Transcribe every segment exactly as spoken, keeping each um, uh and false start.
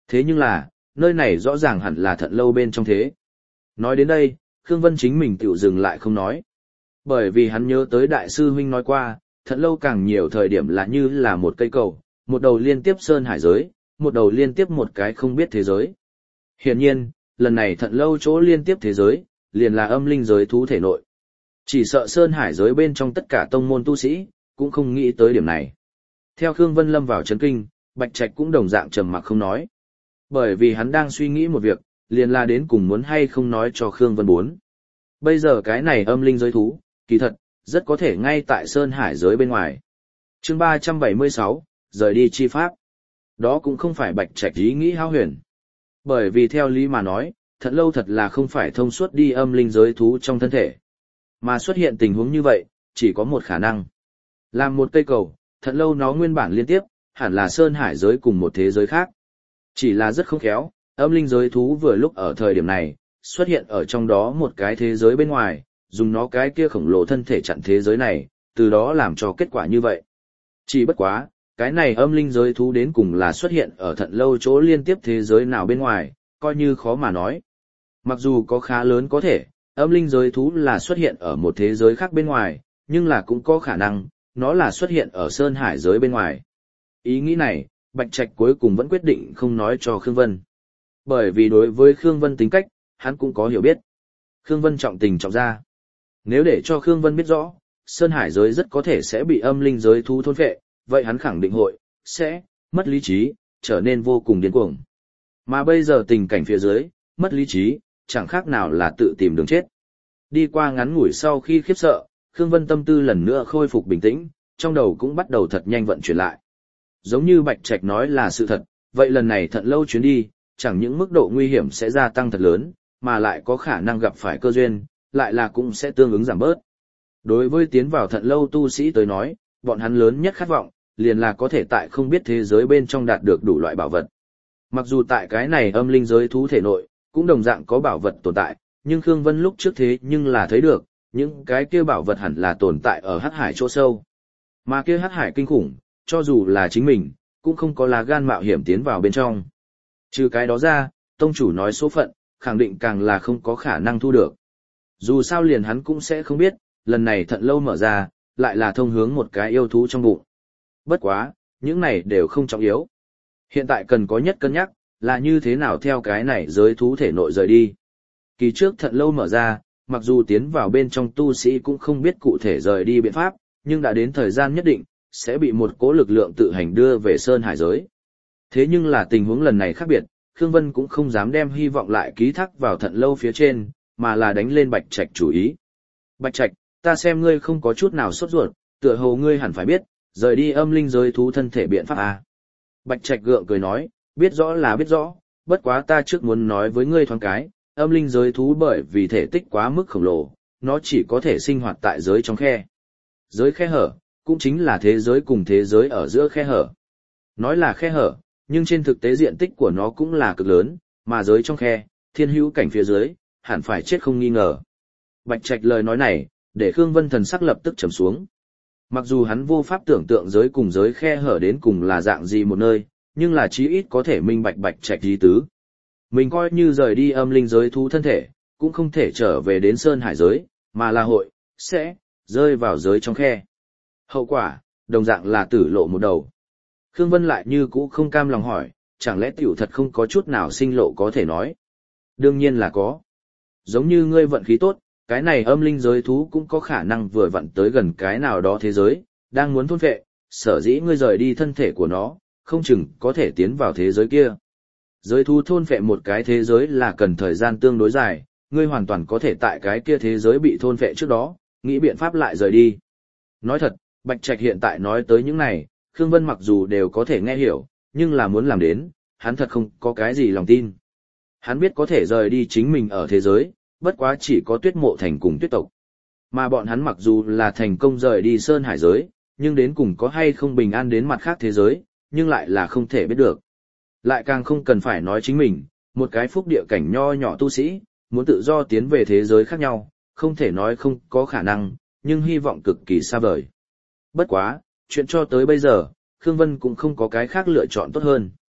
Thế nhưng là, nơi này rõ ràng hẳn là Thận Lâu bên trong thế. Nói đến đây, Khương Vân chính mình tự dừng lại không nói. Bởi vì hắn nhớ tới Đại sư Huynh nói qua, Thận Lâu càng nhiều thời điểm là như là một cây cầu, một đầu liên tiếp sơn hải giới, một đầu liên tiếp một cái không biết thế giới. Hiển nhiên, lần này Thận Lâu chỗ liên tiếp thế giới, liền là âm linh giới thú thể nội. Chỉ sợ sơn hải giới bên trong tất cả tông môn tu sĩ, cũng không nghĩ tới điểm này. Theo Khương Vân lâm vào chấn kinh, Bạch Trạch cũng đồng dạng trầm mặc không nói. Bởi vì hắn đang suy nghĩ một việc, liền là đến cùng muốn hay không nói cho Khương Vân bốn. Bây giờ cái này âm linh giới thú, kỳ thật, rất có thể ngay tại sơn hải giới bên ngoài. Chương ba trăm bảy mươi sáu, rời đi chi pháp. Đó cũng không phải Bạch Trạch ý nghĩ hao huyền. Bởi vì theo lý mà nói, Thận Lâu thật là không phải thông suốt đi âm linh giới thú trong thân thể. Mà xuất hiện tình huống như vậy, chỉ có một khả năng. Làm một cây cầu, Thận Lâu nó nguyên bản liên tiếp, hẳn là sơn hải giới cùng một thế giới khác. Chỉ là rất không khéo, âm linh giới thú vừa lúc ở thời điểm này, xuất hiện ở trong đó một cái thế giới bên ngoài, dùng nó cái kia khổng lồ thân thể chặn thế giới này, từ đó làm cho kết quả như vậy. Chỉ bất quá, cái này âm linh giới thú đến cùng là xuất hiện ở Thận Lâu chỗ liên tiếp thế giới nào bên ngoài, coi như khó mà nói. Mặc dù có khá lớn có thể, âm linh giới thú là xuất hiện ở một thế giới khác bên ngoài, nhưng là cũng có khả năng, nó là xuất hiện ở sơn hải giới bên ngoài. Ý nghĩ này, Bạch Trạch cuối cùng vẫn quyết định không nói cho Khương Vân. Bởi vì đối với Khương Vân tính cách, hắn cũng có hiểu biết. Khương Vân trọng tình trọng ra. Nếu để cho Khương Vân biết rõ, sơn hải giới rất có thể sẽ bị âm linh giới thú thôn phệ, vậy hắn khẳng định hội, sẽ, mất lý trí, trở nên vô cùng điên cuồng. Mà bây giờ tình cảnh phía dưới, mất lý trí, chẳng khác nào là tự tìm đường chết. Đi qua ngắn ngủi sau khi khiếp sợ, Khương Vân tâm tư lần nữa khôi phục bình tĩnh, trong đầu cũng bắt đầu thật nhanh vận chuyển lại. Giống như Bạch Trạch nói là sự thật, vậy lần này Thận Lâu chuyến đi, chẳng những mức độ nguy hiểm sẽ gia tăng thật lớn, mà lại có khả năng gặp phải cơ duyên, lại là cũng sẽ tương ứng giảm bớt. Đối với tiến vào Thận Lâu tu sĩ tới nói, bọn hắn lớn nhất khát vọng, liền là có thể tại không biết thế giới bên trong đạt được đủ loại bảo vật. Mặc dù tại cái này âm linh giới thú thể nội, cũng đồng dạng có bảo vật tồn tại, nhưng Khương Vân lúc trước thế nhưng là thấy được, những cái kia bảo vật hẳn là tồn tại ở hắc hải chỗ sâu. Mà kia hắc hải kinh khủng, cho dù là chính mình, cũng không có lá gan mạo hiểm tiến vào bên trong. Trừ cái đó ra, tông chủ nói số phận, khẳng định càng là không có khả năng thu được. Dù sao liền hắn cũng sẽ không biết, lần này Thận Lâu mở ra, lại là thông hướng một cái yêu thú trong bụng. Bất quá, những này đều không trọng yếu. Hiện tại cần có nhất cân nhắc, là như thế nào theo cái này giới thú thể nội rời đi. Kỳ trước Thận Lâu mở ra, mặc dù tiến vào bên trong tu sĩ cũng không biết cụ thể rời đi biện pháp, nhưng đã đến thời gian nhất định, sẽ bị một cỗ lực lượng tự hành đưa về sơn hải giới. Thế nhưng là tình huống lần này khác biệt, Khương Vân cũng không dám đem hy vọng lại ký thác vào Thận Lâu phía trên, mà là đánh lên Bạch Trạch chủ ý. Bạch Trạch, ta xem ngươi không có chút nào sốt ruột, tựa hồ ngươi hẳn phải biết, rời đi âm linh giới thú thân thể biện pháp à. Bạch Trạch gượng cười nói, biết rõ là biết rõ, bất quá ta trước muốn nói với ngươi thoáng cái, âm linh giới thú bởi vì thể tích quá mức khổng lồ, nó chỉ có thể sinh hoạt tại giới trong khe. Giới khe hở, cũng chính là thế giới cùng thế giới ở giữa khe hở. Nói là khe hở, nhưng trên thực tế diện tích của nó cũng là cực lớn, mà giới trong khe, thiên hữu cảnh phía dưới, hẳn phải chết không nghi ngờ. Bạch Trạch lời nói này, để Khương Vân thần sắc lập tức trầm xuống. Mặc dù hắn vô pháp tưởng tượng giới cùng giới khe hở đến cùng là dạng gì một nơi, nhưng là chí ít có thể minh bạch Bạch Trạch ý tứ. Mình coi như rời đi âm linh giới thú thân thể, cũng không thể trở về đến sơn hải giới, mà là hội, sẽ, rơi vào giới trong khe. Hậu quả, đồng dạng là tử lộ một đầu. Khương Vân lại như cũ không cam lòng hỏi, chẳng lẽ tiểu thật không có chút nào sinh lộ có thể nói? Đương nhiên là có. Giống như ngươi vận khí tốt, cái này âm linh giới thú cũng có khả năng vừa vặn tới gần cái nào đó thế giới, đang muốn thôn phệ, sở dĩ ngươi rời đi thân thể của nó, không chừng có thể tiến vào thế giới kia. Giới thú thôn phệ một cái thế giới là cần thời gian tương đối dài, ngươi hoàn toàn có thể tại cái kia thế giới bị thôn phệ trước đó, nghĩ biện pháp lại rời đi. Nói thật, Bạch Trạch hiện tại nói tới những này, Khương Vân mặc dù đều có thể nghe hiểu, nhưng là muốn làm đến, hắn thật không có cái gì lòng tin. Hắn biết có thể rời đi chính mình ở thế giới, bất quá chỉ có Tuyết Mộ Thành cùng Tuyết Tộc. Mà bọn hắn mặc dù là thành công rời đi sơn hải giới, nhưng đến cùng có hay không bình an đến mặt khác thế giới, nhưng lại là không thể biết được. Lại càng không cần phải nói chính mình, một cái phúc địa cảnh nho nhỏ tu sĩ, muốn tự do tiến về thế giới khác nhau, không thể nói không có khả năng, nhưng hy vọng cực kỳ xa vời. Bất quá, chuyện cho tới bây giờ, Khương Vân cũng không có cái khác lựa chọn tốt hơn.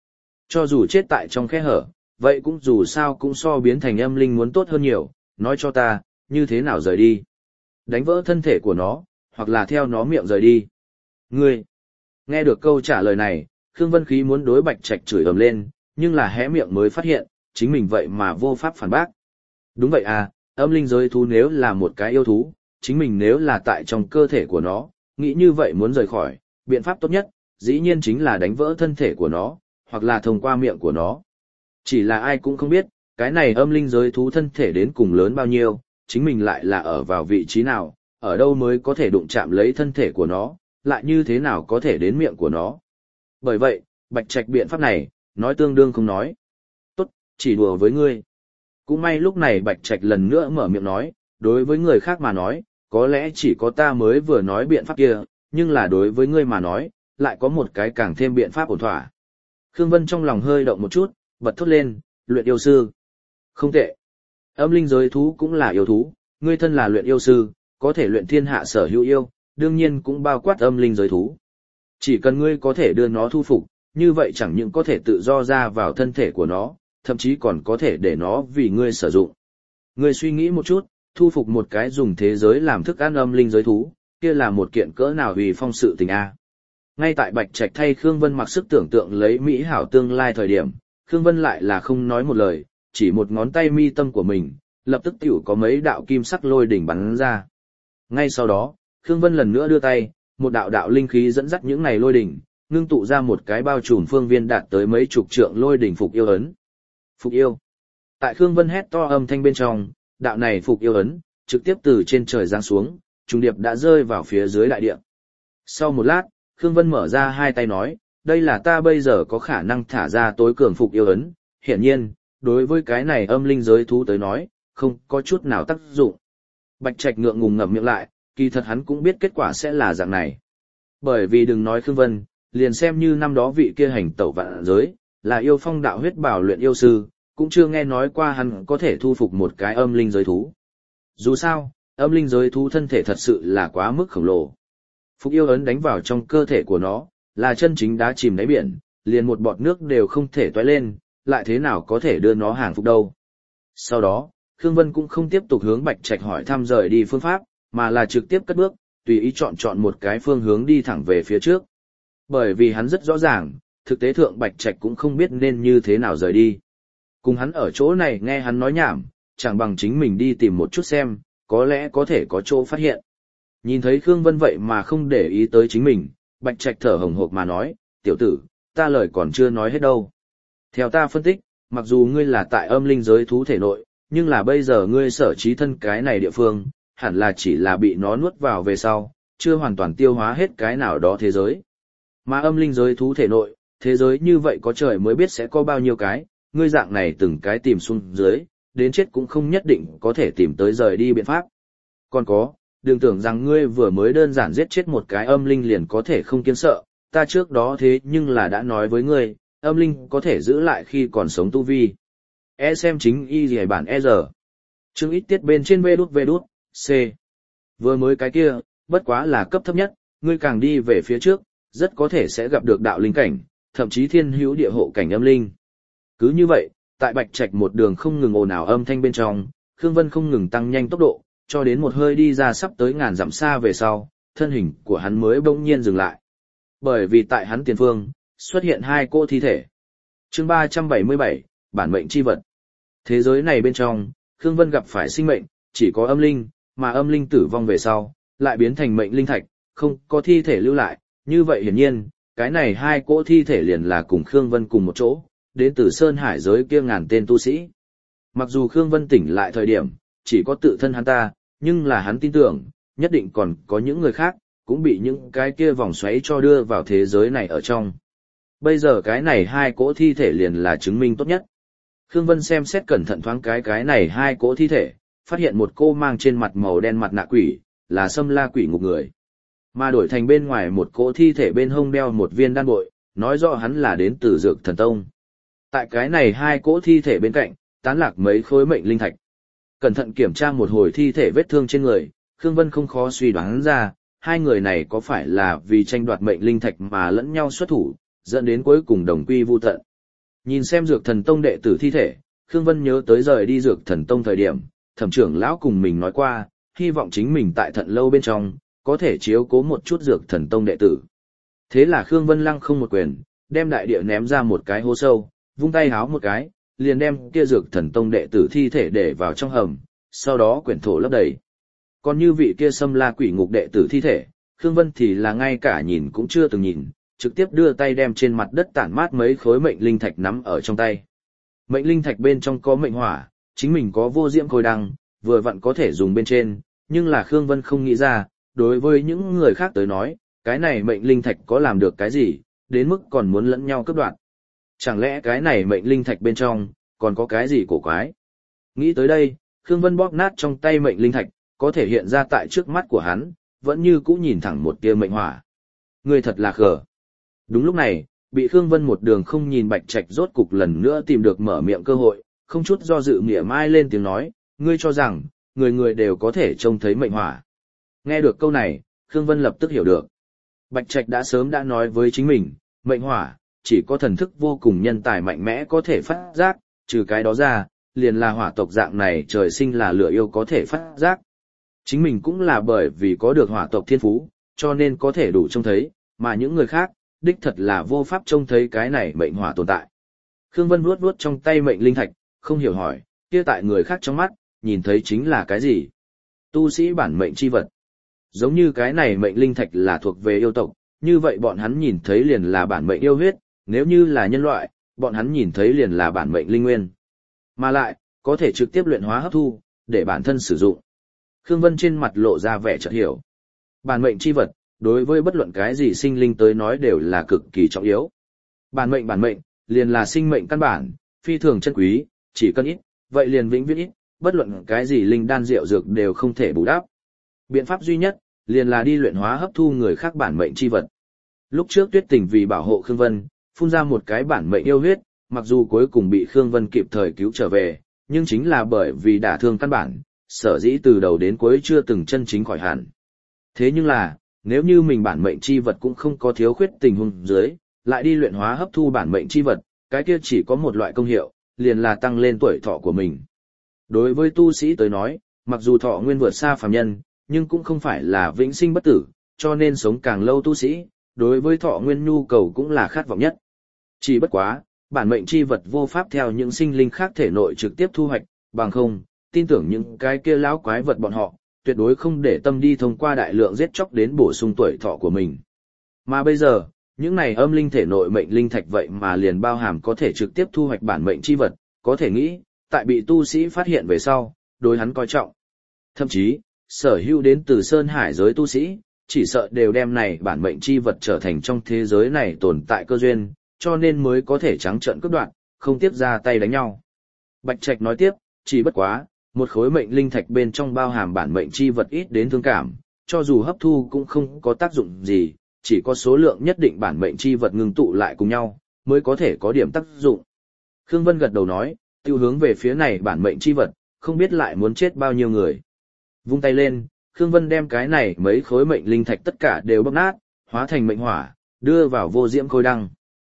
Cho dù chết tại trong khe hở, vậy cũng dù sao cũng so biến thành âm linh muốn tốt hơn nhiều, nói cho ta, như thế nào rời đi. Đánh vỡ thân thể của nó, hoặc là theo nó miệng rời đi. Ngươi! Nghe được câu trả lời này, Khương Vân Khí muốn đối Bạch Trạch chửi ầm lên, nhưng là hé miệng mới phát hiện, chính mình vậy mà vô pháp phản bác. Đúng vậy à, âm linh giới thú nếu là một cái yêu thú, chính mình nếu là tại trong cơ thể của nó, nghĩ như vậy muốn rời khỏi, biện pháp tốt nhất, dĩ nhiên chính là đánh vỡ thân thể của nó, hoặc là thông qua miệng của nó. Chỉ là ai cũng không biết, cái này âm linh giới thú thân thể đến cùng lớn bao nhiêu, chính mình lại là ở vào vị trí nào, ở đâu mới có thể đụng chạm lấy thân thể của nó, lại như thế nào có thể đến miệng của nó. Bởi vậy, Bạch Trạch biện pháp này, nói tương đương không nói. Tốt, chỉ đùa với ngươi. Cũng may lúc này Bạch Trạch lần nữa mở miệng nói, đối với người khác mà nói, có lẽ chỉ có ta mới vừa nói biện pháp kia, nhưng là đối với ngươi mà nói, lại có một cái càng thêm biện pháp ổn thỏa. Khương Vân trong lòng hơi động một chút, bật thốt lên, luyện yêu sư. Không tệ. Âm linh giới thú cũng là yêu thú, ngươi thân là luyện yêu sư, có thể luyện thiên hạ sở hữu yêu, đương nhiên cũng bao quát âm linh giới thú. Chỉ cần ngươi có thể đưa nó thu phục, như vậy chẳng những có thể tự do ra vào thân thể của nó, thậm chí còn có thể để nó vì ngươi sử dụng. Ngươi suy nghĩ một chút, thu phục một cái dùng thế giới làm thức ăn âm linh giới thú, kia là một kiện cỡ nào vì phong sự tình a. Ngay tại Bạch Trạch thay Khương Vân mặc sức tưởng tượng lấy mỹ hảo tương lai thời điểm, Khương Vân lại là không nói một lời, chỉ một ngón tay mi tâm của mình, lập tức tiểu có mấy đạo kim sắc lôi đỉnh bắn ra. Ngay sau đó, Khương Vân lần nữa đưa tay, một đạo đạo linh khí dẫn dắt những này lôi đỉnh, ngưng tụ ra một cái bao trùm phương viên đạt tới mấy chục trượng lôi đỉnh phục yêu ấn. Phục yêu. Tại Khương Vân hét to âm thanh bên trong, đạo này phục yêu ấn, trực tiếp từ trên trời giáng xuống, trùng điệp đã rơi vào phía dưới đại địa. Sau một lát, Khương Vân mở ra hai tay nói, đây là ta bây giờ có khả năng thả ra tối cường phục yêu ấn, hiển nhiên, đối với cái này âm linh giới thú tới nói, không có chút nào tác dụng. Bạch Trạch ngượng ngùng ngậm miệng lại, kỳ thật hắn cũng biết kết quả sẽ là dạng này. Bởi vì đừng nói Khương Vân, liền xem như năm đó vị kia hành tẩu vạn giới, là yêu phong đạo huyết bảo luyện yêu sư, cũng chưa nghe nói qua hắn có thể thu phục một cái âm linh giới thú. Dù sao, âm linh giới thú thân thể thật sự là quá mức khổng lồ. Phục yêu ấn đánh vào trong cơ thể của nó, là chân chính đá chìm đáy biển, liền một bọt nước đều không thể toái lên, lại thế nào có thể đưa nó hàng phục đâu. Sau đó, Khương Vân cũng không tiếp tục hướng Bạch Trạch hỏi thăm rời đi phương pháp, mà là trực tiếp cất bước, tùy ý chọn chọn một cái phương hướng đi thẳng về phía trước. Bởi vì hắn rất rõ ràng, thực tế thượng Bạch Trạch cũng không biết nên như thế nào rời đi. Cùng hắn ở chỗ này nghe hắn nói nhảm, chẳng bằng chính mình đi tìm một chút xem, có lẽ có thể có chỗ phát hiện. Nhìn thấy Khương Vân vậy mà không để ý tới chính mình, Bạch Trạch thở hổn hộc mà nói, tiểu tử, ta lời còn chưa nói hết đâu. Theo ta phân tích, mặc dù ngươi là tại âm linh giới thú thể nội, nhưng là bây giờ ngươi sở trí thân cái này địa phương, hẳn là chỉ là bị nó nuốt vào về sau, chưa hoàn toàn tiêu hóa hết cái nào đó thế giới. Mà âm linh giới thú thể nội, thế giới như vậy có trời mới biết sẽ có bao nhiêu cái, ngươi dạng này từng cái tìm xuống dưới, đến chết cũng không nhất định có thể tìm tới rời đi biện pháp. Còn có, đừng tưởng rằng ngươi vừa mới đơn giản giết chết một cái âm linh liền có thể không kiêng sợ, ta trước đó thế nhưng là đã nói với ngươi, âm linh có thể giữ lại khi còn sống tu vi. E xem chính y gì bản E giờ. Chương ít tiết bên trên vê đút vê đút, C. Vừa mới cái kia, bất quá là cấp thấp nhất, ngươi càng đi về phía trước, rất có thể sẽ gặp được đạo linh cảnh, thậm chí thiên hữu địa hộ cảnh âm linh. Cứ như vậy, tại Bạch Trạch một đường không ngừng ồn ào âm thanh bên trong, Khương Vân không ngừng tăng nhanh tốc độ, cho đến một hơi đi ra sắp tới ngàn dặm xa về sau, thân hình của hắn mới bỗng nhiên dừng lại. Bởi vì tại hắn tiền phương, xuất hiện hai cô thi thể. Chương ba trăm bảy mươi bảy, bản mệnh chi vật. Thế giới này bên trong, Khương Vân gặp phải sinh mệnh, chỉ có âm linh, mà âm linh tử vong về sau, lại biến thành mệnh linh thạch, không có thi thể lưu lại, như vậy hiển nhiên, cái này hai cỗ thi thể liền là cùng Khương Vân cùng một chỗ, đến từ Sơn Hải giới kia ngàn tên tu sĩ. Mặc dù Khương Vân tỉnh lại thời điểm, chỉ có tự thân hắn ta, nhưng là hắn tin tưởng, nhất định còn có những người khác, cũng bị những cái kia vòng xoáy cho đưa vào thế giới này ở trong. Bây giờ cái này hai cỗ thi thể liền là chứng minh tốt nhất. Khương Vân xem xét cẩn thận thoáng cái cái này hai cỗ thi thể, phát hiện một cô mang trên mặt màu đen mặt nạ quỷ, là Sâm La quỷ ngục người. Mà đổi thành bên ngoài một cỗ thi thể bên hông đeo một viên đan bội, nói rõ hắn là đến từ Dược Thần Tông. Tại cái này hai cỗ thi thể bên cạnh, tán lạc mấy khối mệnh linh thạch. Cẩn thận kiểm tra một hồi thi thể vết thương trên người, Khương Vân không khó suy đoán ra, hai người này có phải là vì tranh đoạt mệnh linh thạch mà lẫn nhau xuất thủ, dẫn đến cuối cùng đồng quy vu tận. Nhìn xem Dược Thần Tông đệ tử thi thể, Khương Vân nhớ tới rời đi Dược Thần Tông thời điểm, thẩm trưởng lão cùng mình nói qua, hy vọng chính mình tại Thận Lâu bên trong, có thể chiếu cố một chút Dược Thần Tông đệ tử. Thế là Khương Vân lăng không một quyền, đem đại địa ném ra một cái hố sâu, vung tay háo một cái, liền đem kia Dược Thần Tông đệ tử thi thể để vào trong hầm, sau đó quyển thổ lấp đầy. Còn như vị kia Xâm La Quỷ Ngục đệ tử thi thể, Khương Vân thì là ngay cả nhìn cũng chưa từng nhìn, trực tiếp đưa tay đem trên mặt đất tản mát mấy khối mệnh linh thạch nắm ở trong tay. Mệnh linh thạch bên trong có mệnh hỏa, chính mình có vô diễm khôi đăng, vừa vặn có thể dùng bên trên, nhưng là Khương Vân không nghĩ ra, đối với những người khác tới nói, cái này mệnh linh thạch có làm được cái gì, đến mức còn muốn lẫn nhau cướp đoạt. Chẳng lẽ cái này mệnh linh thạch bên trong, còn có cái gì cổ quái? Nghĩ tới đây, Khương Vân bóp nát trong tay mệnh linh thạch, có thể hiện ra tại trước mắt của hắn, vẫn như cũ nhìn thẳng một tia mệnh hỏa. Người thật là khờ. Đúng lúc này, bị Khương Vân một đường không nhìn Bạch Trạch rốt cục lần nữa tìm được mở miệng cơ hội, không chút do dự mỉa mai lên tiếng nói, ngươi cho rằng, người người đều có thể trông thấy mệnh hỏa. Nghe được câu này, Khương Vân lập tức hiểu được. Bạch Trạch đã sớm đã nói với chính mình, mệnh hỏa, chỉ có thần thức vô cùng nhân tài mạnh mẽ có thể phát giác, trừ cái đó ra, liền là hỏa tộc dạng này trời sinh là lửa yêu có thể phát giác. Chính mình cũng là bởi vì có được hỏa tộc thiên phú, cho nên có thể đủ trông thấy, mà những người khác, đích thật là vô pháp trông thấy cái này mệnh hỏa tồn tại. Khương Vân vuốt vuốt trong tay mệnh linh thạch, không hiểu hỏi, kia tại người khác trong mắt, nhìn thấy chính là cái gì? Tu sĩ bản mệnh chi vật. Giống như cái này mệnh linh thạch là thuộc về yêu tộc, như vậy bọn hắn nhìn thấy liền là bản mệnh yêu huyết, nếu như là nhân loại, bọn hắn nhìn thấy liền là bản mệnh linh nguyên. Mà lại, có thể trực tiếp luyện hóa hấp thu, để bản thân sử dụng. Khương Vân trên mặt lộ ra vẻ chợt hiểu. Bản mệnh chi vật, đối với bất luận cái gì sinh linh tới nói đều là cực kỳ trọng yếu. Bản mệnh bản mệnh, liền là sinh mệnh căn bản, phi thường chân quý, chỉ cần ít, vậy liền vĩnh viễn ít, bất luận cái gì linh đan rượu dược đều không thể bù đắp. Biện pháp duy nhất, liền là đi luyện hóa hấp thu người khác bản mệnh chi vật. Lúc trước Tuyết Tình vì bảo hộ Khương Vân, phun ra một cái bản mệnh yêu huyết, mặc dù cuối cùng bị Khương Vân kịp thời cứu trở về, nhưng chính là bởi vì đả thương căn bản, sở dĩ từ đầu đến cuối chưa từng chân chính khỏi hẳn. Thế nhưng là, nếu như mình bản mệnh chi vật cũng không có thiếu khuyết tình huống dưới, lại đi luyện hóa hấp thu bản mệnh chi vật, cái kia chỉ có một loại công hiệu, liền là tăng lên tuổi thọ của mình. Đối với tu sĩ tới nói, mặc dù thọ nguyên vượt xa phàm nhân, nhưng cũng không phải là vĩnh sinh bất tử, cho nên sống càng lâu tu sĩ, đối với thọ nguyên nhu cầu cũng là khát vọng nhất. Chỉ bất quá, bản mệnh chi vật vô pháp theo những sinh linh khác thể nội trực tiếp thu hoạch, bằng không, tin tưởng những cái kia lão quái vật bọn họ, tuyệt đối không để tâm đi thông qua đại lượng giết chóc đến bổ sung tuổi thọ của mình. Mà bây giờ, những này âm linh thể nội mệnh linh thạch vậy mà liền bao hàm có thể trực tiếp thu hoạch bản mệnh chi vật, có thể nghĩ, tại bị tu sĩ phát hiện về sau, đối hắn coi trọng. Thậm chí, sở hữu đến từ Sơn Hải giới tu sĩ, chỉ sợ đều đem này bản mệnh chi vật trở thành trong thế giới này tồn tại cơ duyên, cho nên mới có thể trắng trợn cướp đoạt, không tiếp ra tay đánh nhau. Bạch Trạch nói tiếp, chỉ bất quá, một khối mệnh linh thạch bên trong bao hàm bản mệnh chi vật ít đến thương cảm, cho dù hấp thu cũng không có tác dụng gì, chỉ có số lượng nhất định bản mệnh chi vật ngưng tụ lại cùng nhau, mới có thể có điểm tác dụng. Khương Vân gật đầu nói, tiêu hướng về phía này bản mệnh chi vật, không biết lại muốn chết bao nhiêu người. Vung tay lên, Khương Vân đem cái này mấy khối mệnh linh thạch tất cả đều bóc nát, hóa thành mệnh hỏa, đưa vào vô diễm khôi đăng.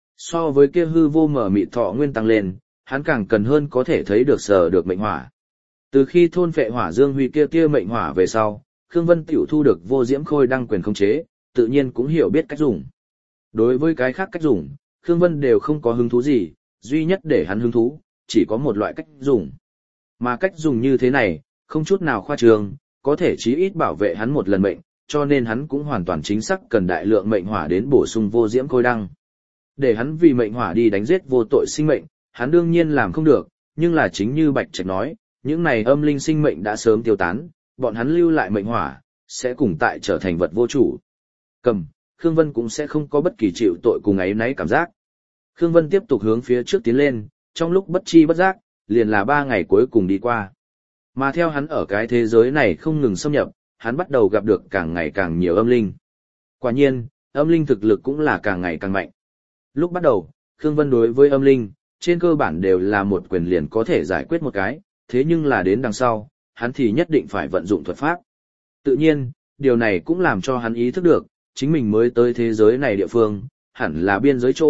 So với kia hư vô mở mịt thọ nguyên tăng lên, hắn càng cần hơn có thể thấy được sở được mệnh hỏa. Từ khi thôn phệ hỏa dương huy kia kia mệnh hỏa về sau, Khương Vân tiểu thu được vô diễm khôi đăng quyền khống chế, tự nhiên cũng hiểu biết cách dùng. Đối với cái khác cách dùng, Khương Vân đều không có hứng thú gì, duy nhất để hắn hứng thú, chỉ có một loại cách dùng. Mà cách dùng như thế này, không chút nào khoa trương, có thể chí ít bảo vệ hắn một lần mệnh, cho nên hắn cũng hoàn toàn chính xác cần đại lượng mệnh hỏa đến bổ sung vô diễm khôi đăng. Để hắn vì mệnh hỏa đi đánh giết vô tội sinh mệnh, hắn đương nhiên làm không được, nhưng là chính như Bạch Trạch nói, những này âm linh sinh mệnh đã sớm tiêu tán, bọn hắn lưu lại mệnh hỏa, sẽ cùng tại trở thành vật vô chủ. Cầm, Khương Vân cũng sẽ không có bất kỳ chịu tội cùng ấy nấy cảm giác. Khương Vân tiếp tục hướng phía trước tiến lên, trong lúc bất chi bất giác, liền là ba ngày cuối cùng đi qua. Mà theo hắn ở cái thế giới này không ngừng xâm nhập, hắn bắt đầu gặp được càng ngày càng nhiều âm linh. Quả nhiên, âm linh thực lực cũng là càng ngày càng mạnh. Lúc bắt đầu, Khương Vân đối với âm linh, trên cơ bản đều là một quyền liền có thể giải quyết một cái, thế nhưng là đến đằng sau, hắn thì nhất định phải vận dụng thuật pháp. Tự nhiên, điều này cũng làm cho hắn ý thức được, chính mình mới tới thế giới này địa phương, hẳn là biên giới chỗ,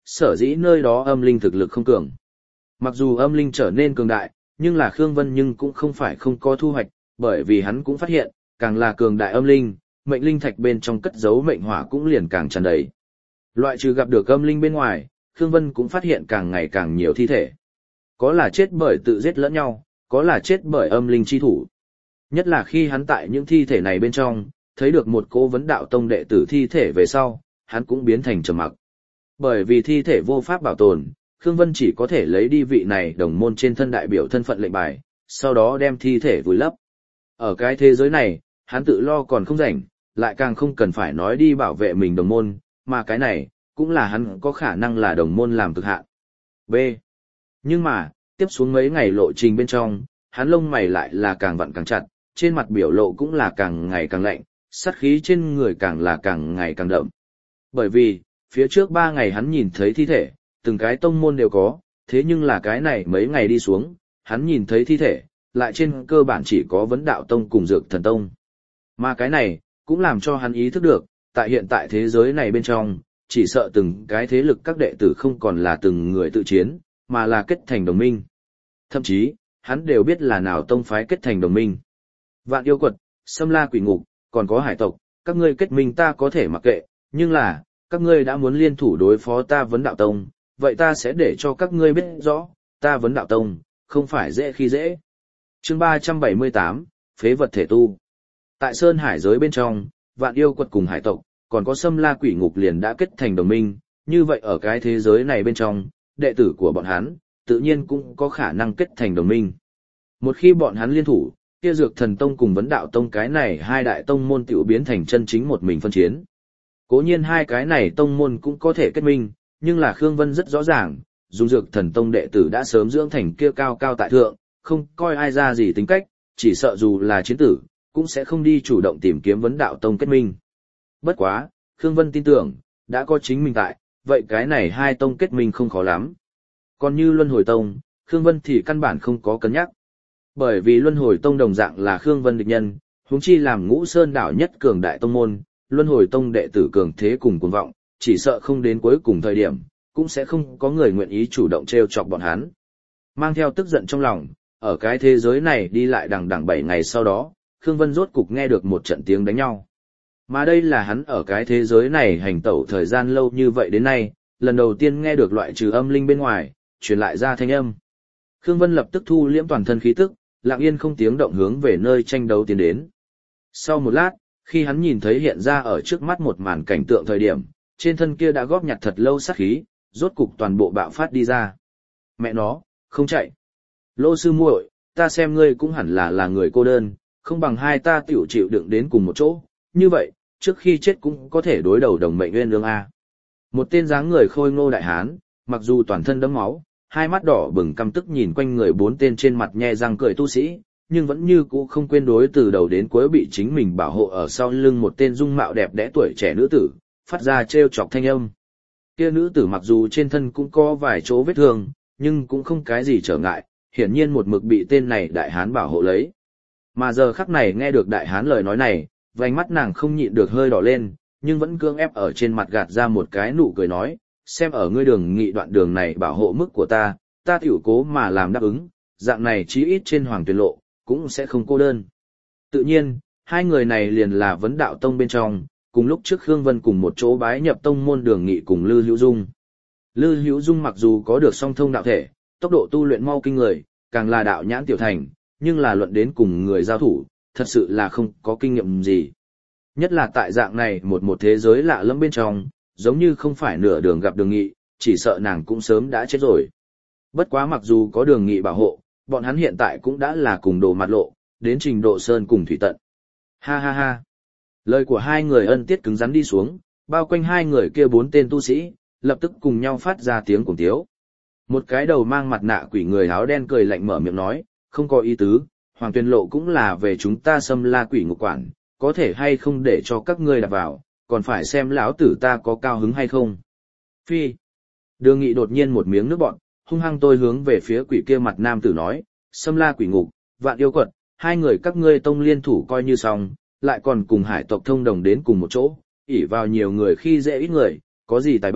sở dĩ nơi đó âm linh thực lực không cường. Mặc dù âm linh trở nên cường đại, nhưng là Khương Vân nhưng cũng không phải không có thu hoạch, bởi vì hắn cũng phát hiện, càng là cường đại âm linh, mệnh linh thạch bên trong cất giấu mệnh hỏa cũng liền càng tràn đầy. Loại trừ gặp được âm linh bên ngoài, Khương Vân cũng phát hiện càng ngày càng nhiều thi thể. Có là chết bởi tự giết lẫn nhau, có là chết bởi âm linh chi thủ. Nhất là khi hắn tại những thi thể này bên trong, thấy được một cố vấn đạo tông đệ tử thi thể về sau, hắn cũng biến thành trầm mặc. Bởi vì thi thể vô pháp bảo tồn, Khương Vân chỉ có thể lấy đi vị này đồng môn trên thân đại biểu thân phận lệnh bài, sau đó đem thi thể vùi lấp. Ở cái thế giới này, hắn tự lo còn không rảnh, lại càng không cần phải nói đi bảo vệ mình đồng môn, mà cái này, cũng là hắn có khả năng là đồng môn làm cực hạn. B. Nhưng mà, tiếp xuống mấy ngày lộ trình bên trong, hắn lông mày lại là càng vặn càng chặt, trên mặt biểu lộ cũng là càng ngày càng lạnh, sát khí trên người càng là càng ngày càng đậm. Bởi vì, phía trước ba ngày hắn nhìn thấy thi thể, từng cái tông môn đều có, thế nhưng là cái này mấy ngày đi xuống, hắn nhìn thấy thi thể, lại trên cơ bản chỉ có vấn đạo tông cùng dược thần tông. Mà cái này, cũng làm cho hắn ý thức được, tại hiện tại thế giới này bên trong, chỉ sợ từng cái thế lực các đệ tử không còn là từng người tự chiến, mà là kết thành đồng minh. Thậm chí, hắn đều biết là nào tông phái kết thành đồng minh. Vạn yêu quật, Sâm La Quỷ Ngục, còn có hải tộc, các ngươi kết minh ta có thể mặc kệ, nhưng là, các ngươi đã muốn liên thủ đối phó ta vấn đạo tông, vậy ta sẽ để cho các ngươi biết rõ, ta vấn đạo tông, không phải dễ khi dễ. Chương ba trăm bảy mươi tám, Phế vật thể tu. Tại Sơn Hải giới bên trong, Vạn yêu quật cùng hải tộc, còn có Sâm La Quỷ Ngục liền đã kết thành đồng minh, như vậy ở cái thế giới này bên trong, đệ tử của bọn hắn, tự nhiên cũng có khả năng kết thành đồng minh. Một khi bọn hắn liên thủ, kia Dược Thần Tông cùng Vấn Đạo Tông cái này hai đại tông môn tiểu biến thành chân chính một mình phân chiến. Cố nhiên hai cái này tông môn cũng có thể kết minh, nhưng là Khương Vân rất rõ ràng, dùng Dược Thần Tông đệ tử đã sớm dưỡng thành kia cao cao tại thượng, không coi ai ra gì tính cách, chỉ sợ dù là chiến tử, cũng sẽ không đi chủ động tìm kiếm Vấn Đạo Tông kết minh. Bất quá, Khương Vân tin tưởng, đã có chính mình tại, vậy cái này hai tông kết minh không khó lắm. Còn như Luân Hồi Tông, Khương Vân thì căn bản không có cân nhắc. Bởi vì Luân Hồi Tông đồng dạng là Khương Vân địch nhân, huống chi làm Ngũ Sơn đảo nhất cường đại tông môn, Luân Hồi Tông đệ tử cường thế cùng cuồng vọng, chỉ sợ không đến cuối cùng thời điểm, cũng sẽ không có người nguyện ý chủ động trêu chọc bọn hắn. Mang theo tức giận trong lòng, ở cái thế giới này đi lại đằng đằng bảy ngày sau đó, Khương Vân rốt cục nghe được một trận tiếng đánh nhau. Mà đây là hắn ở cái thế giới này hành tẩu thời gian lâu như vậy đến nay, lần đầu tiên nghe được loại trừ âm linh bên ngoài, truyền lại ra thanh âm. Khương Vân lập tức thu liễm toàn thân khí tức, lặng yên không tiếng động hướng về nơi tranh đấu tiến đến. Sau một lát, khi hắn nhìn thấy hiện ra ở trước mắt một màn cảnh tượng thời điểm, trên thân kia đã góp nhặt thật lâu sát khí, rốt cục toàn bộ bạo phát đi ra. Mẹ nó, không chạy. Lô sư muội, ta xem ngươi cũng hẳn là là người cô đơn, không bằng hai ta tiểu chịu đựng đến cùng một chỗ, như vậy, trước khi chết cũng có thể đối đầu đồng mệnh nguyên lương A. Một tên dáng người khôi ngô đại hán, mặc dù toàn thân đẫm máu, hai mắt đỏ bừng căm tức nhìn quanh người bốn tên trên mặt nhe răng cười tu sĩ, nhưng vẫn như cũ không quên đối từ đầu đến cuối bị chính mình bảo hộ ở sau lưng một tên dung mạo đẹp đẽ tuổi trẻ nữ tử, phát ra trêu chọc thanh âm. Kia nữ tử mặc dù trên thân cũng có vài chỗ vết thương, nhưng cũng không cái gì trở ngại, hiển nhiên một mực bị tên này đại hán bảo hộ lấy. Mà giờ khắc này nghe được đại hán lời nói này, vành mắt nàng không nhịn được hơi đỏ lên, nhưng vẫn cưỡng ép ở trên mặt gạt ra một cái nụ cười nói, xem ở ngươi đường nghị đoạn đường này bảo hộ mức của ta, ta tiểu cố mà làm đáp ứng, dạng này chí ít trên hoàng tuyển lộ, cũng sẽ không cô đơn. Tự nhiên, hai người này liền là Vấn Đạo Tông bên trong, cùng lúc trước Khương Vân cùng một chỗ bái nhập tông môn đường nghị cùng Lư Hữu Dung. Lư Hữu Dung mặc dù có được song thông đạo thể, tốc độ tu luyện mau kinh người, càng là đạo nhãn tiểu thành, nhưng là luận đến cùng người giao thủ, thật sự là không có kinh nghiệm gì. Nhất là tại dạng này một một thế giới lạ lẫm bên trong, giống như không phải nửa đường gặp đường nghị, chỉ sợ nàng cũng sớm đã chết rồi. Bất quá mặc dù có đường nghị bảo hộ, bọn hắn hiện tại cũng đã là cùng đồ mặt lộ, đến trình độ sơn cùng thủy tận. Ha ha ha. Lời của hai người ân tiết cứng rắn đi xuống, bao quanh hai người kia bốn tên tu sĩ, lập tức cùng nhau phát ra tiếng cuồng tiếu. Một cái đầu mang mặt nạ quỷ người áo đen cười lạnh mở miệng nói, không có ý tứ, Hoàng Tuyền Lộ cũng là về chúng ta Sâm La Quỷ Ngục quản, có thể hay không để cho các ngươi đặt vào, còn phải xem lão tử ta có cao hứng hay không. Phi. Đường Nghị đột nhiên một miếng nước bọt, hung hăng tôi hướng về phía quỷ kia mặt nam tử nói, Sâm La Quỷ Ngục, Vạn Yêu Quật, hai người các ngươi tông liên thủ coi như xong, lại còn cùng hải tộc thông đồng đến cùng một chỗ, ỷ vào nhiều người khi dễ ít người, có gì tài ba,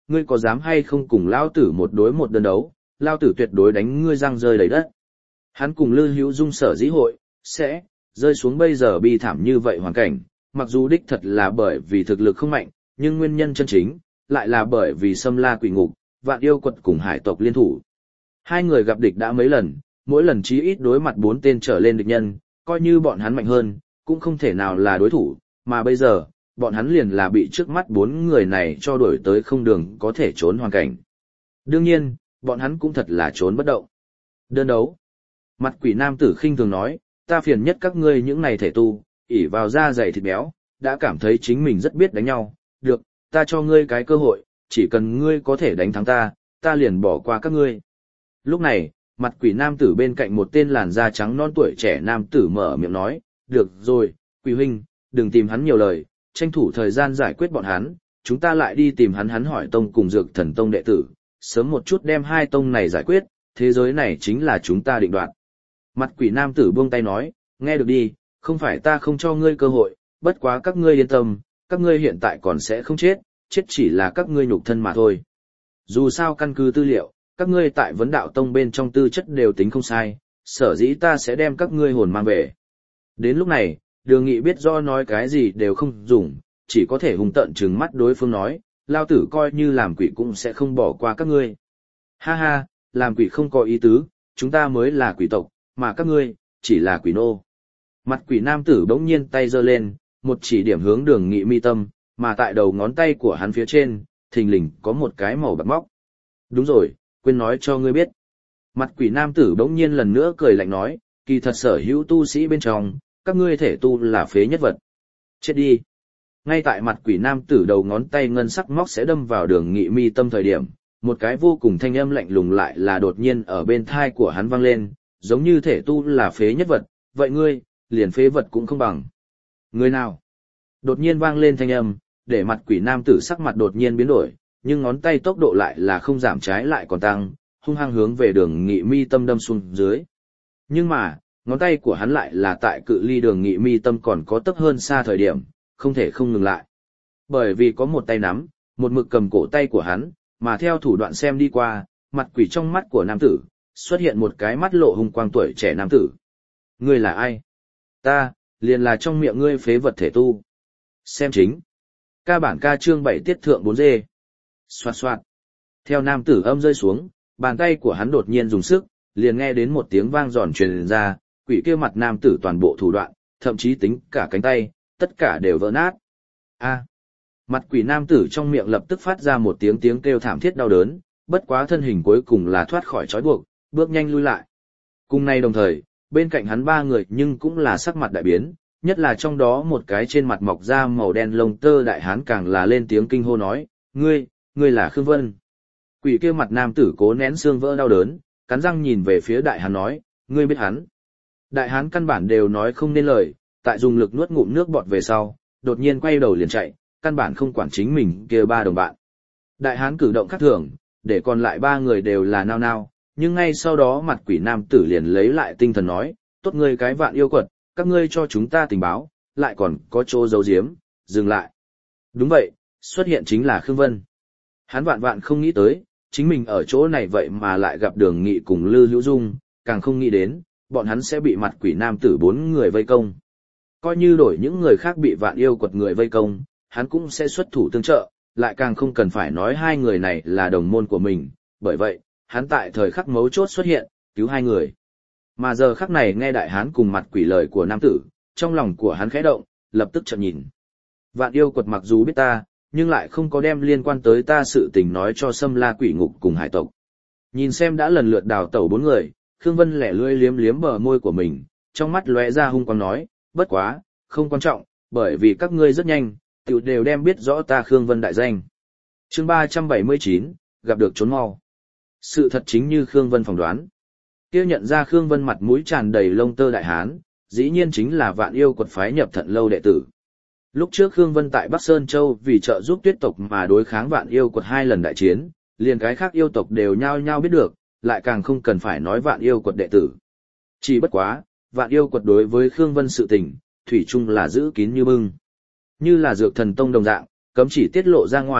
ngươi có dám hay không cùng lao tử một đối một đơn đấu, lao tử tuyệt đối đánh ngươi răng rơi đầy đất. Hắn cùng Lư Hữu Dung sở dĩ hội, sẽ, rơi xuống bây giờ bi thảm như vậy hoàn cảnh, mặc dù đích thật là bởi vì thực lực không mạnh, nhưng nguyên nhân chân chính, lại là bởi vì Sâm La Quỷ Ngục, Vạn Yêu Quật cùng hải tộc liên thủ. Hai người gặp địch đã mấy lần, mỗi lần chí ít đối mặt bốn tên trở lên địch nhân, coi như bọn hắn mạnh hơn, cũng không thể nào là đối thủ, mà bây giờ, bọn hắn liền là bị trước mắt bốn người này cho đuổi tới không đường có thể trốn hoàn cảnh. Đương nhiên, bọn hắn cũng thật là trốn bất động. Đơn đấu. Mặt quỷ nam tử khinh thường nói, ta phiền nhất các ngươi những này thể tu, ỉ vào da dày thịt béo, đã cảm thấy chính mình rất biết đánh nhau, được, ta cho ngươi cái cơ hội, chỉ cần ngươi có thể đánh thắng ta, ta liền bỏ qua các ngươi. Lúc này, mặt quỷ nam tử bên cạnh một tên làn da trắng non tuổi trẻ nam tử mở miệng nói, được rồi, quỷ huynh, đừng tìm hắn nhiều lời, tranh thủ thời gian giải quyết bọn hắn, chúng ta lại đi tìm hắn hắn hỏi tông cùng dược thần tông đệ tử, sớm một chút đem hai tông này giải quyết, thế giới này chính là chúng ta định đoạt. Mặt quỷ nam tử buông tay nói, nghe được đi, không phải ta không cho ngươi cơ hội, bất quá các ngươi yên tâm, các ngươi hiện tại còn sẽ không chết, chết chỉ là các ngươi nhục thân mà thôi. Dù sao căn cứ tư liệu, các ngươi tại vấn đạo tông bên trong tư chất đều tính không sai, sở dĩ ta sẽ đem các ngươi hồn mang về. Đến lúc này, Đường Nghị biết do nói cái gì đều không dùng, chỉ có thể hung tợn trừng mắt đối phương nói, lao tử coi như làm quỷ cũng sẽ không bỏ qua các ngươi. Ha ha, làm quỷ không có ý tứ, chúng ta mới là quỷ tộc, mà các ngươi, chỉ là quỷ nô. Mặt quỷ nam tử bỗng nhiên tay giơ lên, một chỉ điểm hướng Đường Nghị mi tâm, mà tại đầu ngón tay của hắn phía trên, thình lình có một cái màu bạc móc. Đúng rồi, quên nói cho ngươi biết. Mặt quỷ nam tử bỗng nhiên lần nữa cười lạnh nói, kỳ thật sở hữu tu sĩ bên trong, các ngươi thể tu là phế nhất vật. Chết đi. Ngay tại mặt quỷ nam tử đầu ngón tay ngân sắc móc sẽ đâm vào Đường Nghị mi tâm thời điểm, một cái vô cùng thanh âm lạnh lùng lại là đột nhiên ở bên thai của hắn vang lên, giống như thể tu là phế nhất vật, vậy ngươi, liền phế vật cũng không bằng. Người nào? Đột nhiên vang lên thanh âm, để mặt quỷ nam tử sắc mặt đột nhiên biến đổi, nhưng ngón tay tốc độ lại là không giảm trái lại còn tăng, hung hăng hướng về Đường Nghị mi tâm đâm xuống dưới. Nhưng mà, ngón tay của hắn lại là tại cự ly Đường Nghị mi tâm còn có tấc hơn xa thời điểm, không thể không ngừng lại. Bởi vì có một tay nắm, một mực cầm cổ tay của hắn, mà theo thủ đoạn xem đi qua, mặt quỷ trong mắt của nam tử, xuất hiện một cái mắt lộ hung quang tuổi trẻ nam tử. Ngươi là ai? Ta, liền là trong miệng ngươi phế vật thể tu. Xem chính. Ca bản ca chương bảy tiết thượng bốn dê. Xoạt xoạt. Theo nam tử âm rơi xuống, bàn tay của hắn đột nhiên dùng sức, liền nghe đến một tiếng vang giòn truyền ra, quỷ kia mặt nam tử toàn bộ thủ đoạn, thậm chí tính cả cánh tay, tất cả đều vỡ nát. A. Mặt quỷ nam tử trong miệng lập tức phát ra một tiếng tiếng kêu thảm thiết đau đớn, bất quá thân hình cuối cùng là thoát khỏi trói buộc, bước nhanh lui lại. Cùng nay đồng thời, bên cạnh hắn ba người nhưng cũng là sắc mặt đại biến, nhất là trong đó một cái trên mặt mọc da màu đen lông tơ đại hán càng là lên tiếng kinh hô nói, ngươi, ngươi là Khương Vân. Quỷ kia mặt nam tử cố nén xương vỡ đau đớn, cắn răng nhìn về phía đại hán nói, ngươi biết hắn. Đại hán căn bản đều nói không nên lời, tại dùng lực nuốt ngụm nước bọt về sau, đột nhiên quay đầu liền chạy, căn bản không quản chính mình kia ba đồng bạn. Đại hán cử động khác thường, để còn lại ba người đều là nao nao, nhưng ngay sau đó mặt quỷ nam tử liền lấy lại tinh thần nói, tốt ngươi cái Vạn Yêu Quật, các ngươi cho chúng ta tình báo, lại còn có chỗ giấu giếm, dừng lại. Đúng vậy, xuất hiện chính là Khương Vân. Hắn vạn vạn không nghĩ tới, chính mình ở chỗ này vậy mà lại gặp Đường Nghị cùng Lư Hữu Dung, càng không nghĩ đến, bọn hắn sẽ bị mặt quỷ nam tử bốn người vây công. Coi như đổi những người khác bị Vạn Yêu Quật người vây công, hắn cũng sẽ xuất thủ tương trợ, lại càng không cần phải nói hai người này là đồng môn của mình, bởi vậy, hắn tại thời khắc mấu chốt xuất hiện, cứu hai người. Mà giờ khắc này nghe đại hán cùng mặt quỷ lời của nam tử, trong lòng của hắn khẽ động, lập tức chợt nhìn. Vạn Yêu Quật mặc dù biết ta, nhưng lại không có đem liên quan tới ta sự tình nói cho Sâm La Quỷ Ngục cùng hải tộc. Nhìn xem đã lần lượt đào tẩu bốn người, Khương Vân lẻ lươi liếm liếm bờ môi của mình, trong mắt lóe ra hung quang nói, bất quá, không quan trọng, bởi vì các ngươi rất nhanh, tiểu đều đem biết rõ ta Khương Vân đại danh. Chương ba trăm bảy mươi chín, gặp được trốn mau. Sự thật chính như Khương Vân phỏng đoán. Kia nhận ra Khương Vân mặt mũi tràn đầy lông tơ đại hán, dĩ nhiên chính là Vạn Yêu Quật phái nhập Thận Lâu đệ tử. Lúc trước Khương Vân tại Bắc Sơn Châu vì trợ giúp Tuyết tộc mà đối kháng Vạn Yêu Quật hai lần đại chiến, liền cái khác yêu tộc đều nhao nhao biết được, lại càng không cần phải nói Vạn Yêu Quật đệ tử. Chỉ bất quá, Vạn Yêu Quật đối với Khương Vân sự tình, thủy chung là giữ kín như bưng. Như là Dược Thần Tông đồng dạng, cấm chỉ tiết lộ ra ngoài,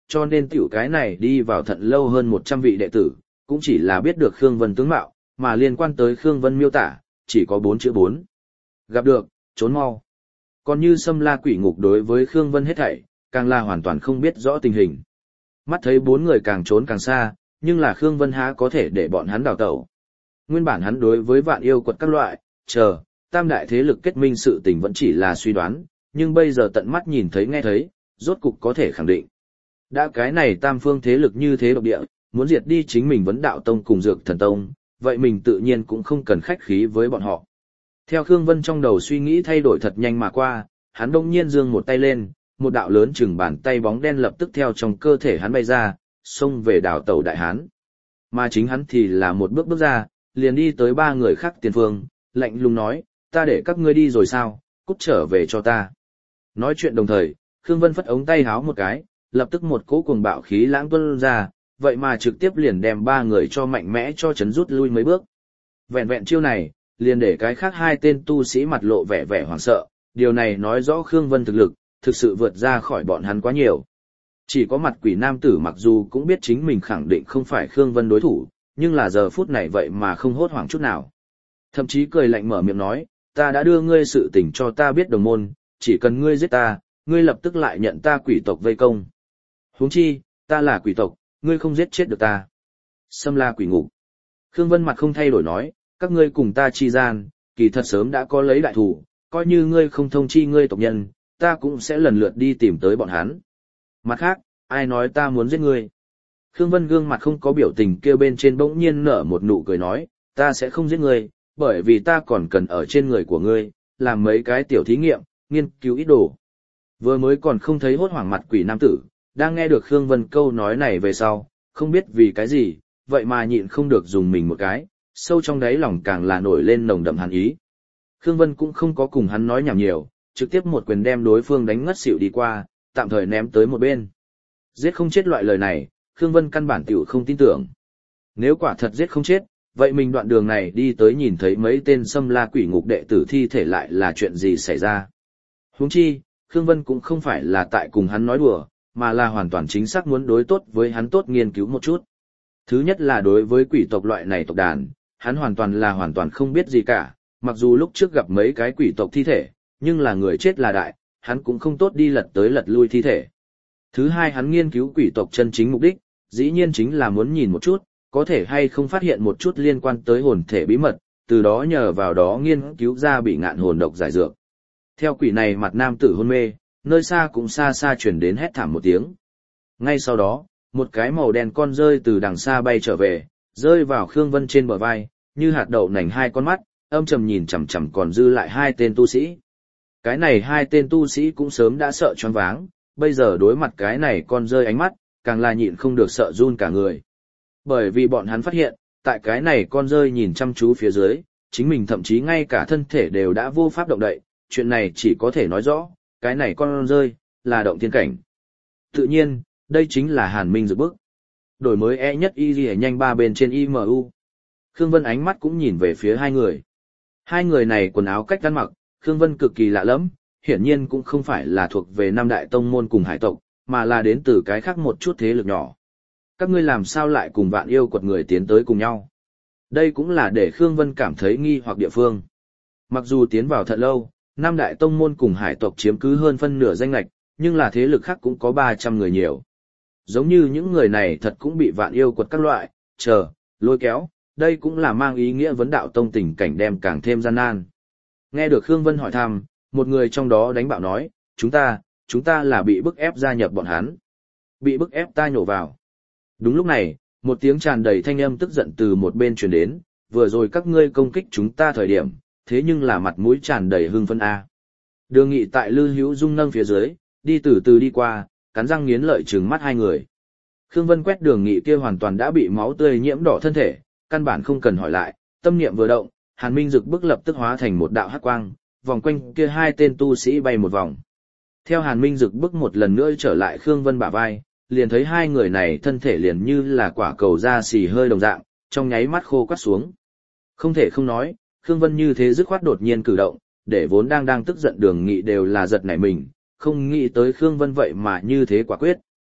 cho nên tiểu cái này đi vào thận lâu hơn một trăm vị đệ tử, cũng chỉ là biết được Khương Vân tướng mạo, mà liên quan tới Khương Vân miêu tả, chỉ có bốn chữ bốn. Gặp được, trốn mau. Còn như Sâm La Quỷ Ngục đối với Khương Vân hết thảy, càng là hoàn toàn không biết rõ tình hình. Mắt thấy bốn người càng trốn càng xa, nhưng là Khương Vân há có thể để bọn hắn đào tẩu. Nguyên bản hắn đối với vạn yêu quật các loại, chờ, tam đại thế lực kết minh sự tình vẫn chỉ là suy đoán, nhưng bây giờ tận mắt nhìn thấy nghe thấy, rốt cục có thể khẳng định. Đã cái này tam phương thế lực như thế độc địa, muốn diệt đi chính mình vấn đạo tông cùng dược thần tông, vậy mình tự nhiên cũng không cần khách khí với bọn họ. Theo Khương Vân trong đầu suy nghĩ thay đổi thật nhanh mà qua, hắn đông nhiên giương một tay lên, một đạo lớn chừng bàn tay bóng đen lập tức theo trong cơ thể hắn bay ra, xông về đảo tàu đại hán. Mà chính hắn thì là một bước bước ra, liền đi tới ba người khác tiền phương, lạnh lùng nói, ta để các ngươi đi rồi sao, cút trở về cho ta. Nói chuyện đồng thời, Khương Vân phất ống tay háo một cái, lập tức một cỗ cuồng bạo khí lãng tuôn ra, vậy mà trực tiếp liền đem ba người cho mạnh mẽ cho chấn rút lui mấy bước. Vẹn vẹn chiêu này, liền để cái khác hai tên tu sĩ mặt lộ vẻ vẻ hoảng sợ, điều này nói rõ Khương Vân thực lực, thực sự vượt ra khỏi bọn hắn quá nhiều. Chỉ có mặt quỷ nam tử mặc dù cũng biết chính mình khẳng định không phải Khương Vân đối thủ, nhưng là giờ phút này vậy mà không hốt hoảng chút nào. Thậm chí cười lạnh mở miệng nói, ta đã đưa ngươi sự tình cho ta biết đồng môn, chỉ cần ngươi giết ta, ngươi lập tức lại nhận ta quỷ tộc vây công. Huống chi, ta là quỷ tộc, ngươi không giết chết được ta. Sâm La Quỷ Ngục. Khương Vân mặt không thay đổi nói, các ngươi cùng ta chi gian, kỳ thật sớm đã có lấy đại thủ, coi như ngươi không thông chi ngươi tộc nhân, ta cũng sẽ lần lượt đi tìm tới bọn hắn. Mặt khác, ai nói ta muốn giết ngươi? Khương Vân gương mặt không có biểu tình kêu bên trên bỗng nhiên nở một nụ cười nói, ta sẽ không giết ngươi, bởi vì ta còn cần ở trên người của ngươi, làm mấy cái tiểu thí nghiệm, nghiên cứu ít đồ. Vừa mới còn không thấy hốt hoảng mặt quỷ nam tử, đang nghe được Khương Vân câu nói này về sau, không biết vì cái gì, vậy mà nhịn không được dùng mình một cái, sâu trong đáy lòng càng là nổi lên nồng đậm hàn ý. Khương Vân cũng không có cùng hắn nói nhảm nhiều, trực tiếp một quyền đem đối phương đánh ngất xỉu đi qua, tạm thời ném tới một bên. Giết không chết loại lời này, Khương Vân căn bản tiểu không tin tưởng. Nếu quả thật giết không chết, vậy mình đoạn đường này đi tới nhìn thấy mấy tên Sâm La Quỷ Ngục đệ tử thi thể lại là chuyện gì xảy ra. Huống chi, Khương Vân cũng không phải là tại cùng hắn nói đùa, mà là hoàn toàn chính xác muốn đối tốt với hắn tốt nghiên cứu một chút. Thứ nhất là đối với quỷ tộc loại này tộc đàn, hắn hoàn toàn là hoàn toàn không biết gì cả, mặc dù lúc trước gặp mấy cái quỷ tộc thi thể, nhưng là người chết là đại, hắn cũng không tốt đi lật tới lật lui thi thể. Thứ hai hắn nghiên cứu quỷ tộc chân chính mục đích, dĩ nhiên chính là muốn nhìn một chút, có thể hay không phát hiện một chút liên quan tới hồn thể bí mật, từ đó nhờ vào đó nghiên cứu ra bị ngạn hồn độc giải dược. Theo quỷ này mặt nam tử hôn mê, nơi xa cũng xa xa chuyển đến hét thảm một tiếng. Ngay sau đó, một cái màu đen con rơi từ đằng xa bay trở về, rơi vào Khương Vân trên bờ vai, như hạt đậu nành hai con mắt, âm trầm nhìn chằm chằm còn dư lại hai tên tu sĩ. Cái này hai tên tu sĩ cũng sớm đã sợ choáng váng, bây giờ đối mặt cái này con rơi ánh mắt, càng là nhịn không được sợ run cả người. Bởi vì bọn hắn phát hiện, tại cái này con rơi nhìn chăm chú phía dưới, chính mình thậm chí ngay cả thân thể đều đã vô pháp động đậy, chuyện này chỉ có thể nói rõ, cái này con rơi, là động thiên cảnh. Tự nhiên, đây chính là Hàn Minh Dược bức. Đổi mới e nhất y ghi nhanh ba bên trên i em u. Khương Vân ánh mắt cũng nhìn về phía hai người. Hai người này quần áo cách ăn mặc, Khương Vân cực kỳ lạ lẫm, hiển nhiên cũng không phải là thuộc về năm đại tông môn cùng hải tộc, mà là đến từ cái khác một chút thế lực nhỏ. Các ngươi làm sao lại cùng vạn yêu quật người tiến tới cùng nhau? Đây cũng là để Khương Vân cảm thấy nghi hoặc địa phương. Mặc dù tiến vào thật lâu, năm đại tông môn cùng hải tộc chiếm cứ hơn phân nửa danh lệch, nhưng là thế lực khác cũng có ba trăm người nhiều. Giống như những người này thật cũng bị vạn yêu quật các loại, chờ, lôi kéo, đây cũng là mang ý nghĩa vấn đạo tông tình cảnh đem càng thêm gian nan. Nghe được Khương Vân hỏi thăm, một người trong đó đánh bạo nói, chúng ta, chúng ta là bị bức ép gia nhập bọn hắn. Bị bức ép ta nhổ vào. Đúng lúc này, một tiếng tràn đầy thanh âm tức giận từ một bên truyền đến, vừa rồi các ngươi công kích chúng ta thời điểm, thế nhưng là mặt mũi tràn đầy hưng phấn a. Đường Nghị tại Lư Hữu Dung nâng phía dưới, đi từ từ đi qua, cắn răng nghiến lợi trừng mắt hai người. Khương Vân quét Đường Nghị kia hoàn toàn đã bị máu tươi nhiễm đỏ thân thể, căn bản không cần hỏi lại, tâm niệm vừa động, Hàn Minh Dực bức lập tức hóa thành một đạo hắc quang, vòng quanh kia hai tên tu sĩ bay một vòng. Theo Hàn Minh Dực bức một lần nữa trở lại Khương Vân bả vai, liền thấy hai người này thân thể liền như là quả cầu da xì hơi đồng dạng, trong nháy mắt khô quắt xuống. Không thể không nói, Khương Vân như thế dứt khoát đột nhiên cử động, để vốn đang đang tức giận Đường Nghị đều là giật nảy mình, không nghĩ tới Khương Vân vậy mà như thế quả quyết.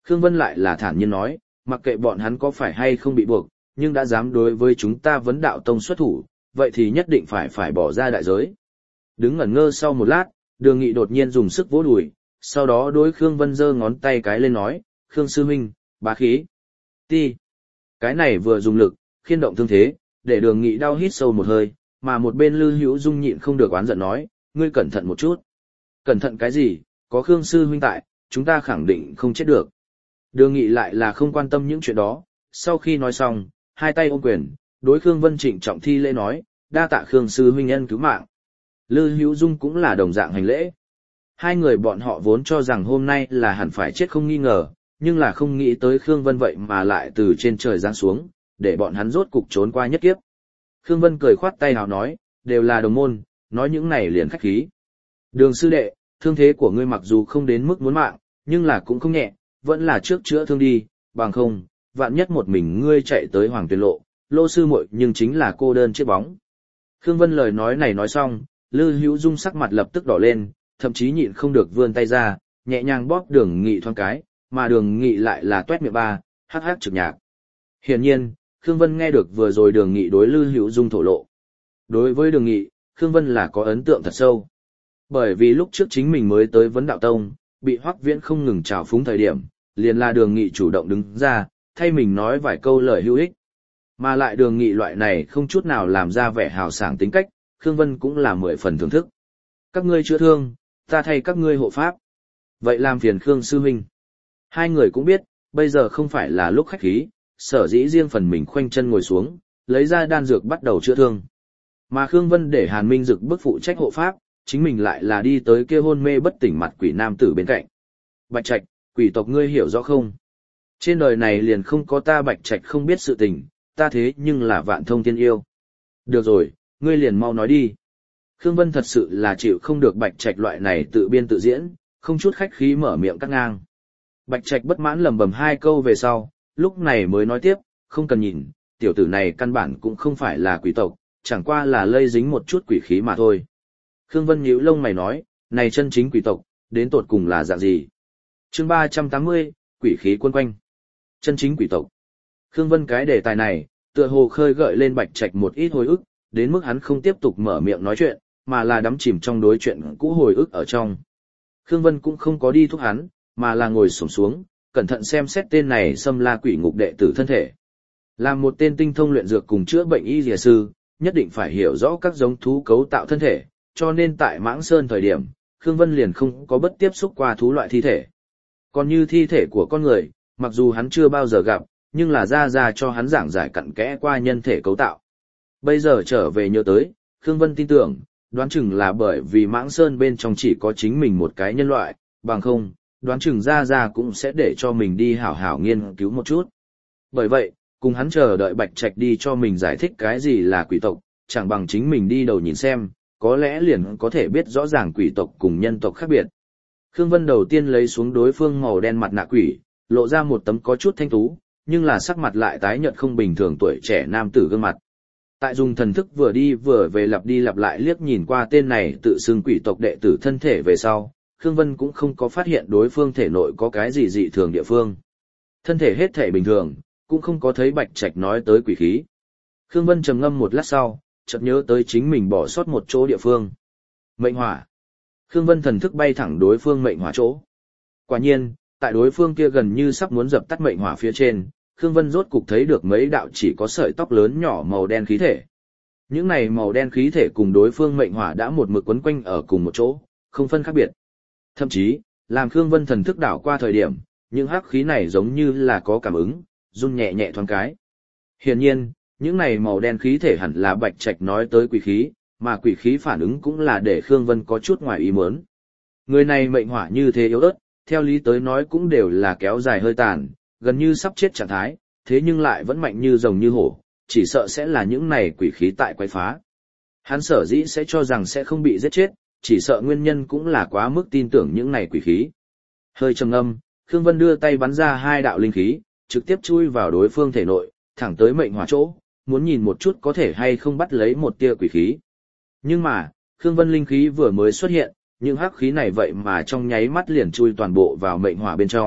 Khương Vân lại là thản nhiên nói, mặc kệ bọn hắn có phải hay không bị buộc, nhưng đã dám đối với chúng ta vấn đạo tông xuất thủ, vậy thì nhất định phải phải bỏ ra đại giới. Đứng ngẩn ngơ sau một lát, Đường Nghị đột nhiên dùng sức vỗ đùi, sau đó đối Khương Vân giơ ngón tay cái lên nói, Khương sư huynh, bá khí. Ti. Cái này vừa dùng lực, khiên động thương thế, để Đường Nghị đau hít sâu một hơi, mà một bên Lư Hữu Dung nhịn không được oán giận nói, ngươi cẩn thận một chút. Cẩn thận cái gì, có Khương sư huynh tại, chúng ta khẳng định không chết được. Đường Nghị lại là không quan tâm những chuyện đó, sau khi nói xong, hai tay ôm quyền, đối Khương Vân trịnh trọng thi lễ nói, đa tạ Khương sư huynh ân cứu mạng. Lư Hữu Dung cũng là đồng dạng hành lễ. Hai người bọn họ vốn cho rằng hôm nay là hẳn phải chết không nghi ngờ, nhưng là không nghĩ tới Khương Vân vậy mà lại từ trên trời giáng xuống, để bọn hắn rốt cục trốn qua nhất kiếp. Khương Vân cười khoát tay hào nói, đều là đồng môn, nói những này liền khách khí. Đường sư đệ, thương thế của ngươi mặc dù không đến mức muốn mạng, nhưng là cũng không nhẹ, vẫn là trước chữa thương đi, bằng không, vạn nhất một mình ngươi chạy tới Hoàng Tuyền Lộ, Lô sư muội nhưng chính là cô đơn chiếc bóng. Khương Vân lời nói này nói xong, Lư Hữu Dung sắc mặt lập tức đỏ lên, thậm chí nhịn không được vươn tay ra, nhẹ nhàng bóp Đường Nghị thoáng cái, mà Đường Nghị lại là tuét miệng ba, hắc hắc trực nhạc. Hiển nhiên, Khương Vân nghe được vừa rồi Đường Nghị đối Lư Hữu Dung thổ lộ. Đối với Đường Nghị, Khương Vân là có ấn tượng thật sâu. Bởi vì lúc trước chính mình mới tới Vấn Đạo Tông, bị Hoắc Viễn không ngừng trào phúng thời điểm, liền là Đường Nghị chủ động đứng ra, thay mình nói vài câu lời hữu ích. Mà lại Đường Nghị loại này không chút nào làm ra vẻ hào sảng tính cách, Khương Vân cũng là mười phần thưởng thức. Các ngươi chữa thương, ta thay các ngươi hộ pháp. Vậy làm phiền Khương sư huynh. Hai người cũng biết, bây giờ không phải là lúc khách khí, sở dĩ riêng phần mình khoanh chân ngồi xuống, lấy ra đan dược bắt đầu chữa thương. Mà Khương Vân để Hàn Minh Dực bức phụ trách hộ pháp, chính mình lại là đi tới kia hôn mê bất tỉnh mặt quỷ nam tử bên cạnh. Bạch Trạch, quỷ tộc ngươi hiểu rõ không? Trên đời này liền không có ta Bạch Trạch không biết sự tình, ta thế nhưng là vạn thông tiên yêu. Được rồi, ngươi liền mau nói đi. Khương Vân thật sự là chịu không được Bạch Trạch loại này tự biên tự diễn, không chút khách khí mở miệng cắt ngang. Bạch Trạch bất mãn lầm bầm hai câu về sau, lúc này mới nói tiếp, không cần nhìn, tiểu tử này căn bản cũng không phải là quỷ tộc, chẳng qua là lây dính một chút quỷ khí mà thôi. Khương Vân nhíu lông mày nói, này chân chính quỷ tộc, đến tột cùng là dạng gì? Chương ba trăm tám mươi, quỷ khí quân quanh. Chân chính quỷ tộc. Khương Vân cái đề tài này, tựa hồ khơi gợi lên Bạch Trạch một ít hồi ức, đến mức hắn không tiếp tục mở miệng nói chuyện, mà là đắm chìm trong đối chuyện cũ hồi ức ở trong. Khương Vân cũng không có đi thúc hắn, mà là ngồi xổm xuống, cẩn thận xem xét tên này xâm la quỷ ngục đệ tử thân thể. Là một tên tinh thông luyện dược cùng chữa bệnh y dìa sư, nhất định phải hiểu rõ các giống thú cấu tạo thân thể, cho nên tại Mãng Sơn thời điểm, Khương Vân liền không có bất tiếp xúc qua thú loại thi thể. Còn như thi thể của con người, mặc dù hắn chưa bao giờ gặp, nhưng là ra ra cho hắn giảng giải cặn kẽ qua nhân thể cấu tạo. Bây giờ trở về nhớ tới, Khương Vân tin tưởng, đoán chừng là bởi vì Mãng Sơn bên trong chỉ có chính mình một cái nhân loại, bằng không, đoán chừng ra ra cũng sẽ để cho mình đi hảo hảo nghiên cứu một chút. Bởi vậy, cùng hắn chờ đợi Bạch Trạch đi cho mình giải thích cái gì là quỷ tộc, chẳng bằng chính mình đi đầu nhìn xem, có lẽ liền có thể biết rõ ràng quỷ tộc cùng nhân tộc khác biệt. Khương Vân đầu tiên lấy xuống đối phương màu đen mặt nạ quỷ, lộ ra một tấm có chút thanh tú, nhưng là sắc mặt lại tái nhợt không bình thường tuổi trẻ nam tử gương mặt. Tại dùng thần thức vừa đi vừa về lặp đi lặp lại liếc nhìn qua tên này tự xưng quỷ tộc đệ tử thân thể về sau, Khương Vân cũng không có phát hiện đối phương thể nội có cái gì dị thường địa phương. Thân thể hết thể bình thường, cũng không có thấy Bạch Trạch nói tới quỷ khí. Khương Vân trầm ngâm một lát sau, chợt nhớ tới chính mình bỏ sót một chỗ địa phương. Mệnh hỏa. Khương Vân thần thức bay thẳng đối phương mệnh hỏa chỗ. Quả nhiên, tại đối phương kia gần như sắp muốn dập tắt mệnh hỏa phía trên, Khương Vân rốt cục thấy được mấy đạo chỉ có sợi tóc lớn nhỏ màu đen khí thể. Những này màu đen khí thể cùng đối phương mệnh hỏa đã một mực quấn quanh ở cùng một chỗ, không phân khác biệt. Thậm chí, làm Khương Vân thần thức đảo qua thời điểm, những hắc khí này giống như là có cảm ứng, run nhẹ nhẹ thoáng cái. Hiển nhiên, những này màu đen khí thể hẳn là Bạch Trạch nói tới quỷ khí, mà quỷ khí phản ứng cũng là để Khương Vân có chút ngoài ý muốn. Người này mệnh hỏa như thế yếu ớt, theo lý tới nói cũng đều là kéo dài hơi tàn, gần như sắp chết trạng thái, thế nhưng lại vẫn mạnh như rồng như hổ, chỉ sợ sẽ là những này quỷ khí tại quấy phá. Hắn sở dĩ sẽ cho rằng sẽ không bị giết chết, chỉ sợ nguyên nhân cũng là quá mức tin tưởng những này quỷ khí. Hơi trầm ngâm, Khương Vân đưa tay bắn ra hai đạo linh khí, trực tiếp chui vào đối phương thể nội, thẳng tới mệnh hỏa chỗ, muốn nhìn một chút có thể hay không bắt lấy một tia quỷ khí. Nhưng mà, Khương Vân linh khí vừa mới xuất hiện, những hắc khí này vậy mà trong nháy mắt liền chui toàn bộ vào mệnh hỏa bên trong,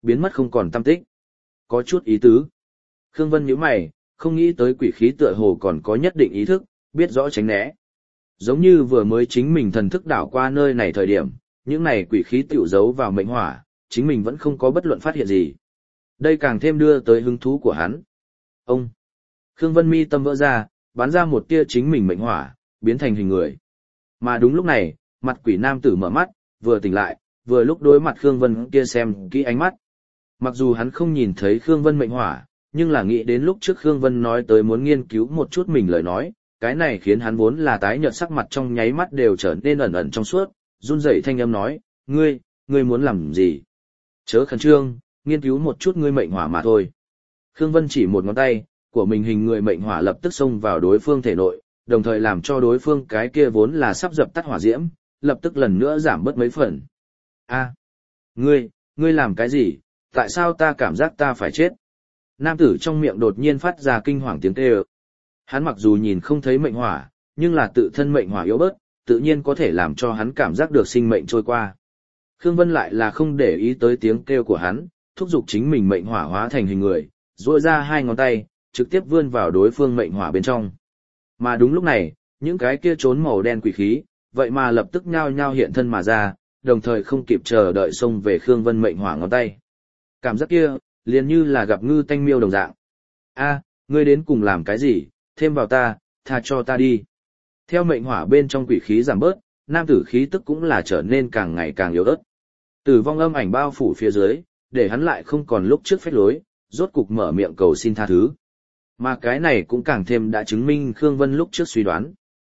biến mất không còn tăm tích. Có chút ý tứ. Khương Vân nhíu mày, không nghĩ tới quỷ khí tựa hồ còn có nhất định ý thức, biết rõ tránh né. Giống như vừa mới chính mình thần thức đảo qua nơi này thời điểm, những này quỷ khí tiểu giấu vào mệnh hỏa, chính mình vẫn không có bất luận phát hiện gì. Đây càng thêm đưa tới hứng thú của hắn. Ông! Khương Vân mi tâm vỡ ra, bắn ra một tia chính mình mệnh hỏa, biến thành hình người. Mà đúng lúc này, mặt quỷ nam tử mở mắt, vừa tỉnh lại, vừa lúc đối mặt Khương Vân kia xem kỹ ánh mắt. Mặc dù hắn không nhìn thấy Khương Vân mệnh hỏa, nhưng là nghĩ đến lúc trước Khương Vân nói tới muốn nghiên cứu một chút mình lời nói, cái này khiến hắn vốn là tái nhợt sắc mặt trong nháy mắt đều trở nên ẩn ẩn trong suốt, run rẩy thanh âm nói, ngươi, ngươi muốn làm gì? Chớ khẩn trương, nghiên cứu một chút ngươi mệnh hỏa mà thôi. Khương Vân chỉ một ngón tay, của mình hình người mệnh hỏa lập tức xông vào đối phương thể nội, đồng thời làm cho đối phương cái kia vốn là sắp dập tắt hỏa diễm, lập tức lần nữa giảm bớt mấy phần. A, ngươi, ngươi làm cái gì? Tại sao ta cảm giác ta phải chết? Nam tử trong miệng đột nhiên phát ra kinh hoàng tiếng kêu. Hắn mặc dù nhìn không thấy mệnh hỏa, nhưng là tự thân mệnh hỏa yếu bớt, tự nhiên có thể làm cho hắn cảm giác được sinh mệnh trôi qua. Khương Vân lại là không để ý tới tiếng kêu của hắn, thúc giục chính mình mệnh hỏa hóa thành hình người, duỗi ra hai ngón tay, trực tiếp vươn vào đối phương mệnh hỏa bên trong. Mà đúng lúc này, những cái kia trốn màu đen quỷ khí, vậy mà lập tức nhao nhao hiện thân mà ra, đồng thời không kịp chờ đợi xông về Khương Vân mệnh hỏa ngón tay. Cảm giác kia, liền như là gặp ngư tanh miêu đồng dạng. A, ngươi đến cùng làm cái gì, thêm vào ta, tha cho ta đi. Theo mệnh hỏa bên trong quỷ khí giảm bớt, nam tử khí tức cũng là trở nên càng ngày càng yếu ớt. Tử vong âm ảnh bao phủ phía dưới, để hắn lại không còn lúc trước phách lối, rốt cục mở miệng cầu xin tha thứ. Mà cái này cũng càng thêm đã chứng minh Khương Vân lúc trước suy đoán.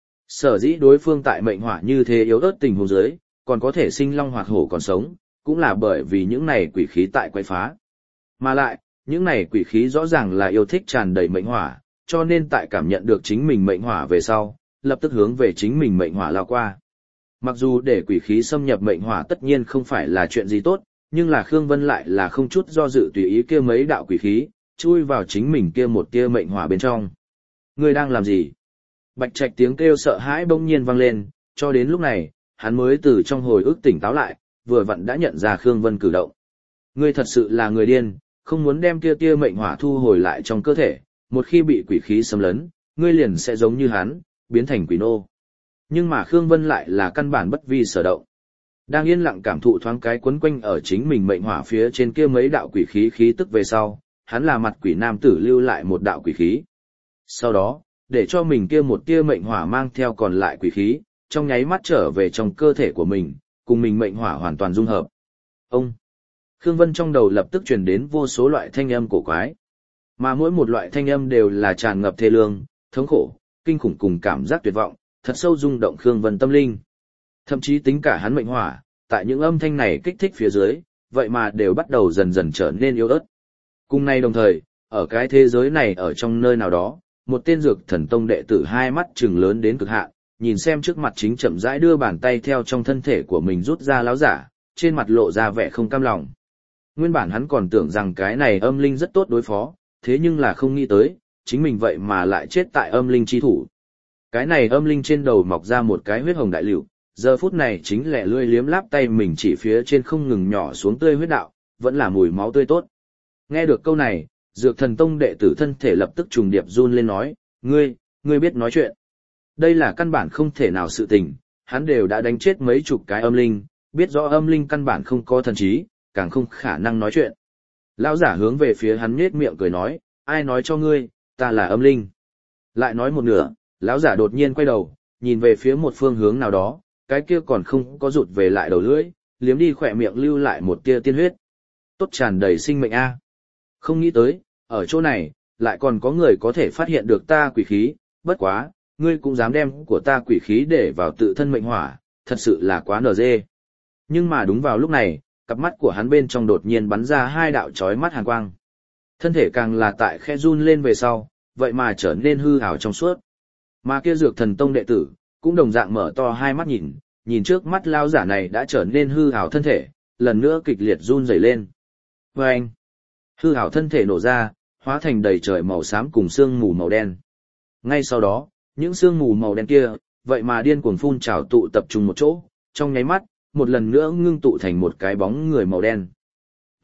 Sở dĩ đối phương tại mệnh hỏa như thế yếu ớt tình huống dưới, còn có thể sinh long hoạt hổ còn sống, cũng là bởi vì những này quỷ khí tại quay phá. Mà lại, những này quỷ khí rõ ràng là yêu thích tràn đầy mệnh hỏa, cho nên tại cảm nhận được chính mình mệnh hỏa về sau, lập tức hướng về chính mình mệnh hỏa lao qua. Mặc dù để quỷ khí xâm nhập mệnh hỏa tất nhiên không phải là chuyện gì tốt, nhưng là Khương Vân lại là không chút do dự tùy ý kia mấy đạo quỷ khí, chui vào chính mình kia một tia mệnh hỏa bên trong. Ngươi đang làm gì? Bạch Trạch tiếng kêu sợ hãi bỗng nhiên vang lên, cho đến lúc này, hắn mới từ trong hồi ức tỉnh táo lại, vừa vặn đã nhận ra Khương Vân cử động. Ngươi thật sự là người điên, không muốn đem kia tia mệnh hỏa thu hồi lại trong cơ thể, một khi bị quỷ khí xâm lấn, ngươi liền sẽ giống như hắn, biến thành quỷ nô. Nhưng mà Khương Vân lại là căn bản bất vi sở động. Đang yên lặng cảm thụ thoáng cái quấn quanh ở chính mình mệnh hỏa phía trên kia mấy đạo quỷ khí khí tức về sau, hắn là mặt quỷ nam tử lưu lại một đạo quỷ khí. Sau đó, để cho mình kia một tia mệnh hỏa mang theo còn lại quỷ khí, trong nháy mắt trở về trong cơ thể của mình, cùng mình mệnh hỏa hoàn toàn dung hợp. Ông! Khương Vân trong đầu lập tức truyền đến vô số loại thanh âm cổ quái. Mà mỗi một loại thanh âm đều là tràn ngập thê lương, thống khổ, kinh khủng cùng cảm giác tuyệt vọng, thật sâu rung động Khương Vân tâm linh. Thậm chí tính cả hắn mệnh hỏa, tại những âm thanh này kích thích phía dưới, vậy mà đều bắt đầu dần dần trở nên yếu ớt. Cùng nay đồng thời, ở cái thế giới này ở trong nơi nào đó, một tên dược thần tông đệ tử hai mắt trừng lớn đến cực hạn, nhìn xem trước mặt chính chậm rãi đưa bàn tay theo trong thân thể của mình rút ra láo giả, trên mặt lộ ra vẻ không cam lòng. Nguyên bản hắn còn tưởng rằng cái này âm linh rất tốt đối phó, thế nhưng là không nghĩ tới, chính mình vậy mà lại chết tại âm linh chi thủ. Cái này âm linh trên đầu mọc ra một cái huyết hồng đại liễu, giờ phút này chính lẻ lươi liếm láp tay mình chỉ phía trên không ngừng nhỏ xuống tươi huyết đạo, vẫn là mùi máu tươi tốt. Nghe được câu này, Dược Thần Tông đệ tử thân thể lập tức trùng điệp run lên nói, ngươi, ngươi biết nói chuyện. Đây là căn bản không thể nào sự tình, hắn đều đã đánh chết mấy chục cái âm linh, biết rõ âm linh căn bản không có thần trí, càng không khả năng nói chuyện. Lão giả hướng về phía hắn nhếch miệng cười nói, ai nói cho ngươi, ta là âm linh. Lại nói một nửa, lão giả đột nhiên quay đầu, nhìn về phía một phương hướng nào đó, cái kia còn không có rụt về lại đầu lưỡi, liếm đi khỏe miệng lưu lại một tia tiên huyết. Tốt tràn đầy sinh mệnh a. Không nghĩ tới, ở chỗ này, lại còn có người có thể phát hiện được ta quỷ khí, bất quá, ngươi cũng dám đem của ta quỷ khí để vào tự thân mệnh hỏa, thật sự là quá nở dê. Nhưng mà đúng vào lúc này, cặp mắt của hắn bên trong đột nhiên bắn ra hai đạo chói mắt hàn quang. Thân thể càng là tại khe run lên về sau, vậy mà trở nên hư ảo trong suốt. Mà kia Dược Thần Tông đệ tử, cũng đồng dạng mở to hai mắt nhìn, nhìn trước mắt lao giả này đã trở nên hư ảo thân thể, lần nữa kịch liệt run rẩy lên. Và anh, hư ảo thân thể nổ ra, hóa thành đầy trời màu xám cùng sương mù màu đen. Ngay sau đó, những sương mù màu đen kia, vậy mà điên cuồng phun trào tụ tập trung một chỗ, trong nháy mắt, một lần nữa ngưng tụ thành một cái bóng người màu đen.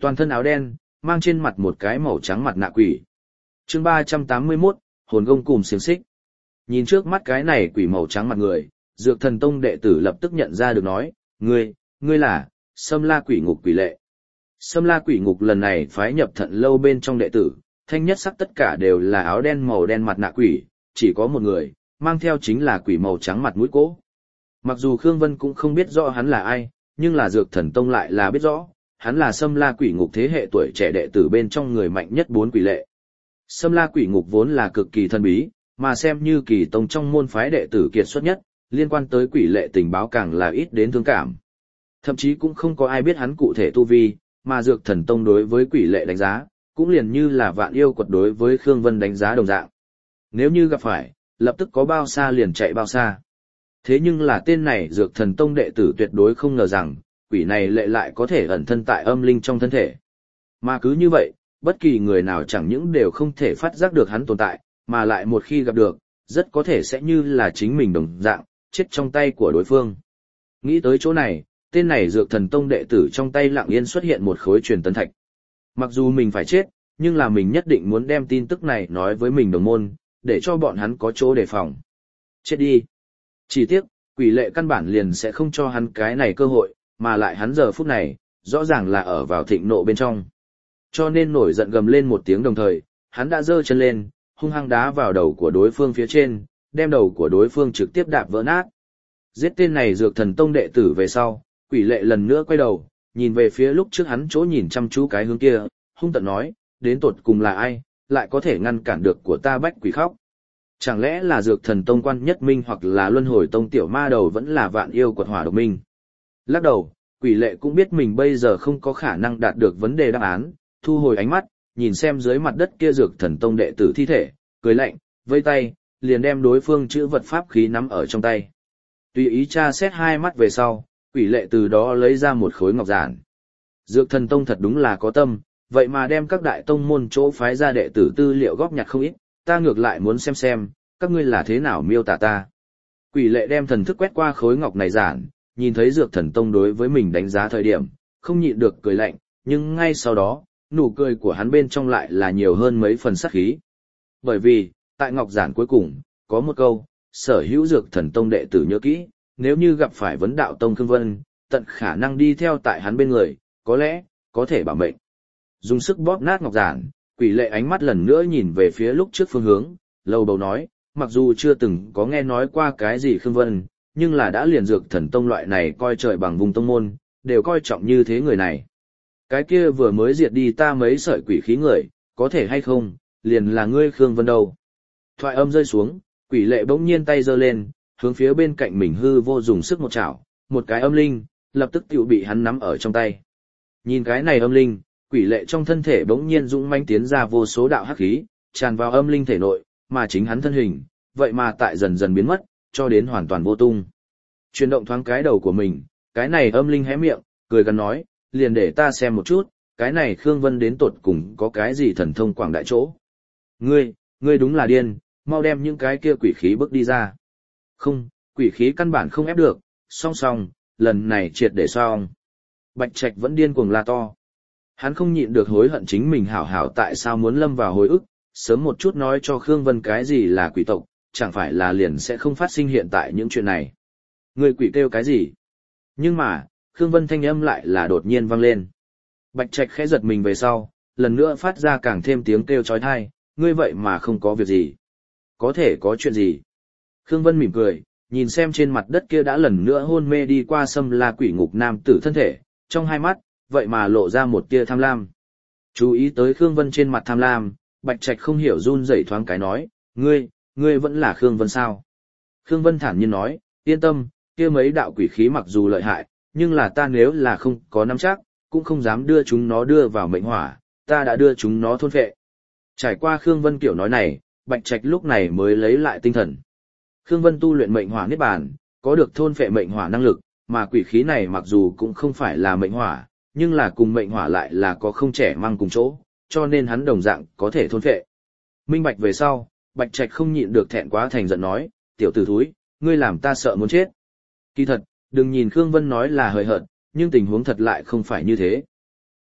toàn thân áo đen, mang trên mặt một cái màu trắng mặt nạ quỷ. Chương ba trăm tám mươi mốt, hồn gông cùm xiềng xích. Nhìn trước mắt cái này quỷ màu trắng mặt người, Dược Thần Tông đệ tử lập tức nhận ra được nói, ngươi, ngươi là, Sâm La Quỷ Ngục Quỷ Lệ. Sâm La Quỷ Ngục lần này phái nhập Thận Lâu bên trong đệ tử, thanh nhất sắc tất cả đều là áo đen màu đen mặt nạ quỷ, chỉ có một người, mang theo chính là quỷ màu trắng mặt mũi cỗ. Mặc dù Khương Vân cũng không biết rõ hắn là ai, nhưng là Dược Thần Tông lại là biết rõ, hắn là Sâm La Quỷ Ngục thế hệ tuổi trẻ đệ tử bên trong người mạnh nhất bốn quỷ lệ. Sâm La Quỷ Ngục vốn là cực kỳ thân bí, mà xem như kỳ tông trong môn phái đệ tử kiệt xuất nhất, liên quan tới quỷ lệ tình báo càng là ít đến thương cảm. Thậm chí cũng không có ai biết hắn cụ thể tu vi, mà Dược Thần Tông đối với quỷ lệ đánh giá, cũng liền như là Vạn Yêu Quật đối với Khương Vân đánh giá đồng dạng. Nếu như gặp phải, lập tức có bao xa liền chạy bao xa. Thế nhưng là tên này Dược Thần Tông đệ tử tuyệt đối không ngờ rằng, quỷ này lệ lại có thể ẩn thân tại âm linh trong thân thể. Mà cứ như vậy, bất kỳ người nào chẳng những đều không thể phát giác được hắn tồn tại, mà lại một khi gặp được, rất có thể sẽ như là chính mình đồng dạng, chết trong tay của đối phương. Nghĩ tới chỗ này, tên này Dược Thần Tông đệ tử trong tay lặng yên xuất hiện một khối truyền tấn thạch. Mặc dù mình phải chết, nhưng là mình nhất định muốn đem tin tức này nói với mình đồng môn, để cho bọn hắn có chỗ đề phòng. Chết đi. Chỉ tiếc, quỷ lệ căn bản liền sẽ không cho hắn cái này cơ hội, mà lại hắn giờ phút này, rõ ràng là ở vào thịnh nộ bên trong. Cho nên nổi giận gầm lên một tiếng đồng thời, hắn đã giơ chân lên, hung hăng đá vào đầu của đối phương phía trên, đem đầu của đối phương trực tiếp đạp vỡ nát. Giết tên này Dược Thần Tông đệ tử về sau, quỷ lệ lần nữa quay đầu, nhìn về phía lúc trước hắn chỗ nhìn chăm chú cái hướng kia, hung tợn nói, đến tột cùng là ai, lại có thể ngăn cản được của ta bách quỷ khóc. Chẳng lẽ là Dược Thần Tông Quan Nhất Minh hoặc là Luân Hồi Tông Tiểu Ma Đầu vẫn là Vạn Yêu Quật Hỏa Độc Minh. Lắc đầu, quỷ lệ cũng biết mình bây giờ không có khả năng đạt được vấn đề đáp án, thu hồi ánh mắt, nhìn xem dưới mặt đất kia Dược Thần Tông đệ tử thi thể, cười lạnh, vây tay, liền đem đối phương chữ vật pháp khí nắm ở trong tay. Tùy ý tra xét hai mắt về sau, quỷ lệ từ đó lấy ra một khối ngọc giản. Dược Thần Tông thật đúng là có tâm, vậy mà đem các đại tông môn chỗ phái ra đệ tử tư liệu góp nhặt không ít, ta ngược lại muốn xem xem, các ngươi là thế nào miêu tả ta. Quỷ lệ đem thần thức quét qua khối ngọc này giản, nhìn thấy Dược Thần Tông đối với mình đánh giá thời điểm, không nhịn được cười lạnh, nhưng ngay sau đó, nụ cười của hắn bên trong lại là nhiều hơn mấy phần sát khí. Bởi vì, tại ngọc giản cuối cùng, có một câu, sở hữu Dược Thần Tông đệ tử nhớ kỹ, nếu như gặp phải vấn đạo tông Khương Vân, tận khả năng đi theo tại hắn bên người, có lẽ, có thể bảo mệnh. Dùng sức bóp nát ngọc giản, quỷ lệ ánh mắt lần nữa nhìn về phía lúc trước phương hướng, lầu bầu nói, mặc dù chưa từng có nghe nói qua cái gì Khương Vân, nhưng là đã liền Dược Thần Tông loại này coi trời bằng vùng tông môn, đều coi trọng như thế người này. Cái kia vừa mới diệt đi ta mấy sợi quỷ khí người, có thể hay không, liền là ngươi Khương Vân đâu. Thoại âm rơi xuống, quỷ lệ bỗng nhiên tay giơ lên, hướng phía bên cạnh mình hư vô dùng sức một chảo, một cái âm linh, lập tức tiểu bị hắn nắm ở trong tay. Nhìn cái này âm linh, quỷ lệ trong thân thể bỗng nhiên dũng mãnh tiến ra vô số đạo hắc khí, tràn vào âm linh thể nội, mà chính hắn thân hình, vậy mà tại dần dần biến mất, cho đến hoàn toàn vô tung. Chuyển động thoáng cái đầu của mình, cái này âm linh hé miệng, cười gần nói, liền để ta xem một chút, cái này Khương Vân đến tột cùng có cái gì thần thông quảng đại chỗ. Ngươi, ngươi đúng là điên, mau đem những cái kia quỷ khí bước đi ra. Không, quỷ khí căn bản không ép được, song song, lần này triệt để xong. Bạch Trạch vẫn điên cuồng la to. Hắn không nhịn được hối hận chính mình hảo hảo tại sao muốn lâm vào hồi ức, sớm một chút nói cho Khương Vân cái gì là quỷ tộc, chẳng phải là liền sẽ không phát sinh hiện tại những chuyện này. Người quỷ kêu cái gì? Nhưng mà, Khương Vân thanh âm lại là đột nhiên vang lên. Bạch Trạch khẽ giật mình về sau, lần nữa phát ra càng thêm tiếng kêu chói tai, ngươi vậy mà không có việc gì. Có thể có chuyện gì? Khương Vân mỉm cười, nhìn xem trên mặt đất kia đã lần nữa hôn mê đi qua Sâm La Quỷ Ngục nam tử thân thể, trong hai mắt, vậy mà lộ ra một tia tham lam. Chú ý tới Khương Vân trên mặt tham lam, Bạch Trạch không hiểu run rẩy thoáng cái nói, ngươi, ngươi vẫn là Khương Vân sao? Khương Vân thản nhiên nói, yên tâm, kia mấy đạo quỷ khí mặc dù lợi hại, nhưng là ta nếu là không có nắm chắc, cũng không dám đưa chúng nó đưa vào mệnh hỏa, ta đã đưa chúng nó thôn phệ. Trải qua Khương Vân kiểu nói này, Bạch Trạch lúc này mới lấy lại tinh thần. Khương Vân tu luyện mệnh hỏa niết bàn, có được thôn phệ mệnh hỏa năng lực, mà quỷ khí này mặc dù cũng không phải là mệnh hỏa, nhưng là cùng mệnh hỏa lại là có không trẻ mang cùng chỗ, cho nên hắn đồng dạng có thể thôn phệ. Minh bạch về sau, Bạch Trạch không nhịn được thẹn quá thành giận nói, tiểu tử thúi, ngươi làm ta sợ muốn chết. Kỳ thật, đừng nhìn Khương Vân nói là hời hợt, nhưng tình huống thật lại không phải như thế.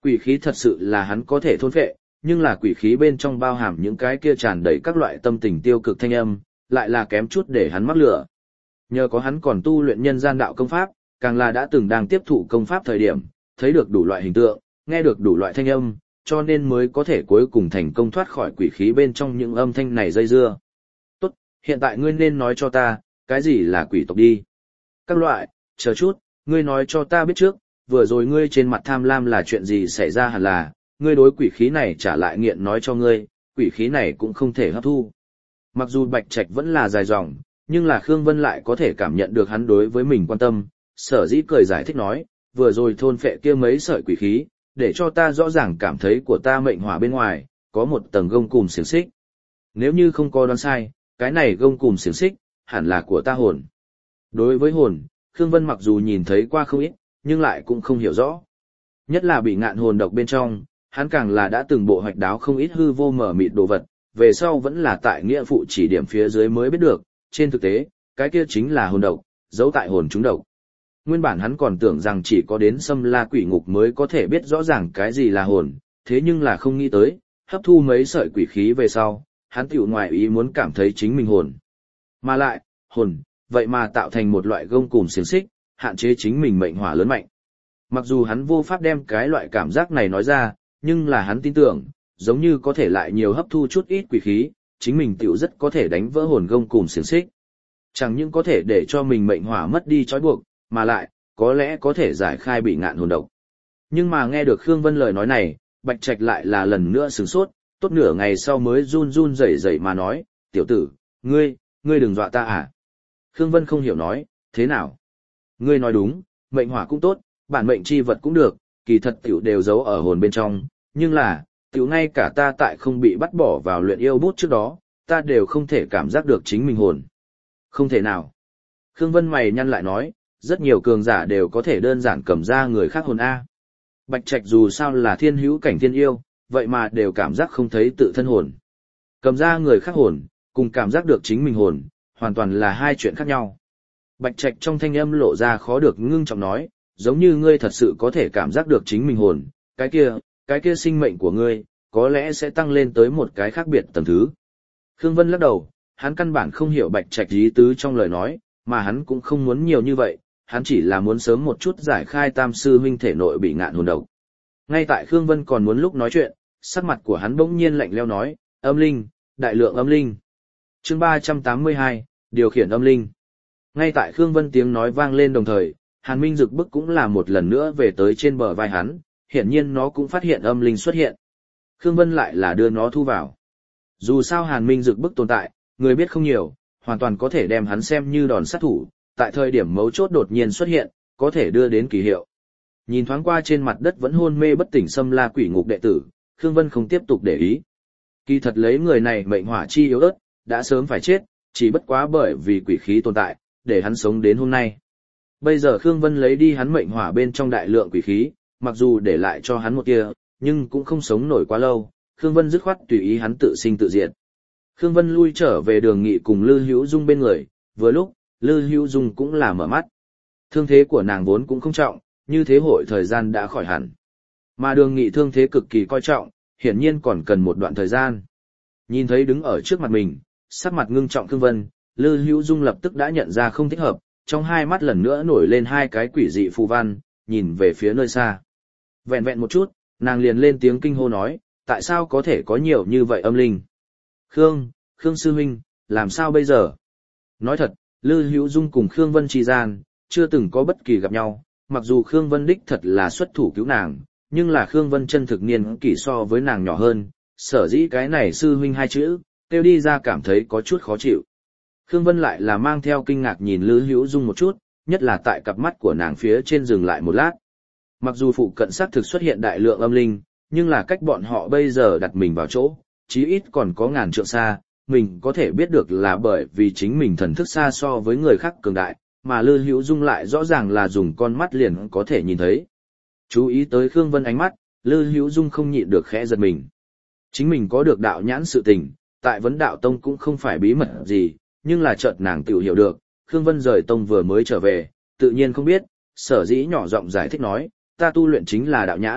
Quỷ khí thật sự là hắn có thể thôn phệ, nhưng là quỷ khí bên trong bao hàm những cái kia tràn đầy các loại tâm tình tiêu cực thanh âm, lại là kém chút để hắn mắc lửa. Nhờ có hắn còn tu luyện nhân gian đạo công pháp, càng là đã từng đang tiếp thụ công pháp thời điểm, thấy được đủ loại hình tượng, nghe được đủ loại thanh âm, cho nên mới có thể cuối cùng thành công thoát khỏi quỷ khí bên trong những âm thanh này dây dưa. Tốt, hiện tại ngươi nên nói cho ta, cái gì là quỷ tộc đi. Các loại, chờ chút, ngươi nói cho ta biết trước, vừa rồi ngươi trên mặt tham lam là chuyện gì xảy ra hẳn là, ngươi đối quỷ khí này trả lại nghiện nói cho ngươi, quỷ khí này cũng không thể hấp thu. Mặc dù Bạch Trạch vẫn là dài dòng, nhưng là Khương Vân lại có thể cảm nhận được hắn đối với mình quan tâm, sở dĩ cười giải thích nói, vừa rồi thôn phệ kia mấy sợi quỷ khí, để cho ta rõ ràng cảm thấy của ta mệnh hỏa bên ngoài, có một tầng gông cùm xiềng xích. Nếu như không có đoán sai, cái này gông cùm xiềng xích, hẳn là của ta hồn. Đối với hồn, Khương Vân mặc dù nhìn thấy qua không ít, nhưng lại cũng không hiểu rõ. Nhất là bị ngạn hồn độc bên trong, hắn càng là đã từng bộ hoạch đáo không ít hư vô mở mịt đồ vật, về sau vẫn là tại nghĩa phụ chỉ điểm phía dưới mới biết được, trên thực tế, cái kia chính là hồn độc, giấu tại hồn chúng độc. Nguyên bản hắn còn tưởng rằng chỉ có đến Xâm La Quỷ Ngục mới có thể biết rõ ràng cái gì là hồn, thế nhưng là không nghĩ tới, hấp thu mấy sợi quỷ khí về sau, hắn tiểu ngoài ý muốn cảm thấy chính mình hồn. Mà lại, hồn, vậy mà tạo thành một loại gông cùm xiềng xích, hạn chế chính mình mệnh hỏa lớn mạnh. Mặc dù hắn vô pháp đem cái loại cảm giác này nói ra, nhưng là hắn tin tưởng, giống như có thể lại nhiều hấp thu chút ít quỷ khí, chính mình tiểu rất có thể đánh vỡ hồn gông cùm xiềng xích. Chẳng những có thể để cho mình mệnh hỏa mất đi trói buộc, mà lại, có lẽ có thể giải khai bị ngạn hồn độc. Nhưng mà nghe được Khương Vân lời nói này, Bạch Trạch lại là lần nữa sửng sốt, tốt nửa ngày sau mới run run rẩy rẩy mà nói, tiểu tử, ngươi, ngươi đừng dọa ta à. Khương Vân không hiểu nói, thế nào? Ngươi nói đúng, mệnh hỏa cũng tốt, bản mệnh chi vật cũng được, kỳ thật tiểu đều giấu ở hồn bên trong, nhưng là, tiểu ngay cả ta tại không bị bắt bỏ vào luyện yêu bút trước đó, ta đều không thể cảm giác được chính mình hồn. Không thể nào. Khương Vân mày nhăn lại nói, rất nhiều cường giả đều có thể đơn giản cầm ra người khác hồn A. Bạch Trạch dù sao là thiên hữu cảnh thiên yêu, vậy mà đều cảm giác không thấy tự thân hồn. Cầm ra người khác hồn, cùng cảm giác được chính mình hồn, hoàn toàn là hai chuyện khác nhau. Bạch Trạch trong thanh âm lộ ra khó được ngưng trọng nói, giống như ngươi thật sự có thể cảm giác được chính mình hồn, cái kia, cái kia sinh mệnh của ngươi, có lẽ sẽ tăng lên tới một cái khác biệt tầng thứ. Khương Vân lắc đầu, hắn căn bản không hiểu Bạch Trạch ý tứ trong lời nói, mà hắn cũng không muốn nhiều như vậy, hắn chỉ là muốn sớm một chút giải khai tam sư huynh thể nội bị ngạn hồn độc. Ngay tại Khương Vân còn muốn lúc nói chuyện, sắc mặt của hắn bỗng nhiên lạnh lẽo nói, âm linh, đại lượng âm linh. Chương ba trăm tám mươi hai, điều khiển âm linh. Ngay tại Khương Vân tiếng nói vang lên đồng thời, Hàn Minh Dực Bức cũng là một lần nữa về tới trên bờ vai hắn, hiển nhiên nó cũng phát hiện âm linh xuất hiện. Khương Vân lại là đưa nó thu vào. Dù sao Hàn Minh Dực Bức tồn tại, người biết không nhiều, hoàn toàn có thể đem hắn xem như đòn sát thủ, tại thời điểm mấu chốt đột nhiên xuất hiện, có thể đưa đến kỳ hiệu. Nhìn thoáng qua trên mặt đất vẫn hôn mê bất tỉnh Xâm La Quỷ Ngục đệ tử, Khương Vân không tiếp tục để ý. Kỳ thật lấy người này mệnh hỏa chi yếu ớt, đã sớm phải chết, chỉ bất quá bởi vì quỷ khí tồn tại, để hắn sống đến hôm nay. Bây giờ Khương Vân lấy đi hắn mệnh hỏa bên trong đại lượng quỷ khí, mặc dù để lại cho hắn một tia, nhưng cũng không sống nổi quá lâu, Khương Vân dứt khoát tùy ý hắn tự sinh tự diệt. Khương Vân lui trở về Đường Nghị cùng Lư Hữu Dung bên người, vừa lúc, Lư Hữu Dung cũng là mở mắt. Thương thế của nàng vốn cũng không trọng, như thế hội thời gian đã khỏi hẳn. Mà Đường Nghị thương thế cực kỳ coi trọng, hiển nhiên còn cần một đoạn thời gian. Nhìn thấy đứng ở trước mặt mình, sắc mặt ngưng trọng Khương Vân, Lư Hữu Dung lập tức đã nhận ra không thích hợp, trong hai mắt lần nữa nổi lên hai cái quỷ dị phù văn, nhìn về phía nơi xa. Vẹn vẹn một chút, nàng liền lên tiếng kinh hô nói, tại sao có thể có nhiều như vậy âm linh? Khương, Khương sư huynh, làm sao bây giờ? Nói thật, Lư Hữu Dung cùng Khương Vân chi gian, chưa từng có bất kỳ gặp nhau, mặc dù Khương Vân đích thật là xuất thủ cứu nàng, nhưng là Khương Vân chân thực niên kỷ so với nàng nhỏ hơn, sở dĩ cái này sư huynh hai chữ, kêu đi ra cảm thấy có chút khó chịu. Khương Vân lại là mang theo kinh ngạc nhìn Lư Hữu Dung một chút, nhất là tại cặp mắt của nàng phía trên dừng lại một lát. Mặc dù phụ cận xác thực xuất hiện đại lượng âm linh, nhưng là cách bọn họ bây giờ đặt mình vào chỗ, chí ít còn có ngàn trượng xa, mình có thể biết được là bởi vì chính mình thần thức xa so với người khác cường đại, mà Lư Hữu Dung lại rõ ràng là dùng con mắt liền có thể nhìn thấy. Chú ý tới Khương Vân ánh mắt, Lư Hữu Dung không nhịn được khẽ giật mình. Chính mình có được đạo nhãn sự tình, tại vấn đạo tông cũng không phải bí mật gì, nhưng là chợt nàng tự hiểu được, Khương Vân rời tông vừa mới trở về, tự nhiên không biết, sở dĩ nhỏ giọng giải thích nói, ta tu luyện chính là đạo nhãn,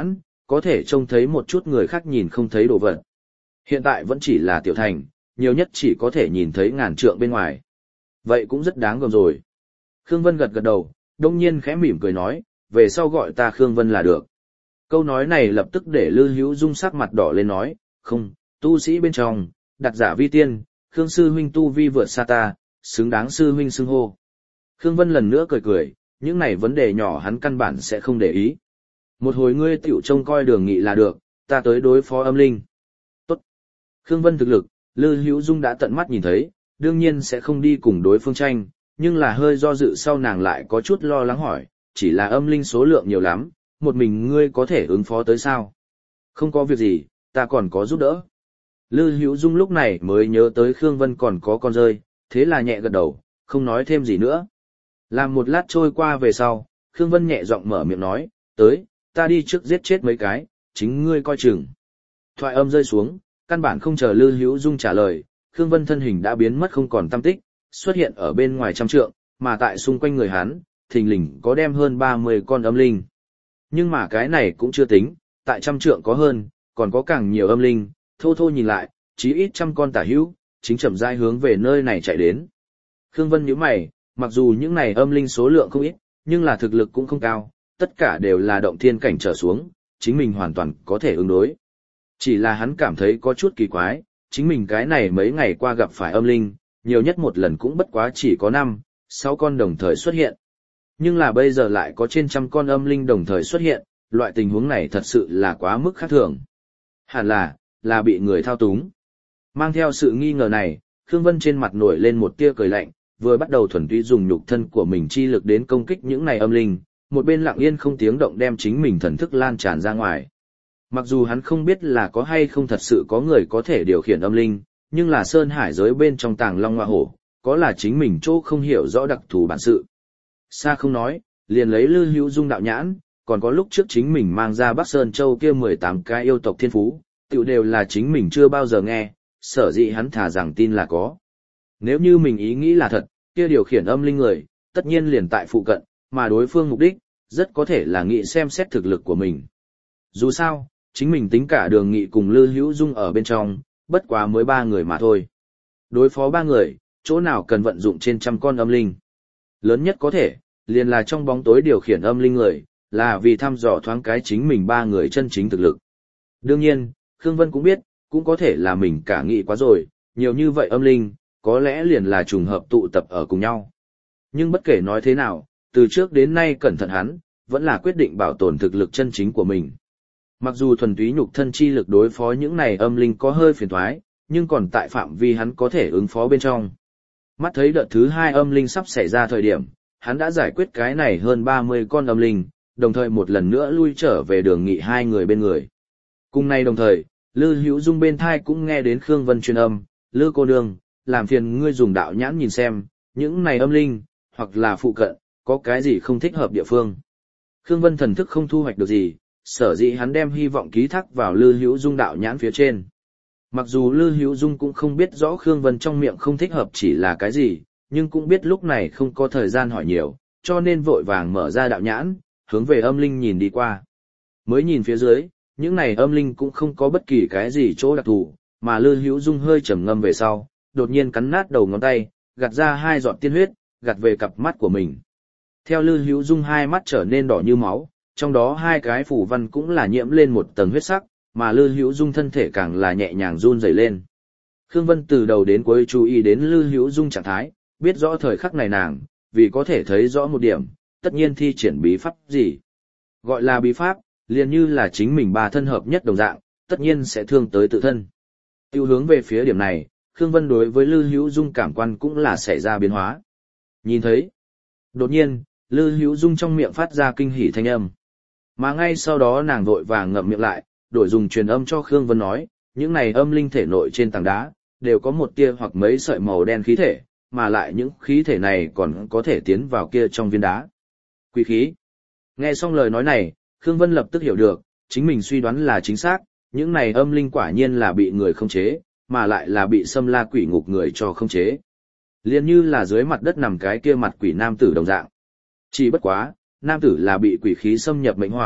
có thể trông thấy một chút người khác nhìn không thấy đồ vật. Hiện tại vẫn chỉ là tiểu thành, nhiều nhất chỉ có thể nhìn thấy ngàn trượng bên ngoài. Vậy cũng rất đáng gờm rồi. Khương Vân gật gật đầu, đông nhiên khẽ mỉm cười nói, về sau gọi ta Khương Vân là được. Câu nói này lập tức để Lư Hữu Dung sắc mặt đỏ lên nói, không, tu sĩ bên trong, đặt giả vi tiên, Khương sư huynh tu vi vượt xa ta, xứng đáng sư huynh xưng hô. Khương Vân lần nữa cười cười, những này vấn đề nhỏ hắn căn bản sẽ không để ý. Một hồi ngươi tiểu trông coi đường nghị là được, ta tới đối phó âm linh. Tốt. Khương Vân thực lực, Lư Hữu Dung đã tận mắt nhìn thấy, đương nhiên sẽ không đi cùng đối phương tranh, nhưng là hơi do dự sau nàng lại có chút lo lắng hỏi, chỉ là âm linh số lượng nhiều lắm, một mình ngươi có thể ứng phó tới sao? Không có việc gì, ta còn có giúp đỡ. Lư Hữu Dung lúc này mới nhớ tới Khương Vân còn có con rơi, thế là nhẹ gật đầu, không nói thêm gì nữa. Làm một lát trôi qua về sau, Khương Vân nhẹ giọng mở miệng nói, tới, ta đi trước giết chết mấy cái, chính ngươi coi chừng. Thoại âm rơi xuống, căn bản không chờ Lư Hữu Dung trả lời, Khương Vân thân hình đã biến mất không còn tăm tích, xuất hiện ở bên ngoài trăm trượng, mà tại xung quanh người hắn, thình lình có đem hơn ba mươi con âm linh. Nhưng mà cái này cũng chưa tính, tại trăm trượng có hơn, còn có càng nhiều âm linh, thô thô nhìn lại, chí ít trăm con tả hữu, chính chậm rãi hướng về nơi này chạy đến. Khương Vân nhíu mày, mặc dù những này âm linh số lượng không ít, nhưng là thực lực cũng không cao, tất cả đều là động thiên cảnh trở xuống, chính mình hoàn toàn có thể ứng đối. Chỉ là hắn cảm thấy có chút kỳ quái, chính mình cái này mấy ngày qua gặp phải âm linh, nhiều nhất một lần cũng bất quá chỉ có năm, sáu con đồng thời xuất hiện. Nhưng là bây giờ lại có trên trăm con âm linh đồng thời xuất hiện, loại tình huống này thật sự là quá mức khác thường. Hẳn là, là bị người thao túng. Mang theo sự nghi ngờ này, Khương Vân trên mặt nổi lên một tia cười lạnh, vừa bắt đầu thuần túy dùng nhục thân của mình chi lực đến công kích những này âm linh, một bên lặng yên không tiếng động đem chính mình thần thức lan tràn ra ngoài. Mặc dù hắn không biết là có hay không thật sự có người có thể điều khiển âm linh, nhưng là sơn hải giới bên trong tàng long hoa hổ, có là chính mình chỗ không hiểu rõ đặc thù bản sự. Xa không nói, liền lấy Lư Hữu Dung đạo nhãn, còn có lúc trước chính mình mang ra Bắc Sơn Châu kia mười tám cái yêu tộc thiên phú, tiểu đều là chính mình chưa bao giờ nghe, sở dĩ hắn thà rằng tin là có. Nếu như mình ý nghĩ là thật, kia điều khiển âm linh người, tất nhiên liền tại phụ cận, mà đối phương mục đích, rất có thể là nghĩ xem xét thực lực của mình. Dù sao, chính mình tính cả đường nghị cùng Lư Hữu Dung ở bên trong, bất quá mới ba người mà thôi. Đối phó ba người, chỗ nào cần vận dụng trên trăm con âm linh. Lớn nhất có thể, liền là trong bóng tối điều khiển âm linh người, là vì thăm dò thoáng cái chính mình ba người chân chính thực lực. Đương nhiên, Khương Vân cũng biết, cũng có thể là mình cả nghĩ quá rồi, nhiều như vậy âm linh, có lẽ liền là trùng hợp tụ tập ở cùng nhau. Nhưng bất kể nói thế nào, từ trước đến nay cẩn thận hắn, vẫn là quyết định bảo tồn thực lực chân chính của mình. Mặc dù thuần túy nhục thân chi lực đối phó những này âm linh có hơi phiền toái, nhưng còn tại phạm vi hắn có thể ứng phó bên trong. Mắt thấy đợt thứ hai âm linh sắp xảy ra thời điểm, hắn đã giải quyết cái này hơn ba mươi con âm linh, đồng thời một lần nữa lui trở về đường nghị hai người bên người. Cùng nay đồng thời, Lư Hữu Dung bên thai cũng nghe đến Khương Vân truyền âm, Lư cô nương, làm phiền ngươi dùng đạo nhãn nhìn xem, những này âm linh, hoặc là phụ cận, có cái gì không thích hợp địa phương. Khương Vân thần thức không thu hoạch được gì, sở dĩ hắn đem hy vọng ký thác vào Lư Hữu Dung đạo nhãn phía trên. Mặc dù Lư Hữu Dung cũng không biết rõ Khương Vân trong miệng không thích hợp chỉ là cái gì, nhưng cũng biết lúc này không có thời gian hỏi nhiều, cho nên vội vàng mở ra đạo nhãn, hướng về âm linh nhìn đi qua. Mới nhìn phía dưới, những này âm linh cũng không có bất kỳ cái gì chỗ đặc thù, mà Lư Hữu Dung hơi trầm ngâm về sau, đột nhiên cắn nát đầu ngón tay, gạt ra hai giọt tiên huyết, gạt về cặp mắt của mình. Theo Lư Hữu Dung hai mắt trở nên đỏ như máu, trong đó hai cái phù văn cũng là nhiễm lên một tầng huyết sắc, mà Lư Hữu Dung thân thể càng là nhẹ nhàng run rẩy lên. Khương Vân từ đầu đến cuối chú ý đến Lư Hữu Dung trạng thái, biết rõ thời khắc này nàng, vì có thể thấy rõ một điểm, tất nhiên thi triển bí pháp gì. Gọi là bí pháp, liền như là chính mình ba thân hợp nhất đồng dạng, tất nhiên sẽ thương tới tự thân. Tiêu hướng về phía điểm này, Khương Vân đối với Lư Hữu Dung cảm quan cũng là xảy ra biến hóa. Nhìn thấy, đột nhiên, Lư Hữu Dung trong miệng phát ra kinh hỉ thanh âm. Mà ngay sau đó nàng vội vàng ngậm miệng lại, đổi dùng truyền âm cho Khương Vân nói, những này âm linh thể nội trên tảng đá, đều có một tia hoặc mấy sợi màu đen khí thể, mà lại những khí thể này còn có thể tiến vào kia trong viên đá. Quỷ khí. Nghe xong lời nói này, Khương Vân lập tức hiểu được, chính mình suy đoán là chính xác, những này âm linh quả nhiên là bị người khống chế, mà lại là bị xâm la quỷ ngục người cho khống chế. Liên như là dưới mặt đất nằm cái kia mặt quỷ nam tử đồng dạng. Chỉ bất quá, nam tử là bị quỷ khí xâm nhập mệnh hỏa,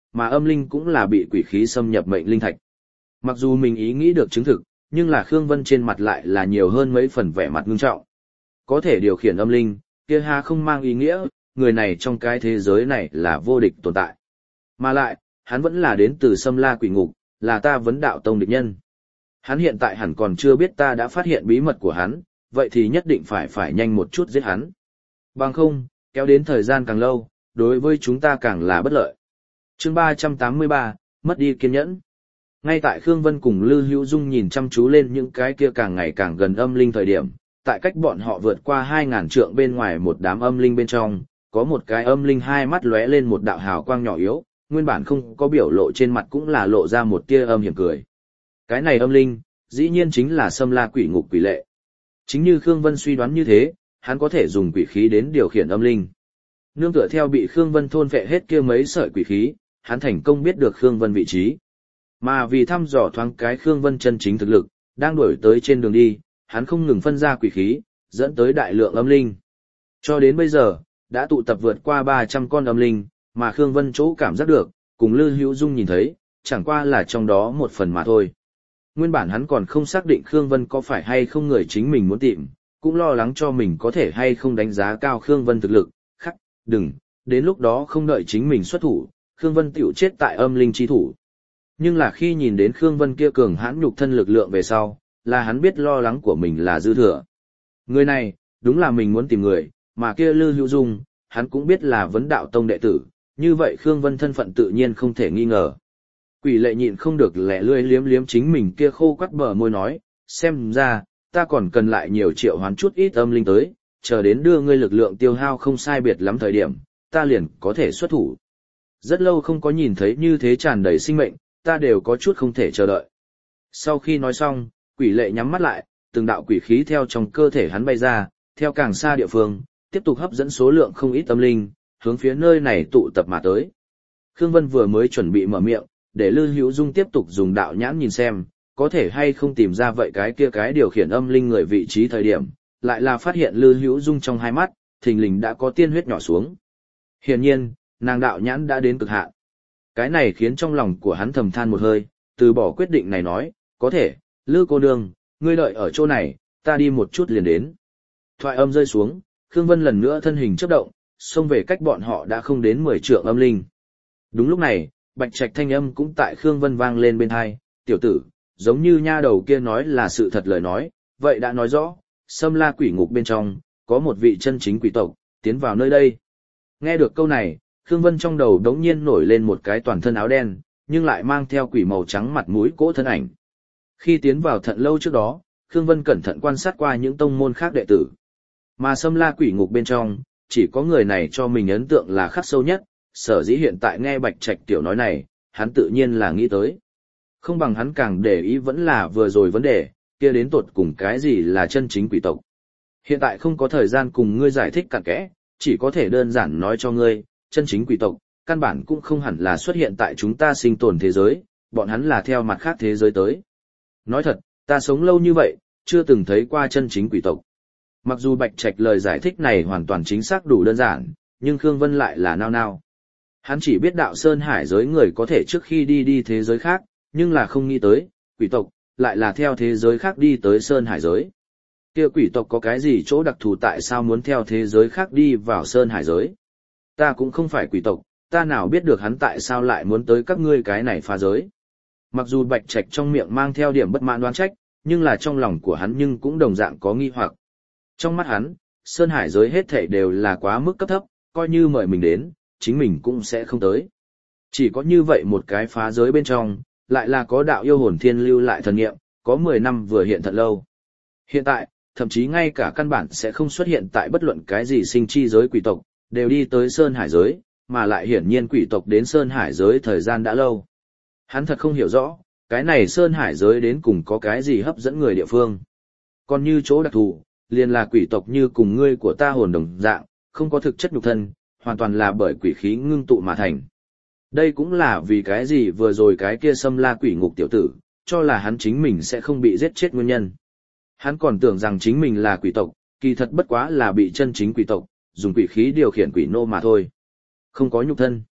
mà âm linh cũng là bị quỷ khí xâm nhập mệnh linh thạch. Mặc dù mình ý nghĩ được chứng thực, nhưng là Khương Vân trên mặt lại là nhiều hơn mấy phần vẻ mặt ngưng trọng. Có thể điều khiển âm linh, kia ha không mang ý nghĩa, người này trong cái thế giới này là vô địch tồn tại. Mà lại, hắn vẫn là đến từ Sâm La Quỷ Ngục, là ta vấn đạo tông địch nhân. Hắn hiện tại hẳn còn chưa biết ta đã phát hiện bí mật của hắn, vậy thì nhất định phải phải nhanh một chút giết hắn. Bằng không, kéo đến thời gian càng lâu, đối với chúng ta càng là bất lợi. Chương ba trăm tám mươi ba, mất đi kiên nhẫn. Ngay tại Khương Vân cùng Lư Hữu Dung nhìn chăm chú lên những cái kia càng ngày càng gần âm linh thời điểm, tại cách bọn họ vượt qua hai ngàn trượng bên ngoài một đám âm linh bên trong, có một cái âm linh hai mắt lóe lên một đạo hào quang nhỏ yếu, nguyên bản không có biểu lộ trên mặt cũng là lộ ra một tia âm hiểm cười. Cái này âm linh, dĩ nhiên chính là Sâm La Quỷ Ngục Quỷ Lệ. Chính như Khương Vân suy đoán như thế, hắn có thể dùng quỷ khí đến điều khiển âm linh. Nương tựa theo bị Khương Vân thôn phệ hết kia mấy sợi quỷ khí, hắn thành công biết được Khương Vân vị trí. Mà vì thăm dò thoáng cái Khương Vân chân chính thực lực, đang đuổi tới trên đường đi, hắn không ngừng phân ra quỷ khí, dẫn tới đại lượng âm linh. Cho đến bây giờ, đã tụ tập vượt qua ba trăm con âm linh, mà Khương Vân chỗ cảm giác được, cùng Lư Hữu Dung nhìn thấy, chẳng qua là trong đó một phần mà thôi. Nguyên bản hắn còn không xác định Khương Vân có phải hay không người chính mình muốn tìm, cũng lo lắng cho mình có thể hay không đánh giá cao Khương Vân thực lực, khắc, đừng, đến lúc đó không đợi chính mình xuất thủ, Khương Vân tiểu chết tại âm linh chi thủ. Nhưng là khi nhìn đến Khương Vân kia cường hãn nhục thân lực lượng về sau, là hắn biết lo lắng của mình là dư thừa. Người này, đúng là mình muốn tìm người, mà kia Lư Hữu Dung, hắn cũng biết là vấn đạo tông đệ tử, như vậy Khương Vân thân phận tự nhiên không thể nghi ngờ. Quỷ Lệ nhịn không được lẻ lươi liếm liếm chính mình kia khô quắt bờ môi nói, xem ra, ta còn cần lại nhiều triệu hoán chút ít âm linh tới, chờ đến đưa ngươi lực lượng tiêu hao không sai biệt lắm thời điểm, ta liền có thể xuất thủ. Rất lâu không có nhìn thấy như thế tràn đầy sinh mệnh, ta đều có chút không thể chờ đợi. Sau khi nói xong, Quỷ Lệ nhắm mắt lại, từng đạo quỷ khí theo trong cơ thể hắn bay ra, theo càng xa địa phương, tiếp tục hấp dẫn số lượng không ít âm linh, hướng phía nơi này tụ tập mà tới. Khương Vân vừa mới chuẩn bị mở miệng, để Lư Hữu Dung tiếp tục dùng đạo nhãn nhìn xem, có thể hay không tìm ra vậy cái kia cái điều khiển âm linh người vị trí thời điểm, lại là phát hiện Lư Hữu Dung trong hai mắt, thình lình đã có tiên huyết nhỏ xuống. Hiển nhiên, nàng đạo nhãn đã đến cực hạn. Cái này khiến trong lòng của hắn thầm than một hơi, từ bỏ quyết định này nói, có thể, Lư cô nương, ngươi đợi ở chỗ này, ta đi một chút liền đến. Thoại âm rơi xuống, Khương Vân lần nữa thân hình chớp động, xông về cách bọn họ đã không đến mười trượng âm linh. Đúng lúc này, Bạch Trạch thanh âm cũng tại Khương Vân vang lên bên tai, tiểu tử, giống như nha đầu kia nói là sự thật lời nói, vậy đã nói rõ, Sâm La Quỷ Ngục bên trong, có một vị chân chính quỷ tộc, tiến vào nơi đây. Nghe được câu này, Khương Vân trong đầu đống nhiên nổi lên một cái toàn thân áo đen, nhưng lại mang theo quỷ màu trắng mặt mũi cỗ thân ảnh. Khi tiến vào Thận Lâu trước đó, Khương Vân cẩn thận quan sát qua những tông môn khác đệ tử. Mà Sâm La Quỷ Ngục bên trong, chỉ có người này cho mình ấn tượng là khắc sâu nhất, sở dĩ hiện tại nghe Bạch Trạch tiểu nói này, hắn tự nhiên là nghĩ tới. Không bằng hắn càng để ý vẫn là vừa rồi vấn đề, kia đến tột cùng cái gì là chân chính quỷ tộc. Hiện tại không có thời gian cùng ngươi giải thích cặn kẽ, chỉ có thể đơn giản nói cho ngươi, chân chính quỷ tộc, căn bản cũng không hẳn là xuất hiện tại chúng ta sinh tồn thế giới, bọn hắn là theo mặt khác thế giới tới. Nói thật, ta sống lâu như vậy, chưa từng thấy qua chân chính quỷ tộc. Mặc dù Bạch Trạch lời giải thích này hoàn toàn chính xác đủ đơn giản, nhưng Khương Vân lại là nao nao. Hắn chỉ biết đạo Sơn Hải giới người có thể trước khi đi đi thế giới khác, nhưng là không nghĩ tới, quỷ tộc, lại là theo thế giới khác đi tới Sơn Hải giới. Kia quỷ tộc có cái gì chỗ đặc thù tại sao muốn theo thế giới khác đi vào Sơn Hải giới? Ta cũng không phải quỷ tộc, ta nào biết được hắn tại sao lại muốn tới các ngươi cái này phá giới. Mặc dù Bạch Trạch trong miệng mang theo điểm bất mãn đoán trách, nhưng là trong lòng của hắn nhưng cũng đồng dạng có nghi hoặc. Trong mắt hắn, Sơn Hải giới hết thảy đều là quá mức cấp thấp, coi như mời mình đến, chính mình cũng sẽ không tới. Chỉ có như vậy một cái phá giới bên trong, lại là có đạo yêu hồn thiên lưu lại thần nghiệm, có mười năm vừa hiện thật lâu. Hiện tại, thậm chí ngay cả căn bản sẽ không xuất hiện tại bất luận cái gì sinh chi giới quỷ tộc, đều đi tới Sơn Hải giới, mà lại hiển nhiên quỷ tộc đến Sơn Hải giới thời gian đã lâu. Hắn thật không hiểu rõ, cái này Sơn Hải giới đến cùng có cái gì hấp dẫn người địa phương. Còn như chỗ đặc thù, liền là quỷ tộc như cùng ngươi của ta hồn đồng dạng, không có thực chất nhục thân, hoàn toàn là bởi quỷ khí ngưng tụ mà thành. Đây cũng là vì cái gì vừa rồi cái kia Sâm La Quỷ Ngục tiểu tử, cho là hắn chính mình sẽ không bị giết chết nguyên nhân. Hắn còn tưởng rằng chính mình là quỷ tộc, kỳ thật bất quá là bị chân chính quỷ tộc, dùng quỷ khí điều khiển quỷ nô mà thôi. Không có nhục thân.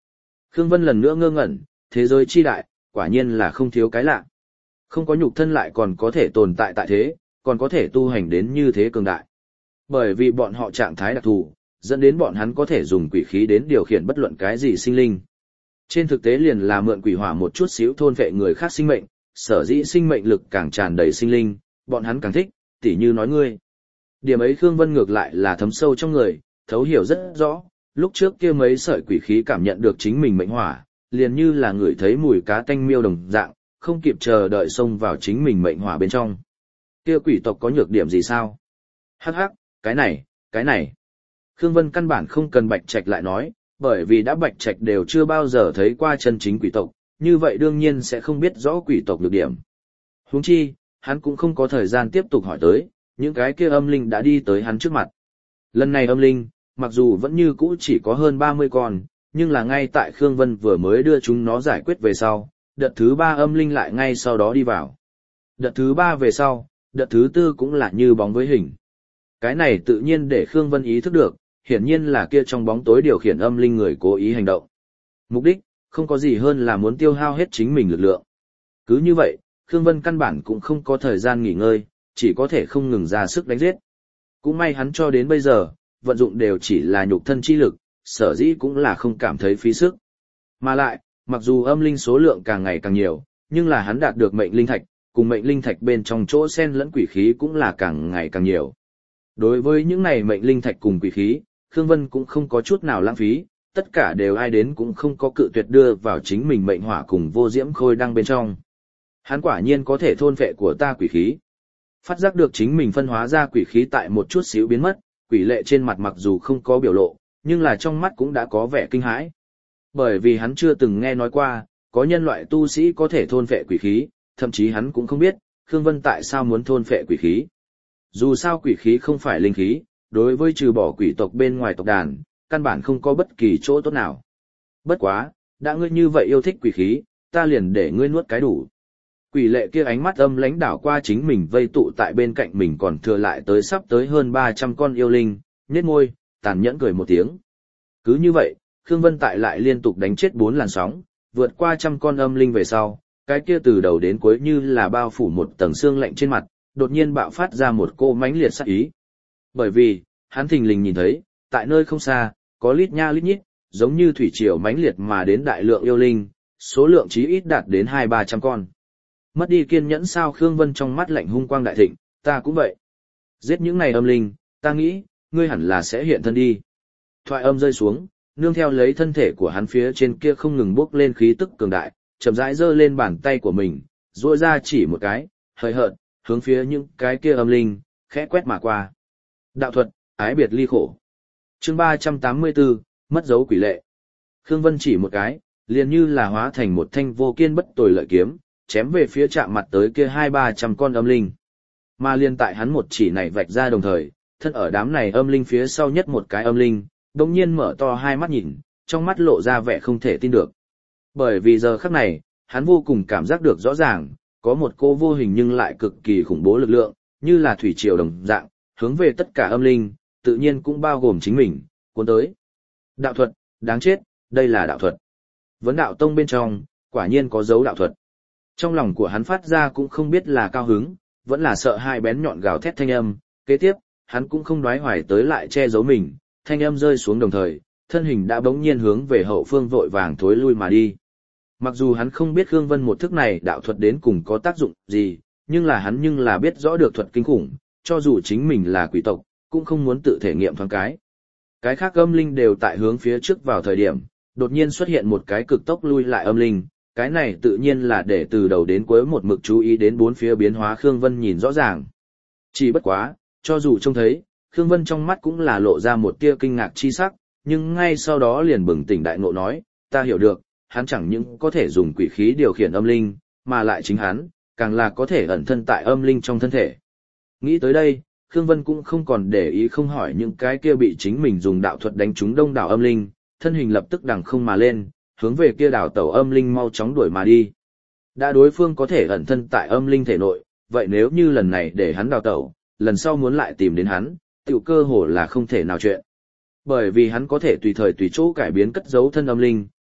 Khương Vân lần nữa ngơ ngẩn, thế giới chi đại, quả nhiên là không thiếu cái lạ. Không có nhục thân lại còn có thể tồn tại tại thế, còn có thể tu hành đến như thế cường đại. Bởi vì bọn họ trạng thái đặc thù, dẫn đến bọn hắn có thể dùng quỷ khí đến điều khiển bất luận cái gì sinh linh. Trên thực tế liền là mượn quỷ hỏa một chút xíu thôn vệ người khác sinh mệnh, sở dĩ sinh mệnh lực càng tràn đầy sinh linh, bọn hắn càng thích, tỉ như nói ngươi. Điểm ấy Khương Vân ngược lại là thấm sâu trong người, thấu hiểu rất rõ, lúc trước kia mấy sợi quỷ khí cảm nhận được chính mình mệnh hỏa, liền như là người thấy mùi cá tanh miêu đồng dạng, không kịp chờ đợi xông vào chính mình mệnh hỏa bên trong. Kia quỷ tộc có nhược điểm gì sao? Hắc hắc, cái này, cái này. Khương Vân căn bản không cần Bạch Trạch lại nói, bởi vì đã Bạch Trạch đều chưa bao giờ thấy qua chân chính quỷ tộc, như vậy đương nhiên sẽ không biết rõ quỷ tộc nhược điểm. Huống chi, hắn cũng không có thời gian tiếp tục hỏi tới, những cái kia âm linh đã đi tới hắn trước mặt. Lần này âm linh, mặc dù vẫn như cũ chỉ có hơn ba mươi con, nhưng là ngay tại Khương Vân vừa mới đưa chúng nó giải quyết về sau, đợt thứ ba âm linh lại ngay sau đó đi vào. Đợt thứ ba về sau, đợt thứ tư cũng là như bóng với hình. Cái này tự nhiên để Khương Vân ý thức được, hiển nhiên là kia trong bóng tối điều khiển âm linh người cố ý hành động. Mục đích, không có gì hơn là muốn tiêu hao hết chính mình lực lượng. Cứ như vậy, Khương Vân căn bản cũng không có thời gian nghỉ ngơi, chỉ có thể không ngừng ra sức đánh giết. Cũng may hắn cho đến bây giờ, vận dụng đều chỉ là nhục thân chi lực, sở dĩ cũng là không cảm thấy phí sức. Mà lại, mặc dù âm linh số lượng càng ngày càng nhiều, nhưng là hắn đạt được mệnh linh thạch, cùng mệnh linh thạch bên trong chỗ xen lẫn quỷ khí cũng là càng ngày càng nhiều. Đối với những này mệnh linh thạch cùng quỷ khí, Khương Vân cũng không có chút nào lãng phí, tất cả đều ai đến cũng không có cự tuyệt đưa vào chính mình mệnh hỏa cùng vô diễm khôi đăng bên trong. Hắn quả nhiên có thể thôn phệ của ta quỷ khí. Phát giác được chính mình phân hóa ra quỷ khí tại một chút xíu biến mất, quỷ lệ trên mặt mặc dù không có biểu lộ, nhưng là trong mắt cũng đã có vẻ kinh hãi. Bởi vì hắn chưa từng nghe nói qua, có nhân loại tu sĩ có thể thôn phệ quỷ khí, thậm chí hắn cũng không biết, Khương Vân tại sao muốn thôn phệ quỷ khí. Dù sao quỷ khí không phải linh khí, đối với trừ bỏ quỷ tộc bên ngoài tộc đàn, căn bản không có bất kỳ chỗ tốt nào. Bất quá, đã ngươi như vậy yêu thích quỷ khí, ta liền để ngươi nuốt cái đủ. Quỷ lệ kia ánh mắt âm lãnh đảo qua chính mình vây tụ tại bên cạnh mình còn thừa lại tới sắp tới hơn ba trăm con yêu linh, nhếch môi, tàn nhẫn cười một tiếng. Cứ như vậy, Khương Vân tại lại liên tục đánh chết bốn làn sóng, vượt qua trăm con âm linh về sau, cái kia từ đầu đến cuối như là bao phủ một tầng xương lạnh trên mặt, đột nhiên bạo phát ra một cô mãnh liệt sát ý. Bởi vì, hắn thình lình nhìn thấy, tại nơi không xa, có lít nha lít nhít, giống như thủy triều mãnh liệt mà đến đại lượng yêu linh, số lượng chí ít đạt đến hai ba trăm con. Mất đi kiên nhẫn sao? Khương Vân trong mắt lạnh hung quang đại thịnh, ta cũng vậy. Giết những này âm linh, ta nghĩ, ngươi hẳn là sẽ hiện thân đi. Thoại âm rơi xuống, nương theo lấy thân thể của hắn phía trên kia không ngừng bốc lên khí tức cường đại, chậm rãi giơ lên bàn tay của mình, duỗi ra chỉ một cái, hơi hợt, hướng phía những cái kia âm linh, khẽ quét mà qua. Đạo thuật, ái biệt ly khổ. Chương ba trăm tám mươi tư, mất dấu quỷ lệ. Khương Vân chỉ một cái, liền như là hóa thành một thanh vô kiên bất tồi lợi kiếm, chém về phía chạm mặt tới kia hai ba trăm con âm linh. Mà liên tại hắn một chỉ này vạch ra đồng thời, thân ở đám này âm linh phía sau nhất một cái âm linh, đồng nhiên mở to hai mắt nhìn, trong mắt lộ ra vẻ không thể tin được. Bởi vì giờ khắc này, hắn vô cùng cảm giác được rõ ràng, có một cô vô hình nhưng lại cực kỳ khủng bố lực lượng, như là thủy triều đồng dạng, hướng về tất cả âm linh, tự nhiên cũng bao gồm chính mình, cuốn tới. Đạo thuật, đáng chết, đây là đạo thuật. Vấn đạo tông bên trong, quả nhiên có dấu đạo thuật. Trong lòng của hắn phát ra cũng không biết là cao hứng, vẫn là sợ hai bén nhọn gào thét thanh âm, kế tiếp, hắn cũng không đoái hoài tới lại che giấu mình, thanh âm rơi xuống đồng thời, thân hình đã bỗng nhiên hướng về hậu phương vội vàng thối lui mà đi. Mặc dù hắn không biết Khương Vân một thức này đạo thuật đến cùng có tác dụng gì, nhưng là hắn nhưng là biết rõ được thuật kinh khủng, cho dù chính mình là quỷ tộc, cũng không muốn tự thể nghiệm thoáng cái. Cái khác âm linh đều tại hướng phía trước vào thời điểm, đột nhiên xuất hiện một cái cực tốc lui lại âm linh, cái này tự nhiên là để từ đầu đến cuối một mực chú ý đến bốn phía biến hóa Khương Vân nhìn rõ ràng. Chỉ bất quá, cho dù trông thấy, Khương Vân trong mắt cũng là lộ ra một tia kinh ngạc chi sắc, nhưng ngay sau đó liền bừng tỉnh đại ngộ nói, ta hiểu được, hắn chẳng những có thể dùng quỷ khí điều khiển âm linh, mà lại chính hắn, càng là có thể ẩn thân tại âm linh trong thân thể. Nghĩ tới đây, Khương Vân cũng không còn để ý không hỏi những cái kia bị chính mình dùng đạo thuật đánh trúng đông đảo âm linh, thân hình lập tức đằng không mà lên, hướng về kia đảo tàu âm linh mau chóng đuổi mà đi. Đã đối phương có thể ẩn thân tại âm linh thể nội, vậy nếu như lần này để hắn đào tẩu, lần sau muốn lại tìm đến hắn, tiểu cơ hồ là không thể nào chuyện. Bởi vì hắn có thể tùy thời tùy chỗ cải biến cất giấu thân âm linh,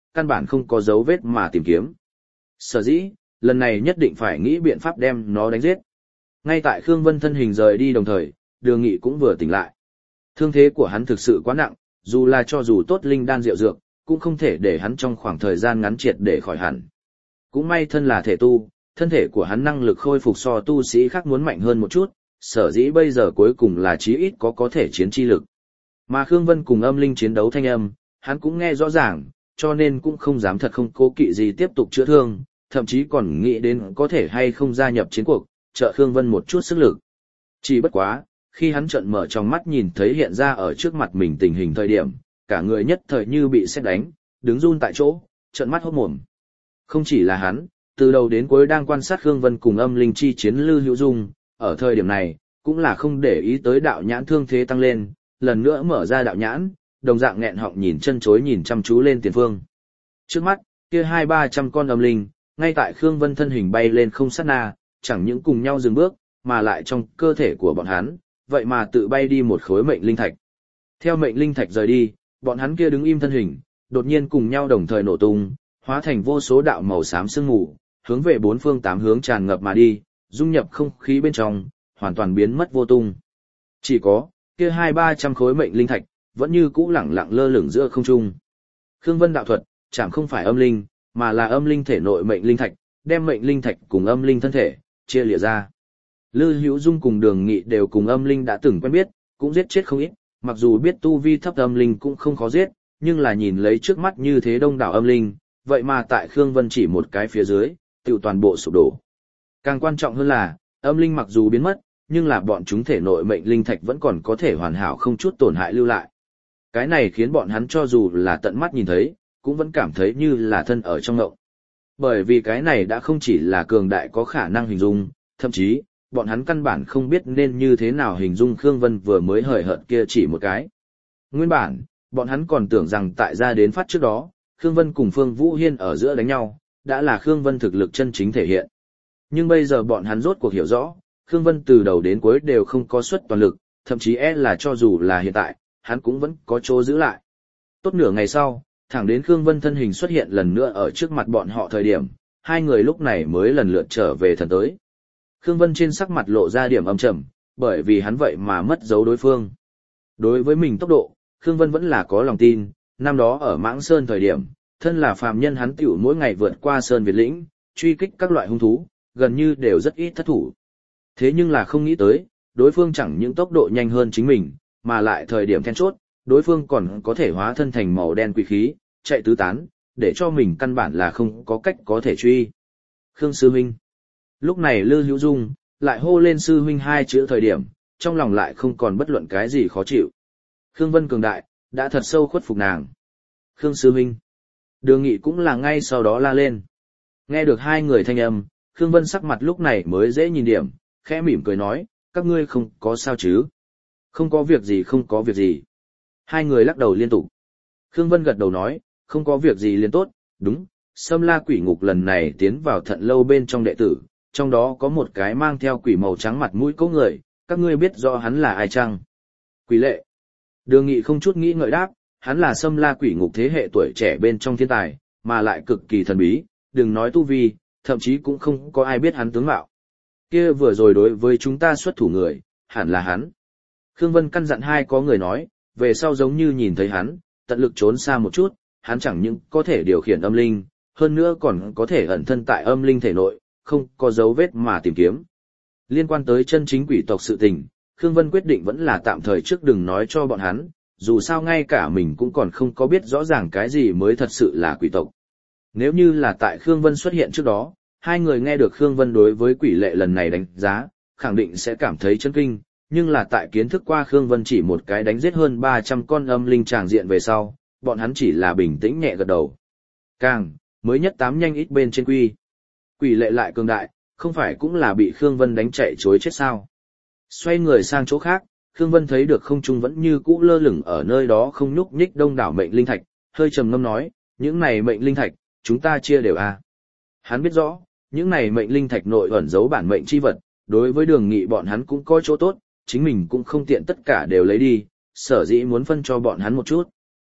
căn bản không có dấu vết mà tìm kiếm. Sở dĩ, lần này nhất định phải nghĩ biện pháp đem nó đánh giết. Ngay tại Khương Vân thân hình rời đi đồng thời, Đường Nghị cũng vừa tỉnh lại. Thương thế của hắn thực sự quá nặng, dù là cho dù tốt linh đan rượu dược, cũng không thể để hắn trong khoảng thời gian ngắn triệt để khỏi hẳn. Cũng may thân là thể tu, thân thể của hắn năng lực khôi phục so tu sĩ khác muốn mạnh hơn một chút, sở dĩ bây giờ cuối cùng là chí ít có có thể chiến chi lực. Mà Khương Vân cùng âm linh chiến đấu thanh âm, hắn cũng nghe rõ ràng, cho nên cũng không dám thật không cố kỵ gì tiếp tục chữa thương, thậm chí còn nghĩ đến có thể hay không gia nhập chiến cuộc, trợ Khương Vân một chút sức lực. Chỉ bất quá, khi hắn trợn mở trong mắt nhìn thấy hiện ra ở trước mặt mình tình hình thời điểm, cả người nhất thời như bị sét đánh, đứng run tại chỗ, trợn mắt hốt mồm. Không chỉ là hắn, từ đầu đến cuối đang quan sát Khương Vân cùng âm linh chi chiến Lư Hữu Dung, ở thời điểm này, cũng là không để ý tới đạo nhãn thương thế tăng lên, lần nữa mở ra đạo nhãn, đồng dạng nghẹn họng nhìn chân chối nhìn chăm chú lên tiền phương. Trước mắt, kia hai ba trăm con âm linh, ngay tại Khương Vân thân hình bay lên không sát na, chẳng những cùng nhau dừng bước, mà lại trong cơ thể của bọn hắn, vậy mà tự bay đi một khối mệnh linh thạch. Theo mệnh linh thạch rời đi, bọn hắn kia đứng im thân hình, đột nhiên cùng nhau đồng thời nổ tung, hóa thành vô số đạo màu xám sương mù, hướng về bốn phương tám hướng tràn ngập mà đi, dung nhập không khí bên trong, hoàn toàn biến mất vô tung. Chỉ có, kia hai ba trăm khối mệnh linh thạch, vẫn như cũ lẳng lặng lơ lửng giữa không trung. Khương Vân đạo thuật, chẳng không phải âm linh, mà là âm linh thể nội mệnh linh thạch, đem mệnh linh thạch cùng âm linh thân thể, chia lìa ra. Lư Hữu Dung cùng Đường Nghị đều cùng âm linh đã từng quen biết, cũng giết chết không ít, mặc dù biết tu vi thấp âm linh cũng không khó giết, nhưng là nhìn lấy trước mắt như thế đông đảo âm linh, vậy mà tại Khương Vân chỉ một cái phía dưới, tiểu toàn bộ sụp đổ. Càng quan trọng hơn là, âm linh mặc dù biến mất, nhưng là bọn chúng thể nội mệnh linh thạch vẫn còn có thể hoàn hảo không chút tổn hại lưu lại. Cái này khiến bọn hắn cho dù là tận mắt nhìn thấy, cũng vẫn cảm thấy như là thân ở trong ngộng. Bởi vì cái này đã không chỉ là cường đại có khả năng hình dung, thậm chí, bọn hắn căn bản không biết nên như thế nào hình dung Khương Vân vừa mới hời hợt kia chỉ một cái. Nguyên bản, bọn hắn còn tưởng rằng tại ra đến phát trước đó, Khương Vân cùng Phương Vũ Hiên ở giữa đánh nhau, đã là Khương Vân thực lực chân chính thể hiện. Nhưng bây giờ bọn hắn rốt cuộc hiểu rõ, Khương Vân từ đầu đến cuối đều không có suất toàn lực, thậm chí e là cho dù là hiện tại, hắn cũng vẫn có chỗ giữ lại. Tốt nửa ngày sau, thẳng đến Khương Vân thân hình xuất hiện lần nữa ở trước mặt bọn họ thời điểm, hai người lúc này mới lần lượt trở về thần tới. Khương Vân trên sắc mặt lộ ra điểm âm trầm, bởi vì hắn vậy mà mất dấu đối phương. Đối với mình tốc độ, Khương Vân vẫn là có lòng tin, năm đó ở Mãng Sơn thời điểm, thân là phàm nhân hắn tiểu mỗi ngày vượt qua Sơn Việt lĩnh, truy kích các loại hung thú, gần như đều rất ít thất thủ. Thế nhưng là không nghĩ tới, đối phương chẳng những tốc độ nhanh hơn chính mình, mà lại thời điểm then chốt, đối phương còn có thể hóa thân thành màu đen quỷ khí, chạy tứ tán, để cho mình căn bản là không có cách có thể truy. Khương Sư Huynh. Lúc này Lư Hữu Dung, lại hô lên Sư Huynh hai chữ thời điểm, trong lòng lại không còn bất luận cái gì khó chịu. Khương Vân cường đại, đã thật sâu khuất phục nàng. Khương Sư Huynh. Đường Nghị cũng là ngay sau đó la lên. Nghe được hai người thanh âm, Khương Vân sắc mặt lúc này mới dễ nhìn điểm, khẽ mỉm cười nói, các ngươi không có sao chứ? Không có việc gì không có việc gì. Hai người lắc đầu liên tục. Khương Vân gật đầu nói, không có việc gì liền tốt, đúng, Sâm La Quỷ Ngục lần này tiến vào Thận Lâu bên trong đệ tử, trong đó có một cái mang theo quỷ màu trắng mặt mũi cấu người, các ngươi biết rõ hắn là ai chăng? Quỷ Lệ. Đường Nghị không chút nghĩ ngợi đáp, hắn là Sâm La Quỷ Ngục thế hệ tuổi trẻ bên trong thiên tài, mà lại cực kỳ thần bí, đừng nói tu vi, thậm chí cũng không có ai biết hắn tướng mạo. Kia vừa rồi đối với chúng ta xuất thủ người, hẳn là hắn. Khương Vân căn dặn hai có người nói, về sau giống như nhìn thấy hắn, tận lực trốn xa một chút, hắn chẳng những có thể điều khiển âm linh, hơn nữa còn có thể ẩn thân tại âm linh thể nội, không có dấu vết mà tìm kiếm. Liên quan tới chân chính quỷ tộc sự tình, Khương Vân quyết định vẫn là tạm thời trước đừng nói cho bọn hắn, dù sao ngay cả mình cũng còn không có biết rõ ràng cái gì mới thật sự là quỷ tộc. Nếu như là tại Khương Vân xuất hiện trước đó, hai người nghe được Khương Vân đối với Quỷ Lệ lần này đánh giá, khẳng định sẽ cảm thấy chấn kinh, nhưng là tại kiến thức qua Khương Vân chỉ một cái đánh giết hơn ba trăm con âm linh tràng diện về sau, bọn hắn chỉ là bình tĩnh nhẹ gật đầu. Càng, mới nhất tám nhanh ít bên trên quy. Quỷ Lệ lại cường đại, không phải cũng là bị Khương Vân đánh chạy chối chết sao. Xoay người sang chỗ khác, Khương Vân thấy được không trung vẫn như cũ lơ lửng ở nơi đó không nhúc nhích đông đảo mệnh linh thạch, hơi trầm ngâm nói, những này mệnh linh thạch, chúng ta chia đều à. Hắn biết rõ, những này mệnh linh thạch nội ẩn giấu bản mệnh chi vật, đối với Đường Nghị bọn hắn cũng có chỗ tốt, chính mình cũng không tiện tất cả đều lấy đi, sở dĩ muốn phân cho bọn hắn một chút.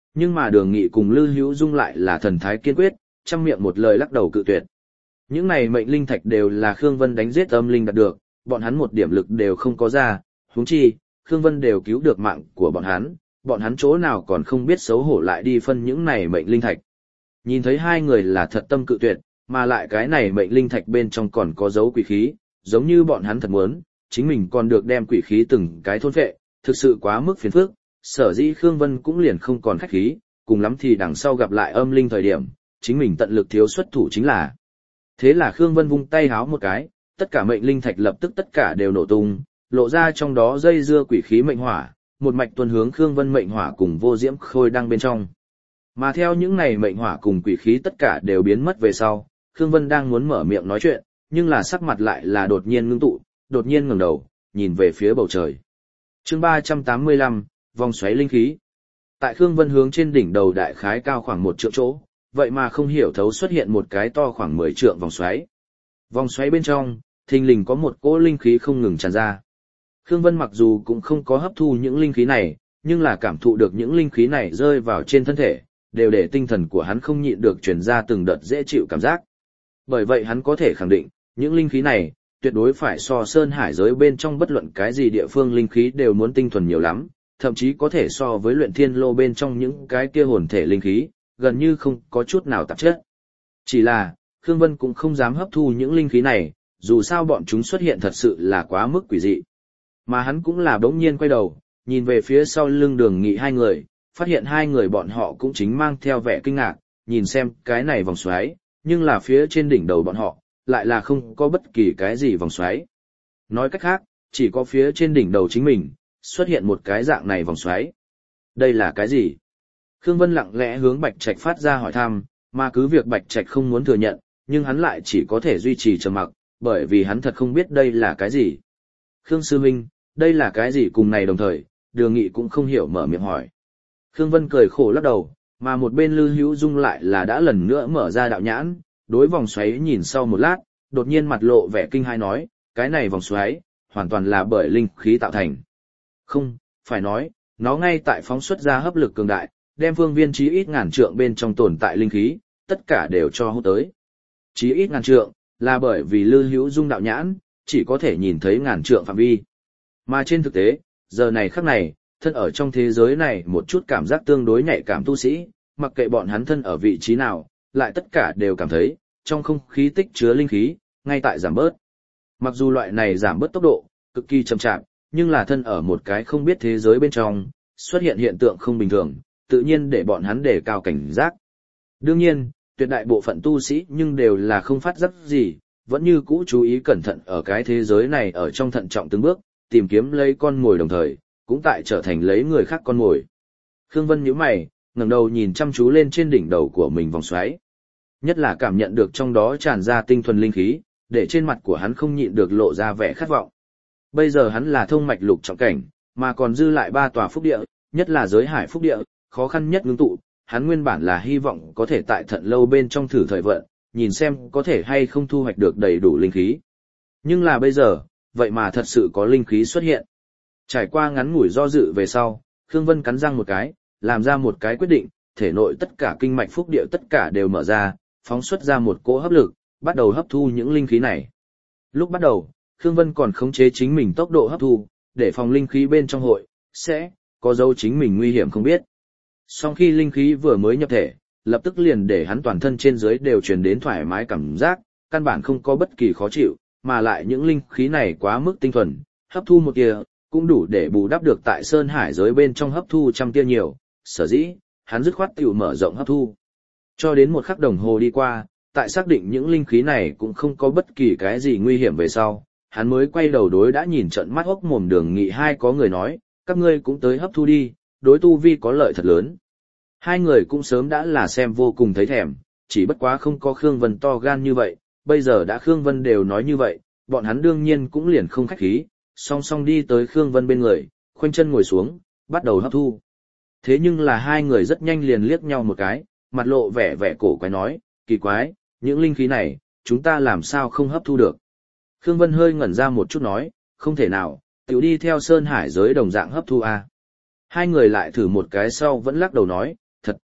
Nhưng mà Đường Nghị cùng Lư Hữu Dung lại là thần thái kiên quyết, trăm miệng một lời lắc đầu cự tuyệt. Những này mệnh linh thạch đều là Khương Vân đánh giết âm linh đạt được, bọn hắn một điểm lực đều không có ra, huống chi, Khương Vân đều cứu được mạng của bọn hắn, bọn hắn chỗ nào còn không biết xấu hổ lại đi phân những này mệnh linh thạch. Nhìn thấy hai người là thật tâm cự tuyệt, mà lại cái này mệnh linh thạch bên trong còn có dấu quỷ khí, giống như bọn hắn thật muốn, chính mình còn được đem quỷ khí từng cái thôn phệ, thực sự quá mức phiền phức, sở dĩ Khương Vân cũng liền không còn khách khí, cùng lắm thì đằng sau gặp lại âm linh thời điểm, chính mình tận lực thiếu xuất thủ chính là. Thế là Khương Vân vung tay háo một cái, tất cả mệnh linh thạch lập tức tất cả đều nổ tung, lộ ra trong đó dây dưa quỷ khí mệnh hỏa, một mạch tuần hướng Khương Vân mệnh hỏa cùng vô diễm khôi đang bên trong. Mà theo những này mệnh hỏa cùng quỷ khí tất cả đều biến mất về sau, Khương Vân đang muốn mở miệng nói chuyện, nhưng là sắc mặt lại là đột nhiên ngưng tụ, đột nhiên ngẩng đầu, nhìn về phía bầu trời. Chương ba trăm tám mươi lăm, vòng xoáy linh khí. Tại Khương Vân hướng trên đỉnh đầu đại khái cao khoảng một trượng chỗ, vậy mà không hiểu thấu xuất hiện một cái to khoảng mười trượng vòng xoáy. Vòng xoáy bên trong, thình lình có một cỗ linh khí không ngừng tràn ra. Khương Vân mặc dù cũng không có hấp thu những linh khí này, nhưng là cảm thụ được những linh khí này rơi vào trên thân thể, đều để tinh thần của hắn không nhịn được truyền ra từng đợt dễ chịu cảm giác. Bởi vậy hắn có thể khẳng định, những linh khí này, tuyệt đối phải so sơn hải giới bên trong bất luận cái gì địa phương linh khí đều muốn tinh thuần nhiều lắm, thậm chí có thể so với luyện thiên lô bên trong những cái kia hồn thể linh khí, gần như không có chút nào tạp chất. Chỉ là, Khương Vân cũng không dám hấp thu những linh khí này, dù sao bọn chúng xuất hiện thật sự là quá mức quỷ dị. Mà hắn cũng là bỗng nhiên quay đầu, nhìn về phía sau lưng Đường Nghị hai người, phát hiện hai người bọn họ cũng chính mang theo vẻ kinh ngạc, nhìn xem cái này vòng xoáy, nhưng là phía trên đỉnh đầu bọn họ, lại là không có bất kỳ cái gì vòng xoáy. Nói cách khác, chỉ có phía trên đỉnh đầu chính mình, xuất hiện một cái dạng này vòng xoáy. Đây là cái gì? Khương Vân lặng lẽ hướng Bạch Trạch phát ra hỏi thăm, mà cứ việc Bạch Trạch không muốn thừa nhận, nhưng hắn lại chỉ có thể duy trì trầm mặc, bởi vì hắn thật không biết đây là cái gì. Khương Sư Minh, đây là cái gì cùng này đồng thời, Đường Nghị cũng không hiểu mở miệng hỏi. Khương Vân cười khổ lắc đầu, mà một bên Lư Hữu Dung lại là đã lần nữa mở ra đạo nhãn, đối vòng xoáy nhìn sau một lát, đột nhiên mặt lộ vẻ kinh hai nói, cái này vòng xoáy, hoàn toàn là bởi linh khí tạo thành. Không, phải nói, nó ngay tại phóng xuất ra hấp lực cường đại, đem phương viên chí ít ngàn trượng bên trong tồn tại linh khí, tất cả đều cho hút tới. Chí ít ngàn trượng, là bởi vì Lư Hữu Dung đạo nhãn, chỉ có thể nhìn thấy ngàn trượng phạm vi. Mà trên thực tế, giờ này khắc này, thân ở trong thế giới này một chút cảm giác tương đối nhạy cảm tu sĩ, mặc kệ bọn hắn thân ở vị trí nào, lại tất cả đều cảm thấy, trong không khí tích chứa linh khí, ngay tại giảm bớt. Mặc dù loại này giảm bớt tốc độ, cực kỳ chậm chạp, nhưng là thân ở một cái không biết thế giới bên trong, xuất hiện hiện tượng không bình thường, tự nhiên để bọn hắn đề cao cảnh giác. Đương nhiên, tuyệt đại bộ phận tu sĩ nhưng đều là không phát giác gì, vẫn như cũ chú ý cẩn thận ở cái thế giới này ở trong thận trọng từng bước, tìm kiếm lấy con mồi đồng thời, cũng tại trở thành lấy người khác con mồi. Khương Vân nhíu mày, ngẩng đầu nhìn chăm chú lên trên đỉnh đầu của mình vòng xoáy. Nhất là cảm nhận được trong đó tràn ra tinh thuần linh khí, để trên mặt của hắn không nhịn được lộ ra vẻ khát vọng. Bây giờ hắn là thông mạch lục trọng cảnh, mà còn dư lại ba tòa phúc địa, nhất là giới hải phúc địa, khó khăn nhất ngưng tụ, hắn nguyên bản là hy vọng có thể tại thận lâu bên trong thử thời vận, nhìn xem có thể hay không thu hoạch được đầy đủ linh khí. Nhưng là bây giờ, vậy mà thật sự có linh khí xuất hiện. Trải qua ngắn ngủi do dự về sau, Khương Vân cắn răng một cái, làm ra một cái quyết định, thể nội tất cả kinh mạch phúc địa tất cả đều mở ra, phóng xuất ra một cỗ hấp lực, bắt đầu hấp thu những linh khí này. Lúc bắt đầu, Khương Vân còn khống chế chính mình tốc độ hấp thu, để phòng linh khí bên trong hội, sẽ, có dấu chính mình nguy hiểm không biết. Sau khi linh khí vừa mới nhập thể, lập tức liền để hắn toàn thân trên dưới đều truyền đến thoải mái cảm giác, căn bản không có bất kỳ khó chịu, mà lại những linh khí này quá mức tinh thuần, hấp thu một tia, cũng đủ để bù đắp được tại sơn hải giới bên trong hấp thu trăm tia nhiều, sở dĩ, hắn dứt khoát tiểu mở rộng hấp thu. Cho đến một khắc đồng hồ đi qua, tại xác định những linh khí này cũng không có bất kỳ cái gì nguy hiểm về sau, hắn mới quay đầu đối đã nhìn trận mắt hốc mồm Đường Nghị hai có người nói, các ngươi cũng tới hấp thu đi, đối tu vi có lợi thật lớn. Hai người cũng sớm đã là xem vô cùng thấy thèm, chỉ bất quá không có Khương Vân to gan như vậy, bây giờ đã Khương Vân đều nói như vậy, bọn hắn đương nhiên cũng liền không khách khí, song song đi tới Khương Vân bên người, khoanh chân ngồi xuống, bắt đầu hấp thu. Thế nhưng là hai người rất nhanh liền liếc nhau một cái, mặt lộ vẻ vẻ cổ quái nói, kỳ quái, những linh khí này, chúng ta làm sao không hấp thu được. Khương Vân hơi ngẩn ra một chút nói, không thể nào, tiểu đi theo sơn hải giới đồng dạng hấp thu a. Hai người lại thử một cái sau vẫn lắc đầu nói, thật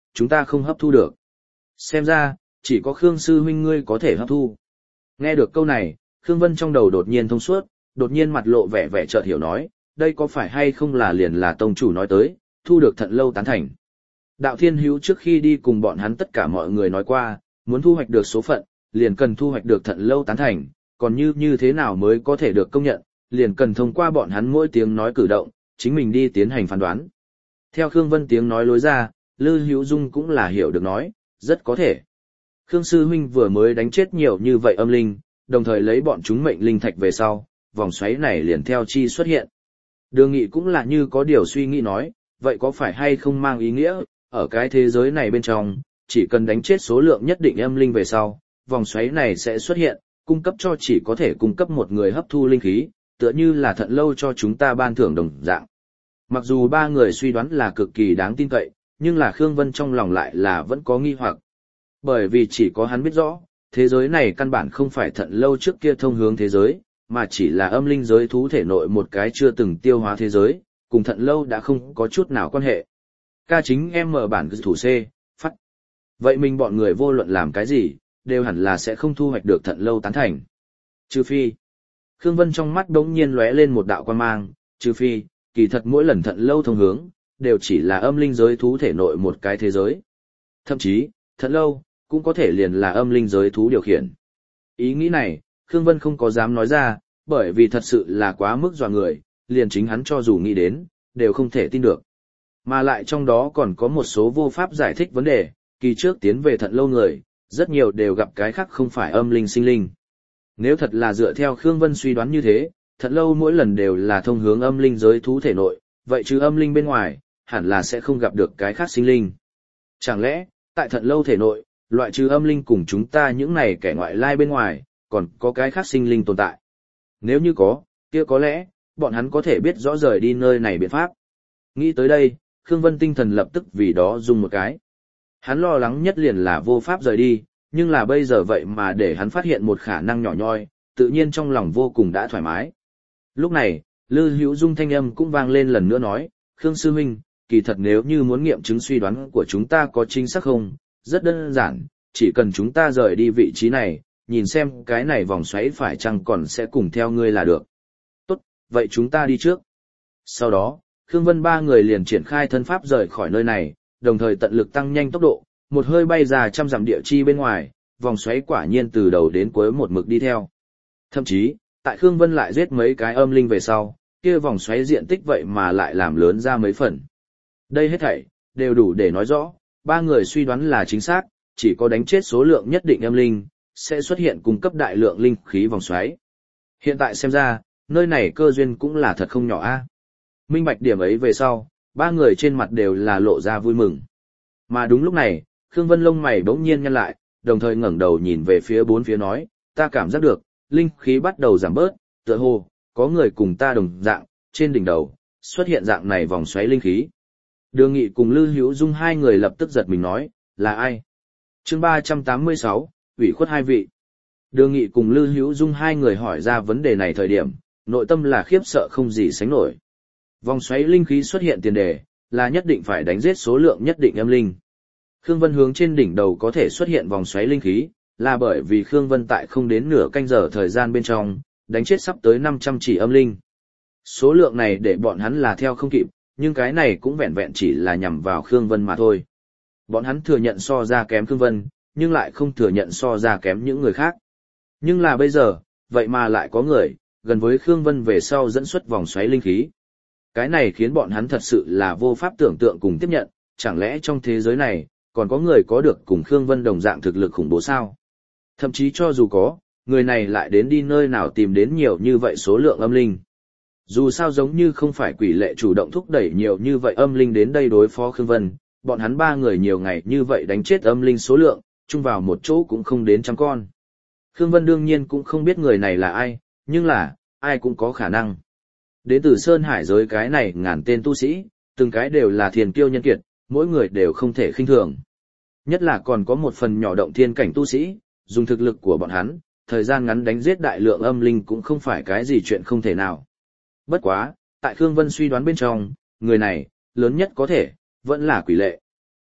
chúng ta không hấp thu được. Xem ra, chỉ có Khương sư huynh ngươi có thể hấp thu. Nghe được câu này, Khương Vân trong đầu đột nhiên thông suốt, đột nhiên mặt lộ vẻ vẻ chợt hiểu nói, đây có phải hay không là liền là tông chủ nói tới, thu được thận lâu tán thành. Đạo Thiên Hữu trước khi đi cùng bọn hắn tất cả mọi người nói qua, muốn thu hoạch được số phận, liền cần thu hoạch được thận lâu tán thành, còn như như thế nào mới có thể được công nhận, liền cần thông qua bọn hắn mỗi tiếng nói cử động, chính mình đi tiến hành phán đoán. Theo Khương Vân tiếng nói lối ra, Lư Hữu Dung cũng là hiểu được nói, rất có thể. Khương sư huynh vừa mới đánh chết nhiều như vậy âm linh, đồng thời lấy bọn chúng mệnh linh thạch về sau, vòng xoáy này liền theo chi xuất hiện. Đường Nghị cũng là như có điều suy nghĩ nói, vậy có phải hay không mang ý nghĩa, ở cái thế giới này bên trong, chỉ cần đánh chết số lượng nhất định âm linh về sau, vòng xoáy này sẽ xuất hiện, cung cấp cho chỉ có thể cung cấp một người hấp thu linh khí, tựa như là thận lâu cho chúng ta ban thưởng đồng dạng. Mặc dù ba người suy đoán là cực kỳ đáng tin cậy, nhưng là Khương Vân trong lòng lại là vẫn có nghi hoặc. Bởi vì chỉ có hắn biết rõ, thế giới này căn bản không phải thận lâu trước kia thông hướng thế giới, mà chỉ là âm linh giới thú thể nội một cái chưa từng tiêu hóa thế giới, cùng thận lâu đã không có chút nào quan hệ. Ca chính em mở bản thủ C, phát. Vậy mình bọn người vô luận làm cái gì, đều hẳn là sẽ không thu hoạch được thận lâu tán thành. Trừ phi. Khương Vân trong mắt đống nhiên lóe lên một đạo quan mang, trừ phi, kỳ thật mỗi lần thận lâu thông hướng, đều chỉ là âm linh giới thú thể nội một cái thế giới. Thậm chí, thận lâu, cũng có thể liền là âm linh giới thú điều khiển. Ý nghĩ này, Khương Vân không có dám nói ra, bởi vì thật sự là quá mức dọa người, liền chính hắn cho dù nghĩ đến, đều không thể tin được. Mà lại trong đó còn có một số vô pháp giải thích vấn đề, kỳ trước tiến về thận lâu người, rất nhiều đều gặp cái khác không phải âm linh sinh linh. Nếu thật là dựa theo Khương Vân suy đoán như thế, thận lâu mỗi lần đều là thông hướng âm linh giới thú thể nội, vậy chứ âm linh bên ngoài, hẳn là sẽ không gặp được cái khác sinh linh. Chẳng lẽ, tại thận lâu thể nội, loại trừ âm linh cùng chúng ta những này kẻ ngoại lai bên ngoài, còn có cái khác sinh linh tồn tại? Nếu như có, kia có lẽ, bọn hắn có thể biết rõ rời đi nơi này biện pháp. Nghĩ tới đây, Khương Vân tinh thần lập tức vì đó dùng một cái. Hắn lo lắng nhất liền là vô pháp rời đi, nhưng là bây giờ vậy mà để hắn phát hiện một khả năng nhỏ nhoi, tự nhiên trong lòng vô cùng đã thoải mái. Lúc này, Lư Hữu Dung thanh âm cũng vang lên lần nữa nói, Khương sư huynh, kỳ thật nếu như muốn nghiệm chứng suy đoán của chúng ta có chính xác không, rất đơn giản, chỉ cần chúng ta rời đi vị trí này, nhìn xem cái này vòng xoáy phải chăng còn sẽ cùng theo ngươi là được. Tốt, vậy chúng ta đi trước. Sau đó, Khương Vân ba người liền triển khai thân pháp rời khỏi nơi này, đồng thời tận lực tăng nhanh tốc độ, một hơi bay ra trăm dặm địa chi bên ngoài, vòng xoáy quả nhiên từ đầu đến cuối một mực đi theo. Thậm chí, tại Khương Vân lại giết mấy cái âm linh về sau, kia vòng xoáy diện tích vậy mà lại làm lớn ra mấy phần. Đây hết thảy đều đủ để nói rõ, ba người suy đoán là chính xác, chỉ có đánh chết số lượng nhất định âm linh, sẽ xuất hiện cung cấp đại lượng linh khí vòng xoáy. Hiện tại xem ra, nơi này cơ duyên cũng là thật không nhỏ a. Minh bạch điểm ấy về sau, ba người trên mặt đều là lộ ra vui mừng. Mà đúng lúc này, Khương Vân lông mày bỗng nhiên nhăn lại, đồng thời ngẩng đầu nhìn về phía bốn phía nói, ta cảm giác được, linh khí bắt đầu giảm bớt, tựa hồ, có người cùng ta đồng dạng, trên đỉnh đầu, xuất hiện dạng này vòng xoáy linh khí. Đường Nghị cùng Lư Hữu Dung hai người lập tức giật mình nói, là ai? Chương ba trăm tám mươi sáu, ủy khuất hai vị. Đường Nghị cùng Lư Hữu Dung hai người hỏi ra vấn đề này thời điểm, nội tâm là khiếp sợ không gì sánh nổi. Vòng xoáy linh khí xuất hiện tiền đề, là nhất định phải đánh giết số lượng nhất định âm linh. Khương Vân hướng trên đỉnh đầu có thể xuất hiện vòng xoáy linh khí, là bởi vì Khương Vân tại không đến nửa canh giờ thời gian bên trong, đánh chết sắp tới năm trăm chỉ âm linh. Số lượng này để bọn hắn là theo không kịp, nhưng cái này cũng vẹn vẹn chỉ là nhằm vào Khương Vân mà thôi. Bọn hắn thừa nhận so ra kém Khương Vân, nhưng lại không thừa nhận so ra kém những người khác. Nhưng là bây giờ, vậy mà lại có người, gần với Khương Vân về sau dẫn xuất vòng xoáy linh khí. Cái này khiến bọn hắn thật sự là vô pháp tưởng tượng cùng tiếp nhận, chẳng lẽ trong thế giới này, còn có người có được cùng Khương Vân đồng dạng thực lực khủng bố sao? Thậm chí cho dù có, người này lại đến đi nơi nào tìm đến nhiều như vậy số lượng âm linh. Dù sao giống như không phải quỷ lệ chủ động thúc đẩy nhiều như vậy âm linh đến đây đối phó Khương Vân, bọn hắn ba người nhiều ngày như vậy đánh chết âm linh số lượng, chung vào một chỗ cũng không đến trăm con. Khương Vân đương nhiên cũng không biết người này là ai, nhưng là, ai cũng có khả năng. Đến từ Sơn Hải giới cái này ngàn tên tu sĩ, từng cái đều là thiền kiêu nhân kiệt, mỗi người đều không thể khinh thường. Nhất là còn có một phần nhỏ động thiên cảnh tu sĩ, dùng thực lực của bọn hắn, thời gian ngắn đánh giết đại lượng âm linh cũng không phải cái gì chuyện không thể nào. Bất quá, tại Khương Vân suy đoán bên trong, người này, lớn nhất có thể, vẫn là quỷ lệ.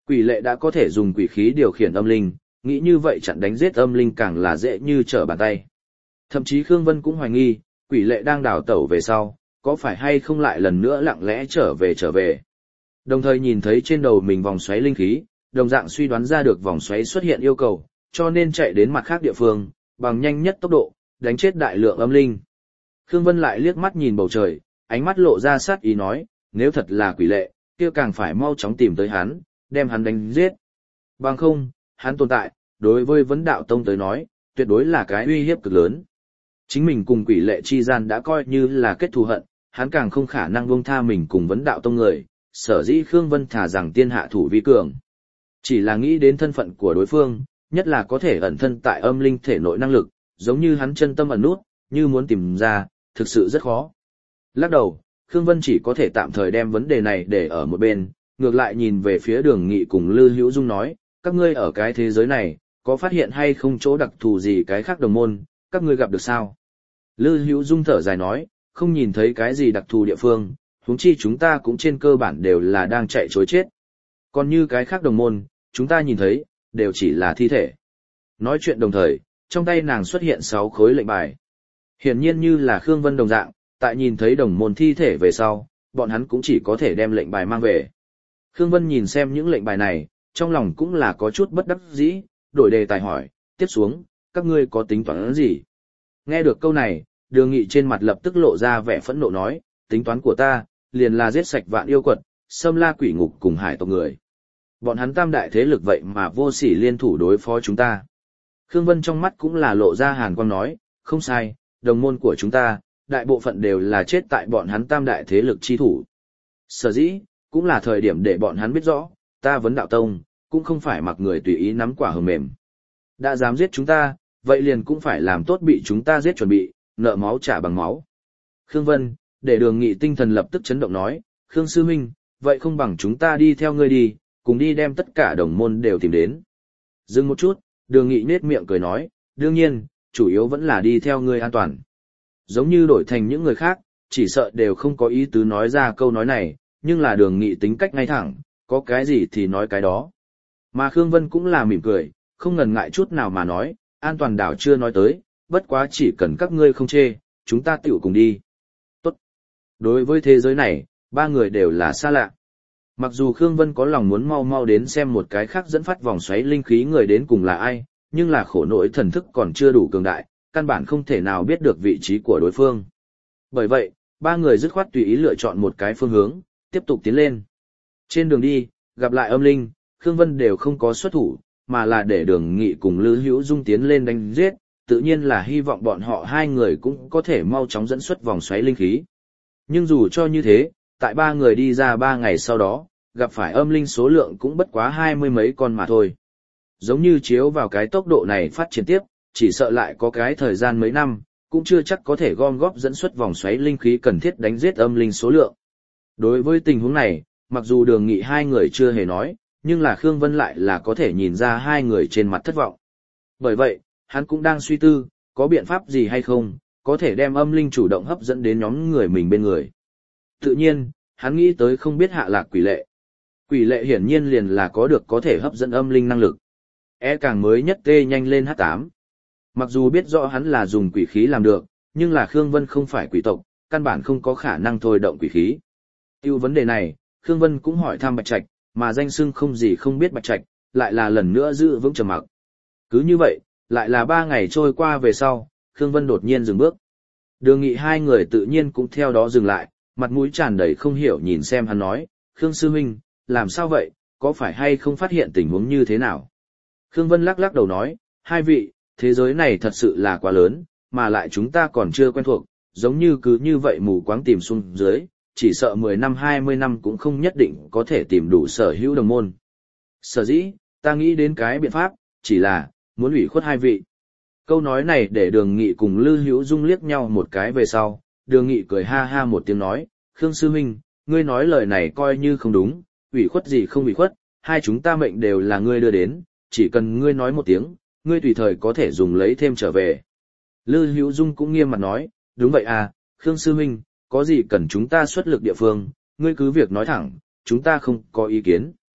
Quỷ lệ đã có thể dùng quỷ khí điều khiển âm linh, nghĩ như vậy chặn đánh giết âm linh càng là dễ như trở bàn tay. Thậm chí Khương Vân cũng hoài nghi, quỷ lệ đang đào tẩu về sau, có phải hay không lại lần nữa lặng lẽ trở về trở về. Đồng thời nhìn thấy trên đầu mình vòng xoáy linh khí, đồng dạng suy đoán ra được vòng xoáy xuất hiện yêu cầu, cho nên chạy đến mặt khác địa phương, bằng nhanh nhất tốc độ, đánh chết đại lượng âm linh. Khương Vân lại liếc mắt nhìn bầu trời, ánh mắt lộ ra sát ý nói, nếu thật là quỷ lệ, kia càng phải mau chóng tìm tới hắn, đem hắn đánh giết. Bằng không, hắn tồn tại, đối với vấn đạo tông tới nói, tuyệt đối là cái uy hiếp cực lớn. Chính mình cùng quỷ lệ chi gian đã coi như là kết thù hận, hắn càng không khả năng buông tha mình cùng vấn đạo tông người, sở dĩ Khương Vân thả rằng tiên hạ thủ vi cường. Chỉ là nghĩ đến thân phận của đối phương, nhất là có thể ẩn thân tại âm linh thể nội năng lực, giống như hắn chân tâm ẩn nút, như muốn tìm ra, thực sự rất khó. Lắc đầu, Khương Vân chỉ có thể tạm thời đem vấn đề này để ở một bên, ngược lại nhìn về phía Đường Nghị cùng Lư Hữu Dung nói, các ngươi ở cái thế giới này, có phát hiện hay không chỗ đặc thù gì cái khác đồng môn, các ngươi gặp được sao? Lư Hữu Dung thở dài nói, không nhìn thấy cái gì đặc thù địa phương, huống chi chúng ta cũng trên cơ bản đều là đang chạy trối chết. Còn như cái khác đồng môn, chúng ta nhìn thấy, đều chỉ là thi thể. Nói chuyện đồng thời, trong tay nàng xuất hiện sáu khối lệnh bài. Hiển nhiên như là Khương Vân đồng dạng, tại nhìn thấy đồng môn thi thể về sau, bọn hắn cũng chỉ có thể đem lệnh bài mang về. Khương Vân nhìn xem những lệnh bài này, trong lòng cũng là có chút bất đắc dĩ, đổi đề tài hỏi, tiếp xuống, các ngươi có tính toán gì? Nghe được câu này, Đường Nghị trên mặt lập tức lộ ra vẻ phẫn nộ nói, tính toán của ta, liền là giết sạch vạn yêu quật, xâm la quỷ ngục cùng hải tộc người. Bọn hắn tam đại thế lực vậy mà vô sỉ liên thủ đối phó chúng ta. Khương Vân trong mắt cũng là lộ ra hàn quang nói, không sai, đồng môn của chúng ta, đại bộ phận đều là chết tại bọn hắn tam đại thế lực chi thủ. Sở dĩ, cũng là thời điểm để bọn hắn biết rõ, ta vấn đạo tông, cũng không phải mặc người tùy ý nắm quả hờ mềm. Đã dám giết chúng ta, vậy liền cũng phải làm tốt bị chúng ta giết chuẩn bị, nợ máu trả bằng máu. Khương Vân, để Đường Nghị tinh thần lập tức chấn động nói, Khương Sư Minh, vậy không bằng chúng ta đi theo ngươi đi, cùng đi đem tất cả đồng môn đều tìm đến. Dừng một chút, Đường Nghị nết miệng cười nói, đương nhiên, chủ yếu vẫn là đi theo ngươi an toàn. Giống như đổi thành những người khác, chỉ sợ đều không có ý tứ nói ra câu nói này, nhưng là Đường Nghị tính cách ngay thẳng, có cái gì thì nói cái đó. Mà Khương Vân cũng là mỉm cười, không ngần ngại chút nào mà nói, an toàn đảo chưa nói tới, bất quá chỉ cần các ngươi không chê, chúng ta tiểu cùng đi. Tốt. Đối với thế giới này, ba người đều là xa lạ. Mặc dù Khương Vân có lòng muốn mau mau đến xem một cái khác dẫn phát vòng xoáy linh khí người đến cùng là ai, nhưng là khổ nỗi thần thức còn chưa đủ cường đại, căn bản không thể nào biết được vị trí của đối phương. Bởi vậy, ba người dứt khoát tùy ý lựa chọn một cái phương hướng, tiếp tục tiến lên. Trên đường đi, gặp lại âm linh, Khương Vân đều không có xuất thủ, mà là để Đường Nghị cùng Lư Hữu Dung tiến lên đánh giết, tự nhiên là hy vọng bọn họ hai người cũng có thể mau chóng dẫn xuất vòng xoáy linh khí. Nhưng dù cho như thế, tại ba người đi ra ba ngày sau đó, gặp phải âm linh số lượng cũng bất quá hai mươi mấy con mà thôi. Giống như chiếu vào cái tốc độ này phát triển tiếp, chỉ sợ lại có cái thời gian mấy năm, cũng chưa chắc có thể gom góp dẫn xuất vòng xoáy linh khí cần thiết đánh giết âm linh số lượng. Đối với tình huống này, mặc dù Đường Nghị hai người chưa hề nói, nhưng là Khương Vân lại là có thể nhìn ra hai người trên mặt thất vọng. Bởi vậy, hắn cũng đang suy tư, có biện pháp gì hay không, có thể đem âm linh chủ động hấp dẫn đến nhóm người mình bên người. Tự nhiên, hắn nghĩ tới không biết hạ lạc quỷ lệ. Quỷ lệ hiển nhiên liền là có được có thể hấp dẫn âm linh năng lực. E càng mới nhất tê nhanh lên H tám. Mặc dù biết rõ hắn là dùng quỷ khí làm được, nhưng là Khương Vân không phải quỷ tộc, căn bản không có khả năng thôi động quỷ khí. Tiêu vấn đề này, Khương Vân cũng hỏi thăm Bạch Trạch, mà danh xưng không gì không biết Bạch Trạch, lại là lần nữa giữ vững trầm mặc. Cứ như vậy, lại là ba ngày trôi qua về sau, Khương Vân đột nhiên dừng bước. Đường Nghị hai người tự nhiên cũng theo đó dừng lại, mặt mũi tràn đầy không hiểu nhìn xem hắn nói, Khương Sư Minh, làm sao vậy, có phải hay không phát hiện tình huống như thế nào? Khương Vân lắc lắc đầu nói, hai vị, thế giới này thật sự là quá lớn, mà lại chúng ta còn chưa quen thuộc, giống như cứ như vậy mù quáng tìm xuống dưới, chỉ sợ mười năm hai mươi năm cũng không nhất định có thể tìm đủ sở hữu đồng môn. Sở dĩ, ta nghĩ đến cái biện pháp, chỉ là, muốn ủy khuất hai vị. Câu nói này để Đường Nghị cùng Lư Hữu Dung liếc nhau một cái về sau, Đường Nghị cười ha ha một tiếng nói, Khương Sư Minh, ngươi nói lời này coi như không đúng, ủy khuất gì không ủy khuất, hai chúng ta mệnh đều là ngươi đưa đến, chỉ cần ngươi nói một tiếng, ngươi tùy thời có thể dùng lấy thêm trở về. Lư Hữu Dung cũng nghiêm mặt nói, đúng vậy à, Khương Sư Minh, có gì cần chúng ta xuất lực địa phương, ngươi cứ việc nói thẳng, chúng ta không có ý kiến.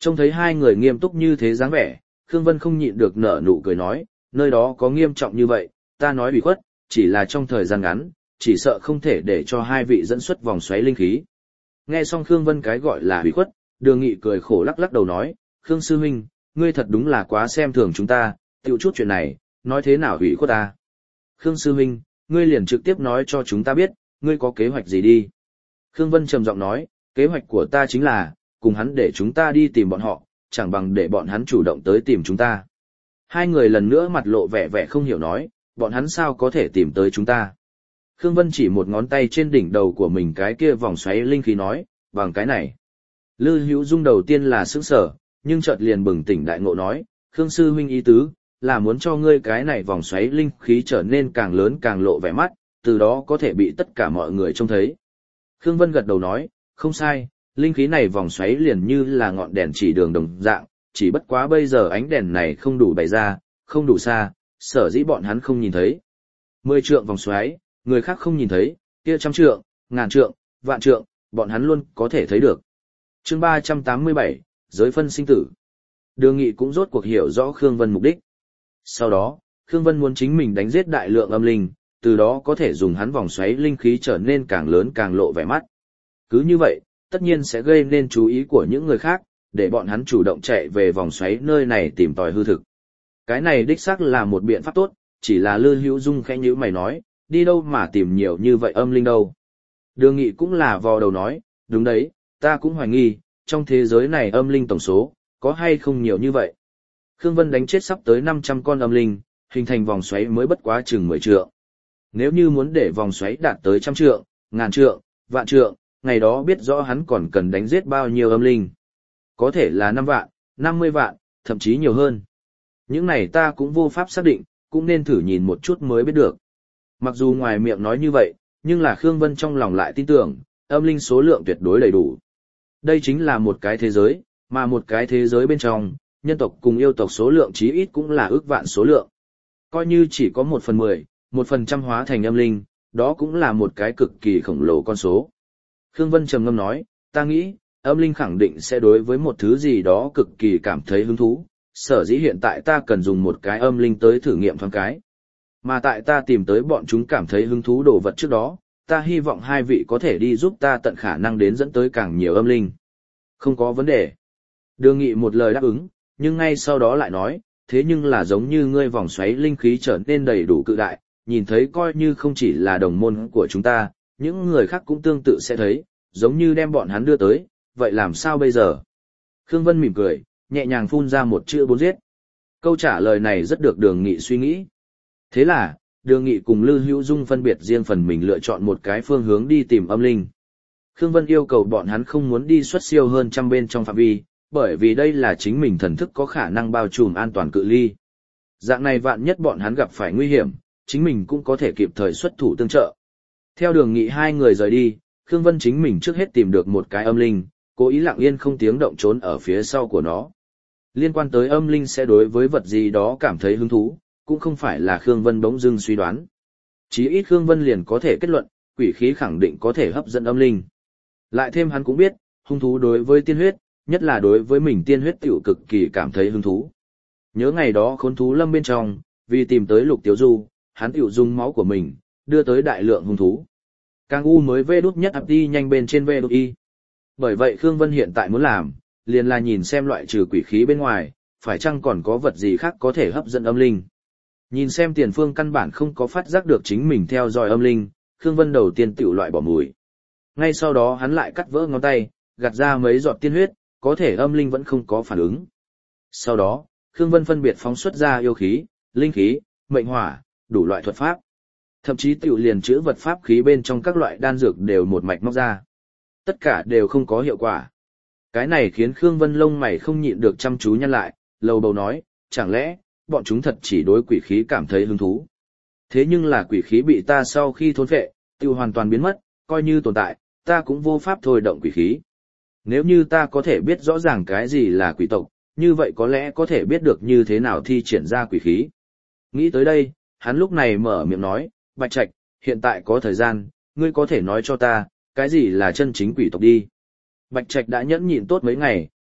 Trông thấy hai người nghiêm túc như thế dáng vẻ, Khương Vân không nhịn được nở nụ cười nói, nơi đó có nghiêm trọng như vậy, ta nói bị khuất, chỉ là trong thời gian ngắn, chỉ sợ không thể để cho hai vị dẫn xuất vòng xoáy linh khí. Nghe xong Khương Vân cái gọi là bị khuất, Đường Nghị cười khổ lắc lắc đầu nói, Khương sư huynh, ngươi thật đúng là quá xem thường chúng ta, tiểu chút chuyện này, nói thế nào hủy khuất ta. Khương sư huynh, ngươi liền trực tiếp nói cho chúng ta biết, ngươi có kế hoạch gì đi. Khương Vân trầm giọng nói, kế hoạch của ta chính là, cùng hắn để chúng ta đi tìm bọn họ, chẳng bằng để bọn hắn chủ động tới tìm chúng ta. Hai người lần nữa mặt lộ vẻ vẻ không hiểu nói, bọn hắn sao có thể tìm tới chúng ta. Khương Vân chỉ một ngón tay trên đỉnh đầu của mình cái kia vòng xoáy linh khí nói, bằng cái này. Lư Hữu Dung đầu tiên là sững sờ, nhưng chợt liền bừng tỉnh đại ngộ nói, Khương sư huynh ý tứ, là muốn cho ngươi cái này vòng xoáy linh khí trở nên càng lớn càng lộ vẻ mắt, từ đó có thể bị tất cả mọi người trông thấy. Khương Vân gật đầu nói, không sai, linh khí này vòng xoáy liền như là ngọn đèn chỉ đường đồng dạng, chỉ bất quá bây giờ ánh đèn này không đủ bày ra, không đủ xa, sở dĩ bọn hắn không nhìn thấy. Mười trượng vòng xoáy, người khác không nhìn thấy, kia trăm trượng, ngàn trượng, vạn trượng, bọn hắn luôn có thể thấy được. Chương ba trăm tám mươi bảy, giới phân sinh tử. Đường Nghị cũng rốt cuộc hiểu rõ Khương Vân mục đích. Sau đó, Khương Vân muốn chính mình đánh giết đại lượng âm linh, từ đó có thể dùng hắn vòng xoáy linh khí trở nên càng lớn càng lộ vẻ mắt. Cứ như vậy, tất nhiên sẽ gây nên chú ý của những người khác, để bọn hắn chủ động chạy về vòng xoáy nơi này tìm tòi hư thực. Cái này đích xác là một biện pháp tốt, chỉ là Lư Hữu Dung khẽ nhíu mày nói, đi đâu mà tìm nhiều như vậy âm linh đâu. Đường Nghị cũng là vò đầu nói, đúng đấy, ta cũng hoài nghi, trong thế giới này âm linh tổng số, có hay không nhiều như vậy. Khương Vân đánh chết sắp tới năm trăm con âm linh, hình thành vòng xoáy mới bất quá chừng mười trượng. Nếu như muốn để vòng xoáy đạt tới trăm trượng, ngàn trượng, vạn trượng, ngày đó biết rõ hắn còn cần đánh giết bao nhiêu âm linh. Có thể là năm vạn, năm mươi vạn, thậm chí nhiều hơn. Những này ta cũng vô pháp xác định, cũng nên thử nhìn một chút mới biết được. Mặc dù ngoài miệng nói như vậy, nhưng là Khương Vân trong lòng lại tin tưởng, âm linh số lượng tuyệt đối đầy đủ. Đây chính là một cái thế giới, mà một cái thế giới bên trong, nhân tộc cùng yêu tộc số lượng chí ít cũng là ước vạn số lượng. Coi như chỉ có một phần mười, một phần trăm hóa thành âm linh, đó cũng là một cái cực kỳ khổng lồ con số. Khương Vân trầm ngâm nói, ta nghĩ, âm linh khẳng định sẽ đối với một thứ gì đó cực kỳ cảm thấy hứng thú, sở dĩ hiện tại ta cần dùng một cái âm linh tới thử nghiệm thoáng cái. Mà tại ta tìm tới bọn chúng cảm thấy hứng thú đồ vật trước đó, ta hy vọng hai vị có thể đi giúp ta tận khả năng đến dẫn tới càng nhiều âm linh. Không có vấn đề. Đường Nghị một lời đáp ứng, nhưng ngay sau đó lại nói, thế nhưng là giống như ngươi vòng xoáy linh khí trở nên đầy đủ cự đại, nhìn thấy coi như không chỉ là đồng môn của chúng ta, những người khác cũng tương tự sẽ thấy, giống như đem bọn hắn đưa tới, vậy làm sao bây giờ? Khương Vân mỉm cười, nhẹ nhàng phun ra một chữ bốn giết. Câu trả lời này rất được Đường Nghị suy nghĩ. Thế là, Đường Nghị cùng Lư Hữu Dung phân biệt riêng phần mình lựa chọn một cái phương hướng đi tìm âm linh. Khương Vân yêu cầu bọn hắn không muốn đi xuất siêu hơn trăm bên trong phạm vi, bởi vì đây là chính mình thần thức có khả năng bao trùm an toàn cự ly. Dạng này vạn nhất bọn hắn gặp phải nguy hiểm, chính mình cũng có thể kịp thời xuất thủ tương trợ. Theo Đường Nghị hai người rời đi, Khương Vân chính mình trước hết tìm được một cái âm linh, cố ý lặng yên không tiếng động trốn ở phía sau của nó. Liên quan tới âm linh sẽ đối với vật gì đó cảm thấy hứng thú, cũng không phải là Khương Vân bỗng dưng suy đoán. Chí ít Khương Vân liền có thể kết luận, quỷ khí khẳng định có thể hấp dẫn âm linh. Lại thêm hắn cũng biết, hung thú đối với tiên huyết, nhất là đối với mình tiên huyết tiểu cực kỳ cảm thấy hứng thú. Nhớ ngày đó khốn thú lâm bên trong, vì tìm tới Lục Tiếu Du, hắn tiểu dùng máu của mình, đưa tới đại lượng hung thú. Càng U mới vê đút nhất áp đi nhanh bên trên vê đút y. Bởi vậy Khương Vân hiện tại muốn làm, liền là nhìn xem loại trừ quỷ khí bên ngoài, phải chăng còn có vật gì khác có thể hấp dẫn âm linh. Nhìn xem Tiền Phương căn bản không có phát giác được chính mình theo dõi âm linh, Khương Vân đầu tiên tiểu loại bỏ mùi. Ngay sau đó hắn lại cắt vỡ ngón tay, gạt ra mấy giọt tiên huyết, có thể âm linh vẫn không có phản ứng. Sau đó, Khương Vân phân biệt phóng xuất ra yêu khí, linh khí, mệnh hỏa, đủ loại thuật pháp. Thậm chí tiểu liền chữa vật pháp khí bên trong các loại đan dược đều một mạch móc ra. Tất cả đều không có hiệu quả. Cái này khiến Khương Vân lông mày không nhịn được chăm chú nhăn lại, lầu bầu nói, chẳng lẽ, bọn chúng thật chỉ đối quỷ khí cảm thấy hứng thú. Thế nhưng là quỷ khí bị ta sau khi thôn phệ, tiêu hoàn toàn biến mất, coi như tồn tại, ta cũng vô pháp thôi động quỷ khí. Nếu như ta có thể biết rõ ràng cái gì là quỷ tộc, như vậy có lẽ có thể biết được như thế nào thi triển ra quỷ khí. Nghĩ tới đây, hắn lúc này mở miệng nói, Bạch Trạch, hiện tại có thời gian, ngươi có thể nói cho ta, cái gì là chân chính quỷ tộc đi. Bạch Trạch đã nhẫn nhịn tốt mấy ngày,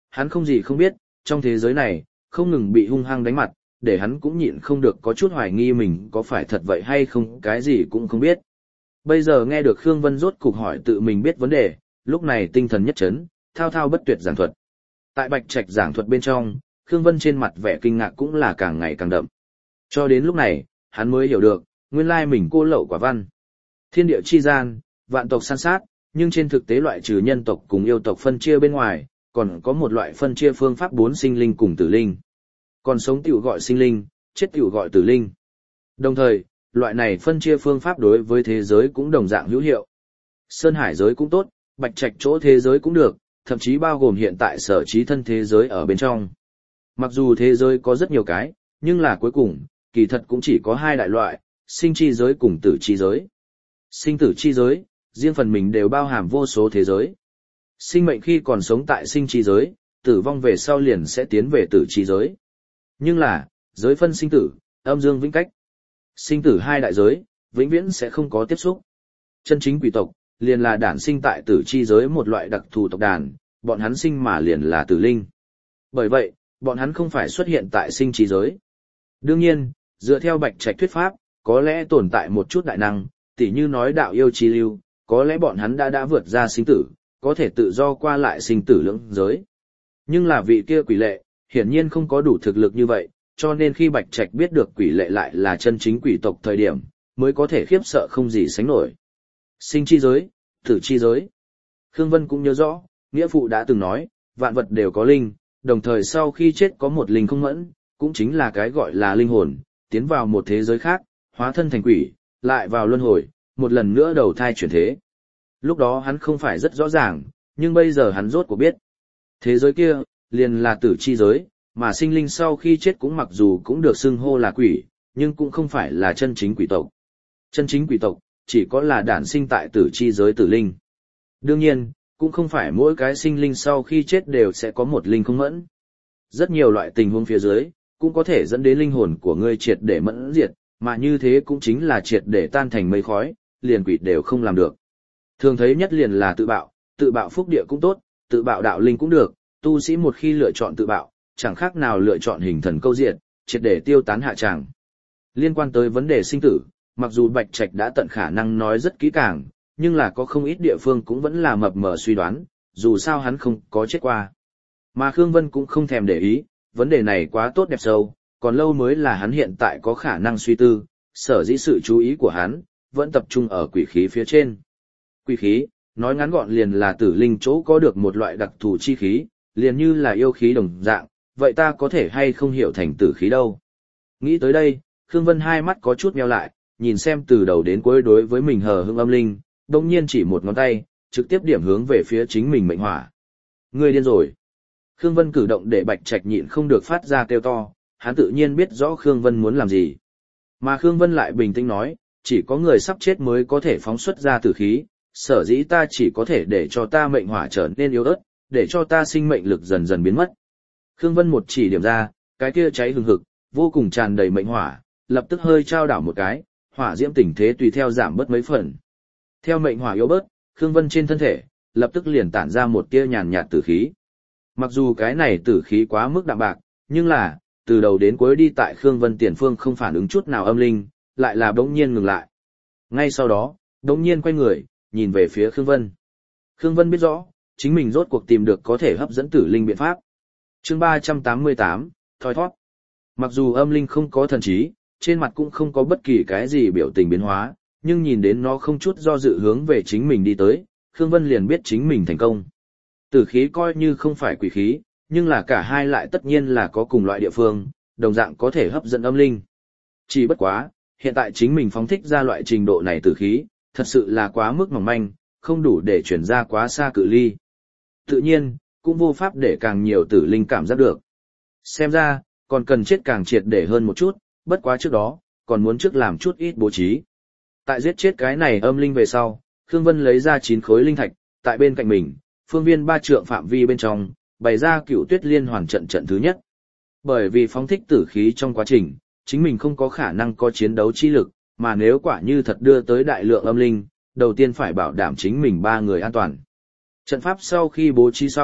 hắn không gì không biết, trong thế giới này, không ngừng bị hung hăng đánh mặt, để hắn cũng nhịn không được có chút hoài nghi mình có phải thật vậy hay không, cái gì cũng không biết. Bây giờ nghe được Khương Vân rốt cục hỏi tự mình biết vấn đề, lúc này tinh thần nhất chấn, thao thao bất tuyệt giảng thuật. Tại Bạch Trạch giảng thuật bên trong, Khương Vân trên mặt vẻ kinh ngạc cũng là càng ngày càng đậm. Cho đến lúc này, hắn mới hiểu được, nguyên lai mình cô lậu quả văn. Thiên địa chi gian, vạn tộc san sát, nhưng trên thực tế loại trừ nhân tộc cùng yêu tộc phân chia bên ngoài, còn có một loại phân chia phương pháp bốn sinh linh cùng tử linh. Còn sống tiểu gọi sinh linh, chết tiểu gọi tử linh. Đồng thời, loại này phân chia phương pháp đối với thế giới cũng đồng dạng hữu hiệu. Sơn hải giới cũng tốt, Bạch Trạch chỗ thế giới cũng được, thậm chí bao gồm hiện tại sở trí thân thế giới ở bên trong. Mặc dù thế giới có rất nhiều cái, nhưng là cuối cùng, kỳ thật cũng chỉ có hai đại loại, sinh chi giới cùng tử chi giới. Sinh tử chi giới, riêng phần mình đều bao hàm vô số thế giới. Sinh mệnh khi còn sống tại sinh chi giới, tử vong về sau liền sẽ tiến về tử chi giới. Nhưng là, giới phân sinh tử, âm dương vĩnh cách. Sinh tử hai đại giới, vĩnh viễn sẽ không có tiếp xúc. Chân chính quỷ tộc, liền là đản sinh tại tử chi giới một loại đặc thù tộc đàn, bọn hắn sinh mà liền là tử linh. Bởi vậy, bọn hắn không phải xuất hiện tại sinh chi giới. Đương nhiên, dựa theo Bạch Trạch thuyết pháp, có lẽ tồn tại một chút đại năng, tỉ như nói đạo yêu chi lưu, có lẽ bọn hắn đã đã vượt ra sinh tử, có thể tự do qua lại sinh tử lưỡng giới. Nhưng là vị kia quỷ lệ, hiển nhiên không có đủ thực lực như vậy, cho nên khi Bạch Trạch biết được quỷ lệ lại là chân chính quỷ tộc thời điểm, mới có thể khiếp sợ không gì sánh nổi. Sinh chi giới, tử chi giới. Khương Vân cũng nhớ rõ, nghĩa phụ đã từng nói, vạn vật đều có linh, đồng thời sau khi chết có một linh không mẫn, cũng chính là cái gọi là linh hồn, tiến vào một thế giới khác, hóa thân thành quỷ, lại vào luân hồi, một lần nữa đầu thai chuyển thế. Lúc đó hắn không phải rất rõ ràng, nhưng bây giờ hắn rốt cuộc biết. Thế giới kia, liền là tử chi giới, mà sinh linh sau khi chết cũng mặc dù cũng được xưng hô là quỷ, nhưng cũng không phải là chân chính quỷ tộc. Chân chính quỷ tộc, chỉ có là đản sinh tại tử chi giới tử linh. Đương nhiên, cũng không phải mỗi cái sinh linh sau khi chết đều sẽ có một linh không mẫn. Rất nhiều loại tình huống phía dưới, cũng có thể dẫn đến linh hồn của ngươi triệt để mẫn diệt, mà như thế cũng chính là triệt để tan thành mây khói, liền quỷ đều không làm được. Thường thấy nhất liền là tự bạo, tự bạo phúc địa cũng tốt, tự bạo đạo linh cũng được, tu sĩ một khi lựa chọn tự bạo, chẳng khác nào lựa chọn hình thần câu diệt, triệt để tiêu tán hạ tràng. Liên quan tới vấn đề sinh tử, mặc dù Bạch Trạch đã tận khả năng nói rất kỹ càng, nhưng là có không ít địa phương cũng vẫn là mập mờ suy đoán, dù sao hắn không có chết qua. Mà Khương Vân cũng không thèm để ý, vấn đề này quá tốt đẹp sâu, còn lâu mới là hắn hiện tại có khả năng suy tư, sở dĩ sự chú ý của hắn, vẫn tập trung ở quỷ khí phía trên. Quỷ khí, nói ngắn gọn liền là tử linh chỗ có được một loại đặc thù chi khí, liền như là yêu khí đồng dạng, vậy ta có thể hay không hiểu thành tử khí đâu. Nghĩ tới đây, Khương Vân hai mắt có chút nheo lại, nhìn xem từ đầu đến cuối đối với mình hờ hững âm linh, đông nhiên chỉ một ngón tay, trực tiếp điểm hướng về phía chính mình mệnh hỏa. Ngươi điên rồi. Khương Vân cử động để Bạch Trạch nhịn không được phát ra kêu to, hắn tự nhiên biết rõ Khương Vân muốn làm gì. Mà Khương Vân lại bình tĩnh nói, chỉ có người sắp chết mới có thể phóng xuất ra tử khí, sở dĩ ta chỉ có thể để cho ta mệnh hỏa trở nên yếu ớt, để cho ta sinh mệnh lực dần dần biến mất. Khương Vân một chỉ điểm ra, cái kia cháy hừng hực, vô cùng tràn đầy mệnh hỏa, lập tức hơi trao đảo một cái, hỏa diễm tình thế tùy theo giảm bớt mấy phần. Theo mệnh hỏa yếu bớt, Khương Vân trên thân thể, lập tức liền tản ra một tia nhàn nhạt tử khí. Mặc dù cái này tử khí quá mức đạm bạc, nhưng là, từ đầu đến cuối đi tại Khương Vân tiền phương không phản ứng chút nào âm linh, lại là bỗng nhiên ngừng lại. Ngay sau đó, bỗng nhiên quay người, nhìn về phía Khương Vân. Khương Vân biết rõ, chính mình rốt cuộc tìm được có thể hấp dẫn tử linh biện pháp. Chương ba trăm tám mươi tám, thoi thoát. Mặc dù âm linh không có thần trí, trên mặt cũng không có bất kỳ cái gì biểu tình biến hóa, nhưng nhìn đến nó không chút do dự hướng về chính mình đi tới, Khương Vân liền biết chính mình thành công. Tử khí coi như không phải quỷ khí, nhưng là cả hai lại tất nhiên là có cùng loại địa phương, đồng dạng có thể hấp dẫn âm linh. Chỉ bất quá, hiện tại chính mình phóng thích ra loại trình độ này tử khí, thật sự là quá mức mỏng manh, không đủ để chuyển ra quá xa cự ly. Tự nhiên, cũng vô pháp để càng nhiều tử linh cảm giác được. Xem ra, còn cần chết càng triệt để hơn một chút, bất quá trước đó, còn muốn trước làm chút ít bố trí. Tại giết chết cái này âm linh về sau, Khương Vân lấy ra chín khối linh thạch, tại bên cạnh mình, phương viên ba trượng phạm vi bên trong, bày ra Cựu Tuyết Liên Hoàn trận trận thứ nhất. Bởi vì phóng thích tử khí trong quá trình, chính mình không có khả năng có chiến đấu chi lực, mà nếu quả như thật đưa tới đại lượng âm linh, đầu tiên phải bảo đảm chính mình ba người an toàn. Trận pháp sau khi bố trí xong,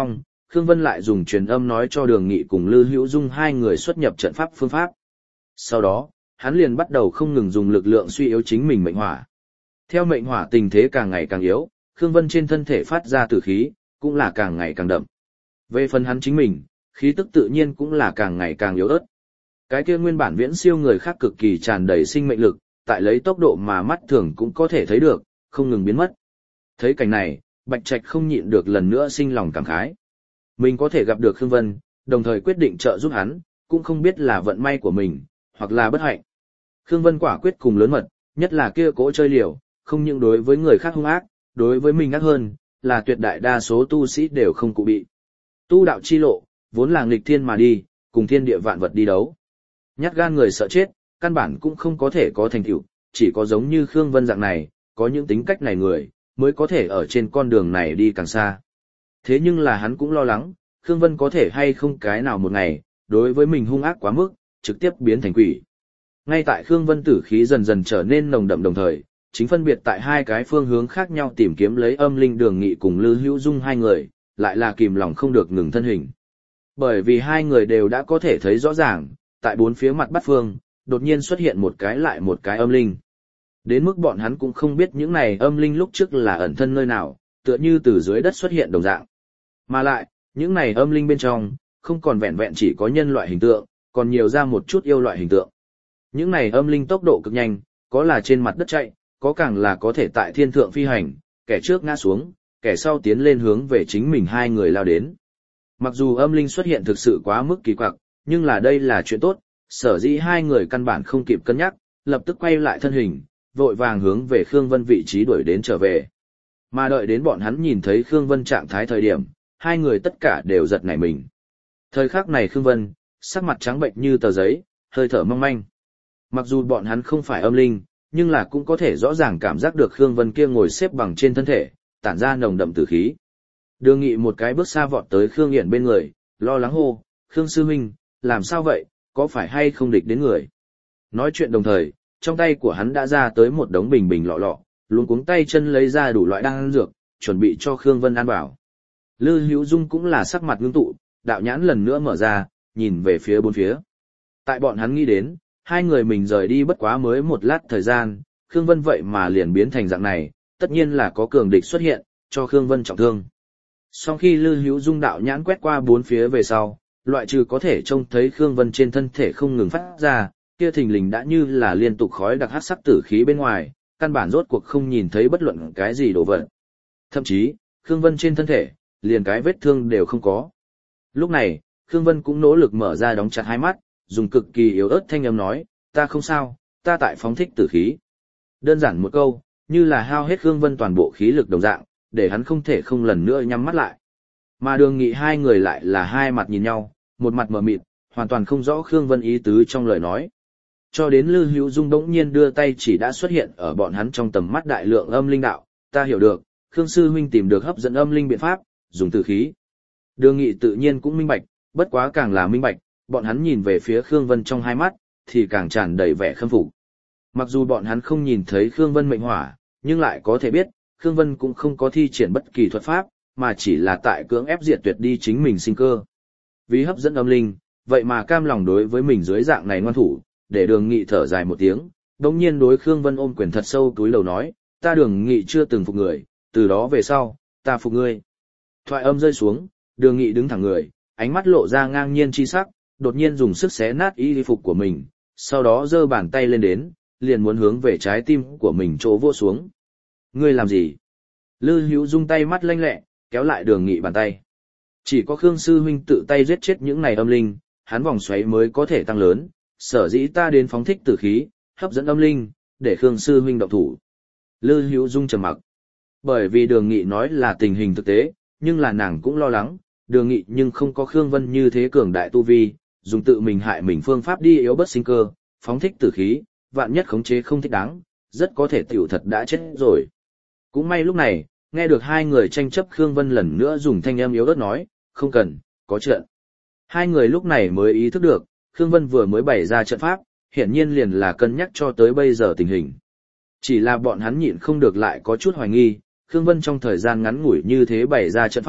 Khương Vân lại dùng truyền âm nói cho Đường Nghị cùng Lư Hữu Dung hai người xuất nhập trận pháp phương pháp. Sau đó, hắn liền bắt đầu không ngừng dùng lực lượng suy yếu chính mình mệnh hỏa. Theo mệnh hỏa tình thế càng ngày càng yếu, Khương Vân trên thân thể phát ra tử khí, cũng là càng ngày càng đậm. Về phần hắn chính mình, khí tức tự nhiên cũng là càng ngày càng yếu ớt. Cái kia nguyên bản viễn siêu người khác cực kỳ tràn đầy sinh mệnh lực, tại lấy tốc độ mà mắt thường cũng có thể thấy được, không ngừng biến mất. Thấy cảnh này, Bạch Trạch không nhịn được lần nữa sinh lòng cảm khái. Mình có thể gặp được Khương Vân, đồng thời quyết định trợ giúp hắn, cũng không biết là vận may của mình, hoặc là bất hạnh. Khương Vân quả quyết cùng lớn mật, nhất là kia cỗ chơi liều, không những đối với người khác hung ác, đối với mình ác hơn, là tuyệt đại đa số tu sĩ đều không cụ bị. Tu đạo chi lộ, vốn là nghịch thiên mà đi, cùng thiên địa vạn vật đi đấu. Nhát gan người sợ chết, căn bản cũng không có thể có thành tựu, chỉ có giống như Khương Vân dạng này, có những tính cách này người, mới có thể ở trên con đường này đi càng xa. Thế nhưng là hắn cũng lo lắng, Khương Vân có thể hay không cái nào một ngày, đối với mình hung ác quá mức, trực tiếp biến thành quỷ. Ngay tại Khương Vân tử khí dần dần trở nên nồng đậm đồng thời, chính phân biệt tại hai cái phương hướng khác nhau tìm kiếm lấy âm linh Đường Nghị cùng Lư Hữu Dung hai người, lại là kìm lòng không được ngừng thân hình. Bởi vì hai người đều đã có thể thấy rõ ràng, tại bốn phía mặt bắt phương, đột nhiên xuất hiện một cái lại một cái âm linh. Đến mức bọn hắn cũng không biết những này âm linh lúc trước là ẩn thân nơi nào, tựa như từ dưới đất xuất hiện đồng dạng. Mà lại, những này âm linh bên trong, không còn vẹn vẹn chỉ có nhân loại hình tượng, còn nhiều ra một chút yêu loại hình tượng. Những này âm linh tốc độ cực nhanh, có là trên mặt đất chạy, có càng là có thể tại thiên thượng phi hành, kẻ trước ngã xuống, kẻ sau tiến lên hướng về chính mình hai người lao đến. Mặc dù âm linh xuất hiện thực sự quá mức kỳ quặc, nhưng là đây là chuyện tốt, sở dĩ hai người căn bản không kịp cân nhắc, lập tức quay lại thân hình, vội vàng hướng về Khương Vân vị trí đuổi đến trở về. Mà đợi đến bọn hắn nhìn thấy Khương Vân trạng thái thời điểm, hai người tất cả đều giật nảy mình. Thời khắc này Khương Vân, sắc mặt trắng bệnh như tờ giấy, hơi thở mong manh. Mặc dù bọn hắn không phải âm linh, nhưng là cũng có thể rõ ràng cảm giác được Khương Vân kia ngồi xếp bằng trên thân thể, tản ra nồng đậm tử khí. Đường Nghị một cái bước xa vọt tới Khương Hiển bên người, lo lắng hô, Khương sư huynh, làm sao vậy, có phải hay không địch đến người? Nói chuyện đồng thời, trong tay của hắn đã ra tới một đống bình bình lọ lọ, luống cuống tay chân lấy ra đủ loại đan dược, chuẩn bị cho Khương Vân ăn vào. Lư Hữu Dung cũng là sắc mặt ngưng tụ, đạo nhãn lần nữa mở ra, nhìn về phía bốn phía. Tại bọn hắn nghĩ đến, hai người mình rời đi bất quá mới một lát thời gian, Khương Vân vậy mà liền biến thành dạng này, tất nhiên là có cường địch xuất hiện, cho Khương Vân trọng thương. Sau khi Lư Hữu Dung đạo nhãn quét qua bốn phía về sau, loại trừ có thể trông thấy Khương Vân trên thân thể không ngừng phát ra, kia thình lình đã như là liên tục khói đặc hắc sắc tử khí bên ngoài, căn bản rốt cuộc không nhìn thấy bất luận cái gì đồ vật. Thậm chí, Khương Vân trên thân thể, liền cái vết thương đều không có. Lúc này, Khương Vân cũng nỗ lực mở ra đóng chặt hai mắt, dùng cực kỳ yếu ớt thanh âm nói, ta không sao, ta tại phóng thích tử khí. Đơn giản một câu, như là hao hết Khương Vân toàn bộ khí lực đồng dạng, để hắn không thể không lần nữa nhắm mắt lại. Mà Đường Nghị hai người lại là hai mặt nhìn nhau, một mặt mờ mịt, hoàn toàn không rõ Khương Vân ý tứ trong lời nói. Cho đến Lư Hữu Dung bỗng nhiên đưa tay chỉ đã xuất hiện ở bọn hắn trong tầm mắt đại lượng âm linh đạo, ta hiểu được, Khương sư huynh tìm được hấp dẫn âm linh biện pháp, dùng tử khí. Đường Nghị tự nhiên cũng minh bạch, bất quá càng là minh bạch, bọn hắn nhìn về phía Khương Vân trong hai mắt, thì càng tràn đầy vẻ khâm phục. Mặc dù bọn hắn không nhìn thấy Khương Vân mệnh hỏa, nhưng lại có thể biết, Khương Vân cũng không có thi triển bất kỳ thuật pháp, mà chỉ là tại cưỡng ép diệt tuyệt đi chính mình sinh cơ. Vì hấp dẫn âm linh, vậy mà cam lòng đối với mình dưới dạng này ngoan thủ, để Đường Nghị thở dài một tiếng, đồng nhiên đối Khương Vân ôm quyền thật sâu túi lầu nói, ta Đường Nghị chưa từng phục người, từ đó về sau, ta phục ngươi. Thoại âm rơi xuống, Đường Nghị đứng thẳng người, ánh mắt lộ ra ngang nhiên chi sắc, đột nhiên dùng sức xé nát y phục của mình, sau đó giơ bàn tay lên đến, liền muốn hướng về trái tim của mình chỗ vô xuống. Ngươi làm gì? Lư Hữu Dung tay mắt lanh lẹ, kéo lại Đường Nghị bàn tay. Chỉ có Khương sư huynh tự tay giết chết những này âm linh, hắn vòng xoáy mới có thể tăng lớn, sở dĩ ta đến phóng thích tử khí, hấp dẫn âm linh, để Khương sư huynh động thủ. Lư Hữu Dung trầm mặc. Bởi vì Đường Nghị nói là tình hình thực tế, nhưng là nàng cũng lo lắng, Đường Nghị nhưng không có Khương Vân như thế cường đại tu vi, dùng tự mình hại mình phương pháp đi yếu bất sinh cơ, phóng thích tử khí, vạn nhất khống chế không thích đáng, rất có thể tiểu thật đã chết rồi. Cũng may lúc này, nghe được hai người tranh chấp, Khương Vân lần nữa dùng thanh âm yếu ớt nói, không cần, có trận. Hai người lúc này mới ý thức được, Khương Vân vừa mới bày ra trận pháp, hiển nhiên liền là cân nhắc cho tới bây giờ tình hình. Chỉ là bọn hắn nhịn không được lại có chút hoài nghi, Khương Vân trong thời gian ngắn ngủi như thế bày ra trận pháp,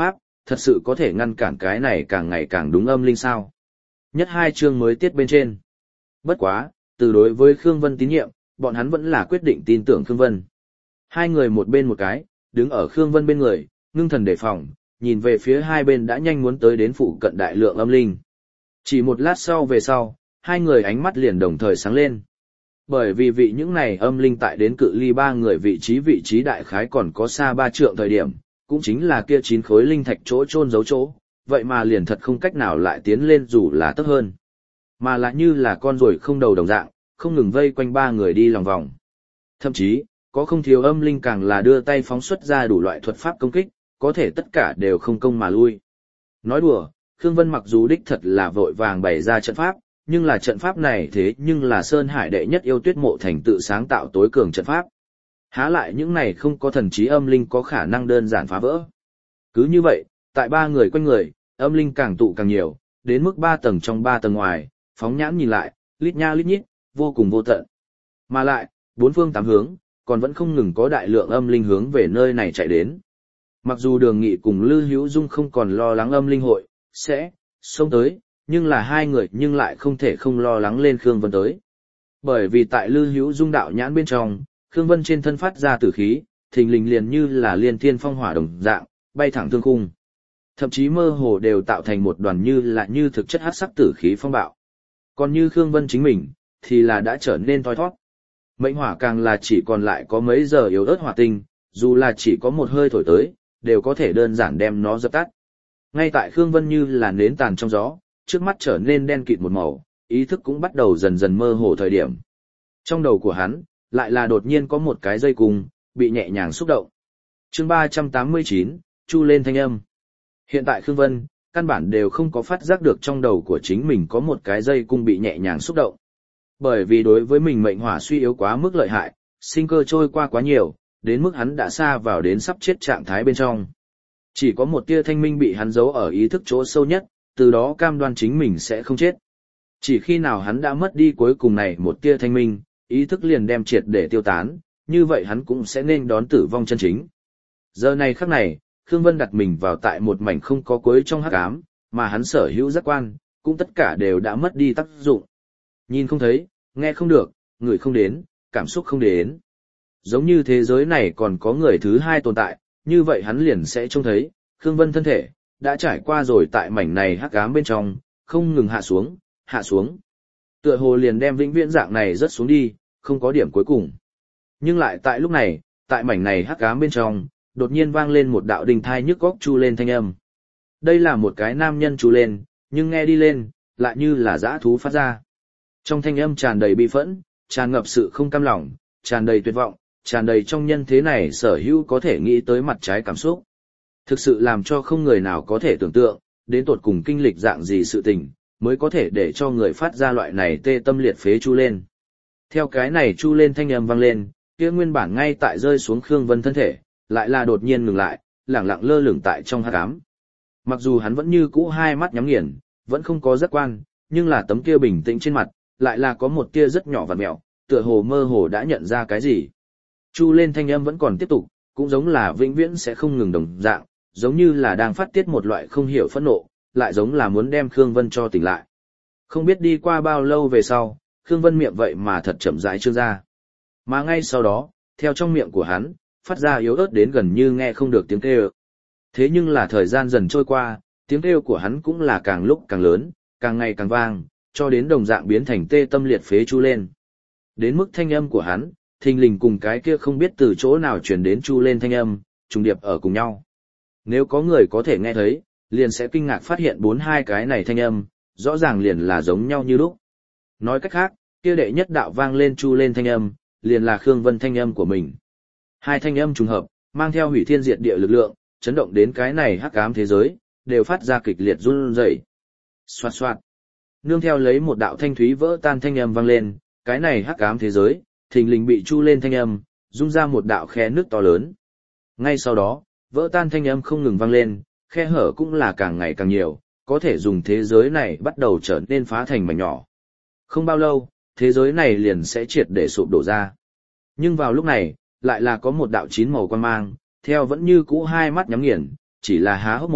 thật sự có thể ngăn cản cái này càng ngày càng đúng âm linh sao. Nhất hai chương mới tiết bên trên. Bất quá, từ đối với Khương Vân tín nhiệm, bọn hắn vẫn là quyết định tin tưởng Khương Vân. Hai người một bên một cái, đứng ở Khương Vân bên người, ngưng thần đề phòng, nhìn về phía hai bên đã nhanh muốn tới đến phụ cận đại lượng âm linh. Chỉ một lát sau về sau, hai người ánh mắt liền đồng thời sáng lên. Bởi vì vị những này âm linh tại đến cự ly ba người vị trí vị trí đại khái còn có xa ba trượng thời điểm, cũng chính là kia chín khối linh thạch chỗ chôn giấu chỗ, vậy mà liền thật không cách nào lại tiến lên dù là tấp hơn. Mà lại như là con ruồi không đầu đồng dạng, không ngừng vây quanh ba người đi lòng vòng. Thậm chí, có không thiếu âm linh càng là đưa tay phóng xuất ra đủ loại thuật pháp công kích, có thể tất cả đều không công mà lui. Nói đùa, Khương Vân mặc dù đích thật là vội vàng bày ra trận pháp, nhưng là trận pháp này thế nhưng là Sơn Hải đệ nhất yêu tuyết mộ thành tự sáng tạo tối cường trận pháp. Há lại những này không có thần trí âm linh có khả năng đơn giản phá vỡ. Cứ như vậy, tại ba người quanh người, âm linh càng tụ càng nhiều, đến mức ba tầng trong ba tầng ngoài, phóng nhãn nhìn lại, lít nha lít nhít, vô cùng vô tận. Mà lại, bốn phương tám hướng, còn vẫn không ngừng có đại lượng âm linh hướng về nơi này chạy đến. Mặc dù Đường Nghị cùng Lư Hữu Dung không còn lo lắng âm linh hội sẽ xông tới, nhưng là hai người nhưng lại không thể không lo lắng lên Khương Vân tới. Bởi vì tại Lư Hữu Dung đạo nhãn bên trong, Khương Vân trên thân phát ra tử khí, thình lình liền như là liên thiên phong hỏa đồng dạng, bay thẳng thương khung. Thậm chí mơ hồ đều tạo thành một đoàn như là như thực chất hắc sắc tử khí phong bạo. Còn như Khương Vân chính mình, thì là đã trở nên thoi thoát. Mệnh hỏa càng là chỉ còn lại có mấy giờ yếu ớt hỏa tinh, dù là chỉ có một hơi thổi tới, đều có thể đơn giản đem nó dập tắt. Ngay tại Khương Vân như là nến tàn trong gió, trước mắt trở nên đen kịt một màu, ý thức cũng bắt đầu dần dần mơ hồ thời điểm. Trong đầu của hắn, lại là đột nhiên có một cái dây cung, bị nhẹ nhàng xúc động. Chương ba trăm tám mươi chín, chu lên thanh âm. Hiện tại Khương Vân, căn bản đều không có phát giác được trong đầu của chính mình có một cái dây cung bị nhẹ nhàng xúc động. Bởi vì đối với mình mệnh hỏa suy yếu quá mức lợi hại, sinh cơ trôi qua quá nhiều, đến mức hắn đã xa vào đến sắp chết trạng thái bên trong. Chỉ có một tia thanh minh bị hắn giấu ở ý thức chỗ sâu nhất, từ đó cam đoan chính mình sẽ không chết. Chỉ khi nào hắn đã mất đi cuối cùng này một tia thanh minh, ý thức liền đem triệt để tiêu tán, như vậy hắn cũng sẽ nên đón tử vong chân chính. Giờ này khắc này, Khương Vân đặt mình vào tại một mảnh không có cuối trong hắc ám, mà hắn sở hữu giác quan, cũng tất cả đều đã mất đi tác dụng. Nhìn không thấy, nghe không được, ngửi không đến, cảm xúc không đến. Giống như thế giới này còn có người thứ hai tồn tại, như vậy hắn liền sẽ trông thấy, Khương Vân thân thể, đã trải qua rồi tại mảnh này hắc ám bên trong, không ngừng hạ xuống, hạ xuống. Tựa hồ liền đem vĩnh viễn dạng này rất xuống đi, không có điểm cuối cùng. Nhưng lại tại lúc này, tại mảnh này hắc ám bên trong, đột nhiên vang lên một đạo đình thai nhức góc chu lên thanh âm. Đây là một cái nam nhân chu lên, nhưng nghe đi lên, lại như là dã thú phát ra. Trong thanh âm tràn đầy bi phẫn, tràn ngập sự không cam lòng, tràn đầy tuyệt vọng, tràn đầy trong nhân thế này sở hữu có thể nghĩ tới mặt trái cảm xúc. Thực sự làm cho không người nào có thể tưởng tượng, đến tột cùng kinh lịch dạng gì sự tình, mới có thể để cho người phát ra loại này tê tâm liệt phế chu lên. Theo cái này chu lên thanh âm vang lên, kia nguyên bản ngay tại rơi xuống Khương Vân thân thể, lại là đột nhiên ngừng lại, lẳng lặng lơ lửng tại trong hắc ám. Mặc dù hắn vẫn như cũ hai mắt nhắm nghiền, vẫn không có giác quan, nhưng là tấm kia bình tĩnh trên mặt, lại là có một tia rất nhỏ vặn mẹo, tựa hồ mơ hồ đã nhận ra cái gì. Chu lên thanh âm vẫn còn tiếp tục, cũng giống là vĩnh viễn sẽ không ngừng đồng dạng, giống như là đang phát tiết một loại không hiểu phẫn nộ, lại giống là muốn đem Khương Vân cho tỉnh lại. Không biết đi qua bao lâu về sau, Khương Vân miệng vậy mà thật chậm rãi trương ra. Mà ngay sau đó, theo trong miệng của hắn, phát ra yếu ớt đến gần như nghe không được tiếng kêu. Thế nhưng là thời gian dần trôi qua, tiếng kêu của hắn cũng là càng lúc càng lớn, càng ngày càng vang, cho đến đồng dạng biến thành tê tâm liệt phế chu lên. Đến mức thanh âm của hắn, thình lình cùng cái kia không biết từ chỗ nào truyền đến chu lên thanh âm, trùng điệp ở cùng nhau. Nếu có người có thể nghe thấy, liền sẽ kinh ngạc phát hiện bốn hai cái này thanh âm, rõ ràng liền là giống nhau như lúc. Nói cách khác, kia đệ nhất đạo vang lên chu lên thanh âm, liền là Khương Vân thanh âm của mình. Hai thanh âm trùng hợp, mang theo hủy thiên diệt địa lực lượng, chấn động đến cái này hắc ám thế giới, đều phát ra kịch liệt run rẩy. Xoạt xoạt. Nương theo lấy một đạo thanh thúy vỡ tan thanh âm vang lên, cái này hắc ám thế giới, thình lình bị chu lên thanh âm, rung ra một đạo khe nước to lớn. Ngay sau đó, vỡ tan thanh âm không ngừng vang lên, khe hở cũng là càng ngày càng nhiều, có thể dùng thế giới này bắt đầu trở nên phá thành mảnh nhỏ. Không bao lâu, thế giới này liền sẽ triệt để sụp đổ ra. Nhưng vào lúc này, lại là có một đạo chín màu quang mang, theo vẫn như cũ hai mắt nhắm nghiền, chỉ là há hốc mồm,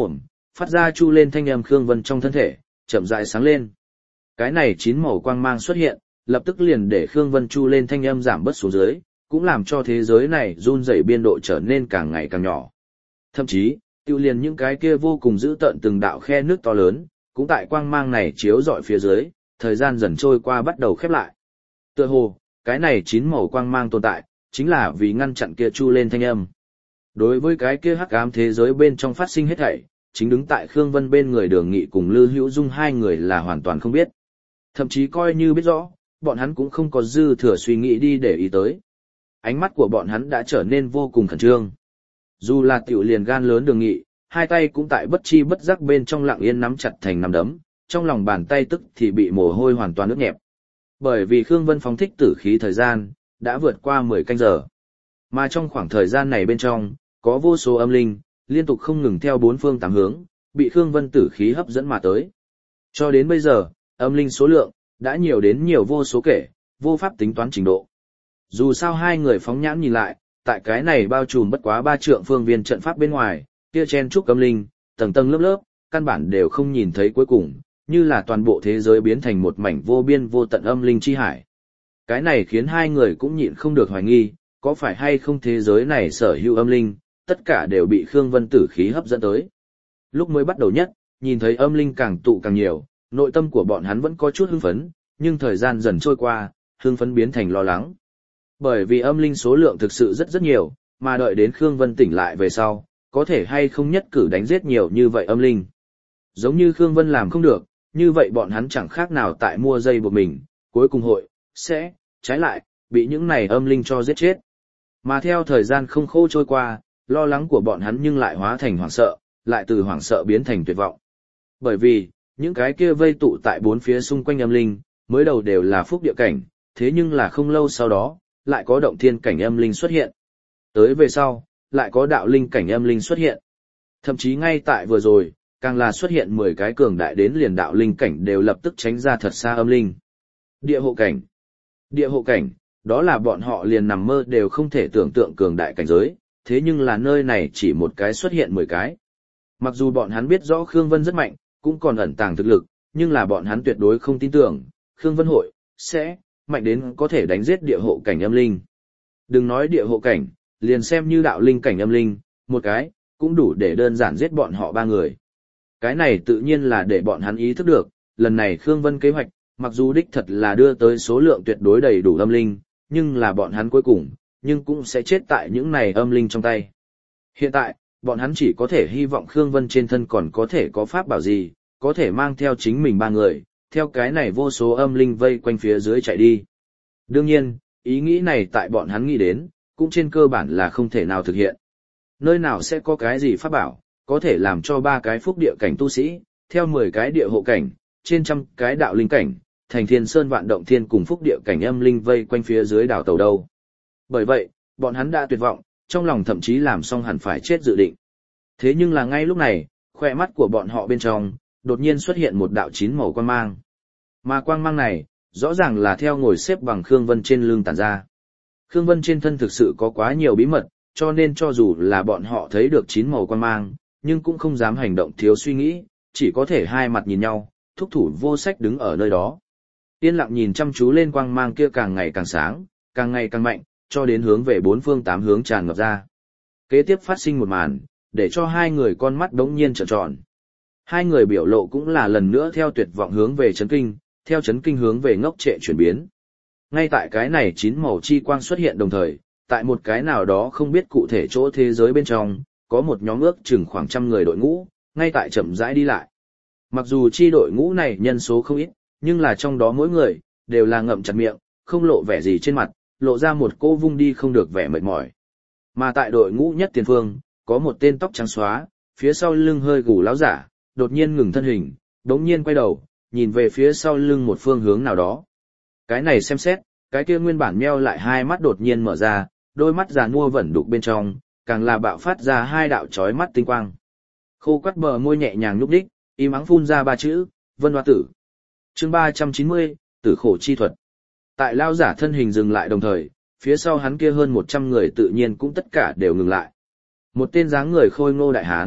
phát ra chu lên thanh âm Khương Vân trong thân thể, chậm rãi sáng lên. Cái này chín màu quang mang xuất hiện, lập tức liền để Khương Vân chu lên thanh âm giảm bớt xuống dưới, cũng làm cho thế giới này run rẩy biên độ trở nên càng ngày càng nhỏ. Thậm chí, tiêu liền những cái kia vô cùng dữ tợn từng đạo khe nước to lớn, cũng tại quang mang này chiếu rọi phía dưới, thời gian dần trôi qua bắt đầu khép lại. Tựa hồ, cái này chín màu quang mang tồn tại, chính là vì ngăn chặn kia chu lên thanh âm. Đối với cái kia hắc ám thế giới bên trong phát sinh hết thảy, chính đứng tại Khương Vân bên người Đường Nghị cùng Lư Hữu Dung hai người là hoàn toàn không biết. Thậm chí coi như biết rõ, bọn hắn cũng không có dư thừa suy nghĩ đi để ý tới. Ánh mắt của bọn hắn đã trở nên vô cùng khẩn trương. Dù là tiểu liền gan lớn Đường Nghị, hai tay cũng tại bất chi bất giác bên trong lặng yên nắm chặt thành nắm đấm, trong lòng bàn tay tức thì bị mồ hôi hoàn toàn ướt nhẹp. Bởi vì Khương Vân phóng thích tử khí thời gian, đã vượt qua mười canh giờ. Mà trong khoảng thời gian này bên trong, có vô số âm linh, liên tục không ngừng theo bốn phương tám hướng, bị Khương Vân tử khí hấp dẫn mà tới. Cho đến bây giờ, âm linh số lượng, đã nhiều đến nhiều vô số kể, vô pháp tính toán trình độ. Dù sao hai người phóng nhãn nhìn lại, tại cái này bao trùm bất quá ba trượng phương viên trận pháp bên ngoài, kia chen trúc âm linh, tầng tầng lớp lớp, căn bản đều không nhìn thấy cuối cùng, như là toàn bộ thế giới biến thành một mảnh vô biên vô tận âm linh chi hải. Cái này khiến hai người cũng nhịn không được hoài nghi, có phải hay không thế giới này sở hữu âm linh, tất cả đều bị Khương Vân tử khí hấp dẫn tới. Lúc mới bắt đầu nhất, nhìn thấy âm linh càng tụ càng nhiều, nội tâm của bọn hắn vẫn có chút hưng phấn, nhưng thời gian dần trôi qua, hưng phấn biến thành lo lắng. Bởi vì âm linh số lượng thực sự rất rất nhiều, mà đợi đến Khương Vân tỉnh lại về sau, có thể hay không nhất cử đánh giết nhiều như vậy âm linh. Giống như Khương Vân làm không được, như vậy bọn hắn chẳng khác nào tại mua dây buộc mình, cuối cùng hội, sẽ, trái lại, bị những này âm linh cho giết chết. Mà theo thời gian không khô trôi qua, lo lắng của bọn hắn nhưng lại hóa thành hoảng sợ, lại từ hoảng sợ biến thành tuyệt vọng. Bởi vì, những cái kia vây tụ tại bốn phía xung quanh âm linh, mới đầu đều là phúc địa cảnh, thế nhưng là không lâu sau đó, lại có động thiên cảnh âm linh xuất hiện. Tới về sau, lại có đạo linh cảnh âm linh xuất hiện. Thậm chí ngay tại vừa rồi, càng là xuất hiện mười cái cường đại đến liền đạo linh cảnh đều lập tức tránh ra thật xa âm linh. Địa hộ cảnh. Địa hộ cảnh, đó là bọn họ liền nằm mơ đều không thể tưởng tượng cường đại cảnh giới, thế nhưng là nơi này chỉ một cái xuất hiện mười cái. Mặc dù bọn hắn biết rõ Khương Vân rất mạnh, cũng còn ẩn tàng thực lực, nhưng là bọn hắn tuyệt đối không tin tưởng, Khương Vân hội, sẽ, mạnh đến có thể đánh giết địa hộ cảnh âm linh. Đừng nói địa hộ cảnh, liền xem như đạo linh cảnh âm linh, một cái, cũng đủ để đơn giản giết bọn họ ba người. Cái này tự nhiên là để bọn hắn ý thức được, lần này Khương Vân kế hoạch, mặc dù đích thật là đưa tới số lượng tuyệt đối đầy đủ âm linh, nhưng là bọn hắn cuối cùng, nhưng cũng sẽ chết tại những này âm linh trong tay. Hiện tại, bọn hắn chỉ có thể hy vọng Khương Vân trên thân còn có thể có pháp bảo gì, có thể mang theo chính mình ba người, theo cái này vô số âm linh vây quanh phía dưới chạy đi. Đương nhiên, ý nghĩ này tại bọn hắn nghĩ đến, cũng trên cơ bản là không thể nào thực hiện. Nơi nào sẽ có cái gì pháp bảo, có thể làm cho ba cái phúc địa cảnh tu sĩ, theo mười cái địa hộ cảnh, trên trăm cái đạo linh cảnh, thành thiên sơn vạn động thiên cùng phúc địa cảnh âm linh vây quanh phía dưới đảo tàu đâu. Bởi vậy, bọn hắn đã tuyệt vọng, trong lòng thậm chí làm xong hẳn phải chết dự định. Thế nhưng là ngay lúc này, khoe mắt của bọn họ bên trong, đột nhiên xuất hiện một đạo chín màu quang mang. Mà quang mang này, rõ ràng là theo ngồi xếp bằng Khương Vân trên lưng tản ra. Khương Vân trên thân thực sự có quá nhiều bí mật, cho nên cho dù là bọn họ thấy được chín màu quang mang, nhưng cũng không dám hành động thiếu suy nghĩ, chỉ có thể hai mặt nhìn nhau, thúc thủ vô sách đứng ở nơi đó. Yên lặng nhìn chăm chú lên quang mang kia càng ngày càng sáng, càng ngày càng mạnh, cho đến hướng về bốn phương tám hướng tràn ngập ra. Kế tiếp phát sinh một màn, để cho hai người con mắt đống nhiên trợn tròn. Hai người biểu lộ cũng là lần nữa theo tuyệt vọng hướng về chấn kinh, theo chấn kinh hướng về ngốc trệ chuyển biến. Ngay tại cái này chín màu chi quang xuất hiện đồng thời, tại một cái nào đó không biết cụ thể chỗ thế giới bên trong, có một nhóm ước chừng khoảng trăm người đội ngũ, ngay tại chậm rãi đi lại. Mặc dù chi đội ngũ này nhân số không ít, nhưng là trong đó mỗi người, đều là ngậm chặt miệng, không lộ vẻ gì trên mặt, lộ ra một cô vung đi không được vẻ mệt mỏi. Mà tại đội ngũ nhất tiền phương, có một tên tóc trắng xóa, phía sau lưng hơi gù láo giả, đột nhiên ngừng thân hình, đống nhiên quay đầu, nhìn về phía sau lưng một phương hướng nào đó. Cái này xem xét, cái kia nguyên bản meo lại hai mắt đột nhiên mở ra, đôi mắt già nua vẩn đục bên trong, càng là bạo phát ra hai đạo chói mắt tinh quang. Khô quắt bờ môi nhẹ nhàng nhúc đích, im ắng phun ra ba chữ, Vân Hoa Tử. Chương ba trăm chín mươi, Tử khổ chi thuật. Tại lao giả thân hình dừng lại đồng thời, phía sau hắn kia hơn một trăm người tự nhiên cũng tất cả đều ngừng lại. Một tên dáng người khôi ngô đại hán,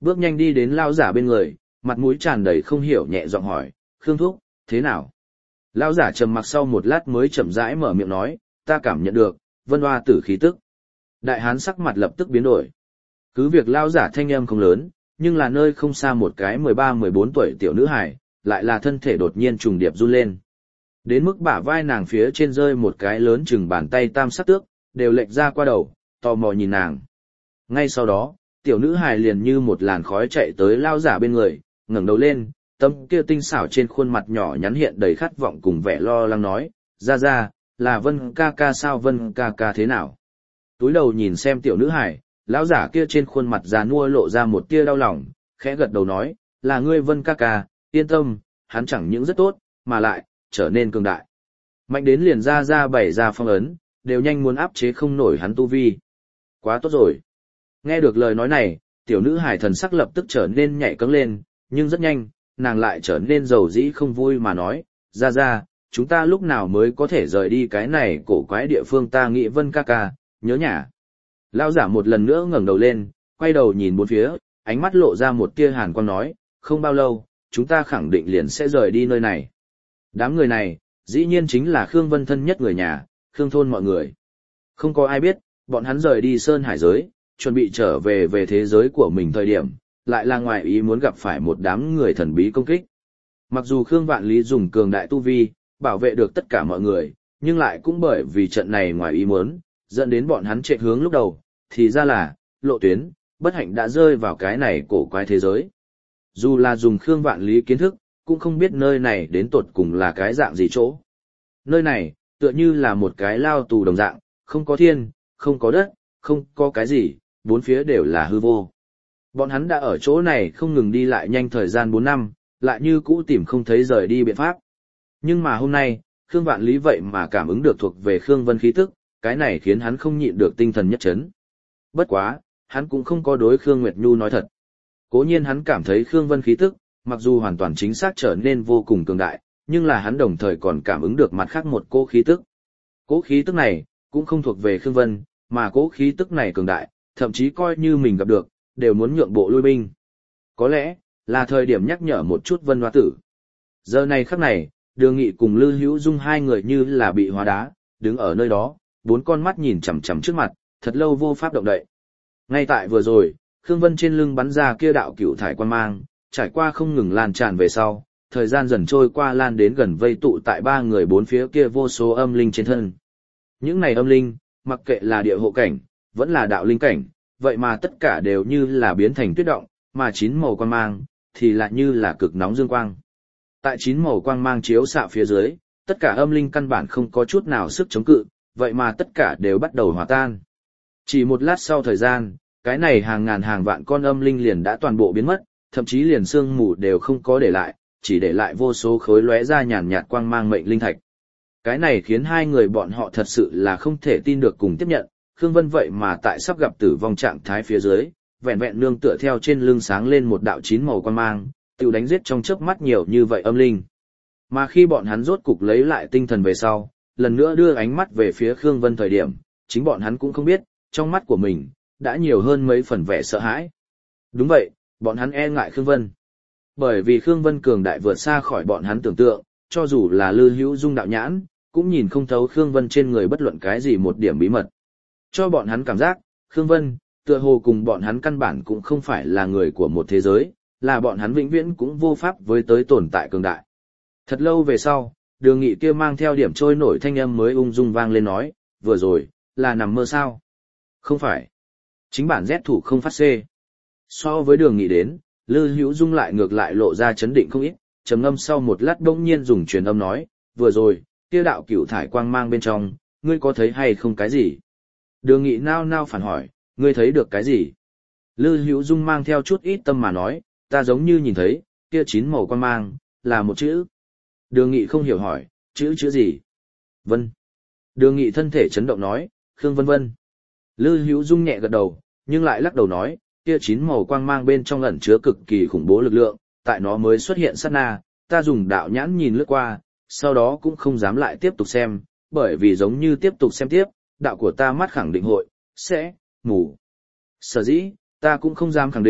Bước nhanh đi đến lão giả bên người, mặt mũi tràn đầy không hiểu nhẹ giọng hỏi, Khương Thúc, thế nào? Lão giả trầm mặc sau một lát mới chậm rãi mở miệng nói, ta cảm nhận được, vân hoa tử khí tức. Đại hán sắc mặt lập tức biến đổi. Cứ việc lão giả thanh âm không lớn, nhưng là nơi không xa một cái mười ba mười bốn tuổi tiểu nữ hài, lại là thân thể đột nhiên trùng điệp run lên. Đến mức bả vai nàng phía trên rơi một cái lớn chừng bàn tay tam sắc tước, đều lệch ra qua đầu, tò mò nhìn nàng. Ngay sau đó, tiểu nữ hài liền như một làn khói chạy tới lao giả bên người, ngẩng đầu lên, tấm kia tinh xảo trên khuôn mặt nhỏ nhắn hiện đầy khát vọng cùng vẻ lo lắng nói, ra ra, là Vân ca ca sao, Vân ca ca thế nào? Túi đầu nhìn xem tiểu nữ hài, lão giả kia trên khuôn mặt già nua lộ ra một tia đau lòng, khẽ gật đầu nói, là ngươi Vân ca ca, yên tâm, hắn chẳng những rất tốt, mà lại, trở nên cường đại. Mạnh đến liền ra ra bảy ra phong ấn, đều nhanh muốn áp chế không nổi hắn tu vi. Quá tốt rồi. Nghe được lời nói này, tiểu nữ hài thần sắc lập tức trở nên nhạy cẫng lên, nhưng rất nhanh, nàng lại trở nên giàu dĩ không vui mà nói, ra ra, chúng ta lúc nào mới có thể rời đi cái này cổ quái địa phương, ta nghĩ Vân ca ca, nhớ nhà. Lão giả một lần nữa ngẩng đầu lên, quay đầu nhìn bốn phía, ánh mắt lộ ra một tia hàn quang nói, không bao lâu, chúng ta khẳng định liền sẽ rời đi nơi này. Đám người này, dĩ nhiên chính là Khương Vân thân nhất người nhà, Khương thôn mọi người. Không có ai biết, bọn hắn rời đi Sơn Hải giới, chuẩn bị trở về về thế giới của mình thời điểm, lại là ngoài ý muốn gặp phải một đám người thần bí công kích. Mặc dù Khương Vạn Lý dùng cường đại tu vi, bảo vệ được tất cả mọi người, nhưng lại cũng bởi vì trận này ngoài ý muốn, dẫn đến bọn hắn chạy hướng lúc đầu, thì ra là, lộ tuyến, bất hạnh đã rơi vào cái này cổ quái thế giới. Dù là dùng Khương Vạn Lý kiến thức, cũng không biết nơi này đến tột cùng là cái dạng gì chỗ. Nơi này, tựa như là một cái lao tù đồng dạng, không có thiên, không có đất, không có cái gì, bốn phía đều là hư vô. Bọn hắn đã ở chỗ này không ngừng đi lại nhanh thời gian bốn năm, lại như cũ tìm không thấy rời đi biện pháp. Nhưng mà hôm nay, Khương Vạn Lý vậy mà cảm ứng được thuộc về Khương Vân khí tức, cái này khiến hắn không nhịn được tinh thần nhất chấn. Bất quá, hắn cũng không có đối Khương Nguyệt Nhu nói thật. Cố nhiên hắn cảm thấy Khương Vân khí tức, mặc dù hoàn toàn chính xác trở nên vô cùng cường đại, nhưng là hắn đồng thời còn cảm ứng được mặt khác một cỗ khí tức. Cỗ khí tức này, cũng không thuộc về Khương Vân, mà cỗ khí tức này cường đại, thậm chí coi như mình gặp được, đều muốn nhượng bộ lui binh. Có lẽ, là thời điểm nhắc nhở một chút Vân Hoa Tử. Giờ này khắc này, Đường Nghị cùng Lư Hữu Dung hai người như là bị hóa đá, đứng ở nơi đó, bốn con mắt nhìn chằm chằm trước mặt, thật lâu vô pháp động đậy. Ngay tại vừa rồi, Khương Vân trên lưng bắn ra kia đạo cửu thải quan mang, trải qua không ngừng lan tràn về sau, thời gian dần trôi qua lan đến gần vây tụ tại ba người bốn phía kia vô số âm linh trên thân. Những này âm linh, mặc kệ là địa hộ cảnh, vẫn là đạo linh cảnh, vậy mà tất cả đều như là biến thành tuyết động, mà chín màu quang mang, thì lại như là cực nóng dương quang. Tại chín màu quang mang chiếu xạ phía dưới, tất cả âm linh căn bản không có chút nào sức chống cự, vậy mà tất cả đều bắt đầu hòa tan. Chỉ một lát sau thời gian, cái này hàng ngàn hàng vạn con âm linh liền đã toàn bộ biến mất, thậm chí liền xương mù đều không có để lại, chỉ để lại vô số khối lóe ra nhàn nhạt quang mang mệnh linh thạch. Cái này khiến hai người bọn họ thật sự là không thể tin được cùng tiếp nhận, Khương Vân vậy mà tại sắp gặp tử vong trạng thái phía dưới, vẹn vẹn nương tựa theo trên lưng sáng lên một đạo chín màu quang mang, tiêu đánh giết trong chớp mắt nhiều như vậy âm linh. Mà khi bọn hắn rốt cục lấy lại tinh thần về sau, lần nữa đưa ánh mắt về phía Khương Vân thời điểm, chính bọn hắn cũng không biết, trong mắt của mình, đã nhiều hơn mấy phần vẻ sợ hãi. Đúng vậy, bọn hắn e ngại Khương Vân. Bởi vì Khương Vân cường đại vượt xa khỏi bọn hắn tưởng tượng, cho dù là Lư Hữu Dung đạo nhãn, cũng nhìn không thấu Khương Vân trên người bất luận cái gì một điểm bí mật. Cho bọn hắn cảm giác, Khương Vân, tựa hồ cùng bọn hắn căn bản cũng không phải là người của một thế giới, là bọn hắn vĩnh viễn cũng vô pháp với tới tồn tại cường đại. Thật lâu về sau, Đường Nghị kia mang theo điểm trôi nổi thanh âm mới ung dung vang lên nói, vừa rồi, là nằm mơ sao? Không phải. Chính bản Z thủ không phát xê. So với Đường Nghị đến, Lư Hữu Dung lại ngược lại lộ ra chấn định không ít, trầm ngâm sau một lát bỗng nhiên dùng truyền âm nói, vừa rồi, kia đạo cửu thải quang mang bên trong, ngươi có thấy hay không cái gì? Đường Nghị nao nao phản hỏi, ngươi thấy được cái gì? Lư Hữu Dung mang theo chút ít tâm mà nói, ta giống như nhìn thấy, kia chín màu quang mang, là một chữ. Đường Nghị không hiểu hỏi, chữ chữ gì? Vân. Đường Nghị thân thể chấn động nói, Khương Vân Vân. Lư Hữu Dung nhẹ gật đầu, nhưng lại lắc đầu nói, kia chín màu quang mang bên trong ẩn chứa cực kỳ khủng bố lực lượng, tại nó mới xuất hiện sát na, ta dùng đạo nhãn nhìn lướt qua, sau đó cũng không dám lại tiếp tục xem, bởi vì giống như tiếp tục xem tiếp, đạo của ta mắt khẳng định hội, sẽ, mù. Sở dĩ, ta cũng không dám khẳng định,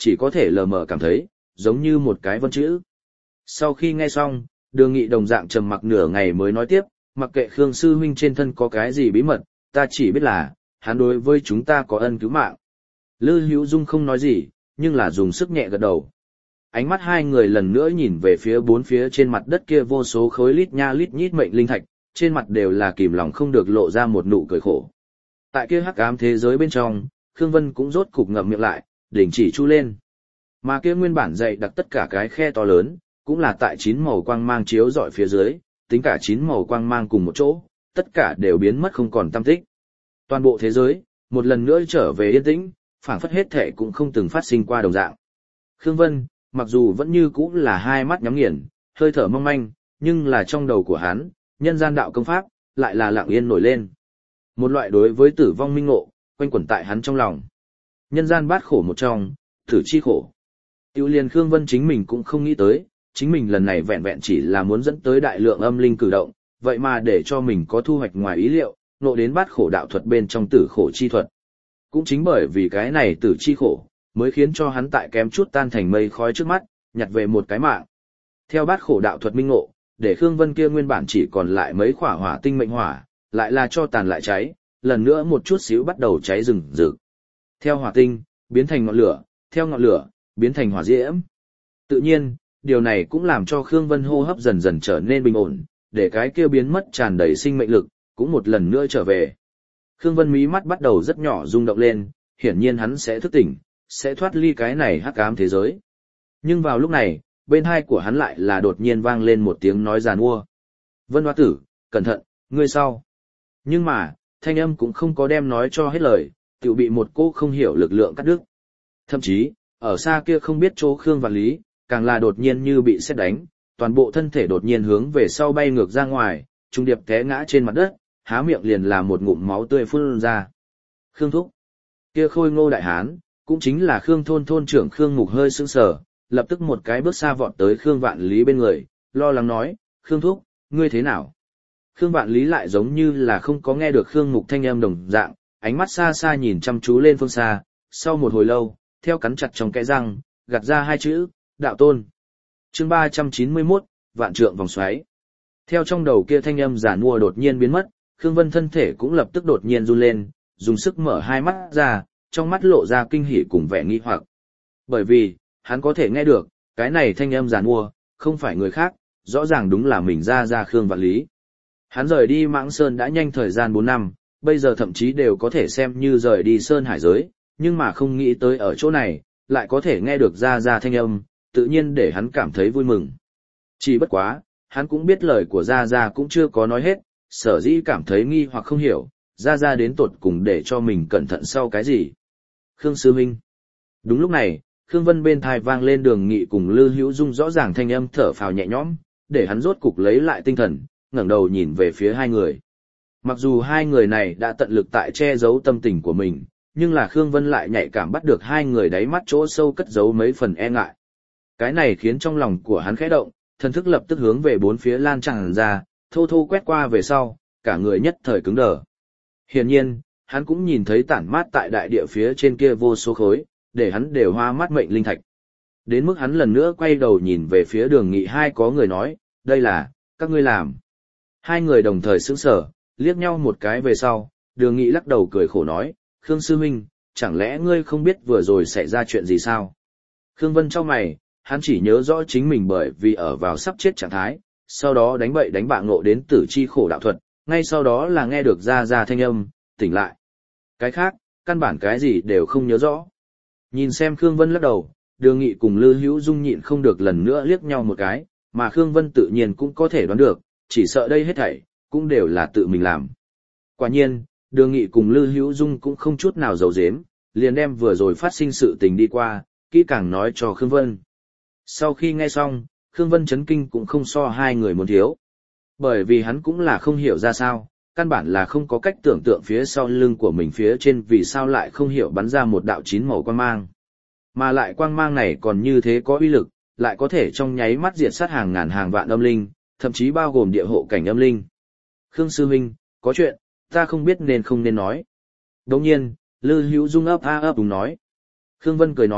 chỉ có thể lờ mờ cảm thấy, giống như một cái vân chữ. Sau khi nghe xong, Đường Nghị đồng dạng trầm mặc nửa ngày mới nói tiếp, mặc kệ Khương sư huynh trên thân có cái gì bí mật, ta chỉ biết là, hắn đối với chúng ta có ân cứu mạng. Lư Hữu Dung không nói gì, nhưng là dùng sức nhẹ gật đầu. Ánh mắt hai người lần nữa nhìn về phía bốn phía trên mặt đất kia vô số khối lít nha lít nhít mệnh linh thạch, trên mặt đều là kìm lòng không được lộ ra một nụ cười khổ. Tại kia hắc ám thế giới bên trong, Khương Vân cũng rốt cục ngậm miệng lại, đình chỉ chu lên. Mà kia nguyên bản dày đặc tất cả cái khe to lớn, cũng là tại chín màu quang mang chiếu rọi phía dưới, tính cả chín màu quang mang cùng một chỗ, tất cả đều biến mất không còn tăm tích. Toàn bộ thế giới, một lần nữa trở về yên tĩnh, phảng phất hết thể cũng không từng phát sinh qua đồng dạng. Khương Vân, mặc dù vẫn như cũ là hai mắt nhắm nghiền, hơi thở mong manh, nhưng là trong đầu của hắn, nhân gian đạo công pháp, lại là lặng yên nổi lên. Một loại đối với tử vong minh ngộ, quanh quẩn tại hắn trong lòng. Nhân gian bát khổ một trong, tử chi khổ. Tiêu liền Khương Vân chính mình cũng không nghĩ tới, chính mình lần này vẹn vẹn chỉ là muốn dẫn tới đại lượng âm linh cử động, vậy mà để cho mình có thu hoạch ngoài ý liệu, nộ đến bát khổ đạo thuật bên trong tử khổ chi thuật. Cũng chính bởi vì cái này tử chi khổ, mới khiến cho hắn tại kém chút tan thành mây khói trước mắt, nhặt về một cái mạng. Theo bát khổ đạo thuật minh ngộ, để Khương Vân kia nguyên bản chỉ còn lại mấy khỏa hỏa tinh mệnh hỏa, lại là cho tàn lại cháy, lần nữa một chút xíu bắt đầu cháy rừng rực. Theo hỏa tinh, biến thành ngọn lửa, theo ngọn lửa, biến thành hỏa diễm. Tự nhiên, điều này cũng làm cho Khương Vân hô hấp dần dần trở nên bình ổn, để cái kia biến mất tràn đầy sinh mệnh lực, cũng một lần nữa trở về. Khương Vân mí mắt bắt đầu rất nhỏ rung động lên, hiển nhiên hắn sẽ thức tỉnh, sẽ thoát ly cái này hắc ám thế giới. Nhưng vào lúc này, bên hai của hắn lại là đột nhiên vang lên một tiếng nói giàn mua. Vân Hoa Tử, cẩn thận, ngươi sau. Nhưng mà, thanh âm cũng không có đem nói cho hết lời, tự bị một cô không hiểu lực lượng cắt đứt. Thậm chí, ở xa kia không biết chỗ Khương Vạn Lý, càng là đột nhiên như bị sét đánh, toàn bộ thân thể đột nhiên hướng về sau bay ngược ra ngoài, trung điệp té ngã trên mặt đất, há miệng liền là một ngụm máu tươi phun ra. Khương thúc, kia khôi ngô đại hán, cũng chính là Khương thôn thôn trưởng Khương Mục hơi sững sờ, lập tức một cái bước xa vọt tới Khương Vạn Lý bên người, lo lắng nói, Khương thúc, ngươi thế nào? Khương Vạn Lý lại giống như là không có nghe được Khương Mục thanh âm đồng dạng, ánh mắt xa xa nhìn chăm chú lên phương xa, sau một hồi lâu, theo cắn chặt trong kẽ răng, gạt ra hai chữ, đạo tôn. Chương ba trăm chín mươi mốt, vạn trượng vòng xoáy. Theo trong đầu kia thanh âm giả nua đột nhiên biến mất, Khương Vân thân thể cũng lập tức đột nhiên run lên, dùng sức mở hai mắt ra, trong mắt lộ ra kinh hỉ cùng vẻ nghi hoặc. Bởi vì, hắn có thể nghe được, cái này thanh âm giả nua, không phải người khác, rõ ràng đúng là mình ra ra Khương Vạn Lý. Hắn rời đi Mãng Sơn đã nhanh thời gian bốn năm, bây giờ thậm chí đều có thể xem như rời đi Sơn Hải giới, nhưng mà không nghĩ tới ở chỗ này, lại có thể nghe được ra ra thanh âm, tự nhiên để hắn cảm thấy vui mừng. Chỉ bất quá, hắn cũng biết lời của Gia Gia cũng chưa có nói hết, sở dĩ cảm thấy nghi hoặc không hiểu, Gia Gia đến tột cùng để cho mình cẩn thận sau cái gì. Khương Sư Minh. Đúng lúc này, Khương Vân bên thai vang lên Đường Nghị cùng Lư Hữu Dung rõ ràng thanh âm thở phào nhẹ nhõm, để hắn rốt cục lấy lại tinh thần, ngẩng đầu nhìn về phía hai người. Mặc dù hai người này đã tận lực tại che giấu tâm tình của mình, nhưng là Khương Vân lại nhạy cảm bắt được hai người đáy mắt chỗ sâu cất giấu mấy phần e ngại. Cái này khiến trong lòng của hắn khẽ động, thần thức lập tức hướng về bốn phía lan tràn ra, thô thô quét qua về sau, cả người nhất thời cứng đờ. Hiển nhiên, hắn cũng nhìn thấy tản mát tại đại địa phía trên kia vô số khối, để hắn đều hoa mắt mệnh linh thạch. Đến mức hắn lần nữa quay đầu nhìn về phía Đường Nghị hai có người nói, đây là, các ngươi làm. Hai người đồng thời sững sờ, liếc nhau một cái về sau, Đường Nghị lắc đầu cười khổ nói, Khương Sư Minh, chẳng lẽ ngươi không biết vừa rồi xảy ra chuyện gì sao? Khương Vân chau mày, hắn chỉ nhớ rõ chính mình bởi vì ở vào sắp chết trạng thái, sau đó đánh bậy đánh bạ ngộ đến tử chi khổ đạo thuật, ngay sau đó là nghe được ra ra thanh âm, tỉnh lại. Cái khác, căn bản cái gì đều không nhớ rõ. Nhìn xem Khương Vân lắc đầu, Đường Nghị cùng Lư Hữu Dung nhịn không được lần nữa liếc nhau một cái, mà Khương Vân tự nhiên cũng có thể đoán được, chỉ sợ đây hết thảy cũng đều là tự mình làm. Quả nhiên, Đường Nghị cùng Lư Hữu Dung cũng không chút nào giấu giếm, liền đem vừa rồi phát sinh sự tình đi qua, kỹ càng nói cho Khương Vân. Sau khi nghe xong, Khương Vân chấn kinh cũng không so hai người muốn thiếu. Bởi vì hắn cũng là không hiểu ra sao, căn bản là không có cách tưởng tượng phía sau lưng của mình phía trên vì sao lại không hiểu bắn ra một đạo chín màu quang mang. Mà lại quang mang này còn như thế có uy lực, lại có thể trong nháy mắt diệt sát hàng ngàn hàng vạn âm linh, thậm chí bao gồm địa hộ cảnh âm linh. Khương Sư Minh, có chuyện, ta không biết nên không nên nói. Đồng nhiên, Lư Hữu Dung ấp a ấp đúng nói. Khương Vân cười nói,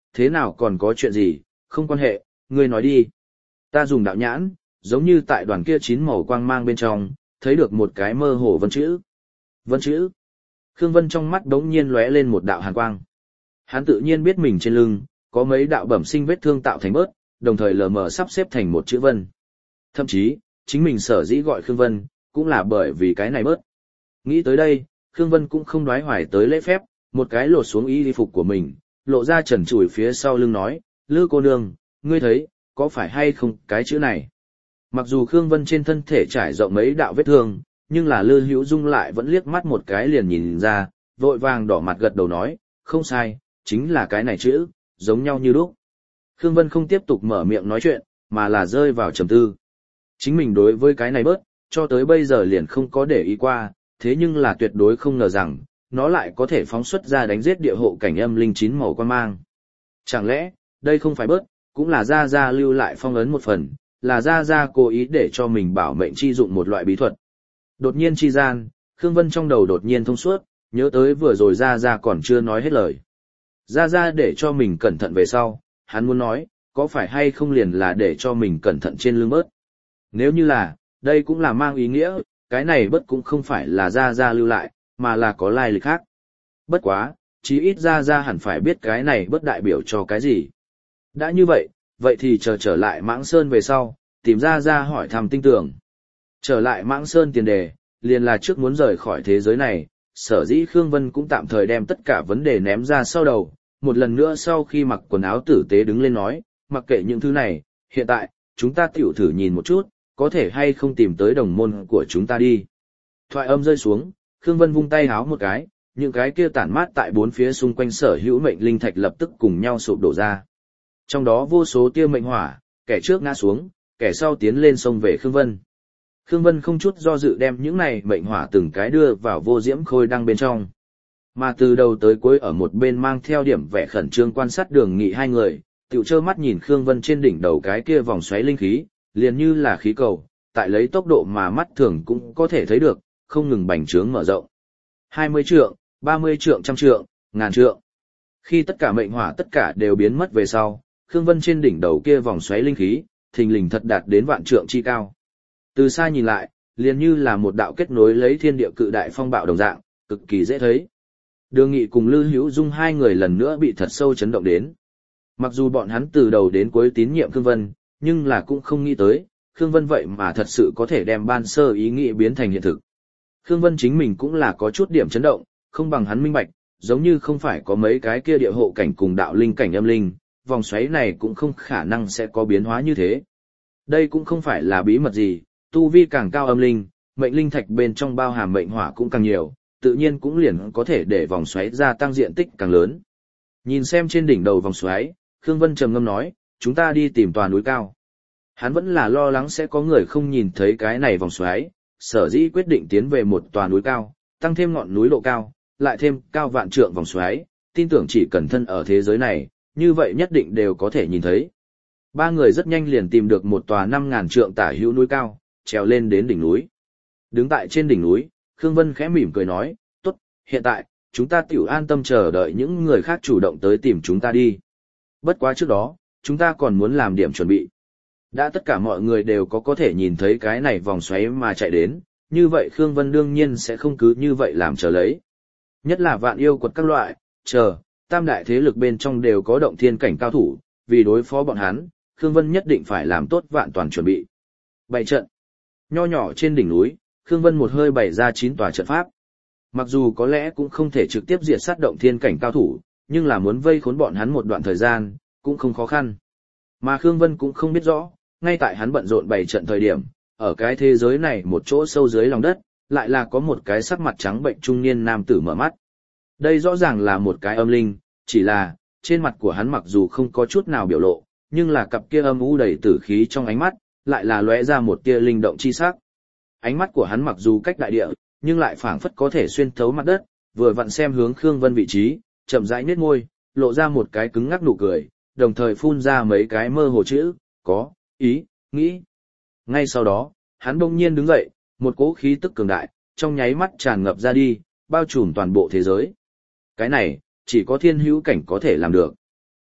thế nào còn có chuyện gì, không quan hệ, ngươi nói đi. Ta dùng đạo nhãn, giống như tại đoàn kia chín màu quang mang bên trong, thấy được một cái mơ hồ vân chữ. Vân chữ. Khương Vân trong mắt đống nhiên lóe lên một đạo hàn quang. Hắn tự nhiên biết mình trên lưng, có mấy đạo bẩm sinh vết thương tạo thành bớt, đồng thời lờ mờ sắp xếp thành một chữ vân. Thậm chí, chính mình sở dĩ gọi Khương Vân, cũng là bởi vì cái này bớt. Nghĩ tới đây, Khương Vân cũng không đoái hoài tới lễ phép, một cái lột xuống y phục của mình, lộ ra trần trụi phía sau lưng nói, Lư cô nương, ngươi thấy, có phải hay không cái chữ này? Mặc dù Khương Vân trên thân thể trải rộng mấy đạo vết thương, nhưng là Lư Hữu Dung lại vẫn liếc mắt một cái liền nhìn ra, vội vàng đỏ mặt gật đầu nói, không sai, chính là cái này chữ, giống nhau như lúc. Khương Vân không tiếp tục mở miệng nói chuyện, mà là rơi vào trầm tư. Chính mình đối với cái này bớt, cho tới bây giờ liền không có để ý qua, thế nhưng là tuyệt đối không ngờ rằng, nó lại có thể phóng xuất ra đánh giết địa hộ cảnh âm linh chín màu quan mang. Chẳng lẽ, đây không phải bớt, cũng là Gia Gia lưu lại phong ấn một phần, là Gia Gia cố ý để cho mình bảo mệnh chi dụng một loại bí thuật. Đột nhiên chi gian, Khương Vân trong đầu đột nhiên thông suốt, nhớ tới vừa rồi Gia Gia còn chưa nói hết lời. Gia Gia để cho mình cẩn thận về sau, hắn muốn nói, có phải hay không liền là để cho mình cẩn thận trên lưng bớt. Nếu như là, đây cũng là mang ý nghĩa, cái này bớt cũng không phải là Gia Gia lưu lại, mà là có lai lịch khác. Bất quá, chí ít Gia Gia hẳn phải biết cái này bớt đại biểu cho cái gì. Đã như vậy, vậy thì chờ trở lại Mãng Sơn về sau, tìm Gia Gia hỏi thăm tinh tưởng. Trở lại Mãng Sơn tiền đề, liền là trước muốn rời khỏi thế giới này, sở dĩ Khương Vân cũng tạm thời đem tất cả vấn đề ném ra sau đầu, một lần nữa sau khi mặc quần áo tử tế đứng lên nói, mặc kệ những thứ này, hiện tại, chúng ta tiểu thử nhìn một chút, có thể hay không tìm tới đồng môn của chúng ta đi. Thoại âm rơi xuống, Khương Vân vung tay háo một cái, những cái kia tản mát tại bốn phía xung quanh sở hữu mệnh linh thạch lập tức cùng nhau sụp đổ ra. Trong đó vô số tia mệnh hỏa, kẻ trước ngã xuống, kẻ sau tiến lên sông về Khương Vân. Khương Vân không chút do dự đem những này mệnh hỏa từng cái đưa vào vô diễm khôi đăng bên trong. Mà từ đầu tới cuối ở một bên mang theo điểm vẻ khẩn trương quan sát Đường Nghị hai người, tiểu trơ mắt nhìn Khương Vân trên đỉnh đầu cái kia vòng xoáy linh khí, liền như là khí cầu, tại lấy tốc độ mà mắt thường cũng có thể thấy được, không ngừng bành trướng mở rộng. hai mươi trượng, ba mươi trượng, trăm trượng, ngàn trượng. Khi tất cả mệnh hỏa tất cả đều biến mất về sau, Khương Vân trên đỉnh đầu kia vòng xoáy linh khí, thình lình thật đạt đến vạn trượng chi cao. Từ xa nhìn lại, liền như là một đạo kết nối lấy thiên địa cự đại phong bạo đồng dạng, cực kỳ dễ thấy. Đường Nghị cùng Lư Hữu Dung hai người lần nữa bị thật sâu chấn động đến. Mặc dù bọn hắn từ đầu đến cuối tín nhiệm Khương Vân, nhưng là cũng không nghĩ tới, Khương Vân vậy mà thật sự có thể đem ban sơ ý nghĩ biến thành hiện thực. Khương Vân chính mình cũng là có chút điểm chấn động, không bằng hắn minh bạch, giống như không phải có mấy cái kia địa hộ cảnh cùng đạo linh cảnh âm linh, vòng xoáy này cũng không khả năng sẽ có biến hóa như thế. Đây cũng không phải là bí mật gì, tu vi càng cao âm linh, mệnh linh thạch bên trong bao hàm mệnh hỏa cũng càng nhiều, tự nhiên cũng liền có thể để vòng xoáy gia tăng diện tích càng lớn. Nhìn xem trên đỉnh đầu vòng xoáy, Khương Vân trầm ngâm nói, chúng ta đi tìm tòa núi cao. Hắn vẫn là lo lắng sẽ có người không nhìn thấy cái này vòng xoáy, sở dĩ quyết định tiến về một tòa núi cao, tăng thêm ngọn núi độ cao, lại thêm cao vạn trượng vòng xoáy, tin tưởng chỉ cần thân ở thế giới này, như vậy nhất định đều có thể nhìn thấy. Ba người rất nhanh liền tìm được một tòa năm ngàn trượng tả hữu núi cao, trèo lên đến đỉnh núi. Đứng tại trên đỉnh núi, Khương Vân khẽ mỉm cười nói, tốt, hiện tại, chúng ta tiểu an tâm chờ đợi những người khác chủ động tới tìm chúng ta đi. Bất quá trước đó, chúng ta còn muốn làm điểm chuẩn bị. Đã tất cả mọi người đều có có thể nhìn thấy cái này vòng xoáy mà chạy đến, như vậy Khương Vân đương nhiên sẽ không cứ như vậy làm chờ lấy. Nhất là vạn yêu quật các loại, chờ, tam đại thế lực bên trong đều có động thiên cảnh cao thủ, vì đối phó bọn hắn, Khương Vân nhất định phải làm tốt vạn toàn chuẩn bị. Bày trận. Nho nhỏ trên đỉnh núi, Khương Vân một hơi bày ra chín tòa trận pháp. Mặc dù có lẽ cũng không thể trực tiếp diệt sát động thiên cảnh cao thủ, nhưng là muốn vây khốn bọn hắn một đoạn thời gian, cũng không khó khăn. Mà Khương Vân cũng không biết rõ, ngay tại hắn bận rộn bày trận thời điểm, ở cái thế giới này một chỗ sâu dưới lòng đất, lại là có một cái sắc mặt trắng bệnh trung niên nam tử mở mắt. Đây rõ ràng là một cái âm linh, chỉ là, trên mặt của hắn mặc dù không có chút nào biểu lộ, nhưng là cặp kia âm u đầy tử khí trong ánh mắt, lại là lóe ra một tia linh động chi sắc. Ánh mắt của hắn mặc dù cách đại địa, nhưng lại phảng phất có thể xuyên thấu mặt đất, vừa vặn xem hướng Khương Vân vị trí, chậm rãi nhếch môi, lộ ra một cái cứng ngắc nụ cười, đồng thời phun ra mấy cái mơ hồ chữ, có, ý, nghĩ. Ngay sau đó, hắn bỗng nhiên đứng dậy, một cỗ khí tức cường đại, trong nháy mắt tràn ngập ra đi, bao trùm toàn bộ thế giới. Cái này, chỉ có thiên hữu cảnh có thể làm được.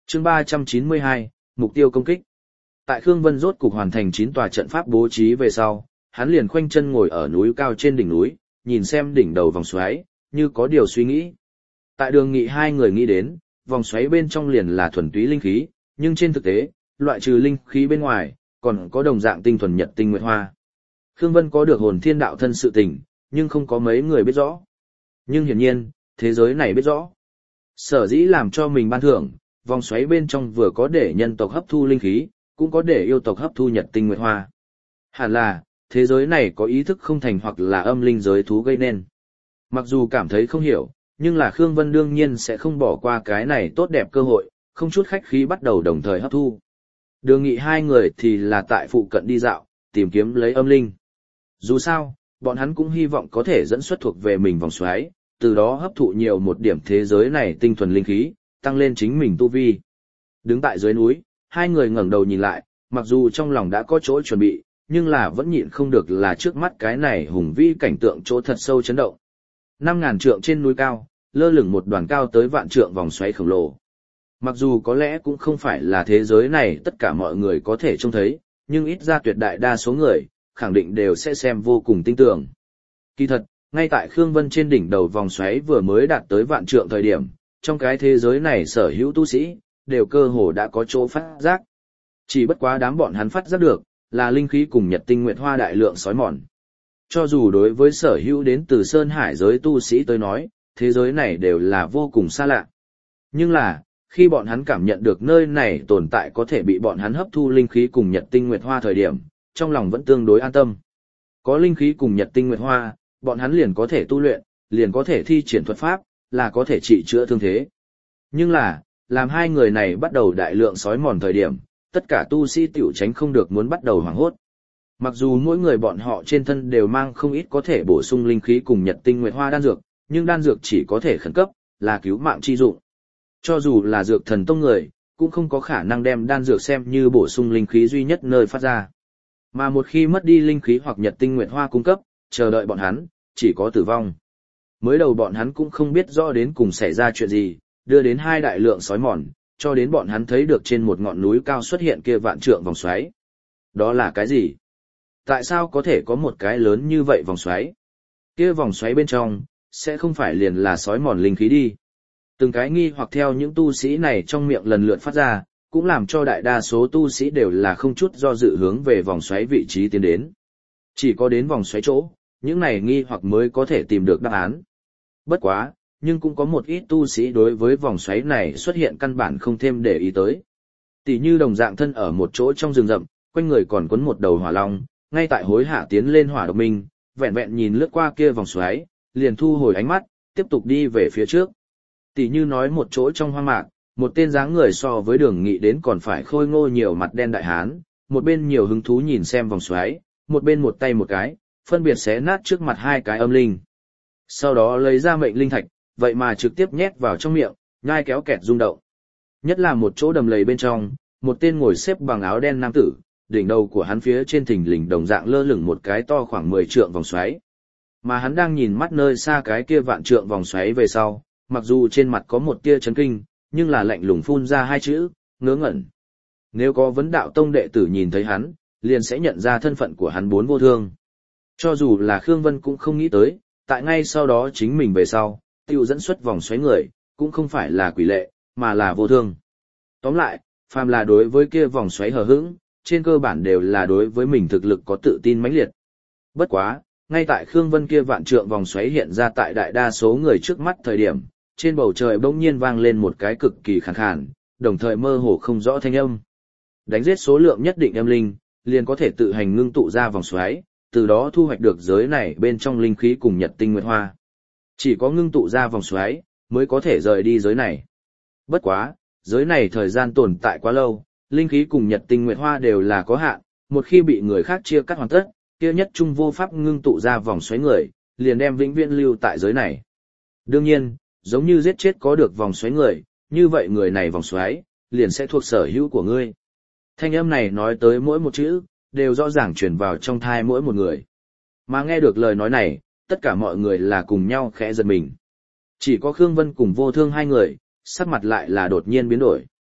Chương ba trăm chín mươi hai, mục tiêu công kích. Tại Khương Vân rốt cục hoàn thành chín tòa trận pháp bố trí về sau, hắn liền khoanh chân ngồi ở núi cao trên đỉnh núi, nhìn xem đỉnh đầu vòng xoáy, như có điều suy nghĩ. Tại Đường Nghị hai người nghĩ đến, vòng xoáy bên trong liền là thuần túy linh khí, nhưng trên thực tế, loại trừ linh khí bên ngoài, còn có đồng dạng tinh thuần nhật tinh nguyệt hoa. Khương Vân có được hồn thiên đạo thân sự tình, nhưng không có mấy người biết rõ. Nhưng hiển nhiên, thế giới này biết rõ. Sở dĩ làm cho mình ban thưởng, vòng xoáy bên trong vừa có để nhân tộc hấp thu linh khí, cũng có để yêu tộc hấp thu nhật tinh nguyệt hoa. Hẳn là, thế giới này có ý thức không thành hoặc là âm linh giới thú gây nên. Mặc dù cảm thấy không hiểu, nhưng là Khương Vân đương nhiên sẽ không bỏ qua cái này tốt đẹp cơ hội, không chút khách khí bắt đầu đồng thời hấp thu. Đường Nghị hai người thì là tại phụ cận đi dạo, tìm kiếm lấy âm linh. Dù sao, bọn hắn cũng hy vọng có thể dẫn xuất thuộc về mình vòng xoáy, từ đó hấp thụ nhiều một điểm thế giới này tinh thuần linh khí, tăng lên chính mình tu vi. Đứng tại dưới núi, hai người ngẩng đầu nhìn lại, mặc dù trong lòng đã có chỗ chuẩn bị, nhưng là vẫn nhịn không được là trước mắt cái này hùng vĩ cảnh tượng chỗ thật sâu chấn động. Năm ngàn trượng trên núi cao, lơ lửng một đoàn cao tới vạn trượng vòng xoáy khổng lồ. Mặc dù có lẽ cũng không phải là thế giới này tất cả mọi người có thể trông thấy, nhưng ít ra tuyệt đại đa số người, khẳng định đều sẽ xem vô cùng tinh tường. Kỳ thật, ngay tại Khương Vân trên đỉnh đầu vòng xoáy vừa mới đạt tới vạn trượng thời điểm, trong cái thế giới này sở hữu tu sĩ, đều cơ hồ đã có chỗ phát giác. Chỉ bất quá đám bọn hắn phát giác được, là linh khí cùng nhật tinh nguyệt hoa đại lượng sói mòn. Cho dù đối với sở hữu đến từ Sơn Hải giới tu sĩ tới nói, thế giới này đều là vô cùng xa lạ. Nhưng là, khi bọn hắn cảm nhận được nơi này tồn tại có thể bị bọn hắn hấp thu linh khí cùng nhật tinh nguyệt hoa thời điểm, trong lòng vẫn tương đối an tâm. Có linh khí cùng nhật tinh nguyệt hoa, bọn hắn liền có thể tu luyện, liền có thể thi triển thuật pháp, là có thể trị chữa thương thế. Nhưng là, làm hai người này bắt đầu đại lượng sói mòn thời điểm, tất cả tu sĩ tiểu tránh không được muốn bắt đầu hoảng hốt. Mặc dù mỗi người bọn họ trên thân đều mang không ít có thể bổ sung linh khí cùng nhật tinh nguyệt hoa đan dược, nhưng đan dược chỉ có thể khẩn cấp, là cứu mạng chi dụng. Cho dù là dược thần tông người, cũng không có khả năng đem đan dược xem như bổ sung linh khí duy nhất nơi phát ra. Mà một khi mất đi linh khí hoặc nhật tinh nguyệt hoa cung cấp, chờ đợi bọn hắn, chỉ có tử vong. Mới đầu bọn hắn cũng không biết rõ đến cùng xảy ra chuyện gì, đưa đến hai đại lượng sói mòn, cho đến bọn hắn thấy được trên một ngọn núi cao xuất hiện kia vạn trượng vòng xoáy. Đó là cái gì? Tại sao có thể có một cái lớn như vậy vòng xoáy? Kia vòng xoáy bên trong, sẽ không phải liền là sói mòn linh khí đi. Từng cái nghi hoặc theo những tu sĩ này trong miệng lần lượt phát ra, cũng làm cho đại đa số tu sĩ đều là không chút do dự hướng về vòng xoáy vị trí tiến đến. Chỉ có đến vòng xoáy chỗ, những này nghi hoặc mới có thể tìm được đáp án. Bất quá, nhưng cũng có một ít tu sĩ đối với vòng xoáy này xuất hiện căn bản không thêm để ý tới. Tỷ như đồng dạng thân ở một chỗ trong rừng rậm, quanh người còn quấn một đầu hỏa long, ngay tại hối hạ tiến lên hỏa độc minh, vẹn vẹn nhìn lướt qua kia vòng xoáy, liền thu hồi ánh mắt, tiếp tục đi về phía trước. Tỷ như nói một chỗ trong hoang mạc, một tên dáng người so với Đường Nghị đến còn phải khôi ngô nhiều mặt đen đại hán, một bên nhiều hứng thú nhìn xem vòng xoáy, một bên một tay một cái, phân biệt xé nát trước mặt hai cái âm linh. Sau đó lấy ra mệnh linh thạch, vậy mà trực tiếp nhét vào trong miệng, nhai kéo kẹt rung động. Nhất là một chỗ đầm lầy bên trong, một tên ngồi xếp bằng áo đen nam tử, đỉnh đầu của hắn phía trên thình lình đồng dạng lơ lửng một cái to khoảng mười trượng vòng xoáy. Mà hắn đang nhìn mắt nơi xa cái kia vạn trượng vòng xoáy về sau, mặc dù trên mặt có một tia chấn kinh, nhưng là lạnh lùng phun ra hai chữ, ngớ ngẩn. Nếu có vấn đạo tông đệ tử nhìn thấy hắn, liền sẽ nhận ra thân phận của hắn bốn vô thương. Cho dù là Khương Vân cũng không nghĩ tới, tại ngay sau đó chính mình về sau, tiêu dẫn xuất vòng xoáy người, cũng không phải là quỷ lệ, mà là vô thương. Tóm lại, phàm là đối với kia vòng xoáy hờ hững, trên cơ bản đều là đối với mình thực lực có tự tin mãnh liệt. Bất quá, ngay tại Khương Vân kia vạn trượng vòng xoáy hiện ra tại đại đa số người trước mắt thời điểm, trên bầu trời bỗng nhiên vang lên một cái cực kỳ khàn khàn, đồng thời mơ hồ không rõ thanh âm. Đánh giết số lượng nhất định âm linh, liền có thể tự hành ngưng tụ ra vòng xoáy, từ đó thu hoạch được giới này bên trong linh khí cùng nhật tinh nguyệt hoa. Chỉ có ngưng tụ ra vòng xoáy, mới có thể rời đi giới này. Bất quá, giới này thời gian tồn tại quá lâu, linh khí cùng nhật tinh nguyệt hoa đều là có hạn, một khi bị người khác chia cắt hoàn tất, kia nhất trung vô pháp ngưng tụ ra vòng xoáy người, liền đem vĩnh viễn lưu tại giới này. Đương nhiên, giống như giết chết có được vòng xoáy người, như vậy người này vòng xoáy, liền sẽ thuộc sở hữu của ngươi. Thanh âm này nói tới mỗi một chữ, đều rõ ràng truyền vào trong thai mỗi một người. Mà nghe được lời nói này, tất cả mọi người là cùng nhau khẽ giật mình. Chỉ có Khương Vân cùng Vô Thương hai người, sắc mặt lại là đột nhiên biến đổi.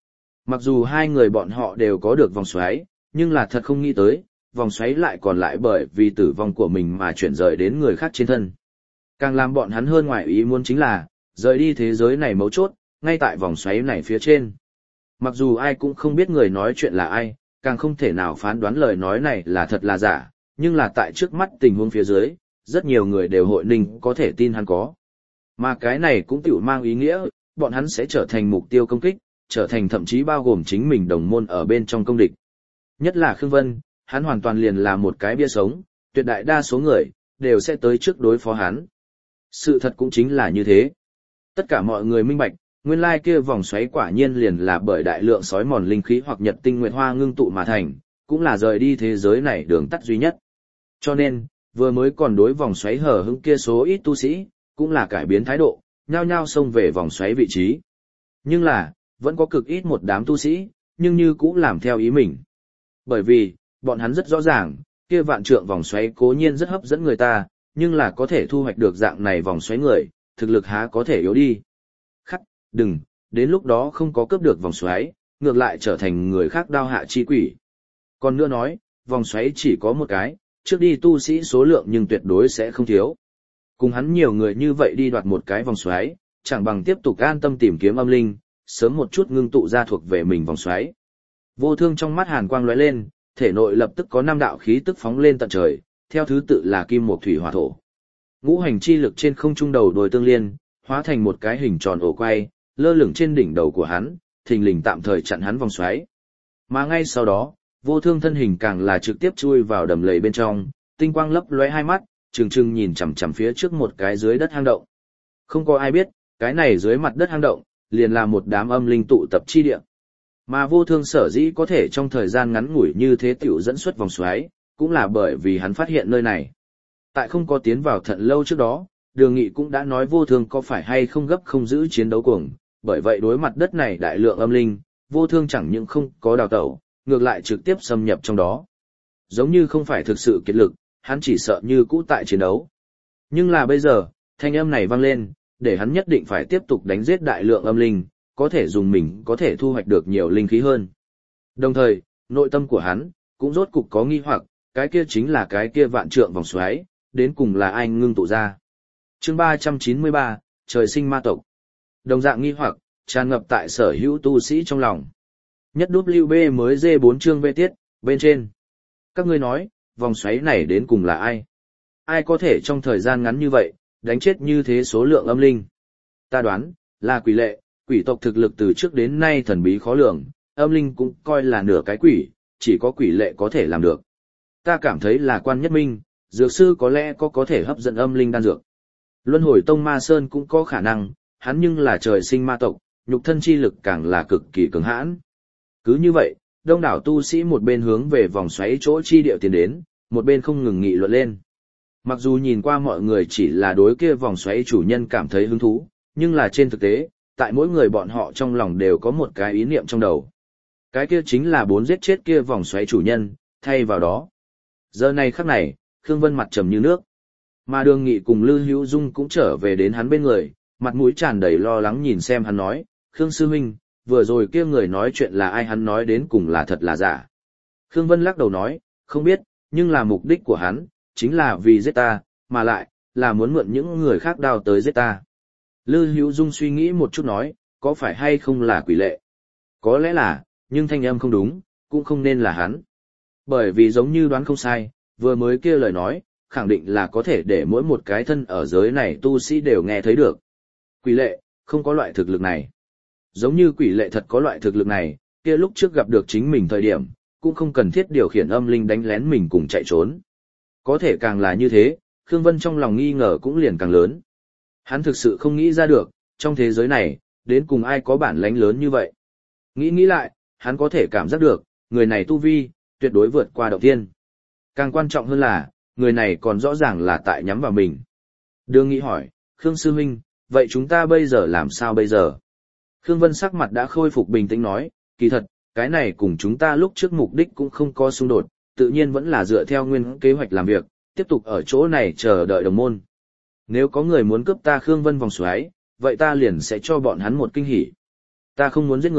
Mặc dù hai người bọn họ đều có được vòng xoáy, nhưng là thật không nghĩ tới, vòng xoáy lại còn lại bởi vì tử vong của mình mà chuyển rời đến người khác trên thân. Càng làm bọn hắn hơn ngoài ý muốn chính là, rời đi thế giới này mấu chốt, ngay tại vòng xoáy này phía trên. Mặc dù ai cũng không biết người nói chuyện là ai, càng không thể nào phán đoán lời nói này là thật là giả, nhưng là tại trước mắt tình huống phía dưới, rất nhiều người đều hội ninh có thể tin hắn có. Mà cái này cũng tiểu mang ý nghĩa, bọn hắn sẽ trở thành mục tiêu công kích, trở thành thậm chí bao gồm chính mình đồng môn ở bên trong công địch. Nhất là Khương Vân, hắn hoàn toàn liền là một cái bia sống, tuyệt đại đa số người, đều sẽ tới trước đối phó hắn. Sự thật cũng chính là như thế. Tất cả mọi người minh bạch, nguyên lai kia vòng xoáy quả nhiên liền là bởi đại lượng sói mòn linh khí hoặc nhật tinh nguyệt hoa ngưng tụ mà thành, cũng là rời đi thế giới này đường tắt duy nhất. Cho nên, vừa mới còn đối vòng xoáy hở hững kia số ít tu sĩ, cũng là cải biến thái độ, nhao nhao xông về vòng xoáy vị trí. Nhưng là, vẫn có cực ít một đám tu sĩ, nhưng như cũng làm theo ý mình. Bởi vì, bọn hắn rất rõ ràng, kia vạn trượng vòng xoáy cố nhiên rất hấp dẫn người ta, nhưng là có thể thu hoạch được dạng này vòng xoáy người, thực lực há có thể yếu đi. Khắc, đừng, đến lúc đó không có cướp được vòng xoáy, ngược lại trở thành người khác đao hạ chi quỷ. Còn nữa nói, vòng xoáy chỉ có một cái, trước đi tu sĩ số lượng nhưng tuyệt đối sẽ không thiếu. Cùng hắn nhiều người như vậy đi đoạt một cái vòng xoáy, chẳng bằng tiếp tục an tâm tìm kiếm âm linh, sớm một chút ngưng tụ ra thuộc về mình vòng xoáy. Vô Thương trong mắt hàn quang lóe lên, thể nội lập tức có năm đạo khí tức phóng lên tận trời, theo thứ tự là kim mộc thủy hỏa thổ. Ngũ hành chi lực trên không trung đầu đôi tương liên, hóa thành một cái hình tròn ổ quay, lơ lửng trên đỉnh đầu của hắn, thình lình tạm thời chặn hắn vòng xoáy. Mà ngay sau đó, Vô Thương thân hình càng là trực tiếp chui vào đầm lầy bên trong, tinh quang lấp lóe hai mắt, trừng trừng nhìn chằm chằm phía trước một cái dưới đất hang động. Không có ai biết, cái này dưới mặt đất hang động, liền là một đám âm linh tụ tập chi địa. Mà Vô Thương sở dĩ có thể trong thời gian ngắn ngủi như thế tiểu dẫn xuất vòng xoáy, cũng là bởi vì hắn phát hiện nơi này. Tại không có tiến vào Thận Lâu trước đó, Đường Nghị cũng đã nói Vô Thương có phải hay không gấp không giữ chiến đấu cuồng, bởi vậy đối mặt đất này đại lượng âm linh, Vô Thương chẳng những không có đào tẩu, ngược lại trực tiếp xâm nhập trong đó. Giống như không phải thực sự kiệt lực, hắn chỉ sợ như cũ tại chiến đấu. Nhưng là bây giờ, thanh âm này vang lên, để hắn nhất định phải tiếp tục đánh giết đại lượng âm linh, có thể dùng mình có thể thu hoạch được nhiều linh khí hơn. Đồng thời, nội tâm của hắn, cũng rốt cục có nghi hoặc, cái kia chính là cái kia vạn trượng vòng xoáy, đến cùng là ai ngưng tụ ra. Chương ba trăm chín mươi ba, trời sinh ma tộc. Đồng dạng nghi hoặc, tràn ngập tại sở hữu tu sĩ trong lòng. Nhất W B mới D bốn chương V tiết, bên trên. Các ngươi nói, vòng xoáy này đến cùng là ai? Ai có thể trong thời gian ngắn như vậy, đánh chết như thế số lượng âm linh? Ta đoán, là quỷ lệ, quỷ tộc thực lực từ trước đến nay thần bí khó lường, âm linh cũng coi là nửa cái quỷ, chỉ có quỷ lệ có thể làm được. Ta cảm thấy là Quan Nhất Minh, dược sư có lẽ có có thể hấp dẫn âm linh đan dược. Luân hồi tông Ma Sơn cũng có khả năng, hắn nhưng là trời sinh ma tộc, nhục thân chi lực càng là cực kỳ cứng hãn. Cứ như vậy, đông đảo tu sĩ một bên hướng về vòng xoáy chỗ chi điệu tiến đến, một bên không ngừng nghị luận lên. Mặc dù nhìn qua mọi người chỉ là đối kia vòng xoáy chủ nhân cảm thấy hứng thú, nhưng là trên thực tế, tại mỗi người bọn họ trong lòng đều có một cái ý niệm trong đầu. Cái kia chính là bốn giết chết kia vòng xoáy chủ nhân, thay vào đó. Giờ này khắc này, Khương Vân mặt trầm như nước. Mà Đường Nghị cùng Lư Hữu Dung cũng trở về đến hắn bên người, mặt mũi tràn đầy lo lắng nhìn xem hắn nói, Khương Sư Huynh, vừa rồi kia người nói chuyện là ai, hắn nói đến cùng là thật là giả. Khương Vân lắc đầu nói, không biết, nhưng là mục đích của hắn, chính là vì giết ta, mà lại, là muốn mượn những người khác đao tới giết ta. Lư Hữu Dung suy nghĩ một chút nói, có phải hay không là quỷ lệ? Có lẽ là, nhưng thanh âm không đúng, cũng không nên là hắn. Bởi vì giống như đoán không sai, vừa mới kia lời nói, khẳng định là có thể để mỗi một cái thân ở giới này tu sĩ đều nghe thấy được. Quỷ lệ, không có loại thực lực này. Giống như quỷ lệ thật có loại thực lực này, kia lúc trước gặp được chính mình thời điểm, cũng không cần thiết điều khiển âm linh đánh lén mình cùng chạy trốn. Có thể càng là như thế, Khương Vân trong lòng nghi ngờ cũng liền càng lớn. Hắn thực sự không nghĩ ra được, trong thế giới này, đến cùng ai có bản lãnh lớn như vậy. Nghĩ nghĩ lại, hắn có thể cảm giác được, người này tu vi, tuyệt đối vượt qua động thiên. Càng quan trọng hơn là, người này còn rõ ràng là tại nhắm vào mình. Đường Nghị hỏi, Khương Sư Huynh, vậy chúng ta bây giờ làm sao bây giờ? Khương Vân sắc mặt đã khôi phục bình tĩnh nói, kỳ thật, cái này cùng chúng ta lúc trước mục đích cũng không có xung đột, tự nhiên vẫn là dựa theo nguyên kế hoạch làm việc, tiếp tục ở chỗ này chờ đợi đồng môn. Nếu có người muốn cướp ta Khương Vân vòng xoáy, vậy ta liền sẽ cho bọn hắn một kinh hỉ. Ta không muốn giết người,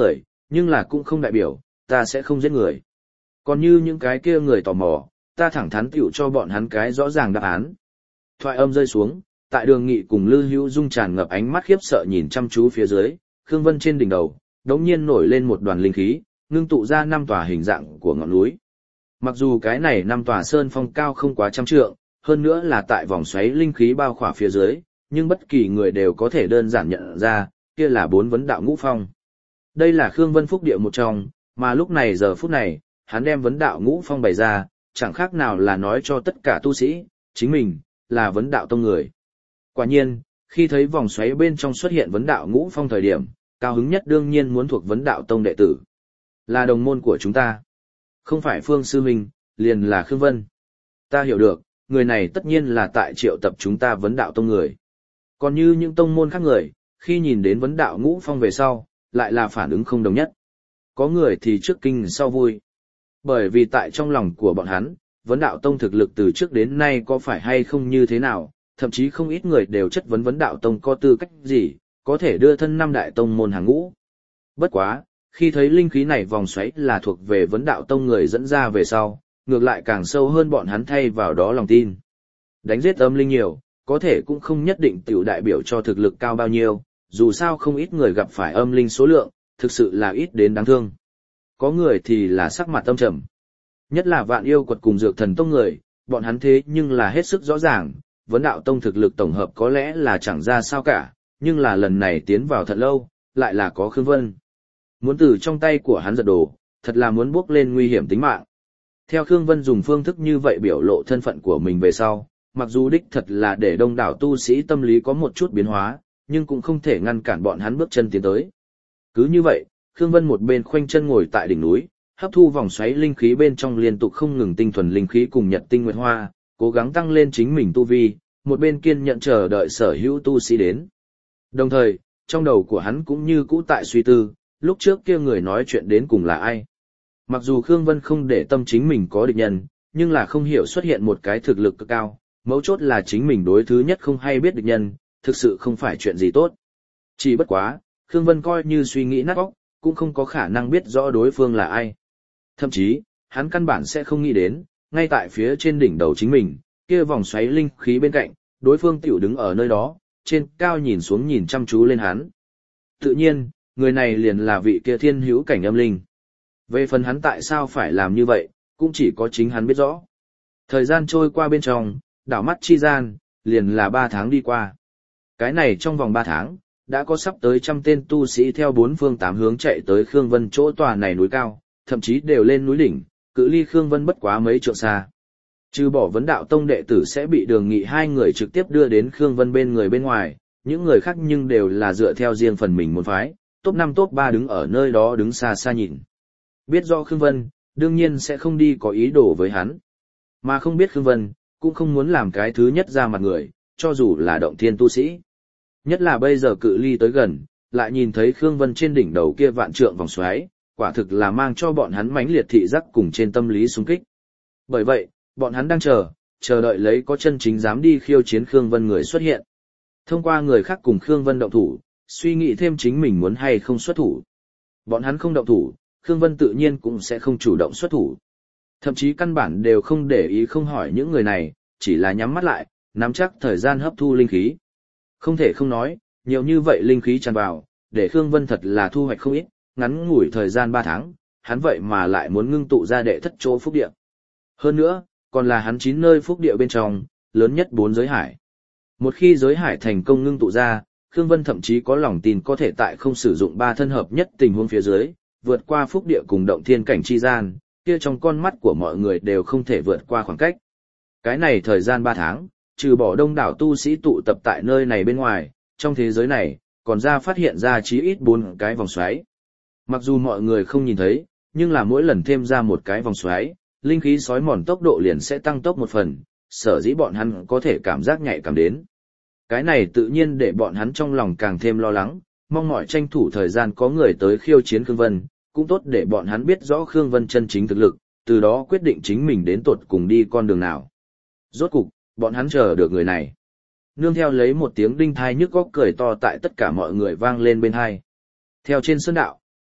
nhưng là cũng không đại biểu, ta sẽ không giết người. Còn như những cái kia người tò mò, ta thẳng thắn tiểu cho bọn hắn cái rõ ràng đáp án. Thoại âm rơi xuống, tại Đường Nghị cùng Lư Hữu Dung tràn ngập ánh mắt khiếp sợ nhìn chăm chú phía dưới, Khương Vân trên đỉnh đầu, đống nhiên nổi lên một đoàn linh khí, ngưng tụ ra năm tòa hình dạng của ngọn núi. Mặc dù cái này năm tòa sơn phong cao không quá trăm trượng, hơn nữa là tại vòng xoáy linh khí bao khỏa phía dưới, nhưng bất kỳ người đều có thể đơn giản nhận ra, kia là bốn vấn đạo ngũ phong. Đây là Khương Vân phúc địa một trong, mà lúc này giờ phút này, hắn đem vấn đạo ngũ phong bày ra, chẳng khác nào là nói cho tất cả tu sĩ, chính mình, là vấn đạo tông người. Quả nhiên, khi thấy vòng xoáy bên trong xuất hiện vấn đạo ngũ phong thời điểm, cao hứng nhất đương nhiên muốn thuộc vấn đạo tông đệ tử. Là đồng môn của chúng ta. Không phải Phương Sư Minh, liền là Khương Vân. Ta hiểu được, người này tất nhiên là tại triệu tập chúng ta vấn đạo tông người. Còn như những tông môn khác người, khi nhìn đến vấn đạo ngũ phong về sau, lại là phản ứng không đồng nhất. Có người thì trước kinh sau vui. Bởi vì tại trong lòng của bọn hắn, vấn đạo tông thực lực từ trước đến nay có phải hay không như thế nào, thậm chí không ít người đều chất vấn vấn đạo tông có tư cách gì, có thể đưa thân năm đại tông môn hàng ngũ. Bất quá, khi thấy linh khí này vòng xoáy là thuộc về vấn đạo tông người dẫn ra về sau, ngược lại càng sâu hơn bọn hắn thay vào đó lòng tin. Đánh giết âm linh nhiều, có thể cũng không nhất định tiểu đại biểu cho thực lực cao bao nhiêu, dù sao không ít người gặp phải âm linh số lượng, thực sự là ít đến đáng thương. Có người thì là sắc mặt âm trầm. Nhất là Vạn Yêu Quật cùng Dược Thần Tông người, bọn hắn thế nhưng là hết sức rõ ràng, vấn đạo tông thực lực tổng hợp có lẽ là chẳng ra sao cả, nhưng là lần này tiến vào thật lâu, lại là có Khương Vân. Muốn từ trong tay của hắn giật đồ, thật là muốn bước lên nguy hiểm tính mạng. Theo Khương Vân dùng phương thức như vậy biểu lộ thân phận của mình về sau, mặc dù đích thật là để đông đảo tu sĩ tâm lý có một chút biến hóa, nhưng cũng không thể ngăn cản bọn hắn bước chân tiến tới. Cứ như vậy, Khương Vân một bên khoanh chân ngồi tại đỉnh núi, hấp thu vòng xoáy linh khí bên trong liên tục không ngừng tinh thuần linh khí cùng nhật tinh nguyệt hoa, cố gắng tăng lên chính mình tu vi, một bên kiên nhận chờ đợi sở hữu tu sĩ đến. Đồng thời, trong đầu của hắn cũng như cũ tại suy tư, lúc trước kia người nói chuyện đến cùng là ai. Mặc dù Khương Vân không để tâm chính mình có địch nhân, nhưng là không hiểu xuất hiện một cái thực lực cực cao, mấu chốt là chính mình đối thứ nhất không hay biết địch nhân, thực sự không phải chuyện gì tốt. Chỉ bất quá, Khương Vân coi như suy nghĩ nát óc, cũng không có khả năng biết rõ đối phương là ai. Thậm chí, hắn căn bản sẽ không nghĩ đến, ngay tại phía trên đỉnh đầu chính mình, kia vòng xoáy linh khí bên cạnh, đối phương tiểu đứng ở nơi đó, trên cao nhìn xuống nhìn chăm chú lên hắn. Tự nhiên, người này liền là vị kia thiên hữu cảnh âm linh. Về phần hắn tại sao phải làm như vậy, cũng chỉ có chính hắn biết rõ. Thời gian trôi qua bên trong, đảo mắt chi gian, liền là ba tháng đi qua. Cái này trong vòng ba tháng, đã có sắp tới trăm tên tu sĩ theo bốn phương tám hướng chạy tới Khương Vân chỗ tòa này núi cao, thậm chí đều lên núi đỉnh, cự ly Khương Vân bất quá mấy trượng xa. Trừ bỏ vấn đạo tông đệ tử sẽ bị Đường Nghị hai người trực tiếp đưa đến Khương Vân bên người bên ngoài, những người khác nhưng đều là dựa theo riêng phần mình môn phái, top năm top ba đứng ở nơi đó đứng xa xa nhìn. Biết rõ Khương Vân, đương nhiên sẽ không đi có ý đồ với hắn. Mà không biết Khương Vân, cũng không muốn làm cái thứ nhất ra mặt người, cho dù là động thiên tu sĩ. Nhất là bây giờ cự ly tới gần, lại nhìn thấy Khương Vân trên đỉnh đầu kia vạn trượng vòng xoáy, quả thực là mang cho bọn hắn mãnh liệt thị giác cùng trên tâm lý xung kích. Bởi vậy, bọn hắn đang chờ, chờ đợi lấy có chân chính dám đi khiêu chiến Khương Vân người xuất hiện. Thông qua người khác cùng Khương Vân động thủ, suy nghĩ thêm chính mình muốn hay không xuất thủ. Bọn hắn không động thủ, Khương Vân tự nhiên cũng sẽ không chủ động xuất thủ. Thậm chí căn bản đều không để ý không hỏi những người này, chỉ là nhắm mắt lại, nắm chắc thời gian hấp thu linh khí. Không thể không nói, nhiều như vậy linh khí tràn vào, để Khương Vân thật là thu hoạch không ít, ngắn ngủi thời gian ba tháng, hắn vậy mà lại muốn ngưng tụ ra đệ thất chỗ phúc địa. Hơn nữa, còn là hắn chín nơi phúc địa bên trong, lớn nhất bốn giới hải. Một khi giới hải thành công ngưng tụ ra, Khương Vân thậm chí có lòng tin có thể tại không sử dụng ba thân hợp nhất tình huống phía dưới, vượt qua phúc địa cùng động thiên cảnh chi gian, kia trong con mắt của mọi người đều không thể vượt qua khoảng cách. Cái này thời gian ba tháng, trừ bỏ đông đảo tu sĩ tụ tập tại nơi này bên ngoài, trong thế giới này, còn ra phát hiện ra chí ít bốn cái vòng xoáy. Mặc dù mọi người không nhìn thấy, nhưng là mỗi lần thêm ra một cái vòng xoáy, linh khí sói mòn tốc độ liền sẽ tăng tốc một phần, sở dĩ bọn hắn có thể cảm giác nhạy cảm đến. Cái này tự nhiên để bọn hắn trong lòng càng thêm lo lắng, mong mỏi tranh thủ thời gian có người tới khiêu chiến Khương Vân, cũng tốt để bọn hắn biết rõ Khương Vân chân chính thực lực, từ đó quyết định chính mình đến tuột cùng đi con đường nào. Rốt cục, bọn hắn chờ được người này. Nương theo lấy một tiếng đinh thai nhức góc cười to tại tất cả mọi người vang lên bên hai. Theo trên sơn đạo,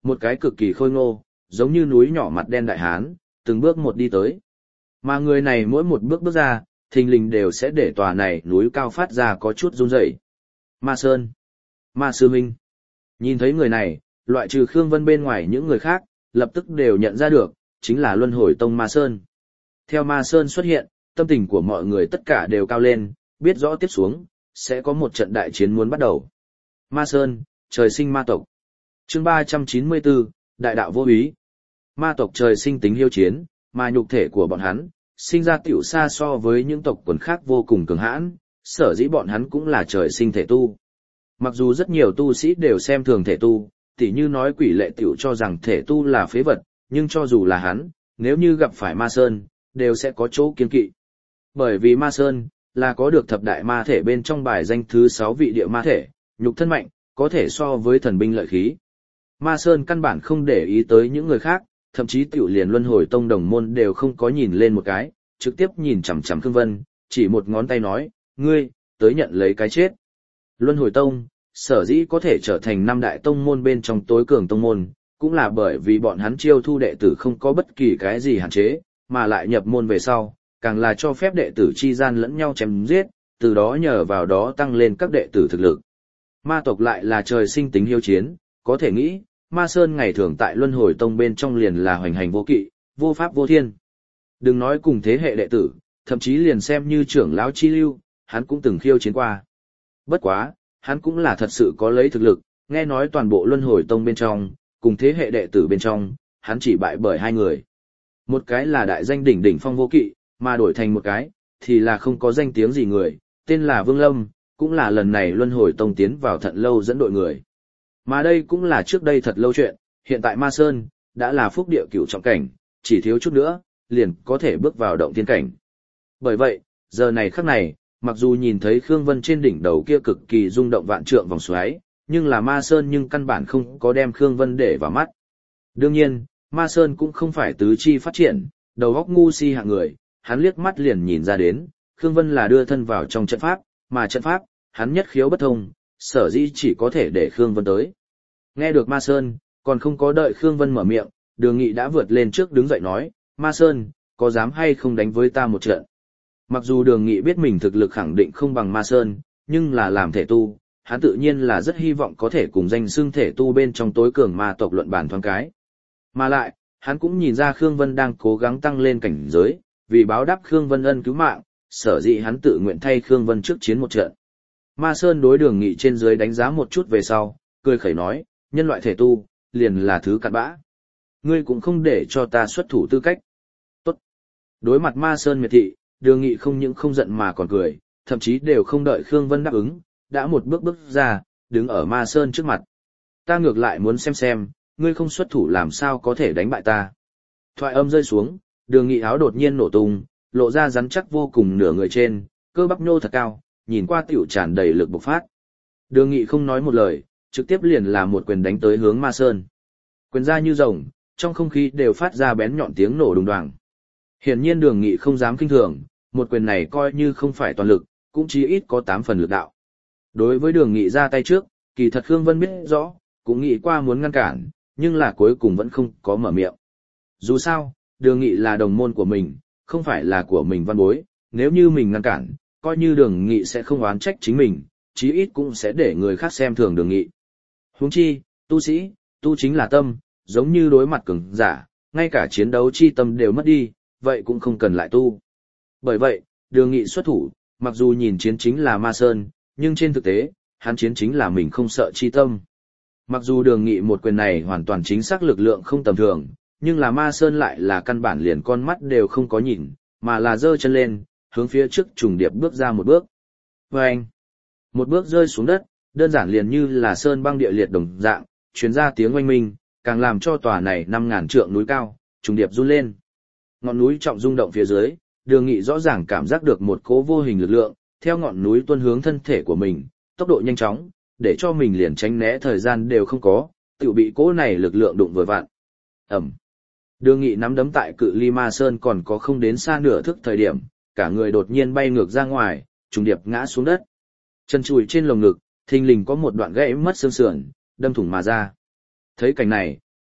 Một cái cực kỳ khôi ngô, giống như núi nhỏ mặt đen đại hán, từng bước một đi tới. Mà người này mỗi một bước bước ra, thình lình đều sẽ để tòa này núi cao phát ra có chút run rẩy. Ma Sơn, Ma Sư Minh. Nhìn thấy người này, loại trừ Khương Vân bên ngoài những người khác, lập tức đều nhận ra được, chính là Luân Hồi Tông Ma Sơn. Theo Ma Sơn xuất hiện, tâm tình của mọi người tất cả đều cao lên, biết rõ tiếp xuống, sẽ có một trận đại chiến muốn bắt đầu. Ma Sơn, trời sinh ma tộc. Chương ba trăm chín mươi bốn, Đại đạo vô úy. Ma tộc trời sinh tính hiếu chiến, mà nhục thể của bọn hắn, sinh ra tiểu xa so với những tộc quần khác vô cùng cường hãn, sở dĩ bọn hắn cũng là trời sinh thể tu. Mặc dù rất nhiều tu sĩ đều xem thường thể tu, tỉ như nói Quỷ Lệ tiểu cho rằng thể tu là phế vật, nhưng cho dù là hắn, nếu như gặp phải Ma Sơn, đều sẽ có chỗ kiên kỵ. Bởi vì Ma Sơn, là có được thập đại ma thể bên trong bài danh thứ sáu vị địa ma thể, nhục thân mạnh, có thể so với thần binh lợi khí. Ma Sơn căn bản không để ý tới những người khác, thậm chí tiểu liền Luân Hồi Tông đồng môn đều không có nhìn lên một cái, trực tiếp nhìn chằm chằm Khương Vân, chỉ một ngón tay nói, ngươi, tới nhận lấy cái chết. Luân Hồi Tông, sở dĩ có thể trở thành năm đại tông môn bên trong tối cường tông môn, cũng là bởi vì bọn hắn chiêu thu đệ tử không có bất kỳ cái gì hạn chế, mà lại nhập môn về sau, càng là cho phép đệ tử chi gian lẫn nhau chém giết, từ đó nhờ vào đó tăng lên các đệ tử thực lực. Ma tộc lại là trời sinh tính hiếu chiến, có thể nghĩ, Ma Sơn ngày thường tại Luân Hồi Tông bên trong liền là hoành hành vô kỵ, vô pháp vô thiên. Đừng nói cùng thế hệ đệ tử, thậm chí liền xem như trưởng lão chi lưu, hắn cũng từng khiêu chiến qua. Bất quá, hắn cũng là thật sự có lấy thực lực, nghe nói toàn bộ Luân Hồi Tông bên trong, cùng thế hệ đệ tử bên trong, hắn chỉ bại bởi hai người. Một cái là đại danh đỉnh đỉnh phong vô kỵ, mà đổi thành một cái, thì là không có danh tiếng gì người, tên là Vương Lâm, cũng là lần này Luân Hồi Tông tiến vào Thận Lâu dẫn đội người. Mà đây cũng là trước đây thật lâu chuyện, hiện tại Ma Sơn, đã là phúc địa cửu trọng cảnh, chỉ thiếu chút nữa, liền có thể bước vào động thiên cảnh. Bởi vậy, giờ này khắc này, mặc dù nhìn thấy Khương Vân trên đỉnh đầu kia cực kỳ rung động vạn trượng vòng xoáy, nhưng là Ma Sơn nhưng căn bản không có đem Khương Vân để vào mắt. Đương nhiên, Ma Sơn cũng không phải tứ chi phát triển, đầu óc ngu si hạng người, hắn liếc mắt liền nhìn ra đến, Khương Vân là đưa thân vào trong trận pháp, mà trận pháp, hắn nhất khiếu bất thông, sở dĩ chỉ có thể để Khương Vân tới. Nghe được Ma Sơn, còn không có đợi Khương Vân mở miệng, Đường Nghị đã vượt lên trước đứng dậy nói, Ma Sơn, có dám hay không đánh với ta một trận? Mặc dù Đường Nghị biết mình thực lực khẳng định không bằng Ma Sơn, nhưng là làm thể tu, hắn tự nhiên là rất hy vọng có thể cùng danh xưng thể tu bên trong tối cường ma tộc luận bàn thoáng cái. Mà lại, hắn cũng nhìn ra Khương Vân đang cố gắng tăng lên cảnh giới, vì báo đáp Khương Vân ân cứu mạng, sở dĩ hắn tự nguyện thay Khương Vân trước chiến một trận. Ma Sơn đối Đường Nghị trên dưới đánh giá một chút về sau, cười khẩy nói, nhân loại thể tu, liền là thứ cặn bã. Ngươi cũng không để cho ta xuất thủ tư cách. Tốt. Đối mặt Ma Sơn miệt thị, Đường Nghị không những không giận mà còn cười, thậm chí đều không đợi Khương Vân đáp ứng, đã một bước bước ra, đứng ở Ma Sơn trước mặt. Ta ngược lại muốn xem xem, ngươi không xuất thủ làm sao có thể đánh bại ta. Thoại âm rơi xuống, Đường Nghị áo đột nhiên nổ tung, lộ ra rắn chắc vô cùng nửa người trên, cơ bắp nhô thật cao, nhìn qua tiểu tràn đầy lực bộc phát. Đường Nghị không nói một lời, trực tiếp liền là một quyền đánh tới hướng Ma Sơn. Quyền ra như rồng, trong không khí đều phát ra bén nhọn tiếng nổ đùng đoàng. Hiển nhiên Đường Nghị không dám kinh thường, một quyền này coi như không phải toàn lực, cũng chỉ ít có tám phần lực đạo. Đối với Đường Nghị ra tay trước, kỳ thật Khương Vân biết rõ, cũng nghĩ qua muốn ngăn cản, nhưng là cuối cùng vẫn không có mở miệng. Dù sao, Đường Nghị là đồng môn của mình, không phải là của mình văn bối, nếu như mình ngăn cản, coi như Đường Nghị sẽ không oán trách chính mình, chí ít cũng sẽ để người khác xem thường Đường Nghị. Huống chi, tu sĩ, tu chính là tâm, giống như đối mặt cường giả, ngay cả chiến đấu chi tâm đều mất đi, vậy cũng không cần lại tu. Bởi vậy, Đường Nghị xuất thủ, mặc dù nhìn chiến chính là Ma Sơn, nhưng trên thực tế, hắn chiến chính là mình không sợ chi tâm. Mặc dù Đường Nghị một quyền này hoàn toàn chính xác lực lượng không tầm thường, nhưng là Ma Sơn lại là căn bản liền con mắt đều không có nhìn, mà là giơ chân lên, hướng phía trước trùng điệp bước ra một bước. Vâng! Một bước rơi xuống đất, đơn giản liền như là sơn băng địa liệt đồng dạng, truyền ra tiếng oanh minh, càng làm cho tòa này năm ngàn trượng núi cao, trùng điệp run lên. Ngọn núi trọng rung động phía dưới, Đường Nghị rõ ràng cảm giác được một cỗ vô hình lực lượng, theo ngọn núi tuôn hướng thân thể của mình, tốc độ nhanh chóng, để cho mình liền tránh né thời gian đều không có, tự bị cỗ này lực lượng đụng vừa vặn. Ẩm. Đường Nghị nắm đấm tại cự ly Ma Sơn còn có không đến xa nửa thước thời điểm, cả người đột nhiên bay ngược ra ngoài, trùng điệp ngã xuống đất. Chân chùi trên lồng ngực, thình lình có một đoạn gãy mất xương sườn, đâm thủng mà ra. Thấy cảnh này,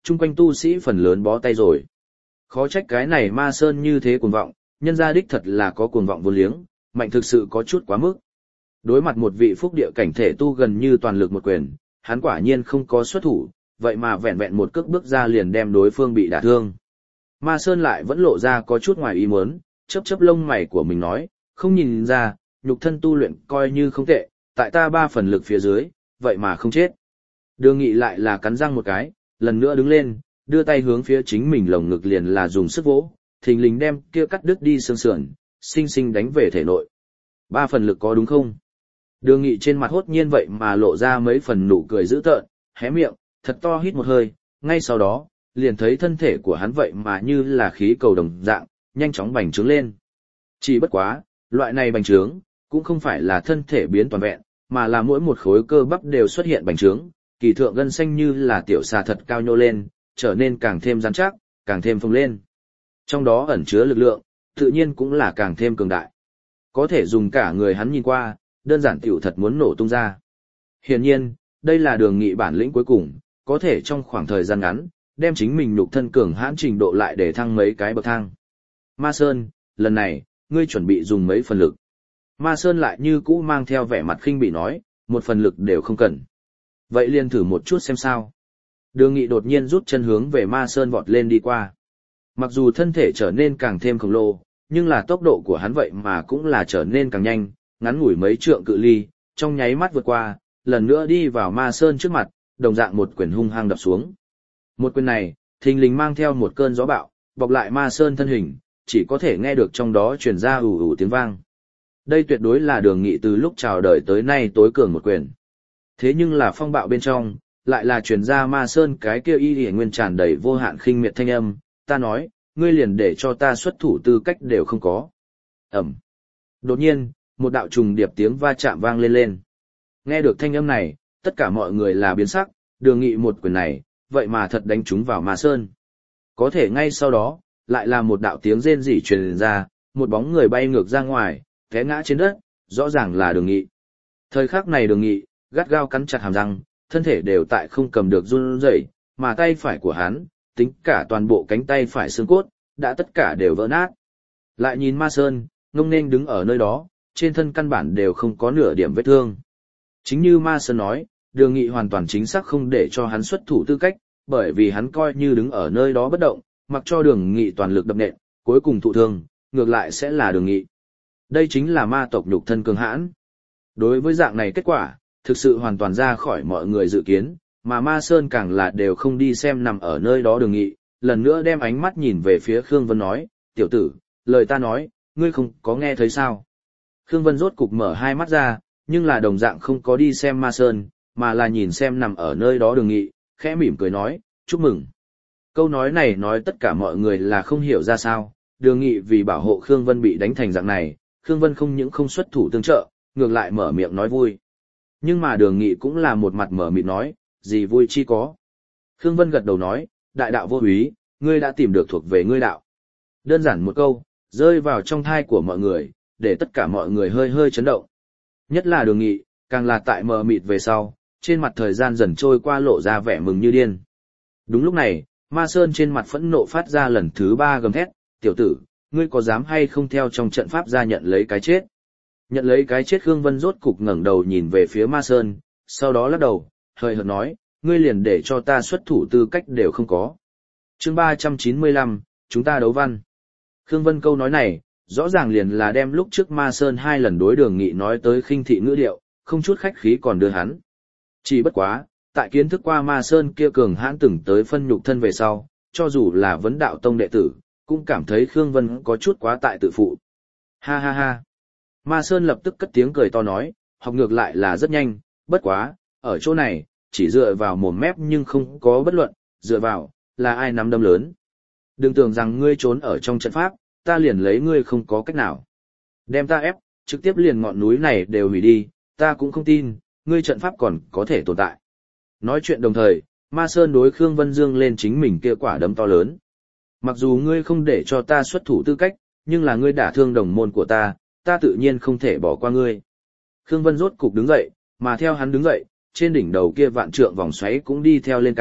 chung quanh tu sĩ phần lớn bó tay rồi. Khó trách cái này Ma Sơn như thế cuồng vọng, nhân gia đích thật là có cuồng vọng vô liếng, mạnh thực sự có chút quá mức. Đối mặt một vị phúc địa cảnh thể tu gần như toàn lực một quyền, hắn quả nhiên không có xuất thủ, vậy mà vẹn vẹn một cước bước ra liền đem đối phương bị đả thương. Ma Sơn lại vẫn lộ ra có chút ngoài ý muốn, chớp chớp lông mày của mình nói, không nhìn ra, nhục thân tu luyện coi như không tệ, tại ta ba phần lực phía dưới, vậy mà không chết. Đường Nghị lại là cắn răng một cái, lần nữa đứng lên, đưa tay hướng phía chính mình lồng ngực liền là dùng sức vỗ, thình lình đem kia cắt đứt đi xương sườn, sinh sinh đánh về thể nội. Ba phần lực có đúng không? Đường Nghị trên mặt hốt nhiên vậy mà lộ ra mấy phần nụ cười dữ tợn, hé miệng, thật to hít một hơi, ngay sau đó, liền thấy thân thể của hắn vậy mà như là khí cầu đồng dạng, nhanh chóng bành trướng lên. Chỉ bất quá, loại này bành trướng, cũng không phải là thân thể biến toàn vẹn, mà là mỗi một khối cơ bắp đều xuất hiện bành trướng, kỳ thượng gân xanh như là tiểu xà thật cao nhô lên, trở nên càng thêm rắn chắc, càng thêm phồng lên. Trong đó ẩn chứa lực lượng, tự nhiên cũng là càng thêm cường đại. Có thể dùng cả người hắn nhìn qua, đơn giản tiểu thật muốn nổ tung ra. Hiển nhiên, đây là Đường Nghị bản lĩnh cuối cùng, có thể trong khoảng thời gian ngắn, đem chính mình nhục thân cường hãn trình độ lại để thăng mấy cái bậc thang. Ma Sơn, lần này, ngươi chuẩn bị dùng mấy phần lực. Ma Sơn lại như cũ mang theo vẻ mặt khinh bỉ nói, một phần lực đều không cần. Vậy liền thử một chút xem sao. Đường Nghị đột nhiên rút chân hướng về Ma Sơn vọt lên đi qua. Mặc dù thân thể trở nên càng thêm khổng lồ, nhưng là tốc độ của hắn vậy mà cũng là trở nên càng nhanh, ngắn ngủi mấy trượng cự ly, trong nháy mắt vượt qua, lần nữa đi vào Ma Sơn trước mặt, đồng dạng một quyền hung hăng đập xuống. Một quyền này, thình lình mang theo một cơn gió bạo, bọc lại Ma Sơn thân hình, chỉ có thể nghe được trong đó truyền ra ù ù tiếng vang. Đây tuyệt đối là Đường Nghị từ lúc chào đời tới nay tối cường một quyền. Thế nhưng là phong bạo bên trong, lại là truyền ra Ma Sơn cái kia y y nguyên tràn đầy vô hạn khinh miệt thanh âm, ta nói, ngươi liền để cho ta xuất thủ tư cách đều không có. Ẩm. Đột nhiên, một đạo trùng điệp tiếng va chạm vang lên lên. Nghe được thanh âm này, tất cả mọi người là biến sắc, Đường Nghị một quyền này, vậy mà thật đánh trúng vào Ma Sơn. Có thể ngay sau đó, lại là một đạo tiếng rên rỉ truyền ra, một bóng người bay ngược ra ngoài, té ngã trên đất, rõ ràng là Đường Nghị. Thời khắc này Đường Nghị, gắt gao cắn chặt hàm răng, thân thể đều tại không cầm được run rẩy, mà tay phải của hắn, tính cả toàn bộ cánh tay phải xương cốt, đã tất cả đều vỡ nát. Lại nhìn Ma Sơn, ngông nên đứng ở nơi đó, trên thân căn bản đều không có nửa điểm vết thương. Chính như Ma Sơn nói, Đường Nghị hoàn toàn chính xác không để cho hắn xuất thủ tư cách, bởi vì hắn coi như đứng ở nơi đó bất động, mặc cho Đường Nghị toàn lực đập nện, cuối cùng thụ thương, ngược lại sẽ là Đường Nghị. Đây chính là ma tộc nhục thân cường hãn. Đối với dạng này kết quả, thực sự hoàn toàn ra khỏi mọi người dự kiến, mà Ma Sơn càng là đều không đi xem nằm ở nơi đó Đường Nghị, lần nữa đem ánh mắt nhìn về phía Khương Vân nói, tiểu tử, lời ta nói, ngươi không có nghe thấy sao. Khương Vân rốt cục mở hai mắt ra, nhưng là đồng dạng không có đi xem Ma Sơn, mà là nhìn xem nằm ở nơi đó Đường Nghị, khẽ mỉm cười nói, chúc mừng. Câu nói này nói tất cả mọi người là không hiểu ra sao, Đường Nghị vì bảo hộ Khương Vân bị đánh thành dạng này, Khương Vân không những không xuất thủ tương trợ, ngược lại mở miệng nói vui. Nhưng mà Đường Nghị cũng là một mặt mở mịt nói, gì vui chi có. Khương Vân gật đầu nói, đại đạo vô úy, ngươi đã tìm được thuộc về ngươi đạo. Đơn giản một câu, rơi vào trong thai của mọi người, để tất cả mọi người hơi hơi chấn động. Nhất là Đường Nghị, càng là tại mờ mịt về sau, trên mặt thời gian dần trôi qua lộ ra vẻ mừng như điên. Đúng lúc này, Ma Sơn trên mặt phẫn nộ phát ra lần thứ ba gầm thét, tiểu tử, ngươi có dám hay không theo trong trận pháp ra nhận lấy cái chết? Nhận lấy cái chết Khương Vân rốt cục ngẩng đầu nhìn về phía Ma Sơn, sau đó lắc đầu, hơi hợt nói, ngươi liền để cho ta xuất thủ tư cách đều không có. Chương ba trăm chín mươi lăm, chúng ta đấu văn. Khương Vân câu nói này, rõ ràng liền là đem lúc trước Ma Sơn hai lần đối Đường Nghị nói tới khinh thị ngữ điệu, không chút khách khí còn đưa hắn. Chỉ bất quá, tại kiến thức qua Ma Sơn kia cường hãn từng tới phân nhục thân về sau, cho dù là vấn đạo tông đệ tử, cũng cảm thấy Khương Vân có chút quá tại tự phụ. Ha ha ha. Ma Sơn lập tức cất tiếng cười to nói, học ngược lại là rất nhanh, bất quá, ở chỗ này, chỉ dựa vào mồm mép nhưng không có bất luận, dựa vào, là ai nắm đâm lớn. Đừng tưởng rằng ngươi trốn ở trong trận pháp, ta liền lấy ngươi không có cách nào. Đem ta ép, trực tiếp liền ngọn núi này đều hủy đi, ta cũng không tin, ngươi trận pháp còn có thể tồn tại. Nói chuyện đồng thời, Ma Sơn đối Khương Vân dương lên chính mình kia quả đấm to lớn. Mặc dù ngươi không để cho ta xuất thủ tư cách, nhưng là ngươi đả thương đồng môn của ta, ta tự nhiên không thể bỏ qua ngươi. Khương Vân rốt cục đứng dậy, mà theo hắn đứng dậy, trên đỉnh đầu kia vạn trượng vòng xoáy cũng đi theo lên cao,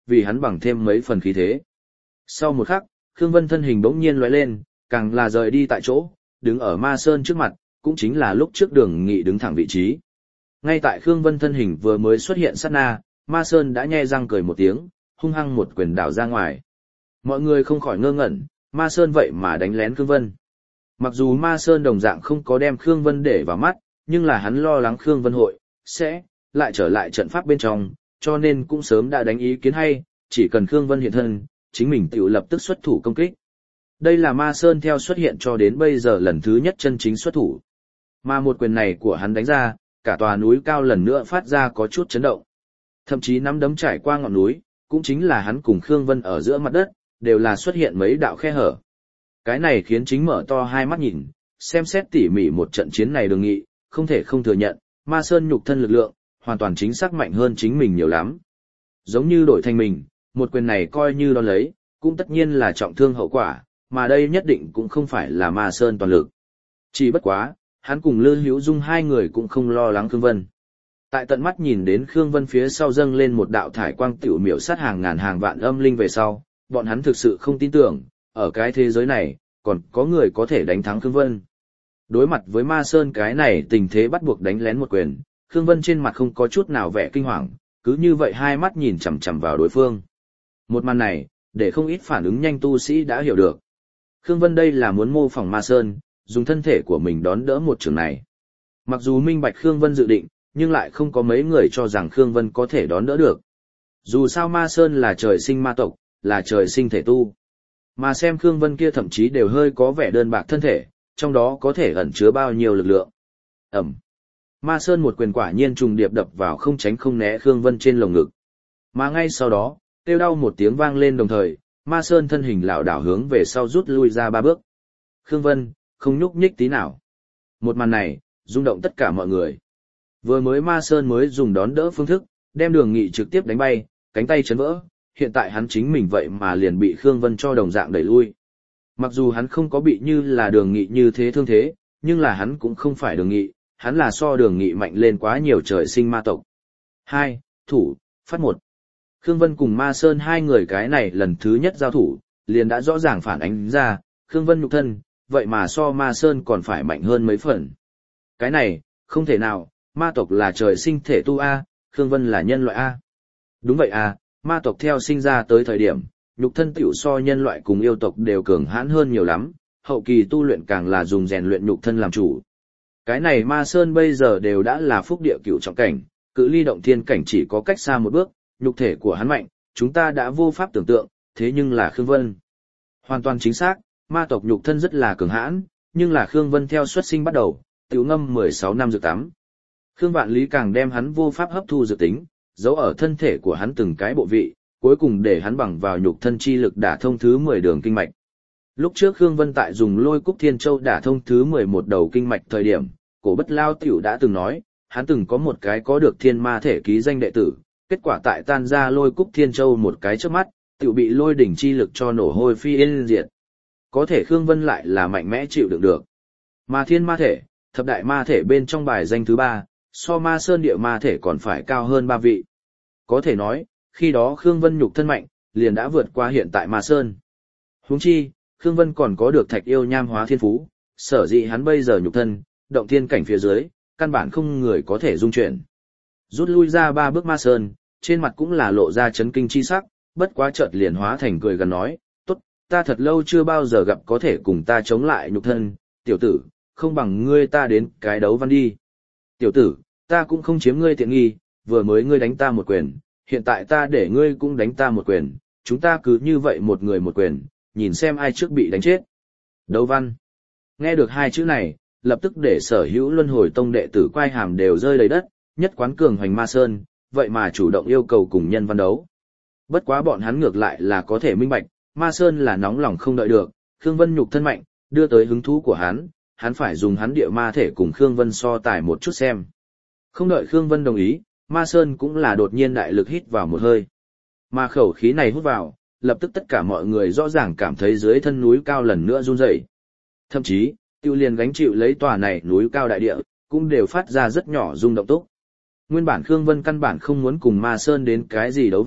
vì hắn bằng thêm mấy phần khí thế. Sau một khắc, Khương Vân thân hình bỗng nhiên lóe lên, càng là rời đi tại chỗ, đứng ở Ma Sơn trước mặt, cũng chính là lúc trước Đường Nghị đứng thẳng vị trí. Ngay tại Khương Vân thân hình vừa mới xuất hiện sát na, Ma Sơn đã nhe răng cười một tiếng, hung hăng một quyền đảo ra ngoài. Mọi người không khỏi ngơ ngẩn, Ma Sơn vậy mà đánh lén Khương Vân. Mặc dù Ma Sơn đồng dạng không có đem Khương Vân để vào mắt, nhưng là hắn lo lắng Khương Vân hội sẽ lại trở lại trận pháp bên trong, cho nên cũng sớm đã đánh ý kiến hay, chỉ cần Khương Vân hiện thân, chính mình tự lập tức xuất thủ công kích. Đây là Ma Sơn theo xuất hiện cho đến bây giờ lần thứ nhất chân chính xuất thủ. Mà một quyền này của hắn đánh ra, cả tòa núi cao lần nữa phát ra có chút chấn động. Thậm chí nắm đấm trải qua ngọn núi, cũng chính là hắn cùng Khương Vân ở giữa mặt đất, đều là xuất hiện mấy đạo khe hở. Cái này khiến chính mở to hai mắt nhìn, xem xét tỉ mỉ một trận chiến này Đường Nghị, không thể không thừa nhận, Ma Sơn nhục thân lực lượng, hoàn toàn chính xác mạnh hơn chính mình nhiều lắm. Giống như đổi thành mình, một quyền này coi như đo lấy, cũng tất nhiên là trọng thương hậu quả, mà đây nhất định cũng không phải là Ma Sơn toàn lực. Chỉ bất quá, hắn cùng Lư Hữu Dung hai người cũng không lo lắng Khương Vân. Tại tận mắt nhìn đến Khương Vân phía sau dâng lên một đạo thải quang tiểu miểu sát hàng ngàn hàng vạn âm linh về sau, bọn hắn thực sự không tin tưởng, ở cái thế giới này, còn có người có thể đánh thắng Khương Vân. Đối mặt với Ma Sơn cái này tình thế bắt buộc đánh lén một quyền, Khương Vân trên mặt không có chút nào vẻ kinh hoàng, cứ như vậy hai mắt nhìn chằm chằm vào đối phương. Một màn này, để không ít phản ứng nhanh tu sĩ đã hiểu được. Khương Vân đây là muốn mô phỏng Ma Sơn, dùng thân thể của mình đón đỡ một trường này. Mặc dù minh bạch Khương Vân dự định, nhưng lại không có mấy người cho rằng Khương Vân có thể đón đỡ được. Dù sao Ma Sơn là trời sinh ma tộc, là trời sinh thể tu. Mà xem Khương Vân kia thậm chí đều hơi có vẻ đơn bạc thân thể, trong đó có thể ẩn chứa bao nhiêu lực lượng. Ẩm. Ma Sơn một quyền quả nhiên trùng điệp đập vào không tránh không né Khương Vân trên lồng ngực. Mà ngay sau đó, kêu đau một tiếng vang lên đồng thời, Ma Sơn thân hình lảo đảo hướng về sau rút lui ra ba bước. Khương Vân, không nhúc nhích tí nào. Một màn này, rung động tất cả mọi người. Vừa mới Ma Sơn mới dùng đón đỡ phương thức, đem Đường Nghị trực tiếp đánh bay, cánh tay chấn vỡ, hiện tại hắn chính mình vậy mà liền bị Khương Vân cho đồng dạng đẩy lui. Mặc dù hắn không có bị như là Đường Nghị như thế thương thế, nhưng là hắn cũng không phải Đường Nghị, hắn là so Đường Nghị mạnh lên quá nhiều trời sinh ma tộc. Hai, thủ, phát một. Khương Vân cùng Ma Sơn hai người cái này lần thứ nhất giao thủ, liền đã rõ ràng phản ánh ra, Khương Vân nhục thân, vậy mà so Ma Sơn còn phải mạnh hơn mấy phần. Cái này, không thể nào, ma tộc là trời sinh thể tu A, Khương Vân là nhân loại A. Đúng vậy A, ma tộc theo sinh ra tới thời điểm, nhục thân tiểu so nhân loại cùng yêu tộc đều cường hãn hơn nhiều lắm, hậu kỳ tu luyện càng là dùng rèn luyện nhục thân làm chủ. Cái này Ma Sơn bây giờ đều đã là phúc địa cửu trọng cảnh, cự ly động thiên cảnh chỉ có cách xa một bước, nhục thể của hắn mạnh, chúng ta đã vô pháp tưởng tượng, thế nhưng là Khương Vân. Hoàn toàn chính xác, ma tộc nhục thân rất là cường hãn, nhưng là Khương Vân theo xuất sinh bắt đầu, tiểu ngâm mười sáu năm dược tắm. Khương Vạn Lý càng đem hắn vô pháp hấp thu dược tính, giấu ở thân thể của hắn từng cái bộ vị, cuối cùng để hắn bằng vào nhục thân chi lực đả thông thứ mười đường kinh mạch. Lúc trước Khương Vân tại dùng Lôi Cúc Thiên Châu đả thông thứ mười một đầu kinh mạch thời điểm, Cổ Bất Lao tiểu đã từng nói, hắn từng có một cái có được thiên ma thể ký danh đệ tử, kết quả tại tan ra Lôi Cúc Thiên Châu một cái chớp mắt, tiểu bị lôi đỉnh chi lực cho nổ hôi phi yên diệt. Có thể Khương Vân lại là mạnh mẽ chịu đựng được. Mà thiên ma thể, thập đại ma thể bên trong bài danh thứ ba, so Ma Sơn địa ma thể còn phải cao hơn ba vị. Có thể nói, khi đó Khương Vân nhục thân mạnh, liền đã vượt qua hiện tại Ma Sơn. Huống chi, Khương Vân còn có được thạch yêu nham hóa thiên phú, sở dĩ hắn bây giờ nhục thân, động thiên cảnh phía dưới, căn bản không người có thể dung chuyển. Rút lui ra ba bước Ma Sơn, trên mặt cũng là lộ ra chấn kinh chi sắc, bất quá chợt liền hóa thành cười gần nói, tốt, ta thật lâu chưa bao giờ gặp có thể cùng ta chống lại nhục thân, tiểu tử, không bằng ngươi ta đến cái đấu văn đi. Tiểu tử, ta cũng không chiếm ngươi tiện nghi, vừa mới ngươi đánh ta một quyền, hiện tại ta để ngươi cũng đánh ta một quyền, chúng ta cứ như vậy một người một quyền, nhìn xem ai trước bị đánh chết. Đấu văn. Nghe được hai chữ này, lập tức để sở hữu luân hồi tông đệ tử quay hàm đều rơi đầy đất, nhất quán cường hoành Ma Sơn, vậy mà chủ động yêu cầu cùng nhân văn đấu. Bất quá bọn hắn ngược lại là có thể minh bạch, Ma Sơn là nóng lòng không đợi được, Khương Vân nhục thân mạnh, đưa tới hứng thú của hắn, hắn phải dùng hắn địa ma thể cùng Khương Vân so tài một chút xem. Không đợi Khương Vân đồng ý, Ma Sơn cũng là đột nhiên đại lực hít vào một hơi. Mà khẩu khí này hút vào, lập tức tất cả mọi người rõ ràng cảm thấy dưới thân núi cao lần nữa run rẩy. Thậm chí, tiêu liền gánh chịu lấy tòa này núi cao đại địa, cũng đều phát ra rất nhỏ rung động túc. Nguyên bản Khương Vân căn bản không muốn cùng Ma Sơn đến cái gì đấu văn,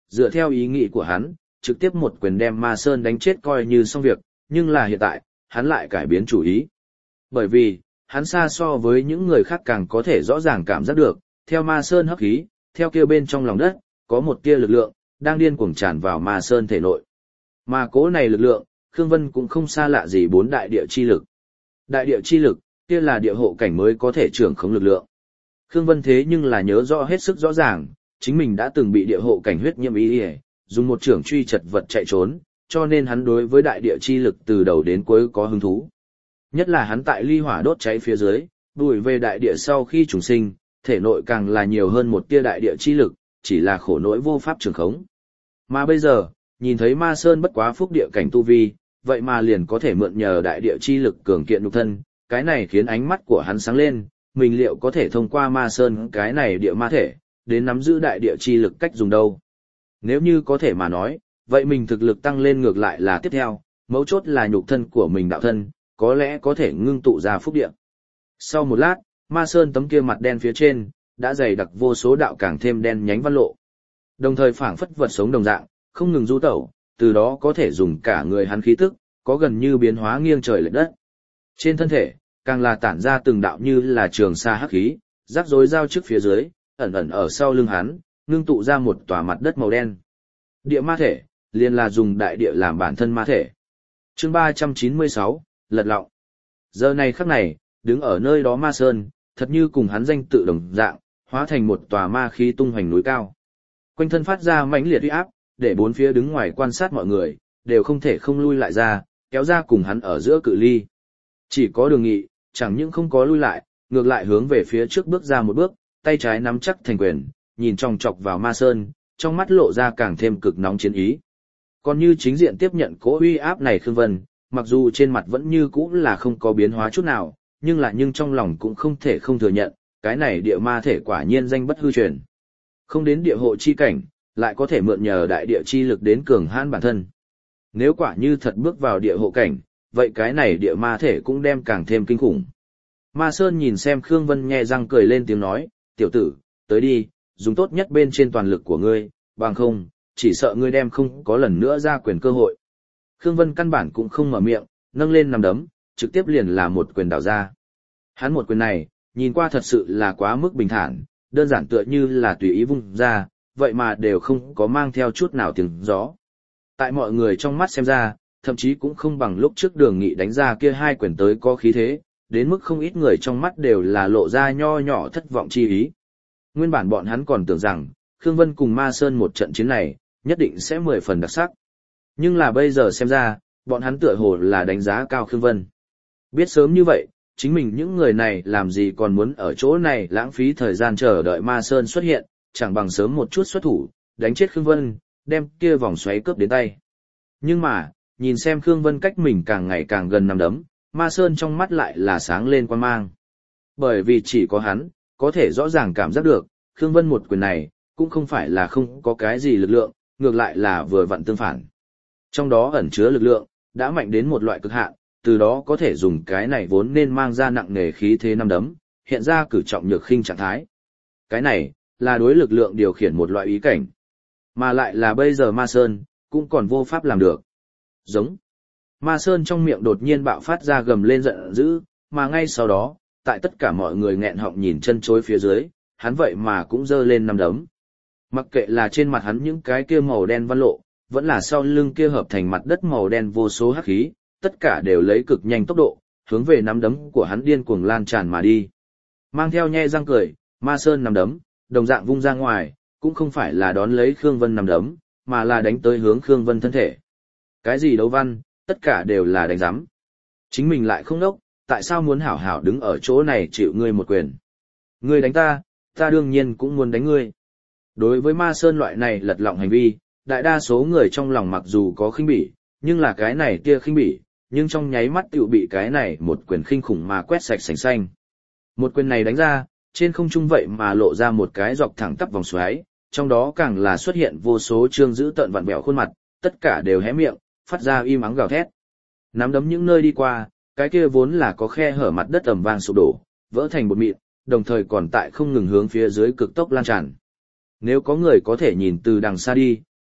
dựa theo ý nghĩ của hắn, trực tiếp một quyền đem Ma Sơn đánh chết coi như xong việc, nhưng là hiện tại, hắn lại cải biến chủ ý. Bởi vì, hắn xa so với những người khác càng có thể rõ ràng cảm giác được, theo Ma Sơn hấp khí, theo kia bên trong lòng đất, có một tia lực lượng, đang điên cuồng tràn vào Ma Sơn thể nội. Mà cố này lực lượng, Khương Vân cũng không xa lạ gì bốn đại địa chi lực. Đại địa chi lực, kia là địa hộ cảnh mới có thể trưởng khống lực lượng. Khương Vân thế nhưng là nhớ rõ hết sức rõ ràng, chính mình đã từng bị địa hộ cảnh huyết nhiễm ý ý, dùng một trưởng truy chật vật chạy trốn, cho nên hắn đối với đại địa chi lực từ đầu đến cuối có hứng thú. Nhất là hắn tại ly hỏa đốt cháy phía dưới, đuổi về đại địa sau khi trùng sinh, thể nội càng là nhiều hơn một tia đại địa chi lực, chỉ là khổ nỗi vô pháp trường khống. Mà bây giờ, nhìn thấy Ma Sơn bất quá phúc địa cảnh tu vi, vậy mà liền có thể mượn nhờ đại địa chi lực cường kiện nhục thân, cái này khiến ánh mắt của hắn sáng lên, mình liệu có thể thông qua Ma Sơn cái này địa ma thể, đến nắm giữ đại địa chi lực cách dùng đâu. Nếu như có thể mà nói, vậy mình thực lực tăng lên ngược lại là tiếp theo, mấu chốt là nhục thân của mình đạo thân, có lẽ có thể ngưng tụ ra phúc địa. Sau một lát, Ma Sơn tấm kia mặt đen phía trên, đã dày đặc vô số đạo càng thêm đen nhánh văn lộ. Đồng thời phảng phất vật sống đồng dạng, không ngừng du tẩu, từ đó có thể dùng cả người hắn khí tức, có gần như biến hóa nghiêng trời lệch đất. Trên thân thể, càng là tản ra từng đạo như là trường sa hắc khí, rắc rối giao trước phía dưới, ẩn ẩn ở sau lưng hắn, ngưng tụ ra một tòa mặt đất màu đen. Địa ma thể, liền là dùng đại địa làm bản thân ma thể. Chương ba trăm chín mươi sáu, lật lọng. Giờ này khắc này, đứng ở nơi đó Ma Sơn, thật như cùng hắn danh tự đồng dạng, hóa thành một tòa ma khí tung hoành núi cao. Quanh thân phát ra mãnh liệt uy áp, để bốn phía đứng ngoài quan sát mọi người, đều không thể không lui lại ra, kéo ra cùng hắn ở giữa cự ly. Chỉ có Đường Nghị, chẳng những không có lui lại, ngược lại hướng về phía trước bước ra một bước, tay trái nắm chắc thành quyền, nhìn chòng chọc vào Ma Sơn, trong mắt lộ ra càng thêm cực nóng chiến ý. Còn như chính diện tiếp nhận cỗ uy áp này Khương Vân, mặc dù trên mặt vẫn như cũ là không có biến hóa chút nào, nhưng là nhưng trong lòng cũng không thể không thừa nhận, cái này địa ma thể quả nhiên danh bất hư truyền. Không đến địa hộ chi cảnh, lại có thể mượn nhờ đại địa chi lực đến cường hãn bản thân. Nếu quả như thật bước vào địa hộ cảnh, vậy cái này địa ma thể cũng đem càng thêm kinh khủng. Ma Sơn nhìn xem Khương Vân nhe răng cười lên tiếng nói, tiểu tử, tới đi, dùng tốt nhất bên trên toàn lực của ngươi, bằng không, chỉ sợ ngươi đem không có lần nữa ra quyền cơ hội. Khương Vân căn bản cũng không mở miệng, nâng lên nằm đấm, trực tiếp liền là một quyền đảo ra. Hắn một quyền này, nhìn qua thật sự là quá mức bình thản, đơn giản tựa như là tùy ý vung ra, vậy mà đều không có mang theo chút nào tiếng gió. Tại mọi người trong mắt xem ra, thậm chí cũng không bằng lúc trước Đường Nghị đánh ra kia hai quyền tới có khí thế, đến mức không ít người trong mắt đều là lộ ra nho nhỏ thất vọng chi ý. Nguyên bản bọn hắn còn tưởng rằng, Khương Vân cùng Ma Sơn một trận chiến này, nhất định sẽ mười phần đặc sắc. Nhưng là bây giờ xem ra, bọn hắn tựa hồ là đánh giá cao Khương Vân. Biết sớm như vậy, chính mình những người này làm gì còn muốn ở chỗ này lãng phí thời gian chờ đợi Ma Sơn xuất hiện, chẳng bằng sớm một chút xuất thủ, đánh chết Khương Vân, đem kia vòng xoáy cướp đến tay. Nhưng mà, nhìn xem Khương Vân cách mình càng ngày càng gần nằm đấm, Ma Sơn trong mắt lại là sáng lên quan mang. Bởi vì chỉ có hắn, có thể rõ ràng cảm giác được, Khương Vân một quyền này, cũng không phải là không có cái gì lực lượng, ngược lại là vừa vặn tương phản. Trong đó ẩn chứa lực lượng, đã mạnh đến một loại cực hạn, từ đó có thể dùng cái này vốn nên mang ra nặng nề khí thế năm đấm, hiện ra cử trọng nhược khinh trạng thái. Cái này, là đối lực lượng điều khiển một loại ý cảnh. Mà lại là bây giờ Ma Sơn, cũng còn vô pháp làm được. Giống. Ma Sơn trong miệng đột nhiên bạo phát ra gầm lên giận dữ, mà ngay sau đó, tại tất cả mọi người nghẹn họng nhìn chân chối phía dưới, hắn vậy mà cũng giơ lên năm đấm. Mặc kệ là trên mặt hắn những cái kia màu đen văn lộ, vẫn là sau lưng kia hợp thành mặt đất màu đen vô số hắc khí, tất cả đều lấy cực nhanh tốc độ, hướng về nắm đấm của hắn điên cuồng lan tràn mà đi. Mang theo nhe răng cười, Ma Sơn nắm đấm, đồng dạng vung ra ngoài, cũng không phải là đón lấy Khương Vân nắm đấm, mà là đánh tới hướng Khương Vân thân thể. Cái gì đấu văn, tất cả đều là đánh giám. Chính mình lại không đốc, tại sao muốn hảo hảo đứng ở chỗ này chịu ngươi một quyền? Ngươi đánh ta, ta đương nhiên cũng muốn đánh ngươi. Đối với Ma Sơn loại này lật lọng hành vi, đại đa số người trong lòng mặc dù có khinh bỉ, nhưng là cái này tia khinh bỉ, nhưng trong nháy mắt tựu bị cái này một quyền khinh khủng mà quét sạch sành xanh. Một quyền này đánh ra, trên không trung vậy mà lộ ra một cái dọc thẳng tắp vòng xoáy, trong đó càng là xuất hiện vô số trương dữ tợn vặn vẹo khuôn mặt, tất cả đều hé miệng, phát ra im ắng gào thét. Nắm đấm những nơi đi qua, cái kia vốn là có khe hở mặt đất ầm vang sụp đổ, vỡ thành bột mịn, đồng thời còn tại không ngừng hướng phía dưới cực tốc lan tràn. Nếu có người có thể nhìn từ đằng xa đi,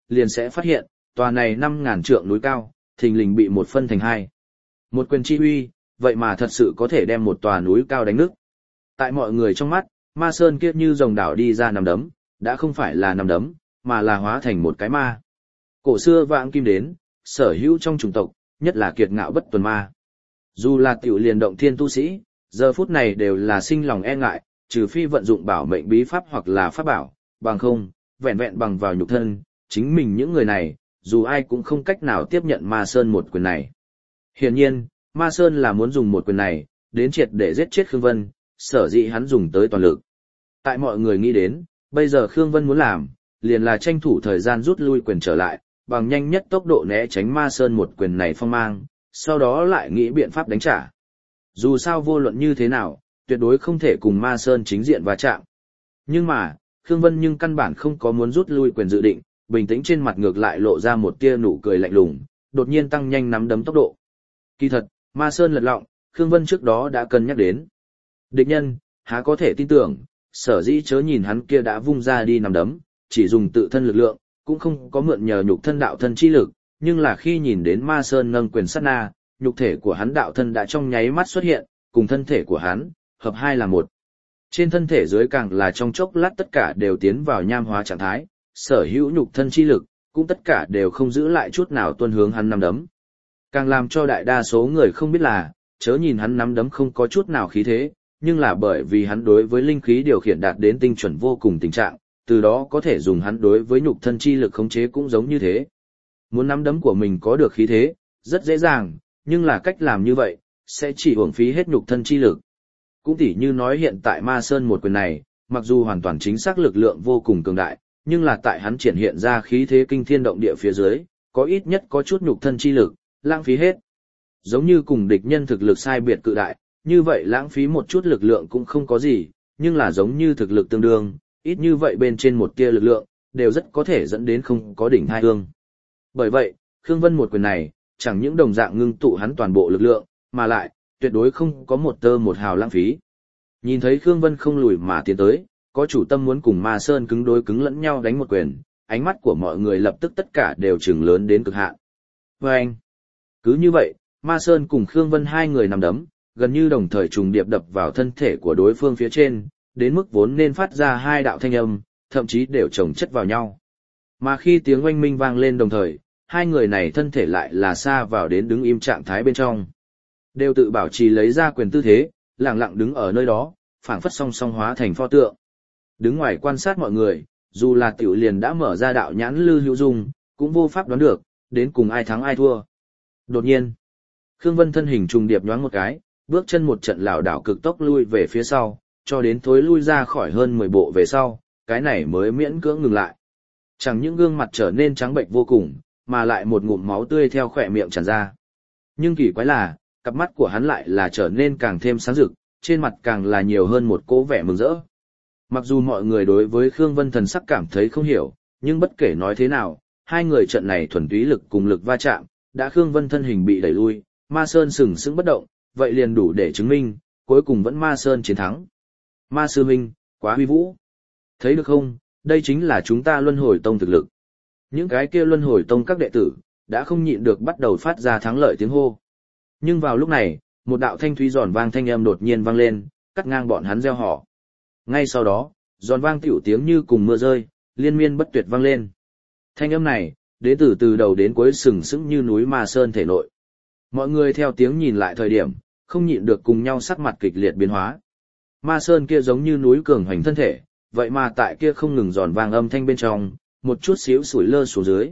liền sẽ phát hiện, tòa này năm ngàn trượng núi cao, thình lình bị một phân thành hai. Một quyền chi huy, vậy mà thật sự có thể đem một tòa núi cao đánh nứt. Tại mọi người trong mắt, ma sơn kia như rồng đảo đi ra nằm đấm, đã không phải là nằm đấm, mà là hóa thành một cái ma. Cổ xưa vãng kim đến, sở hữu trong chủng tộc, nhất là kiệt ngạo bất tuần ma. Dù là tiểu liền động thiên tu sĩ, giờ phút này đều là sinh lòng e ngại, trừ phi vận dụng bảo mệnh bí pháp hoặc là pháp bảo, bằng không, vẹn vẹn bằng vào nhục thân, chính mình những người này, dù ai cũng không cách nào tiếp nhận ma sơn một quyền này. Hiển nhiên, ma sơn là muốn dùng một quyền này, đến triệt để giết chết Khương Vân, sở dĩ hắn dùng tới toàn lực. Tại mọi người nghĩ đến, bây giờ Khương Vân muốn làm, liền là tranh thủ thời gian rút lui quyền trở lại, bằng nhanh nhất tốc độ né tránh ma sơn một quyền này phong mang, sau đó lại nghĩ biện pháp đánh trả. Dù sao vô luận như thế nào, tuyệt đối không thể cùng ma sơn chính diện va chạm. Nhưng mà, Khương Vân nhưng căn bản không có muốn rút lui quyền dự định, bình tĩnh trên mặt ngược lại lộ ra một tia nụ cười lạnh lùng, đột nhiên tăng nhanh nắm đấm tốc độ. Kỳ thật, ma sơn lật lọng, Khương Vân trước đó đã cân nhắc đến. Địch nhân, há có thể tin tưởng, sở dĩ chớ nhìn hắn kia đã vung ra đi nắm đấm, chỉ dùng tự thân lực lượng, cũng không có mượn nhờ nhục thân đạo thân chi lực, nhưng là khi nhìn đến ma sơn nâng quyền sát na, nhục thể của hắn đạo thân đã trong nháy mắt xuất hiện, cùng thân thể của hắn, hợp hai là một. Trên thân thể dưới càng là trong chốc lát tất cả đều tiến vào nham hóa trạng thái, sở hữu nhục thân chi lực, cũng tất cả đều không giữ lại chút nào tuân hướng hắn nắm đấm. Càng làm cho đại đa số người không biết là, chớ nhìn hắn nắm đấm không có chút nào khí thế, nhưng là bởi vì hắn đối với linh khí điều khiển đạt đến tinh chuẩn vô cùng tình trạng, từ đó có thể dùng hắn đối với nhục thân chi lực khống chế cũng giống như thế. Muốn nắm đấm của mình có được khí thế, rất dễ dàng, nhưng là cách làm như vậy, sẽ chỉ uổng phí hết nhục thân chi lực. Cũng tỉ như nói hiện tại ma sơn một quyền này, mặc dù hoàn toàn chính xác lực lượng vô cùng cường đại, nhưng là tại hắn triển hiện ra khí thế kinh thiên động địa phía dưới, có ít nhất có chút nhục thân chi lực, lãng phí hết. Giống như cùng địch nhân thực lực sai biệt cự đại, như vậy lãng phí một chút lực lượng cũng không có gì, nhưng là giống như thực lực tương đương, ít như vậy bên trên một tia lực lượng, đều rất có thể dẫn đến không có đỉnh hai hương. Bởi vậy, Khương Vân một quyền này, chẳng những đồng dạng ngưng tụ hắn toàn bộ lực lượng, mà lại, tuyệt đối không có một tơ một hào lãng phí. Nhìn thấy Khương Vân không lùi mà tiến tới, có chủ tâm muốn cùng Ma Sơn cứng đối cứng lẫn nhau đánh một quyền, ánh mắt của mọi người lập tức tất cả đều trừng lớn đến cực hạn. Và anh, cứ như vậy, Ma Sơn cùng Khương Vân hai người nằm đấm, gần như đồng thời trùng điệp đập vào thân thể của đối phương phía trên, đến mức vốn nên phát ra hai đạo thanh âm, thậm chí đều chồng chất vào nhau. Mà khi tiếng oanh minh vang lên đồng thời, hai người này thân thể lại là xa vào đến đứng im trạng thái bên trong. Đều tự bảo trì lấy ra quyền tư thế, lặng lặng đứng ở nơi đó, phảng phất song song hóa thành pho tượng. Đứng ngoài quan sát mọi người, dù là tiểu liền đã mở ra đạo nhãn Lư Hữu Dung, cũng vô pháp đoán được, đến cùng ai thắng ai thua. Đột nhiên, Khương Vân thân hình trùng điệp nhoáng một cái, bước chân một trận lảo đảo cực tốc lui về phía sau, cho đến thối lui ra khỏi hơn mười bộ về sau, cái này mới miễn cưỡng ngừng lại. Chẳng những gương mặt trở nên trắng bệnh vô cùng, mà lại một ngụm máu tươi theo khỏe miệng tràn ra. Nhưng kỳ quái là, cặp mắt của hắn lại là trở nên càng thêm sáng rực, trên mặt càng là nhiều hơn một cỗ vẻ mừng rỡ. Mặc dù mọi người đối với Khương Vân thần sắc cảm thấy không hiểu, nhưng bất kể nói thế nào, hai người trận này thuần túy lực cùng lực va chạm, đã Khương Vân thân hình bị đẩy lui, Ma Sơn sừng sững bất động, vậy liền đủ để chứng minh, cuối cùng vẫn Ma Sơn chiến thắng. Ma sư huynh, quá huy vũ. Thấy được không, đây chính là chúng ta Luân Hồi Tông thực lực. Những cái kia Luân Hồi Tông các đệ tử, đã không nhịn được bắt đầu phát ra thắng lợi tiếng hô. Nhưng vào lúc này, một đạo thanh thúy giòn vang thanh âm đột nhiên vang lên, cắt ngang bọn hắn reo hò. Ngay sau đó, giòn vang tiểu tiếng như cùng mưa rơi, liên miên bất tuyệt vang lên. Thanh âm này, đến từ từ đầu đến cuối sừng sững như núi Ma Sơn thể nội. Mọi người theo tiếng nhìn lại thời điểm, không nhịn được cùng nhau sắc mặt kịch liệt biến hóa. Ma Sơn kia giống như núi cường hoành thân thể, vậy mà tại kia không ngừng giòn vang âm thanh bên trong, một chút xíu sủi lơ xuống dưới.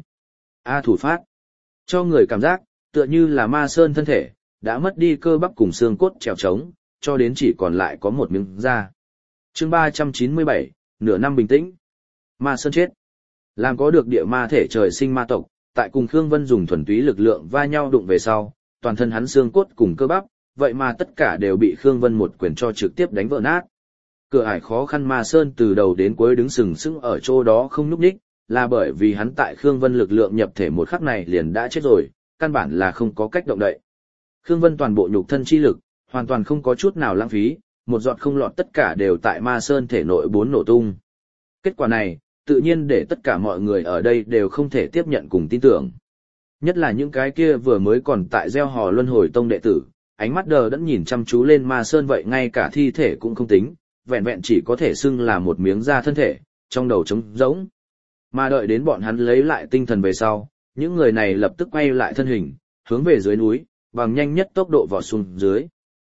A thủ phát. Cho người cảm giác, tựa như là Ma Sơn thân thể, đã mất đi cơ bắp cùng xương cốt trèo trống, cho đến chỉ còn lại có một miếng da. Chương ba trăm chín mươi bảy, nửa năm bình tĩnh. Ma Sơn chết. Làm có được địa ma thể trời sinh ma tộc, tại cùng Khương Vân dùng thuần túy lực lượng va nhau đụng về sau, toàn thân hắn xương cốt cùng cơ bắp, vậy mà tất cả đều bị Khương Vân một quyền cho trực tiếp đánh vỡ nát. Cửa ải khó khăn Ma Sơn từ đầu đến cuối đứng sừng sững ở chỗ đó không nhúc nhích, là bởi vì hắn tại Khương Vân lực lượng nhập thể một khắc này liền đã chết rồi, căn bản là không có cách động đậy. Khương Vân toàn bộ nhục thân chi lực, hoàn toàn không có chút nào lãng phí, một giọt không lọt tất cả đều tại Ma Sơn thể nội bốn nổ tung. Kết quả này, tự nhiên để tất cả mọi người ở đây đều không thể tiếp nhận cùng tin tưởng. Nhất là những cái kia vừa mới còn tại gieo hò luân hồi tông đệ tử, ánh mắt đờ đẫn nhìn chăm chú lên Ma Sơn vậy ngay cả thi thể cũng không tính, vẹn vẹn chỉ có thể xưng là một miếng da thân thể, trong đầu trống rỗng. Mà đợi đến bọn hắn lấy lại tinh thần về sau, những người này lập tức quay lại thân hình, hướng về dưới núi, bằng nhanh nhất tốc độ vọt xuống dưới.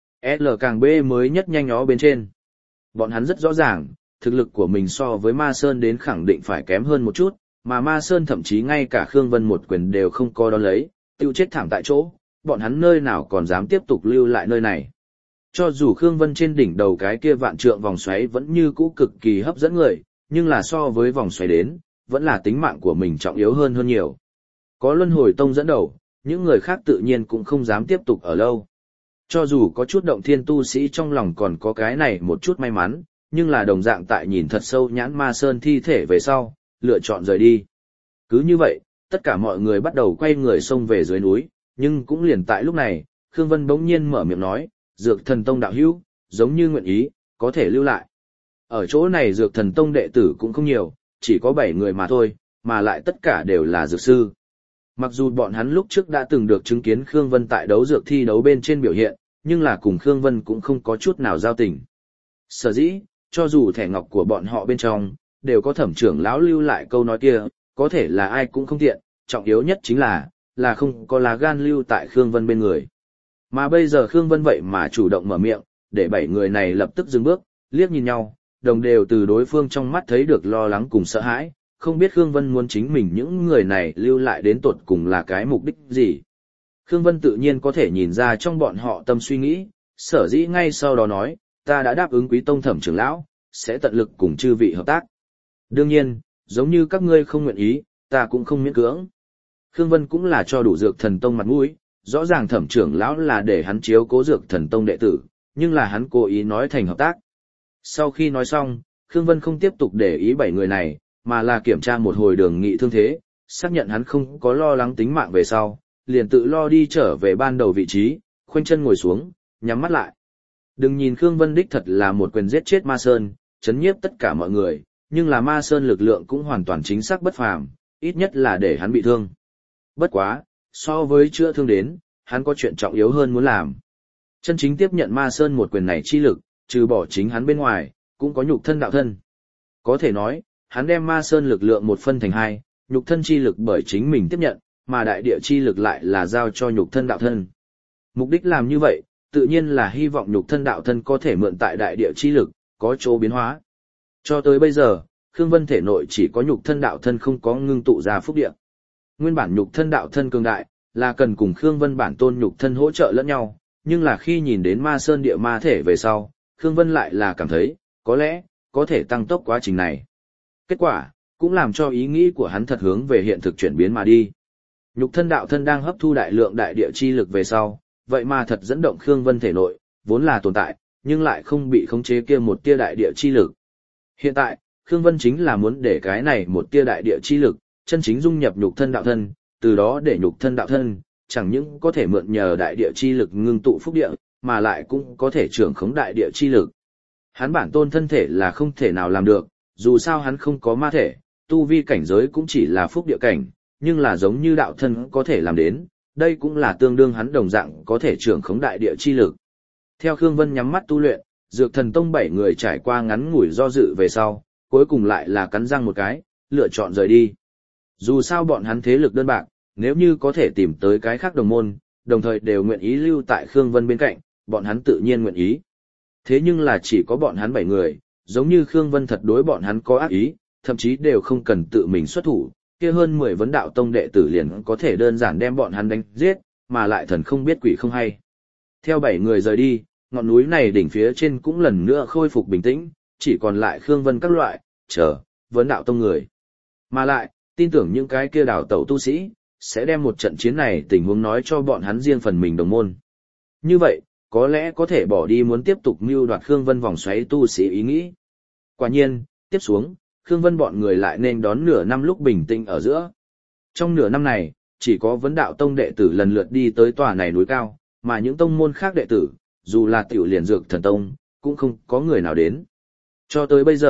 L càng B mới nhất nhanh nhó bên trên. Bọn hắn rất rõ ràng, thực lực của mình so với Ma Sơn đến khẳng định phải kém hơn một chút, mà Ma Sơn thậm chí ngay cả Khương Vân một quyền đều không có đón lấy, tiêu chết thảm tại chỗ, bọn hắn nơi nào còn dám tiếp tục lưu lại nơi này. Cho dù Khương Vân trên đỉnh đầu cái kia vạn trượng vòng xoáy vẫn như cũ cực kỳ hấp dẫn người, nhưng là so với vòng xoáy đến, vẫn là tính mạng của mình trọng yếu hơn hơn nhiều. Có luân hồi tông dẫn đầu, những người khác tự nhiên cũng không dám tiếp tục ở lâu. Cho dù có chút động thiên tu sĩ trong lòng còn có cái này một chút may mắn, nhưng là đồng dạng tại nhìn thật sâu nhãn Ma Sơn thi thể về sau, lựa chọn rời đi. Cứ như vậy, tất cả mọi người bắt đầu quay người xông về dưới núi, nhưng cũng liền tại lúc này, Khương Vân bỗng nhiên mở miệng nói, Dược Thần Tông đạo hữu, giống như nguyện ý, có thể lưu lại. Ở chỗ này Dược Thần Tông đệ tử cũng không nhiều, chỉ có bảy người mà thôi, mà lại tất cả đều là dược sư. Mặc dù bọn hắn lúc trước đã từng được chứng kiến Khương Vân tại đấu dược thi đấu bên trên biểu hiện, nhưng là cùng Khương Vân cũng không có chút nào giao tình. Sở dĩ, cho dù thẻ ngọc của bọn họ bên trong, đều có thẩm trưởng lão lưu lại câu nói kia, có thể là ai cũng không tiện, trọng yếu nhất chính là, là không có lá gan lưu tại Khương Vân bên người. Mà bây giờ Khương Vân vậy mà chủ động mở miệng, để bảy người này lập tức dừng bước, liếc nhìn nhau, đồng đều từ đối phương trong mắt thấy được lo lắng cùng sợ hãi, không biết Khương Vân muốn chính mình những người này lưu lại đến tột cùng là cái mục đích gì. Khương Vân tự nhiên có thể nhìn ra trong bọn họ tâm suy nghĩ, sở dĩ ngay sau đó nói, ta đã đáp ứng Quý Tông thẩm trưởng lão, sẽ tận lực cùng chư vị hợp tác. Đương nhiên, giống như các ngươi không nguyện ý, ta cũng không miễn cưỡng. Khương Vân cũng là cho đủ Dược Thần Tông mặt mũi, rõ ràng thẩm trưởng lão là để hắn chiếu cố Dược Thần Tông đệ tử, nhưng là hắn cố ý nói thành hợp tác. Sau khi nói xong, Khương Vân không tiếp tục để ý bảy người này, mà là kiểm tra một hồi đường nghị thương thế, xác nhận hắn không có lo lắng tính mạng về sau, liền tự lo đi trở về ban đầu vị trí, khoanh chân ngồi xuống, nhắm mắt lại. Đừng nhìn Khương Vân đích thật là một quyền giết chết Ma Sơn, chấn nhiếp tất cả mọi người, nhưng là Ma Sơn lực lượng cũng hoàn toàn chính xác bất phàm, ít nhất là để hắn bị thương. Bất quá, so với chữa thương đến, hắn có chuyện trọng yếu hơn muốn làm. Chân chính tiếp nhận Ma Sơn một quyền này chi lực, trừ bỏ chính hắn bên ngoài, cũng có nhục thân đạo thân. Có thể nói, hắn đem Ma Sơn lực lượng một phân thành hai, nhục thân chi lực bởi chính mình tiếp nhận, mà đại địa chi lực lại là giao cho nhục thân đạo thân. Mục đích làm như vậy, tự nhiên là hy vọng nhục thân đạo thân có thể mượn tại đại địa chi lực, có chỗ biến hóa. Cho tới bây giờ, Khương Vân thể nội chỉ có nhục thân đạo thân không có ngưng tụ ra phúc địa. Nguyên bản nhục thân đạo thân cường đại, là cần cùng Khương Vân bản tôn nhục thân hỗ trợ lẫn nhau, nhưng là khi nhìn đến Ma Sơn địa ma thể về sau, Khương Vân lại là cảm thấy, có lẽ, có thể tăng tốc quá trình này. Kết quả, cũng làm cho ý nghĩ của hắn thật hướng về hiện thực chuyển biến mà đi. Nhục thân đạo thân đang hấp thu đại lượng đại địa chi lực về sau, vậy mà thật dẫn động Khương Vân thể nội, vốn là tồn tại, nhưng lại không bị khống chế kia một tia đại địa chi lực. Hiện tại, Khương Vân chính là muốn để cái này một tia đại địa chi lực, chân chính dung nhập nhục thân đạo thân, từ đó để nhục thân đạo thân, chẳng những có thể mượn nhờ đại địa chi lực ngưng tụ phúc địa, mà lại cũng có thể trưởng khống đại địa chi lực. Hắn bản tôn thân thể là không thể nào làm được, dù sao hắn không có ma thể, tu vi cảnh giới cũng chỉ là phúc địa cảnh, nhưng là giống như đạo thân có thể làm đến, đây cũng là tương đương hắn đồng dạng có thể trưởng khống đại địa chi lực. Theo Khương Vân nhắm mắt tu luyện, Dược Thần Tông bảy người trải qua ngắn ngủi do dự về sau, cuối cùng lại là cắn răng một cái, lựa chọn rời đi. Dù sao bọn hắn thế lực đơn bạc, nếu như có thể tìm tới cái khác đồng môn, đồng thời đều nguyện ý lưu tại Khương Vân bên cạnh, bọn hắn tự nhiên nguyện ý. Thế nhưng là chỉ có bọn hắn bảy người, giống như Khương Vân thật đối bọn hắn có ác ý, thậm chí đều không cần tự mình xuất thủ, kia hơn mười vấn đạo tông đệ tử liền có thể đơn giản đem bọn hắn đánh giết, mà lại thần không biết quỷ không hay. Theo bảy người rời đi, ngọn núi này đỉnh phía trên cũng lần nữa khôi phục bình tĩnh, chỉ còn lại Khương Vân các loại, chờ, vấn đạo tông người. Mà lại, tin tưởng những cái kia đào tẩu tu sĩ, sẽ đem một trận chiến này tình huống nói cho bọn hắn riêng phần mình đồng môn. Như vậy, có lẽ có thể bỏ đi muốn tiếp tục mưu đoạt Khương Vân vòng xoáy tu sĩ ý nghĩ. Quả nhiên, tiếp xuống, Khương Vân bọn người lại nên đón nửa năm lúc bình tĩnh ở giữa. Trong nửa năm này, chỉ có vấn đạo tông đệ tử lần lượt đi tới tòa này núi cao, mà những tông môn khác đệ tử, dù là tiểu liền Dược Thần Tông, cũng không có người nào đến. Cho tới bây giờ,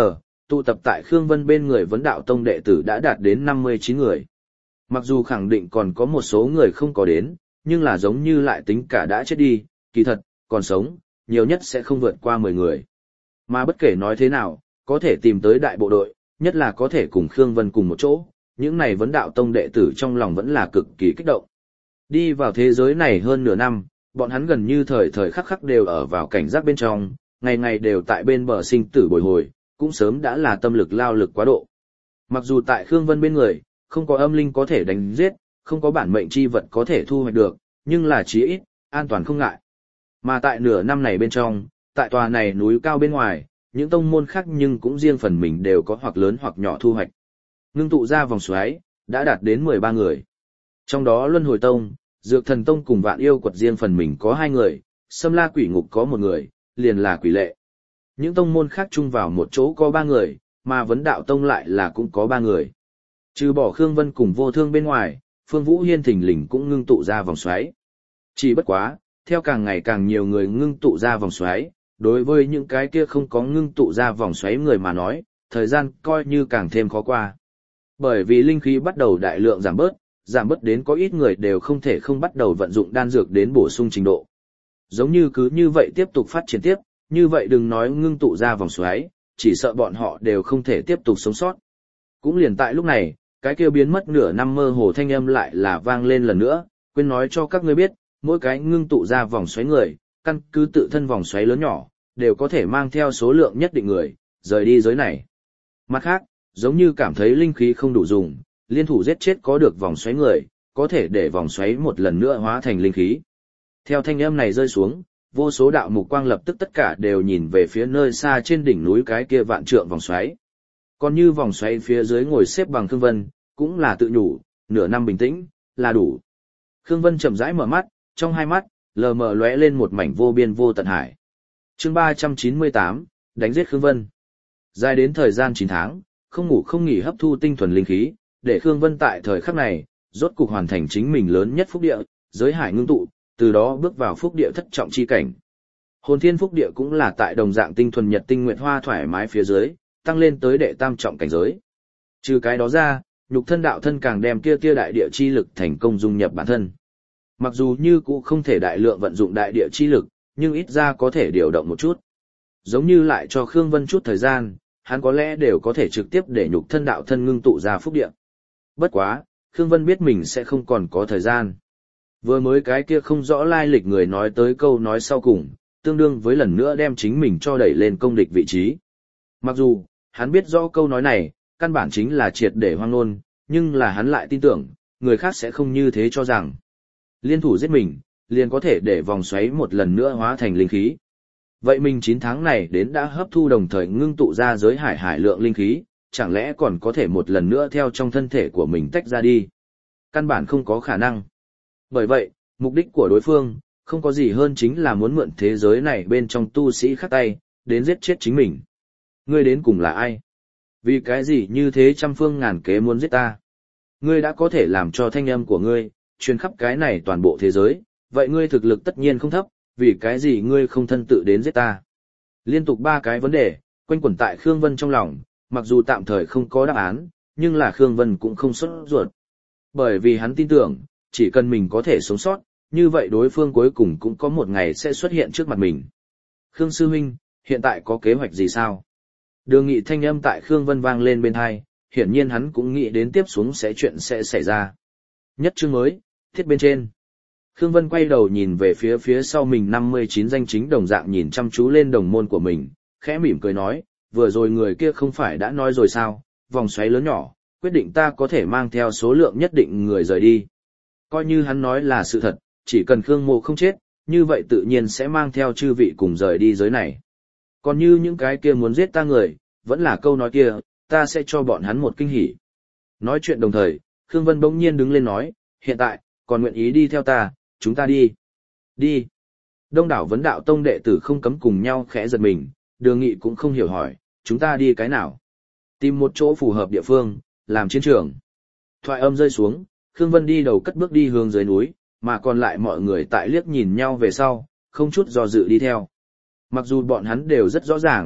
tụ tập tại Khương Vân bên người vấn đạo tông đệ tử đã đạt đến năm mươi chín người. Mặc dù khẳng định còn có một số người không có đến, nhưng là giống như lại tính cả đã chết đi, kỳ thật, còn sống, nhiều nhất sẽ không vượt qua mười người. Mà bất kể nói thế nào, có thể tìm tới đại bộ đội, nhất là có thể cùng Khương Vân cùng một chỗ, những này vấn đạo tông đệ tử trong lòng vẫn là cực kỳ kích động. Đi vào thế giới này hơn nửa năm, bọn hắn gần như thời thời khắc khắc đều ở vào cảnh giác bên trong, ngày ngày đều tại bên bờ sinh tử bồi hồi, cũng sớm đã là tâm lực lao lực quá độ. Mặc dù tại Khương Vân bên người, không có âm linh có thể đánh giết, không có bản mệnh chi vật có thể thu hoạch được, nhưng là chí ít, an toàn không ngại. Mà tại nửa năm này bên trong, tại tòa này núi cao bên ngoài, những tông môn khác nhưng cũng riêng phần mình đều có hoặc lớn hoặc nhỏ thu hoạch. Ngưng tụ ra vòng xoáy, đã đạt đến mười ba người. Trong đó Luân Hồi Tông, Dược Thần Tông cùng Vạn Yêu Quật riêng phần mình có hai người, Sâm La Quỷ Ngục có một người, liền là Quỷ Lệ. Những tông môn khác chung vào một chỗ có ba người, mà Vấn Đạo Tông lại là cũng có ba người. Trừ bỏ Khương Vân cùng Vô Thương bên ngoài, Phương Vũ Hiên thình lình cũng ngưng tụ ra vòng xoáy. Chỉ bất quá, theo càng ngày càng nhiều người ngưng tụ ra vòng xoáy, đối với những cái kia không có ngưng tụ ra vòng xoáy người mà nói, thời gian coi như càng thêm khó qua. Bởi vì linh khí bắt đầu đại lượng giảm bớt, giảm bớt đến có ít người đều không thể không bắt đầu vận dụng đan dược đến bổ sung trình độ. Giống như cứ như vậy tiếp tục phát triển tiếp, như vậy đừng nói ngưng tụ ra vòng xoáy, chỉ sợ bọn họ đều không thể tiếp tục sống sót. Cũng liền tại lúc này, cái kia biến mất nửa năm mơ hồ thanh âm lại là vang lên lần nữa, quên nói cho các ngươi biết, mỗi cái ngưng tụ ra vòng xoáy người, căn cứ tự thân vòng xoáy lớn nhỏ, đều có thể mang theo số lượng nhất định người, rời đi giới này. Mặt khác, giống như cảm thấy linh khí không đủ dùng, liên thủ giết chết có được vòng xoáy người, có thể để vòng xoáy một lần nữa hóa thành linh khí. Theo thanh âm này rơi xuống, vô số đạo mục quang lập tức tất cả đều nhìn về phía nơi xa trên đỉnh núi cái kia vạn trượng vòng xoáy. Còn như vòng xoáy phía dưới ngồi xếp bằng Khương Vân, cũng là tự nhủ, nửa năm bình tĩnh, là đủ. Khương Vân chậm rãi mở mắt, trong hai mắt, lờ mờ lóe lên một mảnh vô biên vô tận hải. Chương ba trăm chín mươi tám, đánh giết Khương Vân. Dài đến thời gian chín tháng, không ngủ không nghỉ hấp thu tinh thuần linh khí, để Khương Vân tại thời khắc này, rốt cục hoàn thành chính mình lớn nhất phúc địa, giới hải ngưng tụ, từ đó bước vào phúc địa thất trọng chi cảnh. Hồn thiên phúc địa cũng là tại đồng dạng tinh thuần nhật tinh nguyệt hoa thoải mái phía dưới, tăng lên tới đệ tam trọng cảnh giới. Trừ cái đó ra, nhục thân đạo thân càng đem kia kia đại địa chi lực thành công dung nhập bản thân. Mặc dù như cũ không thể đại lượng vận dụng đại địa chi lực, nhưng ít ra có thể điều động một chút. Giống như lại cho Khương Vân chút thời gian, hắn có lẽ đều có thể trực tiếp để nhục thân đạo thân ngưng tụ ra phúc địa. Bất quá, Khương Vân biết mình sẽ không còn có thời gian. Vừa mới cái kia không rõ lai lịch người nói tới câu nói sau cùng, tương đương với lần nữa đem chính mình cho đẩy lên công địch vị trí. Mặc dù, hắn biết rõ câu nói này, căn bản chính là triệt để hoang ngôn, nhưng là hắn lại tin tưởng, người khác sẽ không như thế cho rằng. Liên thủ giết mình, liền có thể để vòng xoáy một lần nữa hóa thành linh khí. Vậy mình chín tháng này đến đã hấp thu đồng thời ngưng tụ ra giới hải hải lượng linh khí, chẳng lẽ còn có thể một lần nữa theo trong thân thể của mình tách ra đi? Căn bản không có khả năng. Bởi vậy, mục đích của đối phương, không có gì hơn chính là muốn mượn thế giới này bên trong tu sĩ khắc tay, đến giết chết chính mình. Ngươi đến cùng là ai? Vì cái gì như thế trăm phương ngàn kế muốn giết ta? Ngươi đã có thể làm cho thanh âm của ngươi, truyền khắp cái này toàn bộ thế giới, vậy ngươi thực lực tất nhiên không thấp, vì cái gì ngươi không thân tự đến giết ta? Liên tục ba cái vấn đề, quanh quẩn tại Khương Vân trong lòng, mặc dù tạm thời không có đáp án, nhưng là Khương Vân cũng không sốt ruột. Bởi vì hắn tin tưởng, chỉ cần mình có thể sống sót, như vậy đối phương cuối cùng cũng có một ngày sẽ xuất hiện trước mặt mình. Khương Sư Huynh, hiện tại có kế hoạch gì sao? Đường Nghị thanh âm tại Khương Vân vang lên bên tai, hiển nhiên hắn cũng nghĩ đến tiếp xuống sẽ chuyện sẽ xảy ra. Nhất chương mới, thiết bên trên. Khương Vân quay đầu nhìn về phía phía sau mình năm mươi chín danh chính đồng dạng nhìn chăm chú lên đồng môn của mình, khẽ mỉm cười nói, vừa rồi người kia không phải đã nói rồi sao, vòng xoáy lớn nhỏ, quyết định ta có thể mang theo số lượng nhất định người rời đi. Coi như hắn nói là sự thật, chỉ cần Khương Mộ không chết, như vậy tự nhiên sẽ mang theo chư vị cùng rời đi giới này. Còn như những cái kia muốn giết ta người, vẫn là câu nói kia, ta sẽ cho bọn hắn một kinh hỉ. Nói chuyện đồng thời, Khương Vân bỗng nhiên đứng lên nói, hiện tại, còn nguyện ý đi theo ta, chúng ta đi. Đi. Đông đảo vấn đạo tông đệ tử không cấm cùng nhau khẽ giật mình, Đường Nghị cũng không hiểu hỏi, chúng ta đi cái nào? Tìm một chỗ phù hợp địa phương, làm chiến trường. Thoại âm rơi xuống, Khương Vân đi đầu cất bước đi hướng dưới núi, mà còn lại mọi người tại liếc nhìn nhau về sau, không chút do dự đi theo. Mặc dù bọn hắn đều rất rõ ràng,